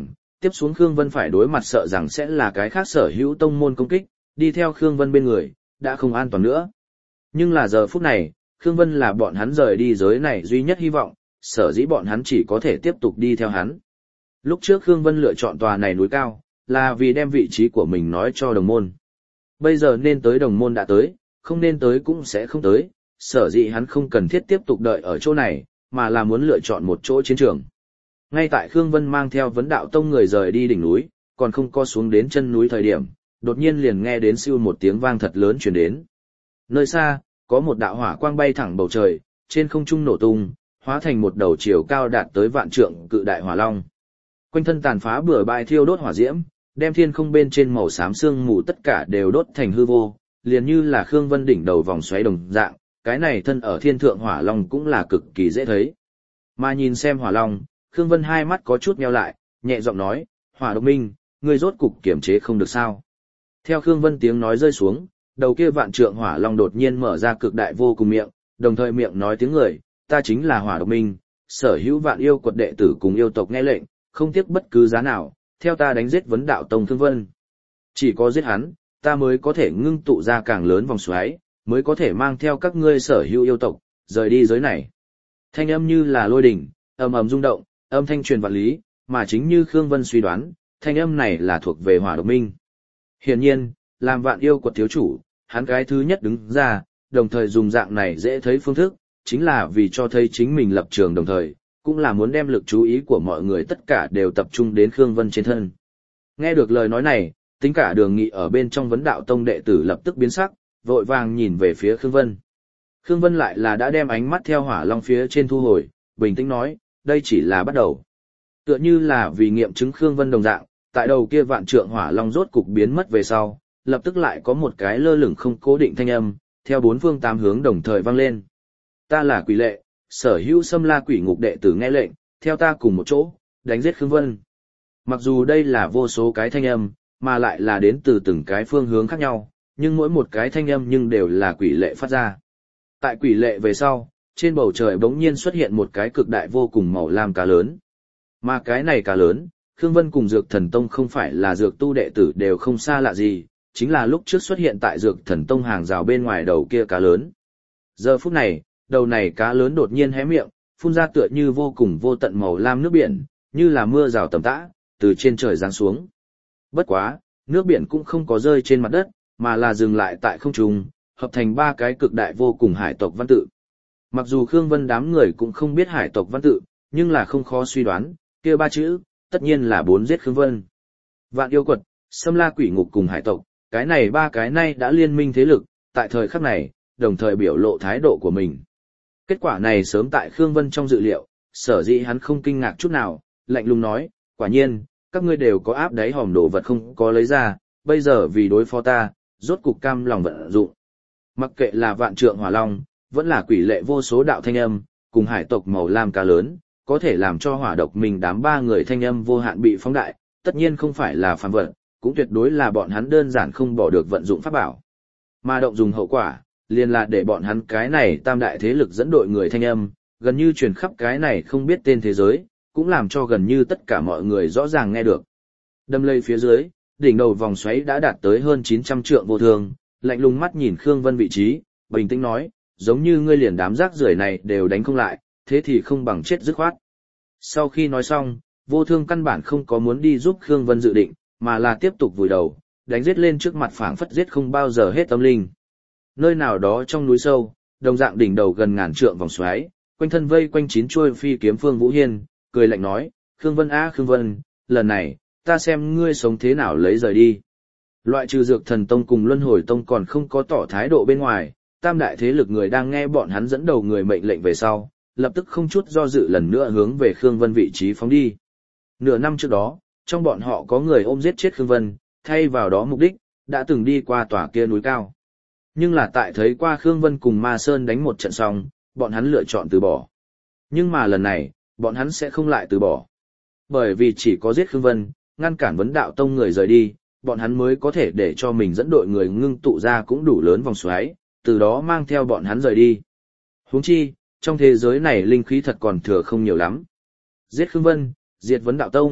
Tiếp xuống Khương Vân phải đối mặt sợ rằng sẽ là cái khác sở hữu tông môn công kích, đi theo Khương Vân bên người, đã không an toàn nữa. Nhưng là giờ phút này, Khương Vân là bọn hắn rời đi giới này duy nhất hy vọng, sở dĩ bọn hắn chỉ có thể tiếp tục đi theo hắn. Lúc trước Khương Vân lựa chọn tòa này núi cao, là vì đem vị trí của mình nói cho đồng môn. Bây giờ nên tới đồng môn đã tới, không nên tới cũng sẽ không tới, sở dĩ hắn không cần thiết tiếp tục đợi ở chỗ này, mà là muốn lựa chọn một chỗ chiến trường. Ngay tại Khương Vân mang theo vấn đạo tông người rời đi đỉnh núi, còn không có xuống đến chân núi thời điểm, đột nhiên liền nghe đến siêu một tiếng vang thật lớn truyền đến. Nơi xa, có một đạo hỏa quang bay thẳng bầu trời, trên không trung nổ tung, hóa thành một đầu chiều cao đạt tới vạn trượng cự đại hỏa long. Quanh thân tàn phá bừa bãi thiêu đốt hỏa diễm, đem thiên không bên trên màu xám sương mù tất cả đều đốt thành hư vô, liền như là Khương Vân đỉnh đầu vòng xoáy đồng dạng, cái này thân ở thiên thượng hỏa long cũng là cực kỳ dễ thấy. Mà nhìn xem hỏa long, Khương Vân hai mắt có chút nheo lại, nhẹ giọng nói, Hỏa Độc Minh, ngươi rốt cục kiểm chế không được sao. Theo Khương Vân tiếng nói rơi xuống, đầu kia vạn trượng hỏa long đột nhiên mở ra cực đại vô cùng miệng, đồng thời miệng nói tiếng người, ta chính là Hỏa Độc Minh, sở hữu vạn yêu quật đệ tử cùng yêu tộc nghe lệnh, không tiếc bất cứ giá nào, theo ta đánh giết vấn đạo tông Khương Vân. Chỉ có giết hắn, ta mới có thể ngưng tụ ra càng lớn vòng xoáy, mới có thể mang theo các ngươi sở hữu yêu tộc, rời đi giới này. Thanh âm như là lôi đỉnh, ầm ầm rung động, âm thanh truyền vạn lý, mà chính như Khương Vân suy đoán, thanh âm này là thuộc về Hỏa Độc Minh. Hiển nhiên, làm vạn yêu quật thiếu chủ, hắn cái thứ nhất đứng ra, đồng thời dùng dạng này dễ thấy phương thức, chính là vì cho thấy chính mình lập trường đồng thời, cũng là muốn đem lực chú ý của mọi người tất cả đều tập trung đến Khương Vân trên thân. Nghe được lời nói này, tính cả Đường Nghị ở bên trong vấn đạo tông đệ tử lập tức biến sắc, vội vàng nhìn về phía Khương Vân. Khương Vân lại là đã đem ánh mắt theo hỏa long phía trên thu hồi, bình tĩnh nói, đây chỉ là bắt đầu. Tựa như là vì nghiệm chứng Khương Vân đồng dạng, tại đầu kia vạn trượng hỏa long rốt cục biến mất về sau, lập tức lại có một cái lơ lửng không cố định thanh âm, theo bốn phương tám hướng đồng thời vang lên. Ta là Quỷ Lệ, sở hữu Xâm La Quỷ Ngục đệ tử nghe lệnh, theo ta cùng một chỗ, đánh giết Khương Vân. Mặc dù đây là vô số cái thanh âm, mà lại là đến từ từng cái phương hướng khác nhau, nhưng mỗi một cái thanh âm nhưng đều là Quỷ Lệ phát ra. Tại Quỷ Lệ về sau, trên bầu trời bỗng nhiên xuất hiện một cái cực đại vô cùng màu lam cá lớn. Mà cái này cá lớn, Khương Vân cùng Dược Thần Tông không phải là dược tu đệ tử đều không xa lạ gì, chính là lúc trước xuất hiện tại Dược Thần Tông hàng rào bên ngoài đầu kia cá lớn. Giờ phút này, đầu này cá lớn đột nhiên hé miệng, phun ra tựa như vô cùng vô tận màu lam nước biển, như là mưa rào tầm tã, từ trên trời giáng xuống. Bất quá, nước biển cũng không có rơi trên mặt đất, mà là dừng lại tại không trung, hợp thành ba cái cực đại vô cùng hải tộc văn tự. Mặc dù Khương Vân đám người cũng không biết hải tộc văn tự, nhưng là không khó suy đoán, kia ba chữ, tất nhiên là bốn giết Khương Vân. Vạn yêu quật, Xâm La Quỷ Ngục cùng hải tộc, cái này ba cái nay đã liên minh thế lực, tại thời khắc này, đồng thời biểu lộ thái độ của mình. Kết quả này sớm tại Khương Vân trong dự liệu, sở dĩ hắn không kinh ngạc chút nào, lạnh lùng nói, quả nhiên, các ngươi đều có áp đáy hòm đồ vật không có lấy ra, bây giờ vì đối phó ta, rốt cục cam lòng vận dụng. Mặc kệ là vạn trượng hỏa long, vẫn là Quỷ Lệ vô số đạo thanh âm, cùng hải tộc màu lam cá lớn, có thể làm cho Hỏa Độc Minh đám ba người thanh âm vô hạn bị phóng đại, tất nhiên không phải là phàm vật, cũng tuyệt đối là bọn hắn đơn giản không bỏ được vận dụng pháp bảo. Mà động dùng hậu quả, liền là để bọn hắn cái này tam đại thế lực dẫn đội người thanh âm, gần như truyền khắp cái này không biết tên thế giới, cũng làm cho gần như tất cả mọi người rõ ràng nghe được. Đâm lây phía dưới, đỉnh đầu vòng xoáy đã đạt tới hơn chín trăm trượng vô thường, lạnh lùng mắt nhìn Khương Vân vị trí, bình tĩnh nói, giống như ngươi liền đám rác rưởi này đều đánh không lại, thế thì không bằng chết dứt khoát. Sau khi nói xong, vô thương căn bản không có muốn đi giúp Khương Vân dự định, mà là tiếp tục vùi đầu, đánh giết lên trước mặt phảng phất giết không bao giờ hết tâm linh. Nơi nào đó trong núi sâu, đồng dạng đỉnh đầu gần ngàn trượng vòng xoáy, quanh thân vây quanh chín chuôi phi kiếm Phương Vũ Hiên, cười lạnh nói, Khương Vân á Khương Vân, lần này, ta xem ngươi sống thế nào lấy rời đi. Loại trừ Dược Thần Tông cùng Luân Hồi Tông còn không có tỏ thái độ bên ngoài, tam đại thế lực người đang nghe bọn hắn dẫn đầu người mệnh lệnh về sau, lập tức không chút do dự lần nữa hướng về Khương Vân vị trí phóng đi. Nửa năm trước đó, trong bọn họ có người ôm giết chết Khương Vân, thay vào đó mục đích, đã từng đi qua tòa kia núi cao. Nhưng là tại thấy qua Khương Vân cùng Ma Sơn đánh một trận xong, bọn hắn lựa chọn từ bỏ. Nhưng mà lần này, bọn hắn sẽ không lại từ bỏ. Bởi vì chỉ có giết Khương Vân, ngăn cản vấn đạo tông người rời đi, bọn hắn mới có thể để cho mình dẫn đội người ngưng tụ ra cũng đủ lớn vòng xoáy, từ đó mang theo bọn hắn rời đi. Huống chi, trong thế giới này linh khí thật còn thừa không nhiều lắm. Giết Khương Vân, diệt vấn đạo tông,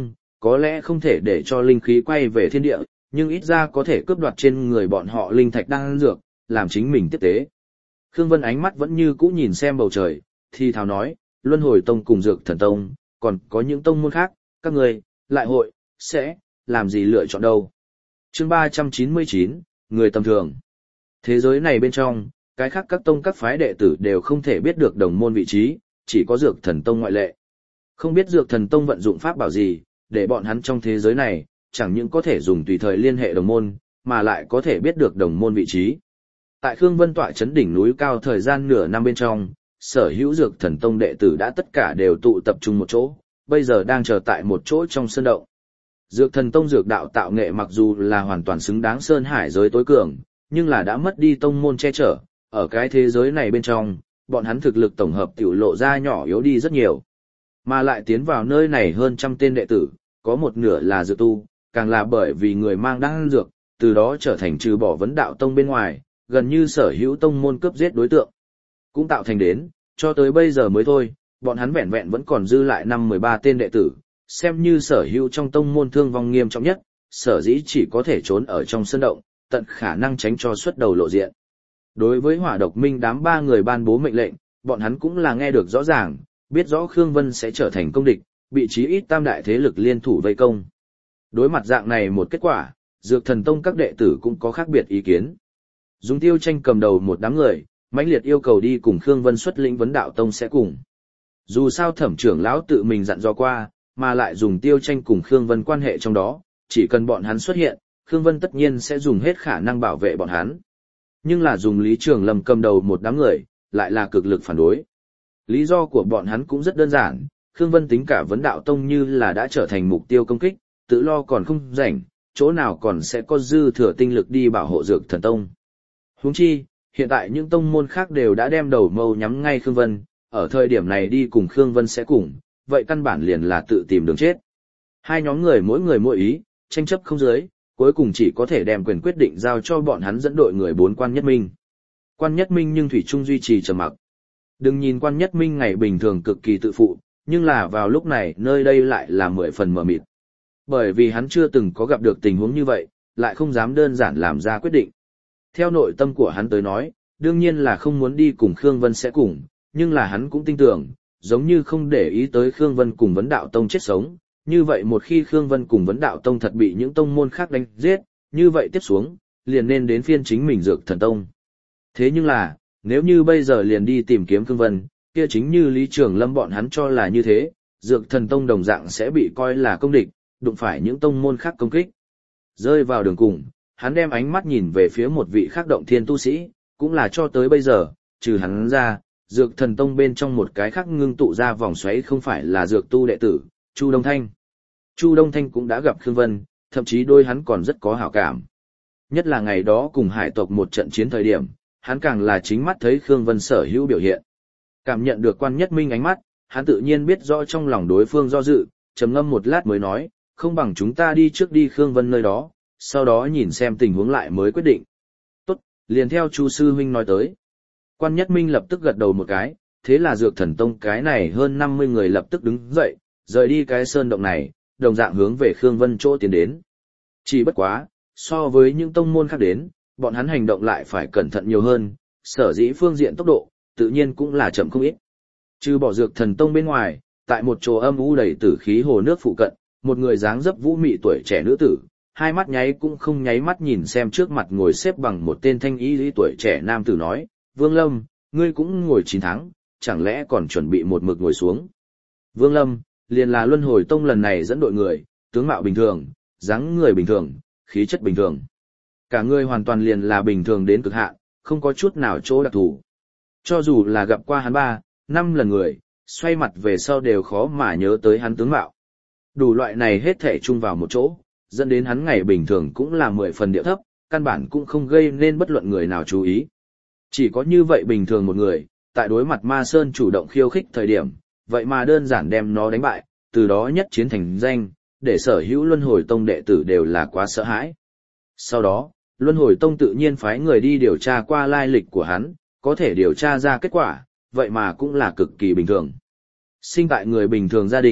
có lẽ không thể để cho linh khí quay về thiên địa, nhưng ít ra có thể cướp đoạt trên người bọn họ linh thạch đang dược, làm chính mình tiếp tế. Khương Vân ánh mắt vẫn như cũ nhìn xem bầu trời, thì thào nói, Luân Hồi Tông cùng Dược Thần Tông, còn có những tông môn khác, các người, lại hội, sẽ, làm gì lựa chọn đâu. Chương ba trăm chín mươi chín, người tầm thường. Thế giới này bên trong, cái khác các tông các phái đệ tử đều không thể biết được đồng môn vị trí, chỉ có Dược Thần Tông ngoại lệ. Không biết Dược Thần Tông vận dụng pháp bảo gì, để bọn hắn trong thế giới này, chẳng những có thể dùng tùy thời liên hệ đồng môn, mà lại có thể biết được đồng môn vị trí. Tại Khương Vân tọa chấn đỉnh núi cao thời gian nửa năm bên trong, sở hữu Dược Thần Tông đệ tử đã tất cả đều tụ tập trung một chỗ, bây giờ đang chờ tại một chỗ trong sơn động. Dược Thần Tông dược đạo tạo nghệ mặc dù là hoàn toàn xứng đáng sơn hải giới tối cường, nhưng là đã mất đi tông môn che chở, ở cái thế giới này bên trong, bọn hắn thực lực tổng hợp tiểu lộ ra nhỏ yếu đi rất nhiều. Mà lại tiến vào nơi này hơn trăm tên đệ tử, có một nửa là dược tu, càng là bởi vì người mang đan dược, từ đó trở thành trừ bỏ vấn đạo tông bên ngoài, gần như sở hữu tông môn cướp giết đối tượng. Cũng tạo thành đến, cho tới bây giờ mới thôi, bọn hắn vẹn vẹn vẫn còn dư lại năm mười ba tên đệ tử, xem như sở hữu trong tông môn thương vong nghiêm trọng nhất, sở dĩ chỉ có thể trốn ở trong sân động, tận khả năng tránh cho xuất đầu lộ diện. Đối với Hỏa Độc Minh đám ba người ban bố mệnh lệnh, bọn hắn cũng là nghe được rõ ràng, biết rõ Khương Vân sẽ trở thành công địch, bị chí ít tam đại thế lực liên thủ vây công. Đối mặt dạng này một kết quả, Dược Thần Tông các đệ tử cũng có khác biệt ý kiến. Dùng Tiêu Tranh cầm đầu một đám người, mãnh liệt yêu cầu đi cùng Khương Vân xuất lĩnh vấn đạo tông sẽ cùng. Dù sao Thẩm trưởng lão tự mình dặn dò qua, mà lại dùng Tiêu Tranh cùng Khương Vân quan hệ trong đó, chỉ cần bọn hắn xuất hiện, Khương Vân tất nhiên sẽ dùng hết khả năng bảo vệ bọn hắn. Nhưng là dùng Lý Trường Lâm cầm đầu một đám người, lại là cực lực phản đối. Lý do của bọn hắn cũng rất đơn giản, Khương Vân tính cả vấn đạo tông như là đã trở thành mục tiêu công kích, tự lo còn không rảnh, chỗ nào còn sẽ có dư thừa tinh lực đi bảo hộ Dược Thần Tông. Huống chi, hiện tại những tông môn khác đều đã đem đầu mâu nhắm ngay Khương Vân, ở thời điểm này đi cùng Khương Vân sẽ cùng, vậy căn bản liền là tự tìm đường chết. Hai nhóm người mỗi người mỗi ý, tranh chấp không dưới, cuối cùng chỉ có thể đem quyền quyết định giao cho bọn hắn dẫn đội người bốn Quan Nhất Minh. Quan Nhất Minh nhưng thủy chung duy trì trầm mặc. Đừng nhìn Quan Nhất Minh ngày bình thường cực kỳ tự phụ, nhưng là vào lúc này nơi đây lại là mười phần mờ mịt. Bởi vì hắn chưa từng có gặp được tình huống như vậy, lại không dám đơn giản làm ra quyết định. Theo nội tâm của hắn tới nói, đương nhiên là không muốn đi cùng Khương Vân sẽ cùng, nhưng là hắn cũng tin tưởng, giống như không để ý tới Khương Vân cùng vấn đạo tông chết sống, như vậy một khi Khương Vân cùng vấn đạo tông thật bị những tông môn khác đánh giết, như vậy tiếp xuống, liền nên đến phiên chính mình Dược Thần Tông. Thế nhưng là, nếu như bây giờ liền đi tìm kiếm Khương Vân, kia chính như Lý Trường Lâm bọn hắn cho là như thế, Dược Thần Tông đồng dạng sẽ bị coi là công địch, đụng phải những tông môn khác công kích. Rơi vào đường cùng, hắn đem ánh mắt nhìn về phía một vị khác động thiên tu sĩ, cũng là cho tới bây giờ, trừ hắn ra, Dược Thần Tông bên trong một cái khác ngưng tụ ra vòng xoáy không phải là dược tu đệ tử, Chu Đông Thanh. Chu Đông Thanh cũng đã gặp Khương Vân, thậm chí đôi hắn còn rất có hảo cảm. Nhất là ngày đó cùng hải tộc một trận chiến thời điểm, hắn càng là chính mắt thấy Khương Vân sở hữu biểu hiện. Cảm nhận được Quan Nhất Minh ánh mắt, hắn tự nhiên biết rõ trong lòng đối phương do dự, trầm ngâm một lát mới nói, không bằng chúng ta đi trước đi Khương Vân nơi đó, sau đó nhìn xem tình huống lại mới quyết định. Tốt, liền theo Chu sư huynh nói tới. Quan Nhất Minh lập tức gật đầu một cái, thế là Dược Thần Tông cái này hơn năm mươi người lập tức đứng dậy, rời đi cái sơn động này, đồng dạng hướng về Khương Vân chỗ tiến đến. Chỉ bất quá, so với những tông môn khác đến, bọn hắn hành động lại phải cẩn thận nhiều hơn, sở dĩ phương diện tốc độ, tự nhiên cũng là chậm không ít. Trừ bỏ Dược Thần Tông bên ngoài, tại một chỗ âm u đầy tử khí hồ nước phụ cận, một người dáng dấp vũ mị tuổi trẻ nữ tử, hai mắt nháy cũng không nháy mắt nhìn xem trước mặt ngồi xếp bằng một tên thanh y lý tuổi trẻ nam tử nói, Vương Lâm, ngươi cũng ngồi chín tháng, chẳng lẽ còn chuẩn bị một mực ngồi xuống. Vương Lâm, liền là Luân Hồi Tông lần này dẫn đội người, tướng mạo bình thường, dáng người bình thường, khí chất bình thường. Cả người hoàn toàn liền là bình thường đến cực hạn, không có chút nào chỗ đặc thù. Cho dù là gặp qua hắn ba, năm lần người, xoay mặt về sau đều khó mà nhớ tới hắn tướng mạo. Đủ loại này hết thể chung vào một chỗ, dẫn đến hắn ngày bình thường cũng là mười phần điệu thấp, căn bản cũng không gây nên bất luận người nào chú ý. Chỉ có như vậy bình thường một người, tại đối mặt Ma Sơn chủ động khiêu khích thời điểm, vậy mà đơn giản đem nó đánh bại, từ đó nhất chiến thành danh, để sở hữu Luân Hồi Tông đệ tử đều là quá sợ hãi. Sau đó, Luân Hồi Tông tự nhiên phái người đi điều tra qua lai lịch của hắn, có thể điều tra ra kết quả, vậy mà cũng là cực kỳ bình thường. Sinh tại người bình thường gia đình,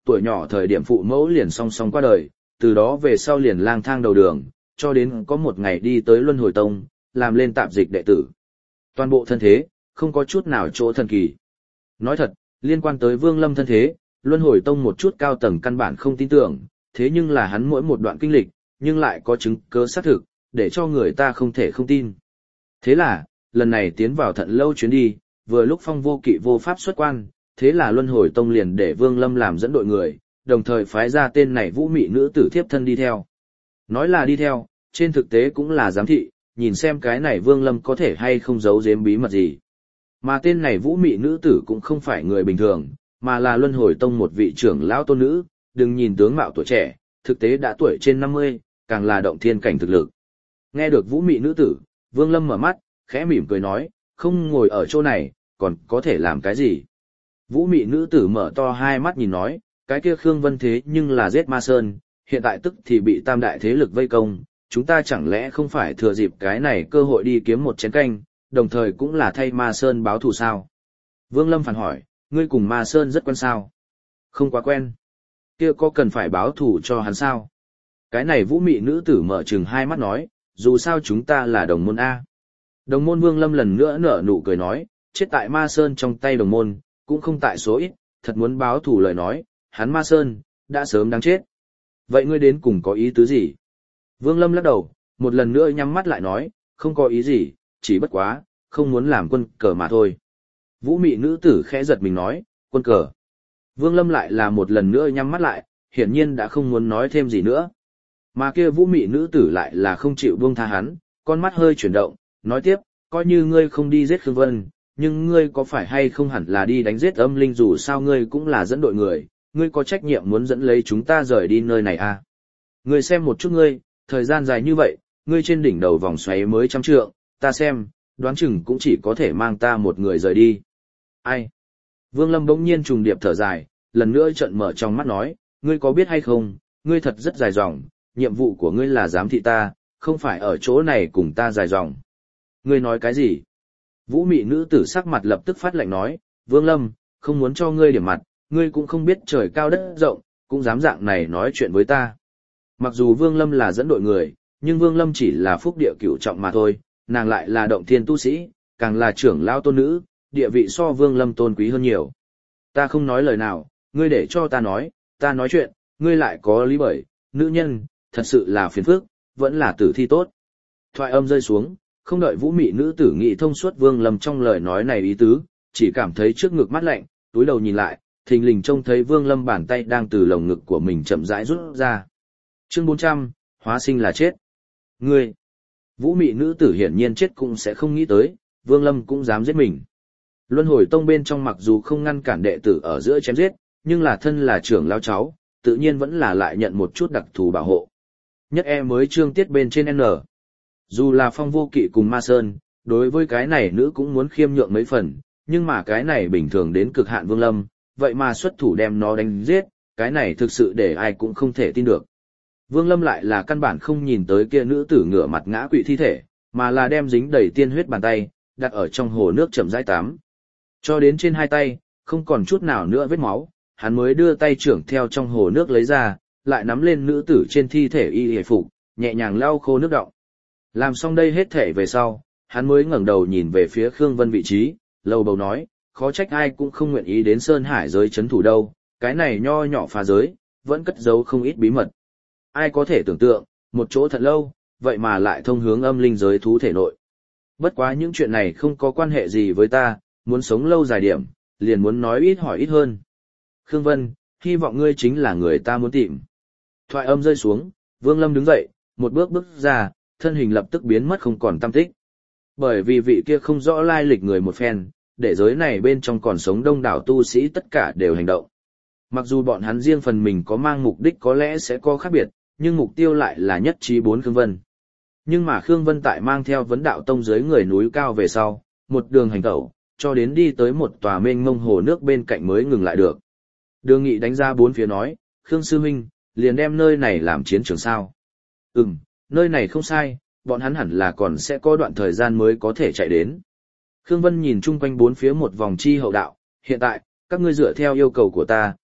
tuổi nhỏ thời điểm phụ mẫu liền song song qua đời, từ đó về sau liền lang thang đầu đường, cho đến có một ngày đi tới Luân Hồi Tông, làm lên tạp dịch đệ tử. Toàn bộ thân thế, không có chút nào chỗ thần kỳ. Nói thật, liên quan tới Vương Lâm thân thế, Luân Hồi Tông một chút cao tầng căn bản không tin tưởng, thế nhưng là hắn mỗi một đoạn kinh lịch, nhưng lại có chứng cứ xác thực, để cho người ta không thể không tin. Thế là, lần này tiến vào Thận Lâu chuyến đi, vừa lúc Phong Vô Kỵ vô pháp xuất quan, thế là Luân Hồi Tông liền để Vương Lâm làm dẫn đội người, đồng thời phái ra tên này vũ mị nữ tử thiếp thân đi theo. Nói là đi theo, trên thực tế cũng là giám thị, nhìn xem cái này Vương Lâm có thể hay không giấu giếm bí mật gì. Mà tên này vũ mị nữ tử cũng không phải người bình thường, mà là Luân Hồi Tông một vị trưởng lão tôn nữ, đừng nhìn tướng mạo tuổi trẻ, thực tế đã tuổi trên năm mươi, càng là động thiên cảnh thực lực. Nghe được vũ mị nữ tử, Vương Lâm mở mắt, khẽ mỉm cười nói, không ngồi ở chỗ này, còn có thể làm cái gì? Vũ mị nữ tử mở to hai mắt nhìn nói, cái kia Khương Vân thế nhưng là giết Ma Sơn, hiện tại tức thì bị tam đại thế lực vây công, chúng ta chẳng lẽ không phải thừa dịp cái này cơ hội đi kiếm một chén canh, đồng thời cũng là thay Ma Sơn báo thù sao? Vương Lâm phản hỏi, ngươi cùng Ma Sơn rất quen sao? Không quá quen. Kia có cần phải báo thù cho hắn sao? Cái này vũ mị nữ tử mở trừng hai mắt nói, dù sao chúng ta là đồng môn A. Đồng môn Vương Lâm lần nữa nở nụ cười nói, chết tại Ma Sơn trong tay đồng môn, cũng không tại số ít, thật muốn báo thù lời nói, hắn Ma Sơn, đã sớm đáng chết. Vậy ngươi đến cùng có ý tứ gì? Vương Lâm lắc đầu, một lần nữa nhắm mắt lại nói, không có ý gì, chỉ bất quá, không muốn làm quân cờ mà thôi. Vũ mị nữ tử khẽ giật mình nói, quân cờ. Vương Lâm lại là một lần nữa nhắm mắt lại, hiển nhiên đã không muốn nói thêm gì nữa. Mà kia vũ mị nữ tử lại là không chịu buông tha hắn, con mắt hơi chuyển động, nói tiếp, coi như ngươi không đi giết Khương Vân, nhưng ngươi có phải hay không hẳn là đi đánh giết âm linh, dù sao ngươi cũng là dẫn đội người, ngươi có trách nhiệm muốn dẫn lấy chúng ta rời đi nơi này à? Ngươi xem một chút ngươi, thời gian dài như vậy, ngươi trên đỉnh đầu vòng xoáy mới trăm trượng, ta xem, đoán chừng cũng chỉ có thể mang ta một người rời đi. Ai? Vương Lâm bỗng nhiên trùng điệp thở dài, lần nữa trợn mở trong mắt nói, ngươi có biết hay không, ngươi thật rất dài dòng, nhiệm vụ của ngươi là giám thị ta, không phải ở chỗ này cùng ta dài dòng. Ngươi nói cái gì? Vũ mị nữ tử sắc mặt lập tức phát lạnh nói, Vương Lâm, không muốn cho ngươi điểm mặt, ngươi cũng không biết trời cao đất rộng, cũng dám dạng này nói chuyện với ta. Mặc dù Vương Lâm là dẫn đội người, nhưng Vương Lâm chỉ là phúc địa cửu trọng mà thôi, nàng lại là động thiên tu sĩ, càng là trưởng lão tôn nữ, địa vị so Vương Lâm tôn quý hơn nhiều. Ta không nói lời nào, ngươi để cho ta nói, ta nói chuyện, ngươi lại có lý bởi, nữ nhân, thật sự là phiền phức, vẫn là tử thi tốt. Thoại âm rơi xuống, không đợi vũ mị nữ tử nghị thông suốt Vương Lâm trong lời nói này ý tứ, chỉ cảm thấy trước ngực mát lạnh, túi đầu nhìn lại, thình lình trông thấy Vương Lâm bàn tay đang từ lồng ngực của mình chậm rãi rút ra. Chương bốn trăm, hóa sinh là chết. Ngươi, vũ mị nữ tử hiển nhiên chết cũng sẽ không nghĩ tới, Vương Lâm cũng dám giết mình. Luân Hồi Tông bên trong mặc dù không ngăn cản đệ tử ở giữa chém giết, nhưng là thân là trưởng lão cháu, tự nhiên vẫn là lại nhận một chút đặc thù bảo hộ. Nhất e mới chương tiết bên trên N. Dù là Phong Vô Kỵ cùng Ma Sơn, đối với cái này nữ cũng muốn khiêm nhượng mấy phần, nhưng mà cái này bình thường đến cực hạn Vương Lâm, vậy mà xuất thủ đem nó đánh giết, cái này thực sự để ai cũng không thể tin được. Vương Lâm lại là căn bản không nhìn tới kia nữ tử ngửa mặt ngã quỵ thi thể, mà là đem dính đầy tiên huyết bàn tay, đặt ở trong hồ nước chậm rãi tắm. Cho đến trên hai tay, không còn chút nào nữa vết máu, hắn mới đưa tay trưởng theo trong hồ nước lấy ra, lại nắm lên nữ tử trên thi thể y hề phục, nhẹ nhàng lau khô nước đọng. Làm xong đây hết thể về sau, hắn mới ngẩng đầu nhìn về phía Khương Vân vị trí, lầu bầu nói, khó trách ai cũng không nguyện ý đến Sơn Hải giới chấn thủ đâu, cái này nho nhỏ phá giới, vẫn cất giấu không ít bí mật. Ai có thể tưởng tượng, một chỗ thật lâu, vậy mà lại thông hướng âm linh giới thú thể nội. Bất quá những chuyện này không có quan hệ gì với ta, muốn sống lâu dài điểm, liền muốn nói ít hỏi ít hơn. Khương Vân, hy vọng ngươi chính là người ta muốn tìm. Thoại âm rơi xuống, Vương Lâm đứng dậy, một bước bước ra, thân hình lập tức biến mất không còn tăm tích. Bởi vì vị kia không rõ lai lịch người một phen, để giới này bên trong còn sống đông đảo tu sĩ tất cả đều hành động. Mặc dù bọn hắn riêng phần mình có mang mục đích có lẽ sẽ có khác biệt, nhưng mục tiêu lại là nhất trí bốn Khương Vân. Nhưng mà Khương Vân tại mang theo vấn đạo tông dưới người núi cao về sau, một đường hành tẩu, cho đến đi tới một tòa mênh mông hồ nước bên cạnh mới ngừng lại được. Đường Nghị đánh ra bốn phía nói, Khương Sư Minh, liền đem nơi này làm chiến trường sao. Ừm, nơi này không sai, bọn hắn hẳn là còn sẽ có đoạn thời gian mới có thể chạy đến. Khương Vân nhìn chung quanh bốn phía một vòng chi hậu đạo, hiện tại, các ngươi dựa theo yêu cầu của ta,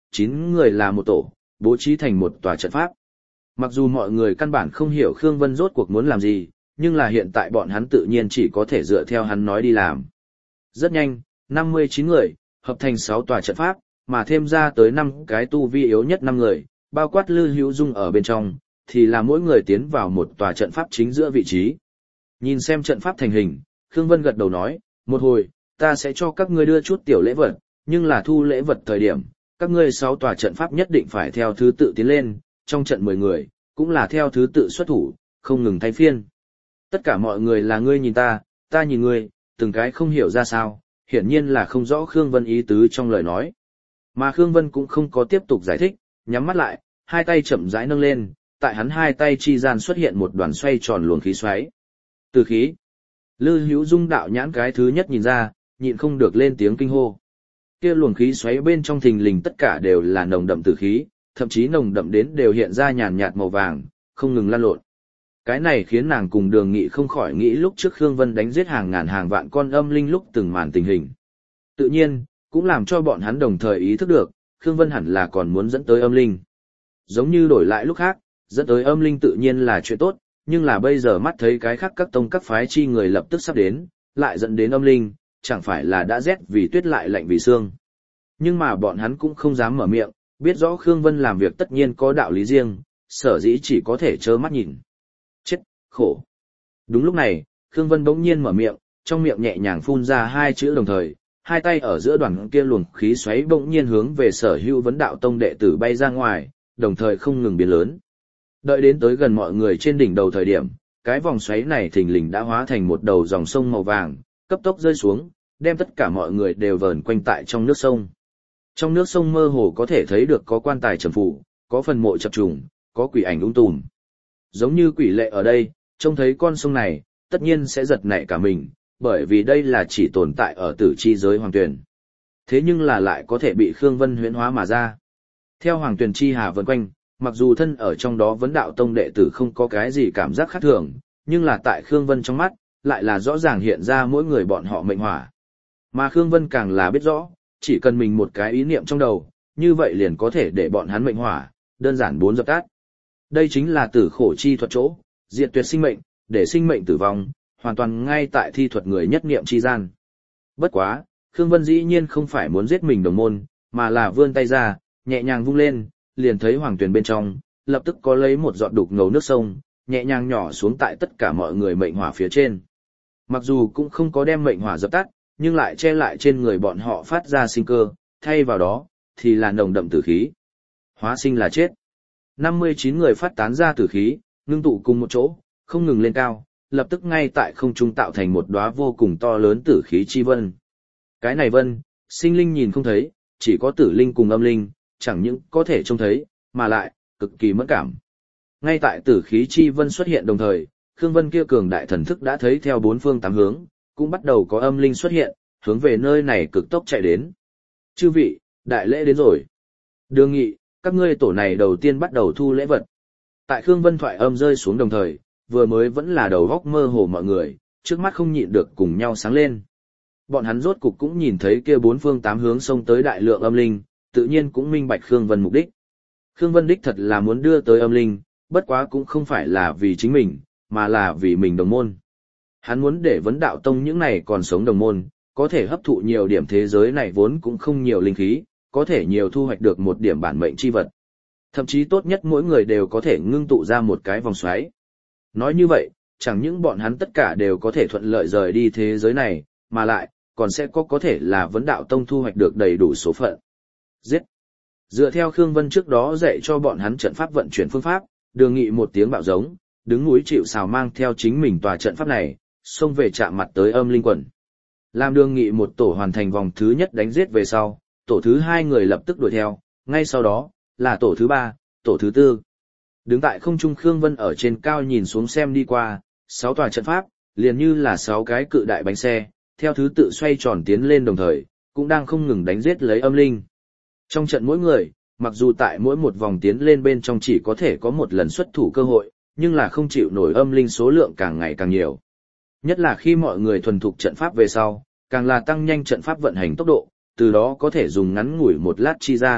chín người là một tổ, bố trí thành một tòa trận pháp. Mặc dù mọi người căn bản không hiểu Khương Vân rốt cuộc muốn làm gì, nhưng là hiện tại bọn hắn tự nhiên chỉ có thể dựa theo hắn nói đi làm. Rất nhanh, năm mươi chín người, hợp thành sáu tòa trận pháp, mà thêm ra tới năm cái tu vi yếu nhất năm người, bao quát Lư Hữu Dung ở bên trong, thì là mỗi người tiến vào một tòa trận pháp chính giữa vị trí. Nhìn xem trận pháp thành hình, Khương Vân gật đầu nói, một hồi, ta sẽ cho các ngươi đưa chút tiểu lễ vật, nhưng là thu lễ vật thời điểm, các ngươi sáu tòa trận pháp nhất định phải theo thứ tự tiến lên, trong trận mười người, cũng là theo thứ tự xuất thủ, không ngừng thay phiên. Tất cả mọi người là ngươi nhìn ta, ta nhìn ngươi, từng cái không hiểu ra sao, hiển nhiên là không rõ Khương Vân ý tứ trong lời nói. Mà Khương Vân cũng không có tiếp tục giải thích, nhắm mắt lại, hai tay chậm rãi nâng lên, tại hắn hai tay chi gian xuất hiện một đoàn xoay tròn luồng khí xoáy. Từ khí. Lư Hữu Dung đạo nhãn cái thứ nhất nhìn ra, nhịn không được lên tiếng kinh hô. Kia luồng khí xoáy bên trong thình lình tất cả đều là nồng đậm tử khí, thậm chí nồng đậm đến đều hiện ra nhàn nhạt màu vàng, không ngừng lan lộn. Cái này khiến nàng cùng Đường Nghị không khỏi nghĩ lúc trước Khương Vân đánh giết hàng ngàn hàng vạn con âm linh lúc từng màn tình hình. Tự nhiên, cũng làm cho bọn hắn đồng thời ý thức được, Khương Vân hẳn là còn muốn dẫn tới âm linh. Giống như đổi lại lúc khác, dẫn tới âm linh tự nhiên là chuyện tốt, nhưng là bây giờ mắt thấy cái khác các tông các phái chi người lập tức sắp đến, lại dẫn đến âm linh, chẳng phải là đã rét vì tuyết lại lạnh vì xương. Nhưng mà bọn hắn cũng không dám mở miệng, biết rõ Khương Vân làm việc tất nhiên có đạo lý riêng, sở dĩ chỉ có thể trơ mắt nhìn. Chết, khổ. Đúng lúc này, Khương Vân bỗng nhiên mở miệng, trong miệng nhẹ nhàng phun ra hai chữ đồng thời, hai tay ở giữa đoàn kia luồng khí xoáy bỗng nhiên hướng về Sở Hữu Vấn Đạo Tông đệ tử bay ra ngoài, đồng thời không ngừng biến lớn. Đợi đến tới gần mọi người trên đỉnh đầu thời điểm, cái vòng xoáy này thình lình đã hóa thành một đầu dòng sông màu vàng, cấp tốc rơi xuống, đem tất cả mọi người đều vờn quanh tại trong nước sông. Trong nước sông mơ hồ có thể thấy được có quan tài trầm phủ, có phần mộ chập trùng, có quỷ ảnh ung tùm. Giống như quỷ lệ ở đây, trông thấy con sông này, tất nhiên sẽ giật nảy cả mình, bởi vì đây là chỉ tồn tại ở tử chi giới hoàng tuyển. Thế nhưng là lại có thể bị Khương Vân huyễn hóa mà ra. Theo hoàng tuyển chi hà vần quanh, mặc dù thân ở trong đó Vấn Đạo Tông đệ tử không có cái gì cảm giác khác thường, nhưng là tại Khương Vân trong mắt, lại là rõ ràng hiện ra mỗi người bọn họ mệnh hỏa. Mà Khương Vân càng là biết rõ, chỉ cần mình một cái ý niệm trong đầu, như vậy liền có thể để bọn hắn mệnh hỏa, đơn giản bốn dập tắt. Đây chính là tử khổ chi thuật chỗ, diệt tuyệt sinh mệnh, để sinh mệnh tử vong, hoàn toàn ngay tại thi thuật người nhất niệm chi gian. Bất quá, Khương Vân dĩ nhiên không phải muốn giết mình đồng môn, mà là vươn tay ra, nhẹ nhàng vung lên, liền thấy hoàng tuyển bên trong, lập tức có lấy một giọt đục ngầu nước sông, nhẹ nhàng nhỏ xuống tại tất cả mọi người mệnh hỏa phía trên. Mặc dù cũng không có đem mệnh hỏa dập tắt, nhưng lại che lại trên người bọn họ phát ra sinh cơ, thay vào đó, thì là nồng đậm tử khí. Hóa sinh là chết. năm mươi chín người phát tán ra tử khí, ngưng tụ cùng một chỗ, không ngừng lên cao, lập tức ngay tại không trung tạo thành một đóa vô cùng to lớn tử khí chi vân. Cái này vân, sinh linh nhìn không thấy, chỉ có tử linh cùng âm linh, chẳng những có thể trông thấy, mà lại, cực kỳ mẫn cảm. Ngay tại tử khí chi vân xuất hiện đồng thời, Khương Vân kia cường đại thần thức đã thấy theo bốn phương tám hướng, cũng bắt đầu có âm linh xuất hiện, hướng về nơi này cực tốc chạy đến. Chư vị, đại lễ đến rồi. Đường Nghị, các ngươi tổ này đầu tiên bắt đầu thu lễ vật. Tại Khương Vân thoại âm rơi xuống đồng thời, vừa mới vẫn là đầu góc mơ hồ mọi người, trước mắt không nhịn được cùng nhau sáng lên. Bọn hắn rốt cục cũng nhìn thấy kia bốn phương tám hướng xông tới đại lượng âm linh, tự nhiên cũng minh bạch Khương Vân mục đích. Khương Vân đích thật là muốn đưa tới âm linh, bất quá cũng không phải là vì chính mình, mà là vì mình đồng môn. Hắn muốn để Vấn Đạo Tông những này còn sống đồng môn, có thể hấp thụ nhiều điểm thế giới này vốn cũng không nhiều linh khí, có thể nhiều thu hoạch được một điểm bản mệnh chi vật. Thậm chí tốt nhất mỗi người đều có thể ngưng tụ ra một cái vòng xoáy. Nói như vậy, chẳng những bọn hắn tất cả đều có thể thuận lợi rời đi thế giới này, mà lại, còn sẽ có có thể là Vấn Đạo Tông thu hoạch được đầy đủ số phận. Giết! Dựa theo Khương Vân trước đó dạy cho bọn hắn trận pháp vận chuyển phương pháp, Đường Nghị một tiếng bạo giống, đứng núi chịu sào mang theo chính mình tòa trận pháp này, xông về chạm mặt tới âm linh quần. Làm Đường Nghị một tổ hoàn thành vòng thứ nhất đánh giết về sau, tổ thứ hai người lập tức đuổi theo, ngay sau đó, là tổ thứ ba, tổ thứ tư. Đứng tại không trung Khương Vân ở trên cao nhìn xuống xem đi qua, sáu tòa trận pháp, liền như là sáu cái cự đại bánh xe, theo thứ tự xoay tròn tiến lên đồng thời, cũng đang không ngừng đánh giết lấy âm linh. Trong trận mỗi người, mặc dù tại mỗi một vòng tiến lên bên trong chỉ có thể có một lần xuất thủ cơ hội, nhưng là không chịu nổi âm linh số lượng càng ngày càng nhiều. Nhất là khi mọi người thuần thục trận pháp về sau, càng là tăng nhanh trận pháp vận hành tốc độ, từ đó có thể dùng ngắn ngủi một lát chi gian,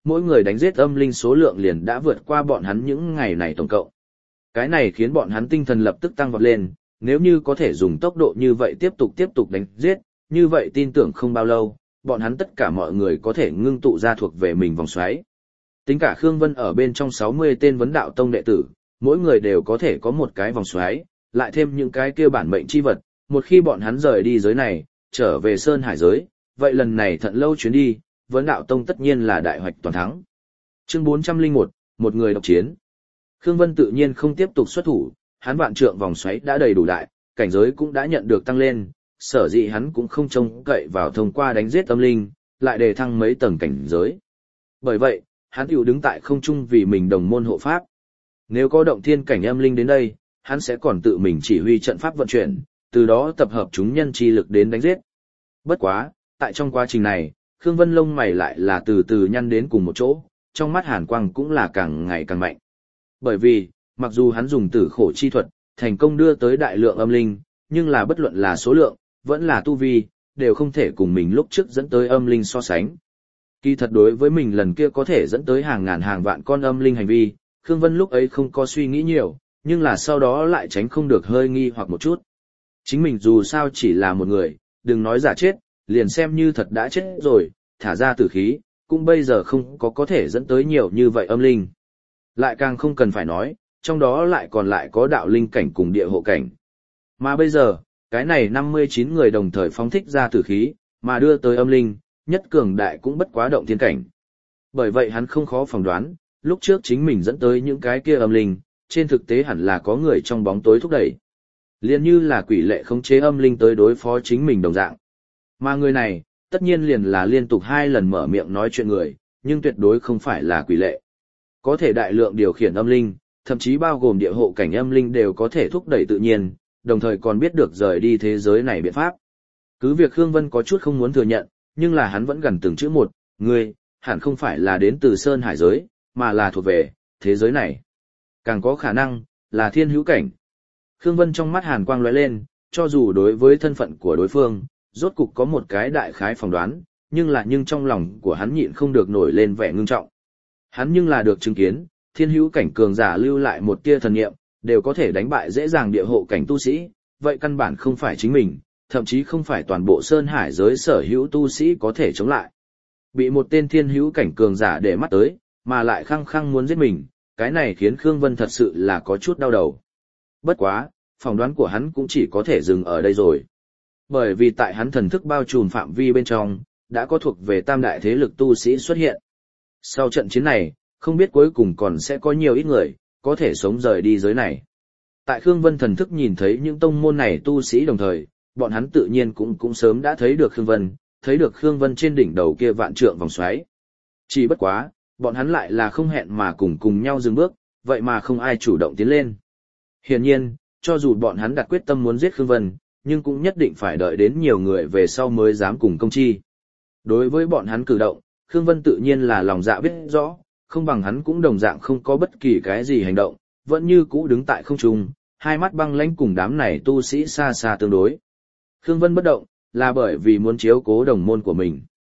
mỗi người đánh giết âm linh số lượng liền đã vượt qua bọn hắn những ngày này tổng cộng. Cái này khiến bọn hắn tinh thần lập tức tăng vọt lên, nếu như có thể dùng tốc độ như vậy tiếp tục tiếp tục đánh giết, như vậy tin tưởng không bao lâu, bọn hắn tất cả mọi người có thể ngưng tụ ra thuộc về mình vòng xoáy. Tính cả Khương Vân ở bên trong sáu mươi tên vấn đạo tông đệ tử, mỗi người đều có thể có một cái vòng xoáy, lại thêm những cái kia bản mệnh chi vật, một khi bọn hắn rời đi giới này, trở về Sơn Hải giới, vậy lần này Thận Lâu chuyến đi, vấn đạo tông tất nhiên là đại hoạch toàn thắng. Chương bốn trăm lẻ một, một người độc chiến. Khương Vân tự nhiên không tiếp tục xuất thủ, hắn vạn trượng vòng xoáy đã đầy đủ đại, cảnh giới cũng đã nhận được tăng lên, sở dĩ hắn cũng không trông cậy vào thông qua đánh giết âm linh, lại đề thăng mấy tầng cảnh giới. Bởi vậy, hắn tiểu đứng tại không trung vì mình đồng môn hộ pháp. Nếu có động thiên cảnh âm linh đến đây, hắn sẽ còn tự mình chỉ huy trận pháp vận chuyển, từ đó tập hợp chúng nhân chi lực đến đánh giết. Bất quá, tại trong quá trình này, Khương Vân lông mày lại là từ từ nhăn đến cùng một chỗ, trong mắt hàn quang cũng là càng ngày càng mạnh. Bởi vì, mặc dù hắn dùng tử khổ chi thuật, thành công đưa tới đại lượng âm linh, nhưng là bất luận là số lượng, vẫn là tu vi, đều không thể cùng mình lúc trước dẫn tới âm linh so sánh. Kỳ thật đối với mình lần kia có thể dẫn tới hàng ngàn hàng vạn con âm linh hành vi, Khương Vân lúc ấy không có suy nghĩ nhiều, nhưng là sau đó lại tránh không được hơi nghi hoặc một chút. Chính mình dù sao chỉ là một người, đừng nói giả chết, liền xem như thật đã chết rồi, thả ra tử khí, cũng bây giờ không có có thể dẫn tới nhiều như vậy âm linh. Lại càng không cần phải nói, trong đó lại còn lại có đạo linh cảnh cùng địa hộ cảnh. Mà bây giờ, cái này năm mươi chín người đồng thời phóng thích ra tử khí, mà đưa tới âm linh, nhất cường đại cũng bất quá động thiên cảnh. Bởi vậy hắn không khó phỏng đoán, lúc trước chính mình dẫn tới những cái kia âm linh, trên thực tế hẳn là có người trong bóng tối thúc đẩy. Liền như là quỷ lệ khống chế âm linh tới đối phó chính mình đồng dạng. Mà người này, tất nhiên liền là liên tục hai lần mở miệng nói chuyện người, nhưng tuyệt đối không phải là quỷ lệ. Có thể đại lượng điều khiển âm linh, thậm chí bao gồm địa hộ cảnh âm linh đều có thể thúc đẩy tự nhiên, đồng thời còn biết được rời đi thế giới này biện pháp. Cứ việc Khương Vân có chút không muốn thừa nhận, nhưng là hắn vẫn gần từng chữ một, ngươi, hẳn không phải là đến từ Sơn Hải giới, mà là thuộc về thế giới này. Càng có khả năng, là thiên hữu cảnh. Khương Vân trong mắt hàn quang lóe lên, cho dù đối với thân phận của đối phương, rốt cục có một cái đại khái phỏng đoán, nhưng là nhưng trong lòng của hắn nhịn không được nổi lên vẻ ngưng trọng. Hắn nhưng là được chứng kiến, thiên hữu cảnh cường giả lưu lại một tia thần niệm, đều có thể đánh bại dễ dàng địa hộ cảnh tu sĩ, vậy căn bản không phải chính mình, thậm chí không phải toàn bộ Sơn Hải giới sở hữu tu sĩ có thể chống lại. Bị một tên thiên hữu cảnh cường giả để mắt tới, mà lại khăng khăng muốn giết mình, cái này khiến Khương Vân thật sự là có chút đau đầu. Bất quá, phỏng đoán của hắn cũng chỉ có thể dừng ở đây rồi. Bởi vì tại hắn thần thức bao trùm phạm vi bên trong, đã có thuộc về tam đại thế lực tu sĩ xuất hiện. Sau trận chiến này, không biết cuối cùng còn sẽ có nhiều ít người, có thể sống rời đi giới này. Tại Khương Vân thần thức nhìn thấy những tông môn này tu sĩ đồng thời, bọn hắn tự nhiên cũng cũng sớm đã thấy được Khương Vân, thấy được Khương Vân trên đỉnh đầu kia vạn trượng vòng xoáy. Chỉ bất quá, bọn hắn lại là không hẹn mà cùng cùng nhau dừng bước, vậy mà không ai chủ động tiến lên. Hiển nhiên, cho dù bọn hắn đặt quyết tâm muốn giết Khương Vân, nhưng cũng nhất định phải đợi đến nhiều người về sau mới dám cùng công chi. Đối với bọn hắn cử động, Khương Vân tự nhiên là lòng dạ biết rõ, không bằng hắn cũng đồng dạng không có bất kỳ cái gì hành động, vẫn như cũ đứng tại không trung, hai mắt băng lãnh cùng đám này tu sĩ xa xa tương đối. Khương Vân bất động, là bởi vì muốn chiếu cố đồng môn của mình.